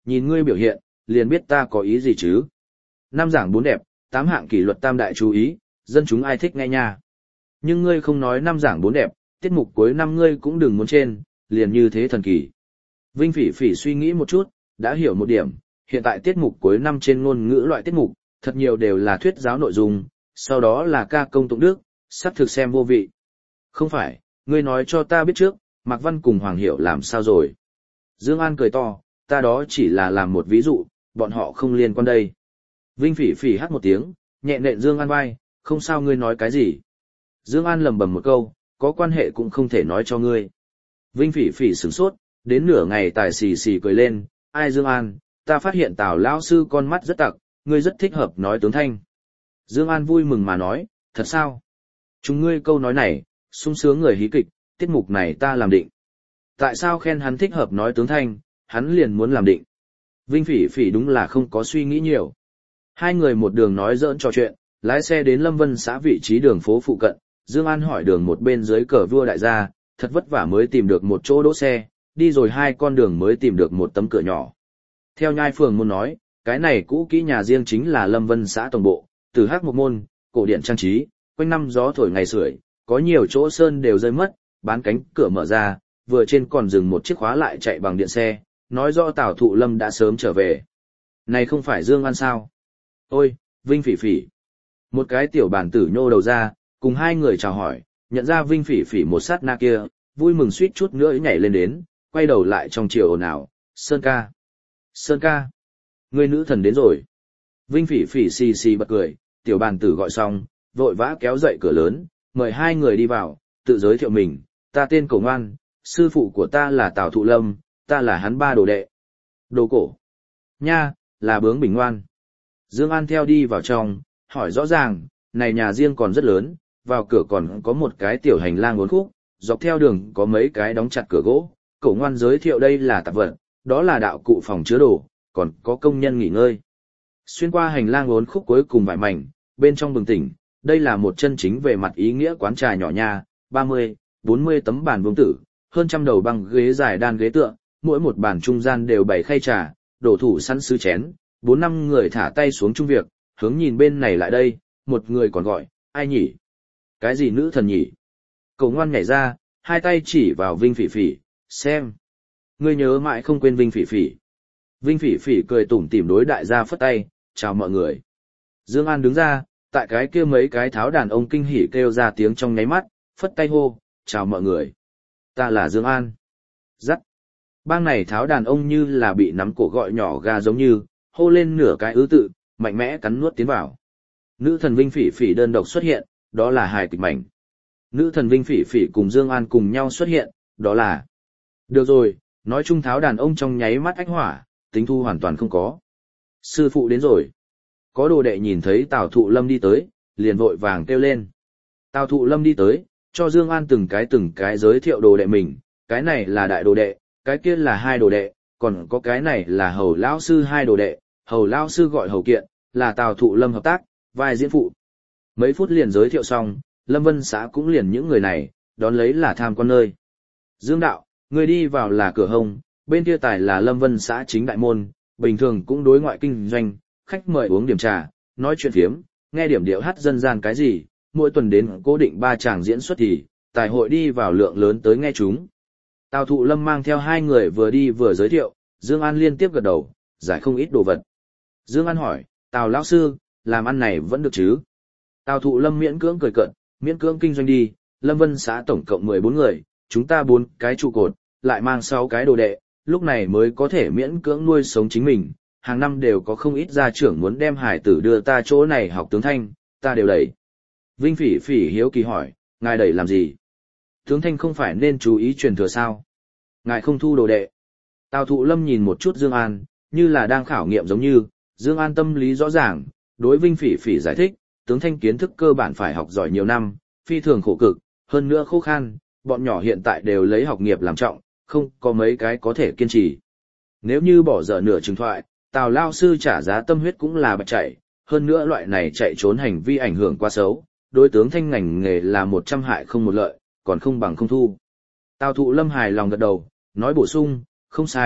[SPEAKER 1] nhìn ngươi biểu hiện, liền biết ta có ý gì chứ. Năm giảng bốn đẹp, tám hạng kỷ luật tam đại chú ý, dân chúng ai thích nghe nha. Nhưng ngươi không nói năm giảng bốn đẹp, tiết mục cuối năm ngươi cũng đừng muốn trên, liền như thế thần kỳ. Vinh Phỉ Phỉ suy nghĩ một chút, đã hiểu một điểm, hiện tại tiết mục cuối năm trên ngôn ngữ loại tiết mục, thật nhiều đều là thuyết giáo nội dung, sau đó là ca công tụng đức, sắp thực xem vô vị. Không phải, ngươi nói cho ta biết trước, Mạc Văn cùng Hoàng Hiểu làm sao rồi. Dương An cười to, ta đó chỉ là làm một ví dụ, bọn họ không liên quan đây. Vinh Phỉ Phỉ hát một tiếng, nhẹ nện Dương An vai, không sao ngươi nói cái gì. Dương An lầm bầm một câu, có quan hệ cũng không thể nói cho ngươi. Vinh Phỉ Phỉ sửng sốt, đến nửa ngày tài xì xì cười lên, ai Dương An, ta phát hiện Tào lão sư con mắt rất tặc, ngươi rất thích hợp nói tướng thanh. Dương An vui mừng mà nói, thật sao? Chúng ngươi câu nói này, sung sướng người hí kịch, tiết mục này ta làm định. Tại sao khen hắn thích hợp nói tướng thanh, hắn liền muốn làm định. Vinh Phỉ Phỉ đúng là không có suy nghĩ nhiều. Hai người một đường nói giỡn trò chuyện, lái xe đến Lâm Vân xã vị trí đường phố phụ cận, Dương An hỏi đường một bên dưới cờ vua đại gia, thật vất vả mới tìm được một chỗ đỗ xe, đi rồi hai con đường mới tìm được một tấm cửa nhỏ. Theo nhai phường môn nói, cái này cũ kỹ nhà riêng chính là Lâm Vân xã tổng bộ, từ hắc một môn, cổ điện trang trí, quanh năm gió thổi ngày sưởi, có nhiều chỗ sơn đều rơi mất, bán cánh cửa mở ra, vừa trên còn dừng một chiếc khóa lại chạy bằng điện xe, nói rõ Tào Thụ Lâm đã sớm trở về. Này không phải Dương An sao? Ôi, Vinh Phỉ Phỉ. Một cái tiểu bản tử nhô đầu ra, cùng hai người chào hỏi, nhận ra Vinh Phỉ Phỉ một sát na kia, vui mừng suýt chút nữa nhảy lên đến, quay đầu lại trong chiều ồn ào, Sơn ca. Sơn ca. Người nữ thần đến rồi. Vinh Phỉ Phỉ xì xì bật cười, tiểu bàn tử gọi xong, vội vã kéo dậy cửa lớn, mời hai người đi vào, tự giới thiệu mình, ta tên Cổ Ngoan, sư phụ của ta là Tào Thụ Lâm, ta là hắn ba đồ đệ. Đồ cổ. Nha, là bướng bình ngoan. Dương An theo đi vào trong, hỏi rõ ràng, này nhà riêng còn rất lớn, vào cửa còn có một cái tiểu hành lang uốn khúc, dọc theo đường có mấy cái đóng chặt cửa gỗ, Cổ Ngoan giới thiệu đây là tạp vật, đó là đạo cụ phòng chứa đồ, còn có công nhân nghỉ ngơi. Xuyên qua hành lang uốn khúc cuối cùng vài mảnh, bên trong bừng tỉnh, đây là một chân chính về mặt ý nghĩa quán trà nhỏ nha, ba mươi, bốn mươi tấm bàn vuông tử, hơn trăm đầu băng ghế dài đan ghế tựa, mỗi một bàn trung gian đều bày khay trà, đổ thủ sẵn sứ chén, bốn năm người thả tay xuống chung việc, hướng nhìn bên này lại đây, một người còn gọi, ai nhỉ? Cái gì nữ thần nhỉ? Cổ Ngoan nhảy ra, hai tay chỉ vào Vinh Phỉ Phỉ, xem. Ngươi nhớ mãi không quên Vinh Phỉ Phỉ. Vinh Phỉ Phỉ cười tủm tỉm đối đại gia phất tay, chào mọi người. Dương An đứng ra, tại cái kia mấy cái tháo đàn ông kinh hỉ kêu ra tiếng trong nháy mắt, phất tay hô, chào mọi người. Ta là Dương An. Dắt. Bang này tháo đàn ông như là bị nắm cổ gọi nhỏ gà giống như, hô lên nửa cái ứ tự, mạnh mẽ cắn nuốt tiến vào. Nữ thần Vinh Phỉ Phỉ đơn độc xuất hiện, đó là hài kịch mảnh. Nữ thần Vinh Phỉ Phỉ cùng Dương An cùng nhau xuất hiện, đó là... Được rồi, nói chung tháo đàn ông trong nháy mắt ách hỏa, tính thu hoàn toàn không có. Sư phụ đến rồi. Có đồ đệ nhìn thấy Tào Thụ Lâm đi tới, liền vội vàng kêu lên. Tào Thụ Lâm đi tới, cho Dương An từng cái từng cái giới thiệu đồ đệ mình, cái này là đại đồ đệ, cái kia là hai đồ đệ, còn có cái này là Hầu lão sư hai đồ đệ, Hầu lão sư gọi Hầu Kiện, là Tào Thụ Lâm hợp tác, vai diễn phụ. Mấy phút liền giới thiệu xong, Lâm Vân xã cũng liền những người này, đón lấy là tham quan nơi. Dương đạo, người đi vào là cửa hông, bên kia tài là Lâm Vân xã chính đại môn, bình thường cũng đối ngoại kinh doanh, khách mời uống điểm trà, nói chuyện phiếm, nghe điểm điệu hát dân gian cái gì, mỗi tuần đến cố định ba chàng diễn xuất thì, tài hội đi vào lượng lớn tới nghe chúng. Tào Thụ Lâm mang theo hai người vừa đi vừa giới thiệu, Dương An liên tiếp gật đầu, giải không ít đồ vật. Dương An hỏi, Tào lão sư, làm ăn này vẫn được chứ? Tào Thụ Lâm miễn cưỡng cười cợt, miễn cưỡng kinh doanh đi, Lâm Vân xã tổng cộng mười bốn người, chúng ta bốn cái trụ cột, lại mang sáu cái đồ đệ, lúc này mới có thể miễn cưỡng nuôi sống chính mình, hàng năm đều có không ít gia trưởng muốn đem hải tử đưa ta chỗ này học tướng thanh, ta đều đẩy. Vinh Phỉ Phỉ hiếu kỳ hỏi, ngài đẩy làm gì? Tướng thanh không phải nên chú ý truyền thừa sao? Ngài không thu đồ đệ. Tào Thụ Lâm nhìn một chút Dương An, như là đang khảo nghiệm giống như, Dương An tâm lý rõ ràng, đối Vinh Phỉ Phỉ giải thích, tướng thanh kiến thức cơ bản phải học giỏi nhiều năm, phi thường khổ cực, hơn nữa khó khăn, bọn nhỏ hiện tại đều lấy học nghiệp làm trọng, không có mấy cái có thể kiên trì. Nếu như bỏ dở nửa chừng thoại, Tào lão sư trả giá tâm huyết cũng là bạch chạy, hơn nữa loại này chạy trốn hành vi ảnh hưởng quá xấu, đối tướng thanh ngành nghề là một trăm hại không một lợi, còn không bằng không thu. Tào Thụ Lâm hài lòng gật đầu, nói bổ sung, không sai,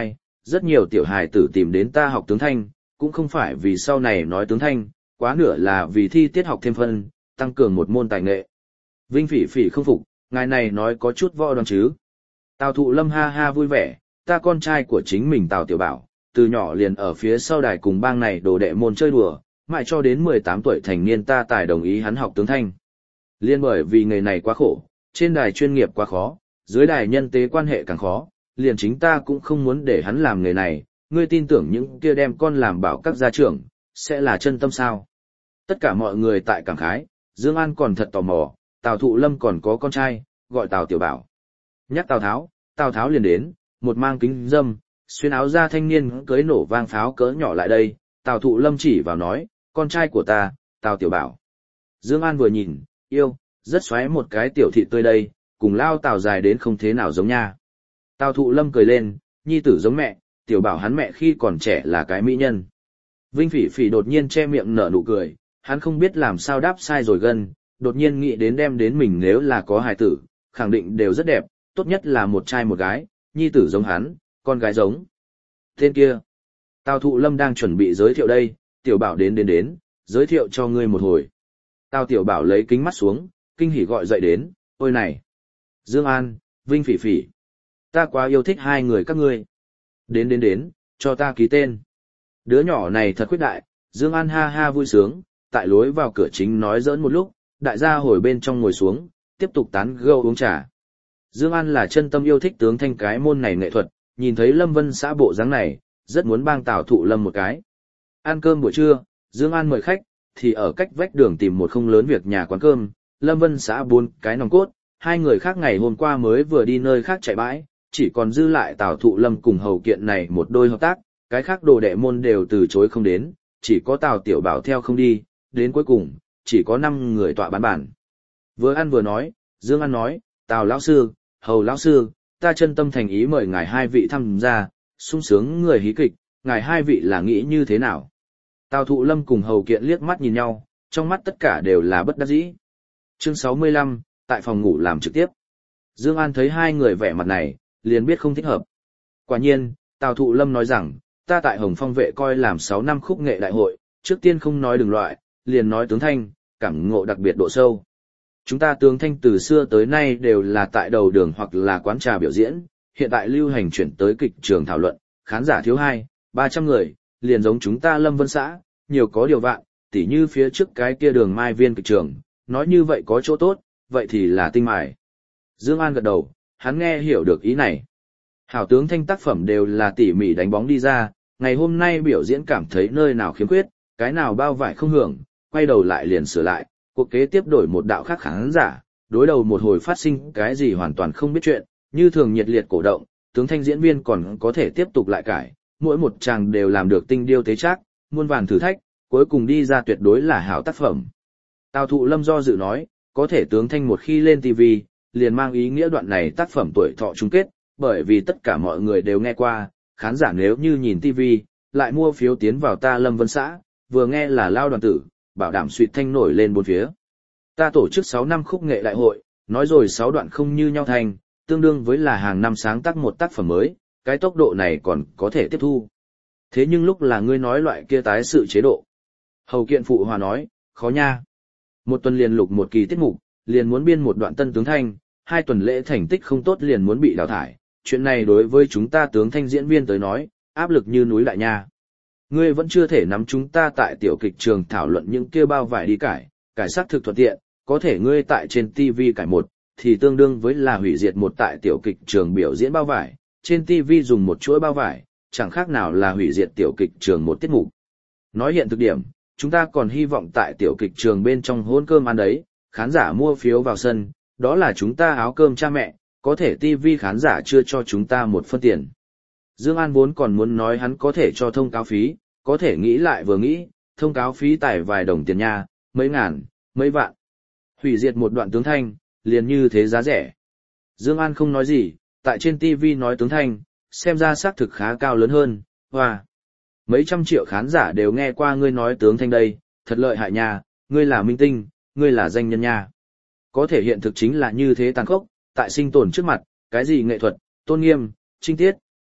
[SPEAKER 1] rất nhiều tiểu hài tử tìm đến ta học tướng thanh, cũng không phải vì sau này nói tướng thanh, quá nửa là vì thi tiết học thêm phân, tăng cường một môn tài nghệ. Vinh Phỉ Phỉ không phục, ngài này nói có chút võ đoan chứ. Tào Thụ Lâm ha ha vui vẻ, ta con trai của chính mình Tào Tiểu Bảo, từ nhỏ liền ở phía sau đài cùng bang này đồ đệ môn chơi đùa, mãi cho đến mười tám tuổi thành niên ta tài đồng ý hắn học tướng thanh. Liên bởi vì nghề này quá khổ, trên đài chuyên nghiệp quá khó, dưới đài nhân tế quan hệ càng khó, liền chính ta cũng không muốn để hắn làm nghề này, ngươi tin tưởng những kia đem con làm bảo các gia trưởng, sẽ là chân tâm sao? Tất cả mọi người tại cảm khái, Dương An còn thật tò mò, Tào Thụ Lâm còn có con trai, gọi Tào Tiểu Bảo. Nhắc Tào Tháo, Tào Tháo liền đến, một mang kính dâm, xuyên áo da thanh niên cưới nổ vang pháo cỡ nhỏ lại đây, Tào Thụ Lâm chỉ vào nói, con trai của ta, Tào Tiểu Bảo. Dương An vừa nhìn, yêu, rất xoáy một cái tiểu thị tươi đây, cùng lao Tào dài đến không thế nào giống nha. Tào Thụ Lâm cười lên, nhi tử giống mẹ, Tiểu Bảo hắn mẹ khi còn trẻ là cái mỹ nhân. Vinh Phỉ Phỉ đột nhiên che miệng nở nụ cười, hắn không biết làm sao đáp sai rồi gần, đột nhiên nghĩ đến đem đến mình nếu là có hài tử, khẳng định đều rất đẹp, tốt nhất là một trai một gái, nhi tử giống hắn, con gái giống. Tên kia, Tào Thụ Lâm đang chuẩn bị giới thiệu đây, Tiểu Bảo đến đến đến, giới thiệu cho ngươi một hồi. Tào Tiểu Bảo lấy kính mắt xuống, kinh hỉ gọi dậy đến, ôi này, Dương An, Vinh Phỉ Phỉ, ta quá yêu thích hai người các ngươi. Đến đến đến, cho ta ký tên. Đứa nhỏ này thật khuyết đại, Dương An ha ha vui sướng, tại lối vào cửa chính nói giỡn một lúc, đại gia hồi bên trong ngồi xuống, tiếp tục tán gẫu uống trà. Dương An là chân tâm yêu thích tướng thanh cái môn này nghệ thuật, nhìn thấy Lâm Vân xã bộ dáng này, rất muốn bang Tào Thụ Lâm một cái. Ăn cơm buổi trưa, Dương An mời khách, thì ở cách vách đường tìm một không lớn việc nhà quán cơm, Lâm Vân xã bốn cái nòng cốt, hai người khác ngày hôm qua mới vừa đi nơi khác chạy bãi, chỉ còn dư lại Tào Thụ Lâm cùng Hầu Kiện này một đôi hợp tác, cái khác đồ đệ môn đều từ chối không đến, chỉ có Tào Tiểu Bảo theo không đi, đến cuối cùng, chỉ có năm người tọa bán bản. Vừa ăn vừa nói, Dương An nói, Tào lão sư, Hầu lão sư, ta chân tâm thành ý mời ngài hai vị tham gia, sung sướng người hí kịch, ngài hai vị là nghĩ như thế nào? Tào Thụ Lâm cùng Hầu Kiện liếc mắt nhìn nhau, trong mắt tất cả đều là bất đắc dĩ. Chương sáu mươi lăm, tại phòng ngủ làm trực tiếp. Dương An thấy hai người vẻ mặt này, liền biết không thích hợp. Quả nhiên, Tào Thụ Lâm nói rằng, ta tại Hồng Phong vệ coi làm sáu năm khúc nghệ đại hội, trước tiên không nói đường loại, liền nói tướng thanh, cảm ngộ đặc biệt độ sâu. Chúng ta tướng thanh từ xưa tới nay đều là tại đầu đường hoặc là quán trà biểu diễn, hiện tại lưu hành chuyển tới kịch trường thảo luận, khán giả thiếu hai, ba trăm người, liền giống chúng ta Lâm Vân xã, nhiều có điều vạn, tỉ như phía trước cái kia đường Mai Viên kịch trường, nói như vậy có chỗ tốt, vậy thì là tinh mài. Dương An gật đầu, hắn nghe hiểu được ý này. Hảo tướng thanh tác phẩm đều là tỉ mỉ đánh bóng đi ra, ngày hôm nay biểu diễn cảm thấy nơi nào khiếm khuyết, cái nào bao vải không hưởng, quay đầu lại liền sửa lại, cuộc kế tiếp đổi một đạo khác khán giả, đối đầu một hồi phát sinh cái gì hoàn toàn không biết chuyện, như thường nhiệt liệt cổ động, tướng thanh diễn viên còn có thể tiếp tục lại cải, mỗi một chàng đều làm được tinh điêu tế trác, muôn vàn thử thách, cuối cùng đi ra tuyệt đối là hảo tác phẩm. Tào Thụ Lâm do dự nói, có thể tướng thanh một khi lên ti vi, liền mang ý nghĩa đoạn này tác phẩm tuổi thọ chung kết, bởi vì tất cả mọi người đều nghe qua, khán giả nếu như nhìn ti vi, lại mua phiếu tiến vào ta Lâm Vân xã, vừa nghe là lao đoàn tử, bảo đảm suýt thanh nổi lên bốn phía. Ta tổ chức sáu năm khúc nghệ đại hội, nói rồi sáu đoạn không như nhau thành, tương đương với là hàng năm sáng tác một tác phẩm mới, cái tốc độ này còn có thể tiếp thu. Thế nhưng lúc là ngươi nói loại kia tái sự chế độ. Hầu Kiện phụ hòa nói, khó nha. Một tuần liền lục một kỳ tiết mục, liền muốn biên một đoạn tân tướng thanh, hai tuần lễ thành tích không tốt liền muốn bị đào thải. Chuyện này đối với chúng ta tướng thanh diễn viên tới nói, áp lực như núi đại nha. Ngươi vẫn chưa thể nắm chúng ta tại tiểu kịch trường thảo luận những kia bao vải đi cải, cải xác thực thuận tiện, có thể ngươi tại trên ti vi cải một, thì tương đương với là hủy diệt một tại tiểu kịch trường biểu diễn bao vải, trên ti vi dùng một chuỗi bao vải, chẳng khác nào là hủy diệt tiểu kịch trường một tiết mục. Nói hiện thực điểm, chúng ta còn hy vọng tại tiểu kịch trường bên trong hôn cơm ăn đấy, khán giả mua phiếu vào sân, đó là chúng ta áo cơm cha mẹ, có thể ti vi khán giả chưa cho chúng ta một phân tiền. Dương An vốn còn muốn nói hắn có thể cho thông cáo phí, có thể nghĩ lại vừa nghĩ, thông cáo phí tài vài đồng tiền nha, mấy ngàn, mấy vạn. Hủy diệt một đoạn tướng thanh, liền như thế giá rẻ. Dương An không nói gì, tại trên ti vi nói tướng thanh, xem ra xác thực khá cao lớn hơn, hoa. Mấy trăm triệu khán giả đều nghe qua ngươi nói tướng thanh đây, thật lợi hại nha, ngươi là minh tinh, ngươi là danh nhân nha. Có thể hiện thực chính là như thế tàn khốc, tại sinh tồn trước mặt, cái gì nghệ thuật, tôn nghiêm, trinh tiết,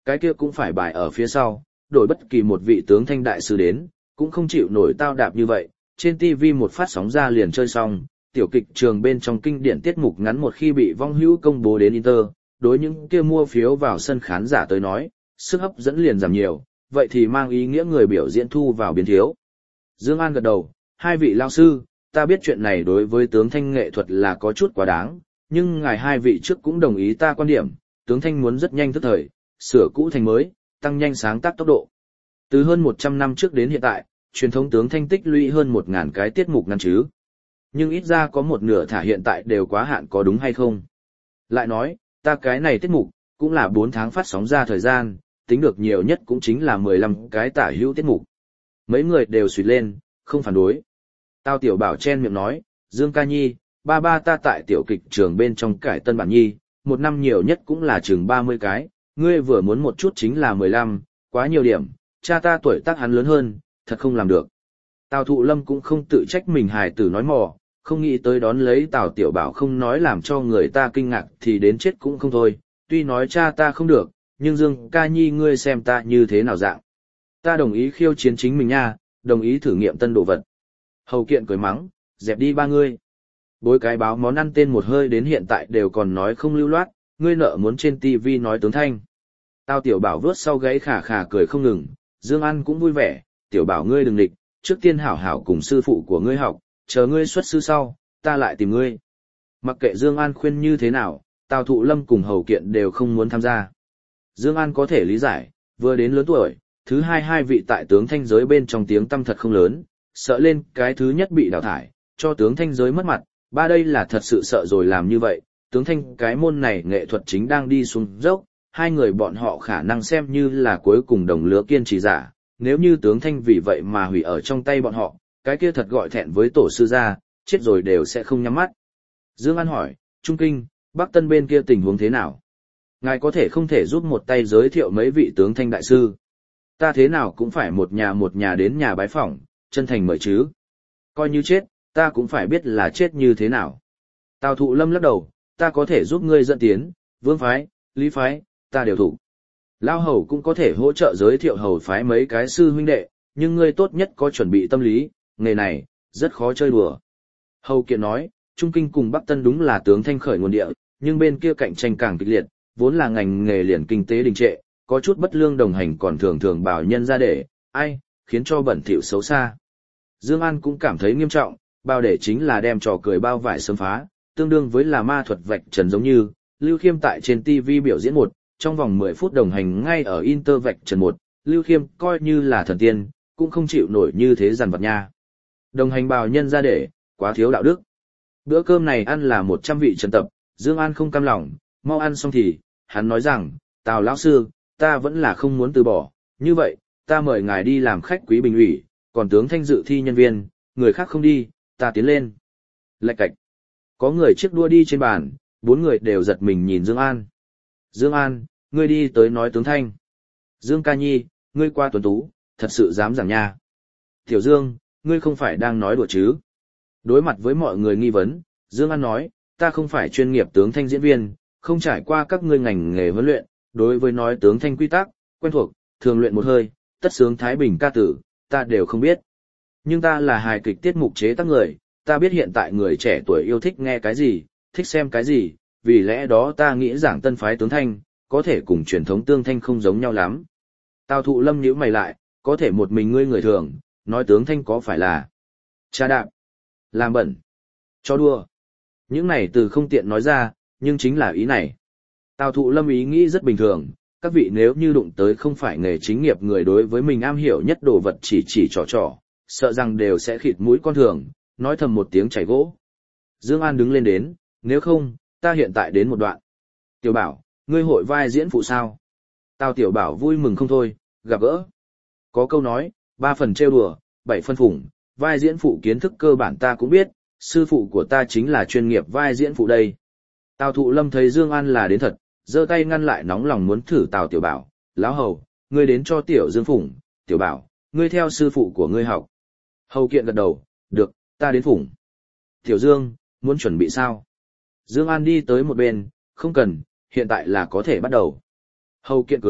[SPEAKER 1] cái kia cũng phải bài ở phía sau, đổi bất kỳ một vị tướng thanh đại sư đến, cũng không chịu nổi tao đạp như vậy, trên ti vi một phát sóng ra liền chơi xong, tiểu kịch trường bên trong kinh điển tiết mục ngắn một khi bị vong hữu công bố đến Inter, đối những kia mua phiếu vào sân khán giả tới nói, sức hấp dẫn liền giảm nhiều, vậy thì mang ý nghĩa người biểu diễn thu vào biến thiếu. Dương An gật đầu, hai vị lao sư, ta biết chuyện này đối với tướng thanh nghệ thuật là có chút quá đáng, nhưng ngài hai vị trước cũng đồng ý ta quan điểm, tướng thanh muốn rất nhanh thức thời, sửa cũ thành mới, tăng nhanh sáng tác tốc độ. Từ hơn một trăm năm trước đến hiện tại, truyền thống tướng thanh tích lũy hơn một nghìn cái tiết mục ngắn chứ. Nhưng ít ra có một nửa thả hiện tại đều quá hạn, có đúng hay không? Lại nói, ta cái này tiết mục, cũng là bốn tháng phát sóng ra thời gian, tính được nhiều nhất cũng chính là mười lăm cái tả hữu tiết mục. Mấy người đều suýt lên, không phản đối. Tao Tiểu Bảo chen miệng nói, Dương ca nhi, ba ba ta tại tiểu kịch trường bên trong cải tân bản nhi, một năm nhiều nhất cũng là chừng ba mươi cái, ngươi vừa muốn một chút chính là mười lăm, quá nhiều điểm, cha ta tuổi tác hắn lớn hơn, thật không làm được. Tào Thụ Lâm cũng không tự trách mình hài tử nói mò, không nghĩ tới đón lấy Tào Tiểu Bảo không nói làm cho người ta kinh ngạc thì đến chết cũng không thôi, tuy nói cha ta không được, nhưng Dương ca nhi ngươi xem ta như thế nào dạng. Ta đồng ý khiêu chiến chính mình nha, đồng ý thử nghiệm tân đồ vật. Hầu Kiện cười mắng, dẹp đi ba ngươi. Bối cái báo món ăn tên một hơi đến hiện tại đều còn nói không lưu loát, ngươi nợ muốn trên tivi nói tướng thanh. Tao Tiểu Bảo vớt sau gáy khà khà cười không ngừng, Dương An cũng vui vẻ, Tiểu Bảo ngươi đừng địch, trước tiên hảo hảo cùng sư phụ của ngươi học, chờ ngươi xuất sư sau, ta lại tìm ngươi. Mặc kệ Dương An khuyên như thế nào, Tào Thụ Lâm cùng Hầu Kiện đều không muốn tham gia. Dương An có thể lý giải, vừa đến lớn tuổi, thứ hai hai vị tại tướng thanh giới bên trong tiếng tăm thật không lớn, sợ lên cái thứ nhất bị đào thải, cho tướng thanh giới mất mặt, ba đây là thật sự sợ rồi làm như vậy, tướng thanh cái môn này nghệ thuật chính đang đi xuống dốc, hai người bọn họ khả năng xem như là cuối cùng đồng lứa kiên trì giả, nếu như tướng thanh vì vậy mà hủy ở trong tay bọn họ, cái kia thật gọi thẹn với tổ sư gia, chết rồi đều sẽ không nhắm mắt. Dương An hỏi, Trung Kinh, Bắc Tân bên kia tình huống thế nào? Ngài có thể không thể giúp một tay giới thiệu mấy vị tướng thanh đại sư? Ta thế nào cũng phải một nhà một nhà đến nhà bái phỏng, chân thành mời chứ. Coi như chết, ta cũng phải biết là chết như thế nào. Tào Thụ Lâm lắc đầu, ta có thể giúp ngươi dẫn tiến, Vương phái, Lý phái, ta đều thủ. Lao Hầu cũng có thể hỗ trợ giới thiệu hầu phái mấy cái sư huynh đệ, nhưng ngươi tốt nhất có chuẩn bị tâm lý, nghề này, rất khó chơi đùa. Hầu Kiện nói, Trung Kinh cùng Bắc Tân đúng là tướng thanh khởi nguồn địa, nhưng bên kia cạnh tranh càng kịch liệt, vốn là ngành nghề liền kinh tế đình trệ, có chút bất lương đồng hành còn thường thường bảo nhân ra để, ai, khiến cho bẩn thỉu xấu xa. Dương An cũng cảm thấy nghiêm trọng, bao để chính là đem trò cười bao vải sớm phá, tương đương với là ma thuật vạch trần giống như, Lưu Khiêm tại trên ti vi biểu diễn một, trong vòng mười phút đồng hành ngay ở Inter vạch trần một, Lưu Khiêm coi như là thần tiên, cũng không chịu nổi như thế dằn vặt nha. Đồng hành bào nhân ra để, quá thiếu đạo đức. Bữa cơm này ăn là một trăm vị trần tập, Dương An không cam lòng, mau ăn xong thì, hắn nói rằng, Tào lão sư, ta vẫn là không muốn từ bỏ, như vậy, ta mời ngài đi làm khách quý bình ủy, còn tướng thanh dự thi nhân viên, người khác không đi, ta tiến lên. Lạch cạch. Có người chiếc đua đi trên bàn, bốn người đều giật mình nhìn Dương An. Dương An, ngươi đi tới nói tướng thanh. Dương ca nhi, ngươi qua tuấn tú, thật sự dám giảng nha. Tiểu Dương, ngươi không phải đang nói đùa chứ? Đối mặt với mọi người nghi vấn, Dương An nói, ta không phải chuyên nghiệp tướng thanh diễn viên, không trải qua các ngươi ngành nghề huấn luyện, đối với nói tướng thanh quy tắc, quen thuộc, thường luyện một hơi, tất sướng thái bình ca tử, ta đều không biết. Nhưng ta là hài kịch tiết mục chế tác người, ta biết hiện tại người trẻ tuổi yêu thích nghe cái gì, thích xem cái gì, vì lẽ đó ta nghĩ giảng tân phái tướng thanh, có thể cùng truyền thống tương thanh không giống nhau lắm. Tào Thụ Lâm nhíu mày lại, có thể một mình ngươi người thường, nói tướng thanh có phải là trà đạp, làm bẩn, cho đua. Những này từ không tiện nói ra, nhưng chính là ý này. Tào Thụ Lâm ý nghĩ rất bình thường, các vị nếu như đụng tới không phải nghề chính nghiệp người đối với mình am hiểu nhất đồ vật chỉ chỉ trò trò, sợ rằng đều sẽ khịt mũi con thường, nói thầm một tiếng chảy gỗ. Dương An đứng lên đến, nếu không, ta hiện tại đến một đoạn. Tiểu Bảo, ngươi hội vai diễn phụ sao? Tào Tiểu Bảo vui mừng không thôi, gặp gỡ. Có câu nói, ba phần trêu đùa, bảy phân phủng, vai diễn phụ kiến thức cơ bản ta cũng biết, sư phụ của ta chính là chuyên nghiệp vai diễn phụ đây. Tào Thụ Lâm thấy Dương An là đến thật, giơ tay ngăn lại nóng lòng muốn thử Tào Tiểu Bảo, lão hầu, ngươi đến cho Tiểu Dương phủng, Tiểu Bảo, ngươi theo sư phụ của ngươi học. Hầu Kiện gật đầu, được, ta đến phủng. Tiểu Dương, muốn chuẩn bị sao? Dương An đi tới một bên, không cần, hiện tại là có thể bắt đầu. Hầu Kiện cười,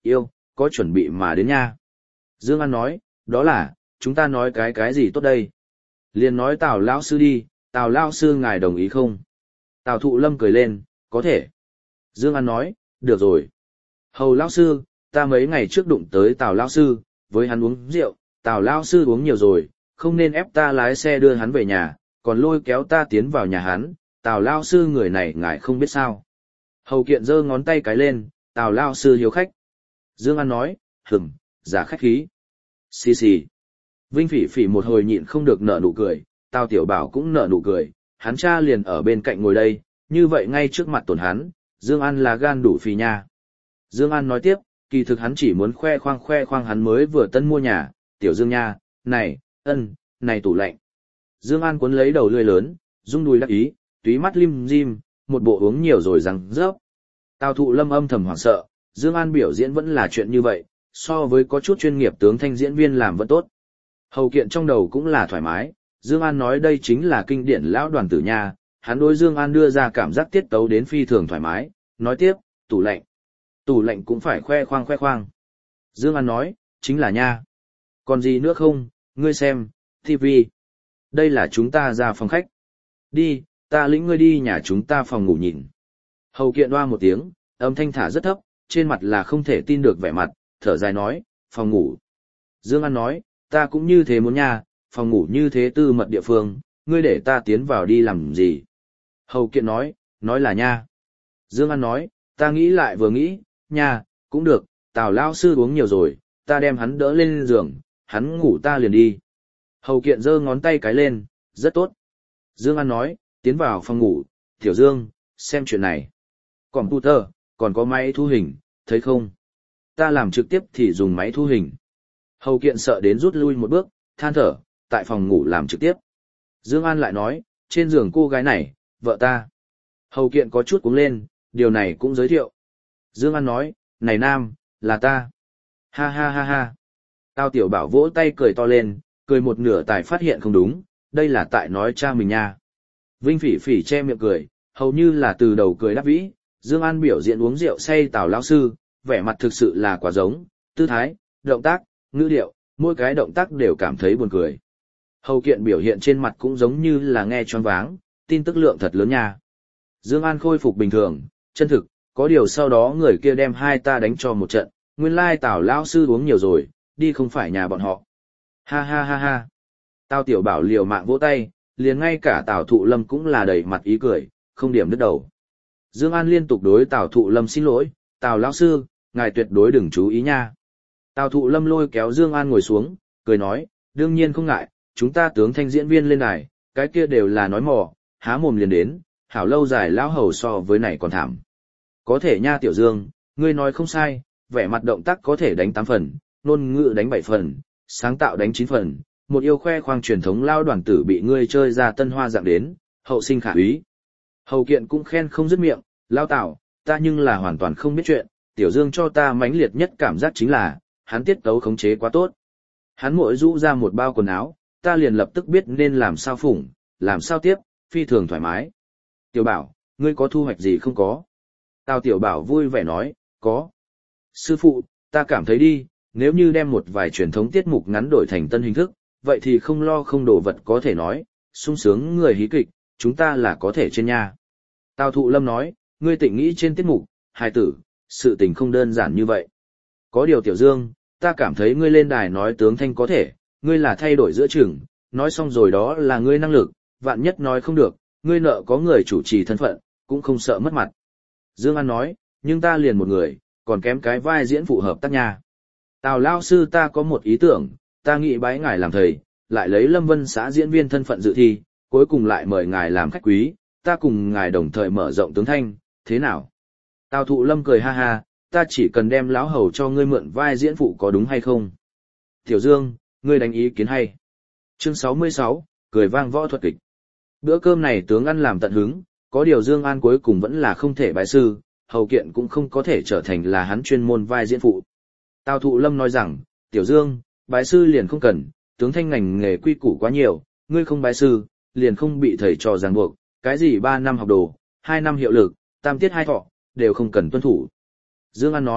[SPEAKER 1] yêu, có chuẩn bị mà đến nha. Dương An nói, đó là, chúng ta nói cái cái gì tốt đây? Liền nói Tào lão sư đi, Tào lão sư ngài đồng ý không? Tào Thụ Lâm cười lên, có thể. Dương An nói, được rồi. Hầu lão sư, ta mấy ngày trước đụng tới Tào lão sư, với hắn uống rượu, Tào lão sư uống nhiều rồi, không nên ép ta lái xe đưa hắn về nhà, còn lôi kéo ta tiến vào nhà hắn, Tào lão sư người này ngài không biết sao? Hầu Kiện giơ ngón tay cái lên, Tào lão sư hiếu khách. Dương An nói, hừm, giả khách khí. Xì xì. Vinh Phỉ Phỉ một hồi nhịn không được nở nụ cười, Tào Tiểu Bảo cũng nở nụ cười, hắn cha liền ở bên cạnh ngồi đây, như vậy ngay trước mặt tổn hắn, Dương An là gan đủ phì nha. Dương An nói tiếp, kỳ thực hắn chỉ muốn khoe khoang khoe khoang hắn mới vừa tân mua nhà, Tiểu Dương nha, này, ân, này tủ lạnh. Dương An cuốn lấy đầu lưỡi lớn, rung đùi đắc ý, túy mắt lim dim, một bộ uống nhiều rồi rằng rớp. Tào Thụ Lâm âm thầm hoảng sợ, Dương An biểu diễn vẫn là chuyện như vậy, so với có chút chuyên nghiệp tướng thanh diễn viên làm vẫn tốt. Hầu Kiện trong đầu cũng là thoải mái, Dương An nói đây chính là kinh điển lão đoàn tử nha, hắn đối Dương An đưa ra cảm giác tiết tấu đến phi thường thoải mái, nói tiếp, tủ lạnh. Tủ lạnh cũng phải khoe khoang khoe khoang. Dương An nói, chính là nha. Còn gì nữa không, ngươi xem, ti vi. Đây là chúng ta ra phòng khách. Đi, ta lĩnh ngươi đi nhà chúng ta phòng ngủ nhìn. Hầu Kiện oa một tiếng, âm thanh thả rất thấp, trên mặt là không thể tin được vẻ mặt, thở dài nói, phòng ngủ. Dương An nói, ta cũng như thế muốn nha, phòng ngủ như thế tư mật địa phương, ngươi để ta tiến vào đi làm gì? Hầu Kiện nói, nói là nha. Dương An nói, ta nghĩ lại vừa nghĩ, nha, cũng được, Tào lão sư uống nhiều rồi, ta đem hắn đỡ lên giường, hắn ngủ ta liền đi. Hầu Kiện giơ ngón tay cái lên, rất tốt. Dương An nói, tiến vào phòng ngủ, Tiểu Dương, xem chuyện này. Computer, còn có máy thu hình, thấy không? Ta làm trực tiếp thì dùng máy thu hình. Hầu Kiện sợ đến rút lui một bước, than thở, tại phòng ngủ làm trực tiếp. Dương An lại nói, trên giường cô gái này, vợ ta. Hầu Kiện có chút cuống lên, điều này cũng giới thiệu. Dương An nói, này nam, là ta. Ha ha ha ha. Tào Tiểu Bảo vỗ tay cười to lên, cười một nửa tài phát hiện không đúng, đây là tại nói cha mình nha. Vinh Phỉ Phỉ che miệng cười, hầu như là từ đầu cười đáp vĩ. Dương An biểu diễn uống rượu say Tào lão sư, vẻ mặt thực sự là quá giống, tư thái, động tác, ngữ điệu, mỗi cái động tác đều cảm thấy buồn cười. Hầu Kiện biểu hiện trên mặt cũng giống như là nghe choáng váng, tin tức lượng thật lớn nha. Dương An khôi phục bình thường, chân thực, có điều sau đó người kia đem hai ta đánh cho một trận, nguyên lai Tào lão sư uống nhiều rồi, đi không phải nhà bọn họ. Ha ha ha ha. Tào Tiểu Bảo liều mạng vỗ tay, liền ngay cả Tào Thụ Lâm cũng là đầy mặt ý cười, không điểm đứt đầu. Dương An liên tục đối Tào Thụ Lâm xin lỗi, Tào lão sư, ngài tuyệt đối đừng chú ý nha. Tào Thụ Lâm lôi kéo Dương An ngồi xuống, cười nói, đương nhiên không ngại, chúng ta tướng thanh diễn viên lên đài, cái kia đều là nói mò, há mồm liền đến, hảo lâu dài lão hầu so với này còn thảm. Có thể nha Tiểu Dương, ngươi nói không sai, vẻ mặt động tác có thể đánh tám phần, ngôn ngữ đánh bảy phần, sáng tạo đánh chín phần, một yêu khoe khoang truyền thống lao đoàn tử bị ngươi chơi ra tân hoa dạng đến, hậu sinh khả úy. Hầu Kiện cũng khen không dứt miệng, lao Tào, ta nhưng là hoàn toàn không biết chuyện, Tiểu Dương cho ta mãnh liệt nhất cảm giác chính là, hắn tiết tấu khống chế quá tốt. Hắn mỗi rũ ra một bao quần áo, ta liền lập tức biết nên làm sao phủng, làm sao tiếp, phi thường thoải mái. Tiểu Bảo, ngươi có thu hoạch gì không có? Tào Tiểu Bảo vui vẻ nói, có. Sư phụ, ta cảm thấy đi, nếu như đem một vài truyền thống tiết mục ngắn đổi thành tân hình thức, vậy thì không lo không đồ vật có thể nói, sung sướng người hí kịch, chúng ta là có thể trên nha. Tào Thụ Lâm nói, ngươi tỉnh nghĩ trên tiết mục, hài tử, sự tình không đơn giản như vậy. Có điều Tiểu Dương, ta cảm thấy ngươi lên đài nói tướng thanh có thể, ngươi là thay đổi giữa chừng, nói xong rồi đó là ngươi năng lực, vạn nhất nói không được, ngươi nợ có người chủ trì thân phận, cũng không sợ mất mặt. Dương An nói, nhưng ta liền một người, còn kém cái vai diễn phù hợp tác nha. Tào lão sư ta có một ý tưởng, ta nghĩ bái ngài làm thầy, lại lấy Lâm Vân xã diễn viên thân phận dự thi, cuối cùng lại mời ngài làm khách quý, ta cùng ngài đồng thời mở rộng tướng thanh, thế nào? Tào Thụ Lâm cười ha ha, ta chỉ cần đem lão hầu cho ngươi mượn vai diễn phụ có đúng hay không? Tiểu Dương, ngươi đánh ý kiến hay. Chương sáu mươi sáu, cười vang võ thuật kịch. Bữa cơm này tướng ăn làm tận hứng, có điều Dương An cuối cùng vẫn là không thể bái sư, Hầu Kiện cũng không có thể trở thành là hắn chuyên môn vai diễn phụ. Tào Thụ Lâm nói rằng, Tiểu Dương, bái sư liền không cần, tướng thanh ngành nghề quy củ quá nhiều, ngươi không bái sư, liền không bị thầy trò ràng buộc, cái gì ba năm học đồ, hai năm hiệu lực, tam tiết hai thọ, đều không cần tuân thủ. Dương An nói,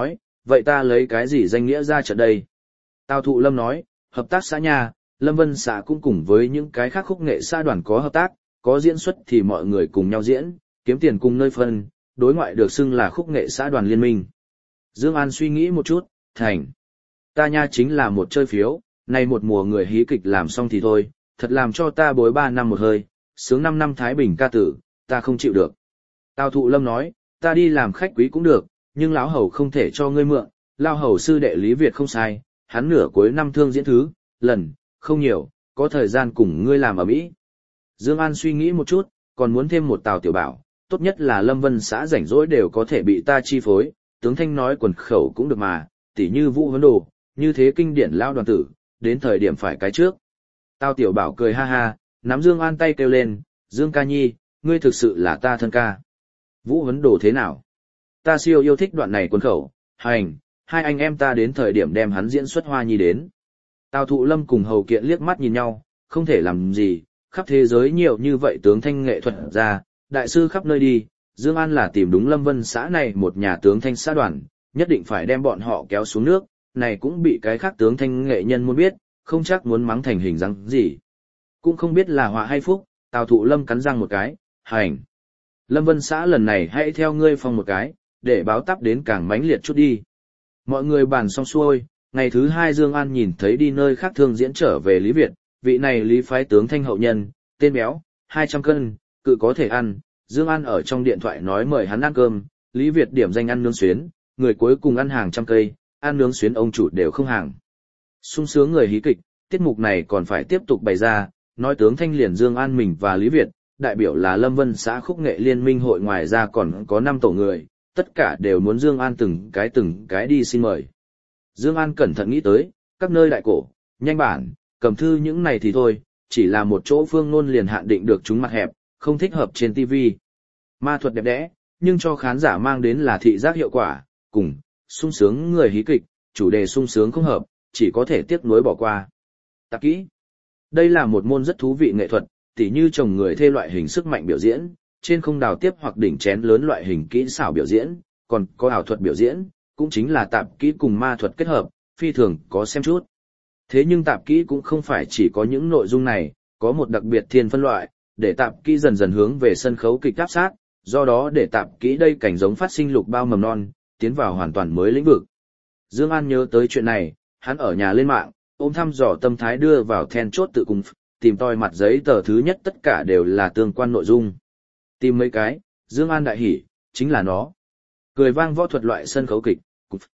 [SPEAKER 1] vậy ta lấy cái gì danh nghĩa ra trận đây? Tào Thụ Lâm nói, hợp tác xã nhà, Lâm Vân xã cũng cùng với những cái khác khúc nghệ xã đoàn có hợp tác, có diễn xuất thì mọi người cùng nhau diễn, kiếm tiền cùng nơi phân, đối ngoại được xưng là khúc nghệ xã đoàn liên minh. Dương An suy nghĩ một chút, thành. Ta nha chính là một chơi phiếu, nay một mùa người hí kịch làm xong thì thôi, thật làm cho ta bối ba năm một hơi, sướng năm năm Thái Bình ca tử, ta không chịu được. Tào Thụ Lâm nói, ta đi làm khách quý cũng được, nhưng lão hầu không thể cho ngươi mượn, lão hầu sư đệ Lý Việt không sai, hắn nửa cuối năm thương diễn thứ, lần, không nhiều, có thời gian cùng ngươi làm ở Mỹ. Dương An suy nghĩ một chút, còn muốn thêm một Tào Tiểu Bảo, tốt nhất là Lâm Vân xã rảnh rỗi đều có thể bị ta chi phối, tướng thanh nói quần khẩu cũng được mà, tỉ như Vũ Vấn Đồ, như thế kinh điển lao đoàn tử, đến thời điểm phải cái trước. Tào Tiểu Bảo cười ha ha, nắm Dương An tay kêu lên, Dương ca nhi, ngươi thực sự là ta thân ca. Vũ Vấn Đồ thế nào? Ta siêu yêu thích đoạn này quần khẩu, hành, hai anh em ta đến thời điểm đem hắn diễn xuất hoa nhi đến. Tào Thụ Lâm cùng Hầu Kiện liếc mắt nhìn nhau, không thể làm gì, khắp thế giới nhiều như vậy tướng thanh nghệ thuật ra, đại sư khắp nơi đi, Dương An là tìm đúng Lâm Vân xã này một nhà tướng thanh xã đoàn, nhất định phải đem bọn họ kéo xuống nước, này cũng bị cái khác tướng thanh nghệ nhân muốn biết, không chắc muốn mắng thành hình dáng gì. Cũng không biết là họa hay phúc, Tào Thụ Lâm cắn răng một cái, hành. Lâm Vân xã lần này hãy theo ngươi phong một cái, để báo táp đến càng mãnh liệt chút đi. Mọi người bàn xong xuôi, ngày thứ hai Dương An nhìn thấy đi nơi khác thương diễn trở về Lý Việt, vị này Lý phái tướng thanh hậu nhân, tên béo, hai trăm cân, cự có thể ăn. Dương An ở trong điện thoại nói mời hắn ăn cơm, Lý Việt điểm danh ăn nướng xuyến, người cuối cùng ăn hàng trăm cây, ăn nướng xuyến ông chủ đều không hàng. Sung sướng người hí kịch, tiết mục này còn phải tiếp tục bày ra, nói tướng thanh liền Dương An mình và Lý Việt, đại biểu là Lâm Vân xã khúc nghệ liên minh hội, ngoài ra còn có năm tổ người, tất cả đều muốn Dương An từng cái từng cái đi xin mời. Dương An cẩn thận nghĩ tới, các nơi đại cổ, nhanh bản, cầm thư những này thì thôi, chỉ là một chỗ phương ngôn liền hạn định được chúng mặt hẹp, không thích hợp trên ti vi. Ma thuật đẹp đẽ, nhưng cho khán giả mang đến là thị giác hiệu quả, cùng sung sướng người hí kịch, chủ đề sung sướng không hợp, chỉ có thể tiếc nuối bỏ qua. Tạp kỹ. Đây là một môn rất thú vị nghệ thuật, tỉ như chồng người thê loại hình sức mạnh biểu diễn, trên không đào tiếp hoặc đỉnh chén lớn loại hình kỹ xảo biểu diễn, còn có ảo thuật biểu diễn, cũng chính là tạp kỹ cùng ma thuật kết hợp, phi thường có xem chút. Thế nhưng tạp kỹ cũng không phải chỉ có những nội dung này, có một đặc biệt thiên phân loại, để tạp kỹ dần dần hướng về sân khấu kịch áp sát, do đó để tạp kỹ đây cảnh giống phát sinh lục bao mầm non, tiến vào hoàn toàn mới lĩnh vực. Dương An nhớ tới chuyện này, hắn ở nhà lên mạng, ôm thăm dò tâm thái đưa vào then chốt tự cùng, tìm tòi mặt giấy tờ thứ nhất tất cả đều là tương quan nội dung. Tìm mấy cái, Dương An đại hỉ, chính là nó. Cười vang võ thuật loại sân khấu kịch.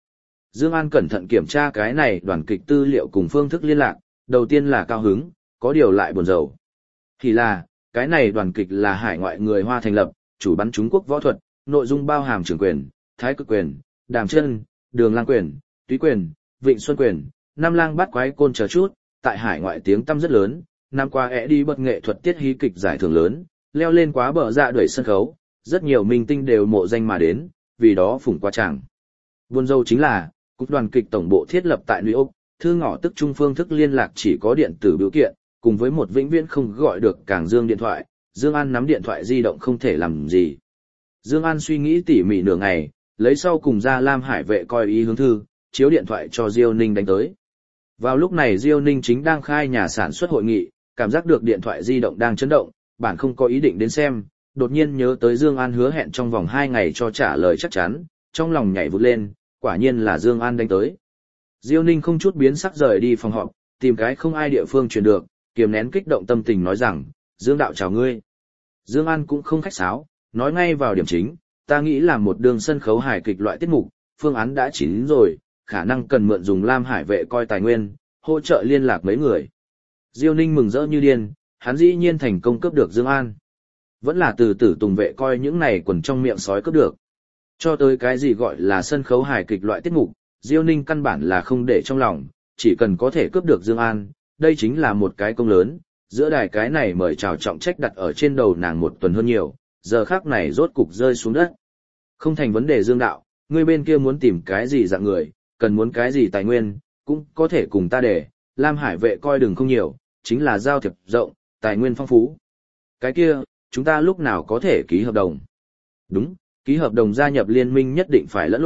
[SPEAKER 1] Dương An cẩn thận kiểm tra cái này đoàn kịch tư liệu cùng phương thức liên lạc, đầu tiên là cao hứng, có điều lại buồn rầu. Thì là, cái này đoàn kịch là hải ngoại người Hoa thành lập, chủ bắn Trung Quốc võ thuật, nội dung bao hàm trưởng quyền, thái cực quyền, đàm chân, đường lang quyền, túy quyền, vịnh xuân quyền, năm lang bát quái côn chờ chút, tại hải ngoại tiếng tăm rất lớn, năm qua ẻ đi bật nghệ thuật tiết hí kịch giải thưởng lớn, leo lên quá bờ dạ đuổi sân khấu, rất nhiều minh tinh đều mộ danh mà đến, vì đó phủng qua chàng. Buồn rầu chính là, cục đoàn kịch tổng bộ thiết lập tại New York, thư ngõ tức trung phương thức liên lạc chỉ có điện tử biểu kiện, cùng với một vĩnh viễn không gọi được càng Dương điện thoại, Dương An nắm điện thoại di động không thể làm gì. Dương An suy nghĩ tỉ mỉ nửa ngày, lấy sau cùng ra Lam Hải vệ coi ý hướng thư, chiếu điện thoại cho Diêu Ninh đánh tới. Vào lúc này Diêu Ninh chính đang khai nhà sản xuất hội nghị, cảm giác được điện thoại di động đang chấn động, bản không có ý định đến xem, đột nhiên nhớ tới Dương An hứa hẹn trong vòng hai ngày cho trả lời chắc chắn, trong lòng nhảy vụt lên, quả nhiên là Dương An đánh tới. Diêu Ninh không chút biến sắc rời đi phòng họp, tìm cái không ai địa phương truyền được, kiềm nén kích động tâm tình nói rằng, Dương đạo chào ngươi. Dương An cũng không khách sáo, nói ngay vào điểm chính, ta nghĩ là một đường sân khấu hài kịch loại tiết mục, phương án đã chín rồi, khả năng cần mượn dùng Lam Hải vệ coi tài nguyên, hỗ trợ liên lạc mấy người. Diêu Ninh mừng rỡ như điên, hắn dĩ nhiên thành công cướp được Dương An. Vẫn là từ tử tùng vệ coi những này quần trong miệng sói cướp được. Cho tới cái gì gọi là sân khấu hài kịch loại tiết mục, Diêu Ninh căn bản là không để trong lòng, chỉ cần có thể cướp được Dương An, đây chính là một cái công lớn, giữa đài cái này mời chào trọng trách đặt ở trên đầu nàng một tuần hơn nhiều, giờ khắc này rốt cục rơi xuống đất. Không thành vấn đề Dương đạo, ngươi bên kia muốn tìm cái gì dạng người, cần muốn cái gì tài nguyên, cũng có thể cùng ta để, Lam Hải vệ coi đừng không nhiều, chính là giao thiệp rộng, tài nguyên phong phú. Cái kia, chúng ta lúc nào có thể ký hợp đồng? Đúng, ký hợp đồng gia nhập liên minh nhất định phải lẫn lộn,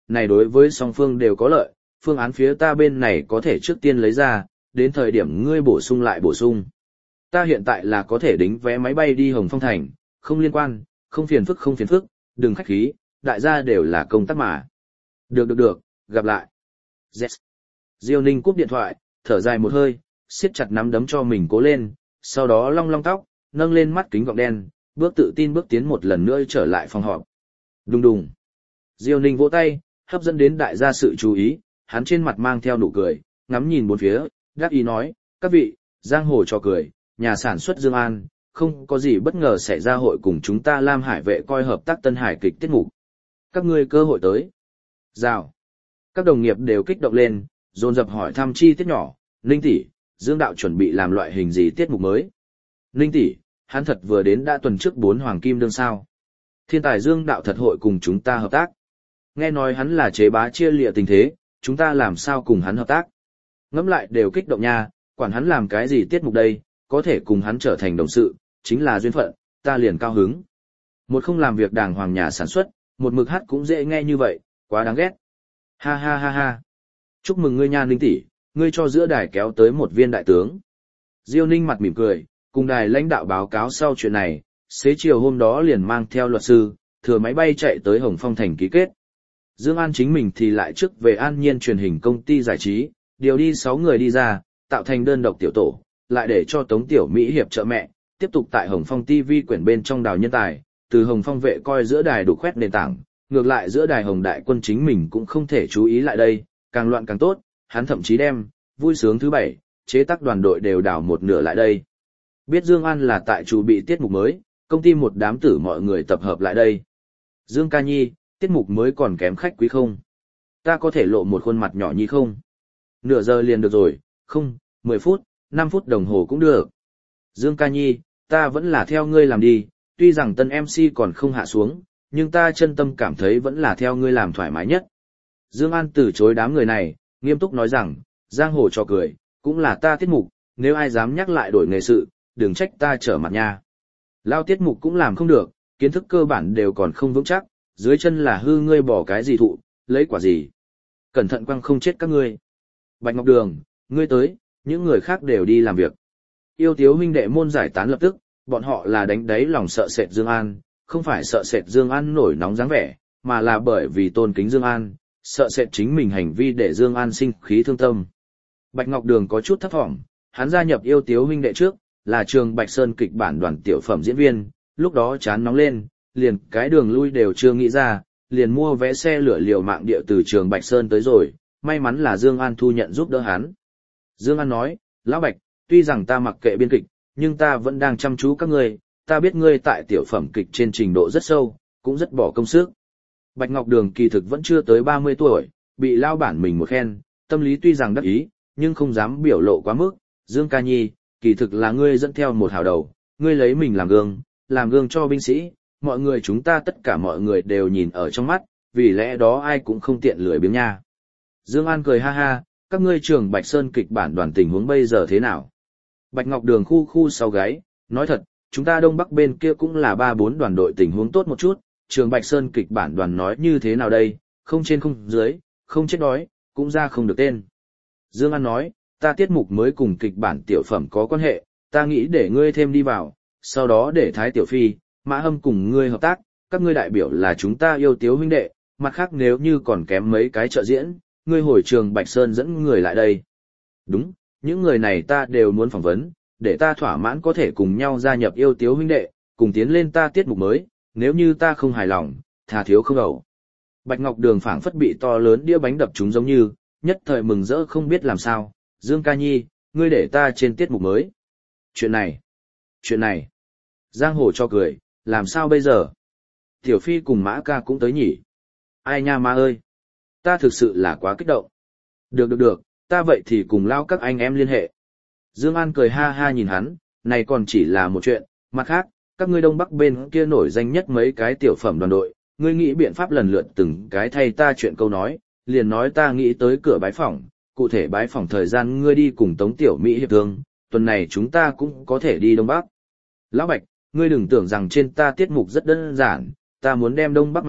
[SPEAKER 1] này đối với song phương đều có lợi, phương án phía ta bên này có thể trước tiên lấy ra, đến thời điểm ngươi bổ sung lại bổ sung. Ta hiện tại là có thể đính vé máy bay đi Hồng Phong Thành, không liên quan, không phiền phức không phiền phức, đừng khách khí, đại gia đều là công tác mà. Được được được, gặp lại. Yes. Diêu Ninh cúp điện thoại, thở dài một hơi, siết chặt nắm đấm cho mình cố lên, sau đó long long tóc, nâng lên mắt kính gọng đen, bước tự tin bước tiến một lần nữa trở lại phòng họp. Đùng đùng. Diêu Ninh vỗ tay, hấp dẫn đến đại gia sự chú ý, hắn trên mặt mang theo nụ cười, ngắm nhìn bốn phía, đáp ý nói, các vị, giang hồ cho cười, nhà sản xuất Dương An, không có gì bất ngờ xảy ra hội cùng chúng ta Lam Hải vệ coi hợp tác Tân Hải kịch tiết mục. Các ngươi cơ hội tới. Rào. Các đồng nghiệp đều kích động lên, dồn dập hỏi thăm chi tiết nhỏ, Ninh tỷ, Dương đạo chuẩn bị làm loại hình gì tiết mục mới? Ninh tỷ, hắn thật vừa đến đã tuần trước bốn hoàng kim đương sao? Thiên tài Dương đạo thật hội cùng chúng ta hợp tác. Nghe nói hắn là chế bá chia lịa tình thế, chúng ta làm sao cùng hắn hợp tác? Ngẫm lại đều kích động nha, quản hắn làm cái gì tiết mục đây, có thể cùng hắn trở thành đồng sự, chính là duyên phận, ta liền cao hứng. Một không làm việc đàng hoàng nhà sản xuất, một mực hát cũng dễ nghe như vậy, quá đáng ghét. Ha ha ha ha. Chúc mừng ngươi nha Ninh tỷ, ngươi cho giữa đài kéo tới một viên đại tướng. Diêu Ninh mặt mỉm cười, cùng đài lãnh đạo báo cáo sau chuyện này, xế chiều hôm đó liền mang theo luật sư, thừa máy bay chạy tới Hồng Phong Thành ký kết. Dương An chính mình thì lại trước về An Nhiên truyền hình công ty giải trí, điều đi sáu người đi ra, tạo thành đơn độc tiểu tổ, lại để cho Tống Tiểu Mỹ hiệp trợ mẹ, tiếp tục tại Hồng Phong ti vi quyển bên trong đào nhân tài, từ Hồng Phong vệ coi giữa đài đủ khoét nền tảng, ngược lại giữa đài Hồng Đại Quân chính mình cũng không thể chú ý lại đây, càng loạn càng tốt, hắn thậm chí đem, vui sướng thứ bảy, chế tác đoàn đội đều đào một nửa lại đây. Biết Dương An là tại chủ bị tiết mục mới, công ty một đám tử mọi người tập hợp lại đây. Dương ca nhi, tiết mục mới còn kém khách quý không? Ta có thể lộ một khuôn mặt nhỏ nhi không? Nửa giờ liền được rồi, không, mười phút, năm phút đồng hồ cũng được. Dương ca nhi, ta vẫn là theo ngươi làm đi, tuy rằng tân em xê còn không hạ xuống, nhưng ta chân tâm cảm thấy vẫn là theo ngươi làm thoải mái nhất. Dương An từ chối đám người này, nghiêm túc nói rằng, giang hồ cho cười, cũng là ta tiết mục, nếu ai dám nhắc lại đổi nghề sự, đừng trách ta trở mặt nha. Lao tiết mục cũng làm không được, kiến thức cơ bản đều còn không vững chắc, dưới chân là hư ngươi bỏ cái gì thụ, lấy quả gì. Cẩn thận quăng không chết các ngươi. Bạch Ngọc Đường, ngươi tới, những người khác đều đi làm việc. Yêu Tiếu huynh đệ môn giải tán lập tức, bọn họ là đánh đáy lòng sợ sệt Dương An, không phải sợ sệt Dương An nổi nóng dáng vẻ, mà là bởi vì tôn kính Dương An, sợ sệt chính mình hành vi để Dương An sinh khí thương tâm. Bạch Ngọc Đường có chút thấp thỏm, hắn gia nhập Yêu Tiếu huynh đệ trước, là trường Bạch Sơn kịch bản đoàn tiểu phẩm diễn viên, lúc đó chán nóng lên, liền cái đường lui đều chưa nghĩ ra, liền mua vé xe lửa liều mạng địa từ trường Bạch Sơn tới rồi, may mắn là Dương An thu nhận giúp đỡ hắn. Dương An nói, Lão Bạch, tuy rằng ta mặc kệ biên kịch, nhưng ta vẫn đang chăm chú các ngươi, ta biết ngươi tại tiểu phẩm kịch trên trình độ rất sâu, cũng rất bỏ công sức. Bạch Ngọc Đường kỳ thực vẫn chưa tới ba mươi tuổi, bị lao bản mình một khen, tâm lý tuy rằng đắc ý, nhưng không dám biểu lộ quá mức. Dương ca nhi, kỳ thực là ngươi dẫn theo một hào đầu, ngươi lấy mình làm gương, làm gương cho binh sĩ, mọi người chúng ta tất cả mọi người đều nhìn ở trong mắt, vì lẽ đó ai cũng không tiện lười biếng nha. Dương An cười ha ha, các ngươi trường Bạch Sơn kịch bản đoàn tình huống bây giờ thế nào? Bạch Ngọc Đường khu khu sau gáy, nói thật, chúng ta Đông Bắc bên kia cũng là ba bốn đoàn đội tình huống tốt một chút, trường Bạch Sơn kịch bản đoàn nói như thế nào đây, không trên không dưới, không chết đói, cũng ra không được tên. Dương An nói, ta tiết mục mới cùng kịch bản tiểu phẩm có quan hệ, ta nghĩ để ngươi thêm đi vào, sau đó để Thái Tiểu Phi, Mã Hâm cùng ngươi hợp tác, các ngươi đại biểu là chúng ta Yêu Tiếu huynh đệ, mặt khác nếu như còn kém mấy cái trợ diễn, ngươi hồi trường Bạch Sơn dẫn người lại đây. Đúng, những người này ta đều muốn phỏng vấn, để ta thỏa mãn có thể cùng nhau gia nhập Yêu Tiếu huynh đệ, cùng tiến lên ta tiết mục mới, nếu như ta không hài lòng, thà thiếu không ẩu. Bạch Ngọc Đường phảng phất bị to lớn đĩa bánh đập trúng giống như, nhất thời mừng rỡ không biết làm sao, Dương ca nhi, ngươi để ta trên tiết mục mới. Chuyện này, chuyện này, giang hồ cho cười, làm sao bây giờ? Tiểu Phi cùng Mã ca cũng tới nhỉ? Ai nha ma ơi, ta thực sự là quá kích động. Được được được, ta vậy thì cùng lao các anh em liên hệ. Dương An cười ha ha nhìn hắn, này còn chỉ là một chuyện, mặt khác, các ngươi Đông Bắc bên kia nổi danh nhất mấy cái tiểu phẩm đoàn đội, ngươi nghĩ biện pháp lần lượt từng cái thay ta chuyện câu nói, liền nói ta nghĩ tới cửa bái phỏng, cụ thể bái phỏng thời gian ngươi đi cùng Tống Tiểu Mỹ hiệp thương, tuần này chúng ta cũng có thể đi Đông Bắc. Lão Bạch, ngươi đừng tưởng rằng trên ta tiết mục rất đơn giản, ta muốn đem Đông Bắc mạnh nhất,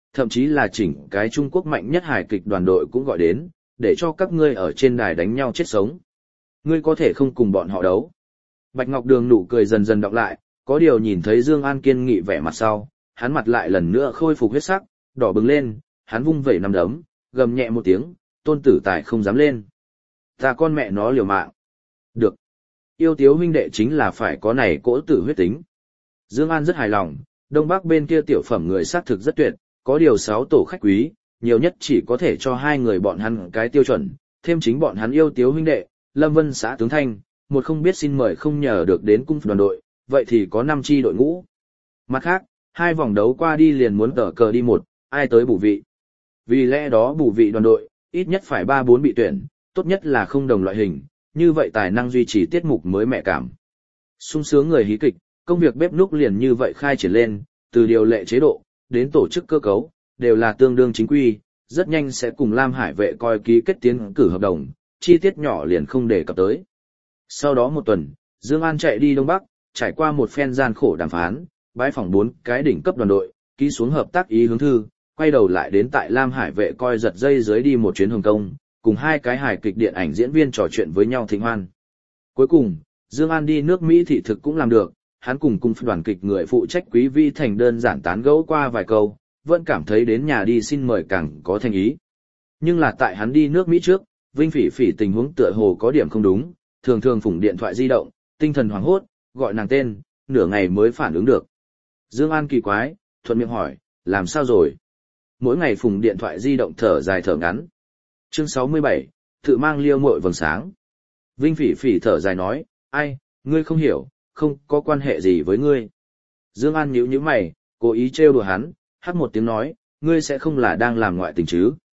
[SPEAKER 1] thậm chí là chỉnh cái Trung Quốc mạnh nhất hài kịch đoàn đội cũng gọi đến, để cho các ngươi ở trên đài đánh nhau chết sống. Ngươi có thể không cùng bọn họ đấu. Bạch Ngọc Đường nụ cười dần dần đọc lại, có điều nhìn thấy Dương An kiên nghị vẻ mặt sau, hắn mặt lại lần nữa khôi phục huyết sắc, đỏ bừng lên, hắn vung vẩy nắm đấm, gầm nhẹ một tiếng, Tôn Tử Tài không dám lên. Ta con mẹ nó liều mạng. Được. Yêu Tiếu huynh đệ chính là phải có này cỗ tử huyết tính. Dương An rất hài lòng, Đông Bắc bên kia tiểu phẩm người xác thực rất tuyệt, có điều sáu tổ khách quý, nhiều nhất chỉ có thể cho hai người bọn hắn cái tiêu chuẩn, thêm chính bọn hắn Yêu Tiếu huynh đệ, Lâm Vân xã tướng thanh, một không biết xin mời không nhờ được đến cung đoàn đội, vậy thì có năm chi đội ngũ. Mặt khác, hai vòng đấu qua đi liền muốn tờ cờ đi một, ai tới bù vị. Vì lẽ đó bù vị đoàn đội, ít nhất phải ba bốn bị tuyển, tốt nhất là không đồng loại hình, như vậy tài năng duy trì tiết mục mới mẹ cảm. Sung sướng người hí kịch, công việc bếp núc liền như vậy khai triển lên, từ điều lệ chế độ, đến tổ chức cơ cấu, đều là tương đương chính quy, rất nhanh sẽ cùng Lam Hải vệ coi ký kết tiến cử hợp đồng, chi tiết nhỏ liền không đề cập tới. Sau đó một tuần, Dương An chạy đi Đông Bắc, trải qua một phen gian khổ đàm phán, bãi phòng bốn cái đỉnh cấp đoàn đội, ký xuống hợp tác ý hướng thư, quay đầu lại đến tại Lam Hải vệ coi giật dây dưới đi một chuyến Hồng Kông, cùng hai cái hài kịch điện ảnh diễn viên trò chuyện với nhau thịnh hoan. Cuối cùng, Dương An đi nước Mỹ thị thực cũng làm được, hắn cùng cùng đoàn kịch người phụ trách Quý Vi Thành đơn giản tán gẫu qua vài câu, vẫn cảm thấy đến nhà đi xin mời càng có thành ý. Nhưng là tại hắn đi nước Mỹ trước, Vinh Phỉ Phỉ tình huống tựa hồ có điểm không đúng, thường thường phủng điện thoại di động, tinh thần hoảng hốt, gọi nàng tên, nửa ngày mới phản ứng được. Dương An kỳ quái, thuận miệng hỏi, làm sao rồi? Mỗi ngày phủng điện thoại di động thở dài thở ngắn. Chương sáu mươi bảy, tự mang liêu muội vầng sáng. Vinh Phỉ Phỉ thở dài nói, ai, ngươi không hiểu, không có quan hệ gì với ngươi. Dương An nhíu nhíu mày, cố ý trêu đùa hắn, hắt một tiếng nói, ngươi sẽ không là đang làm ngoại tình chứ?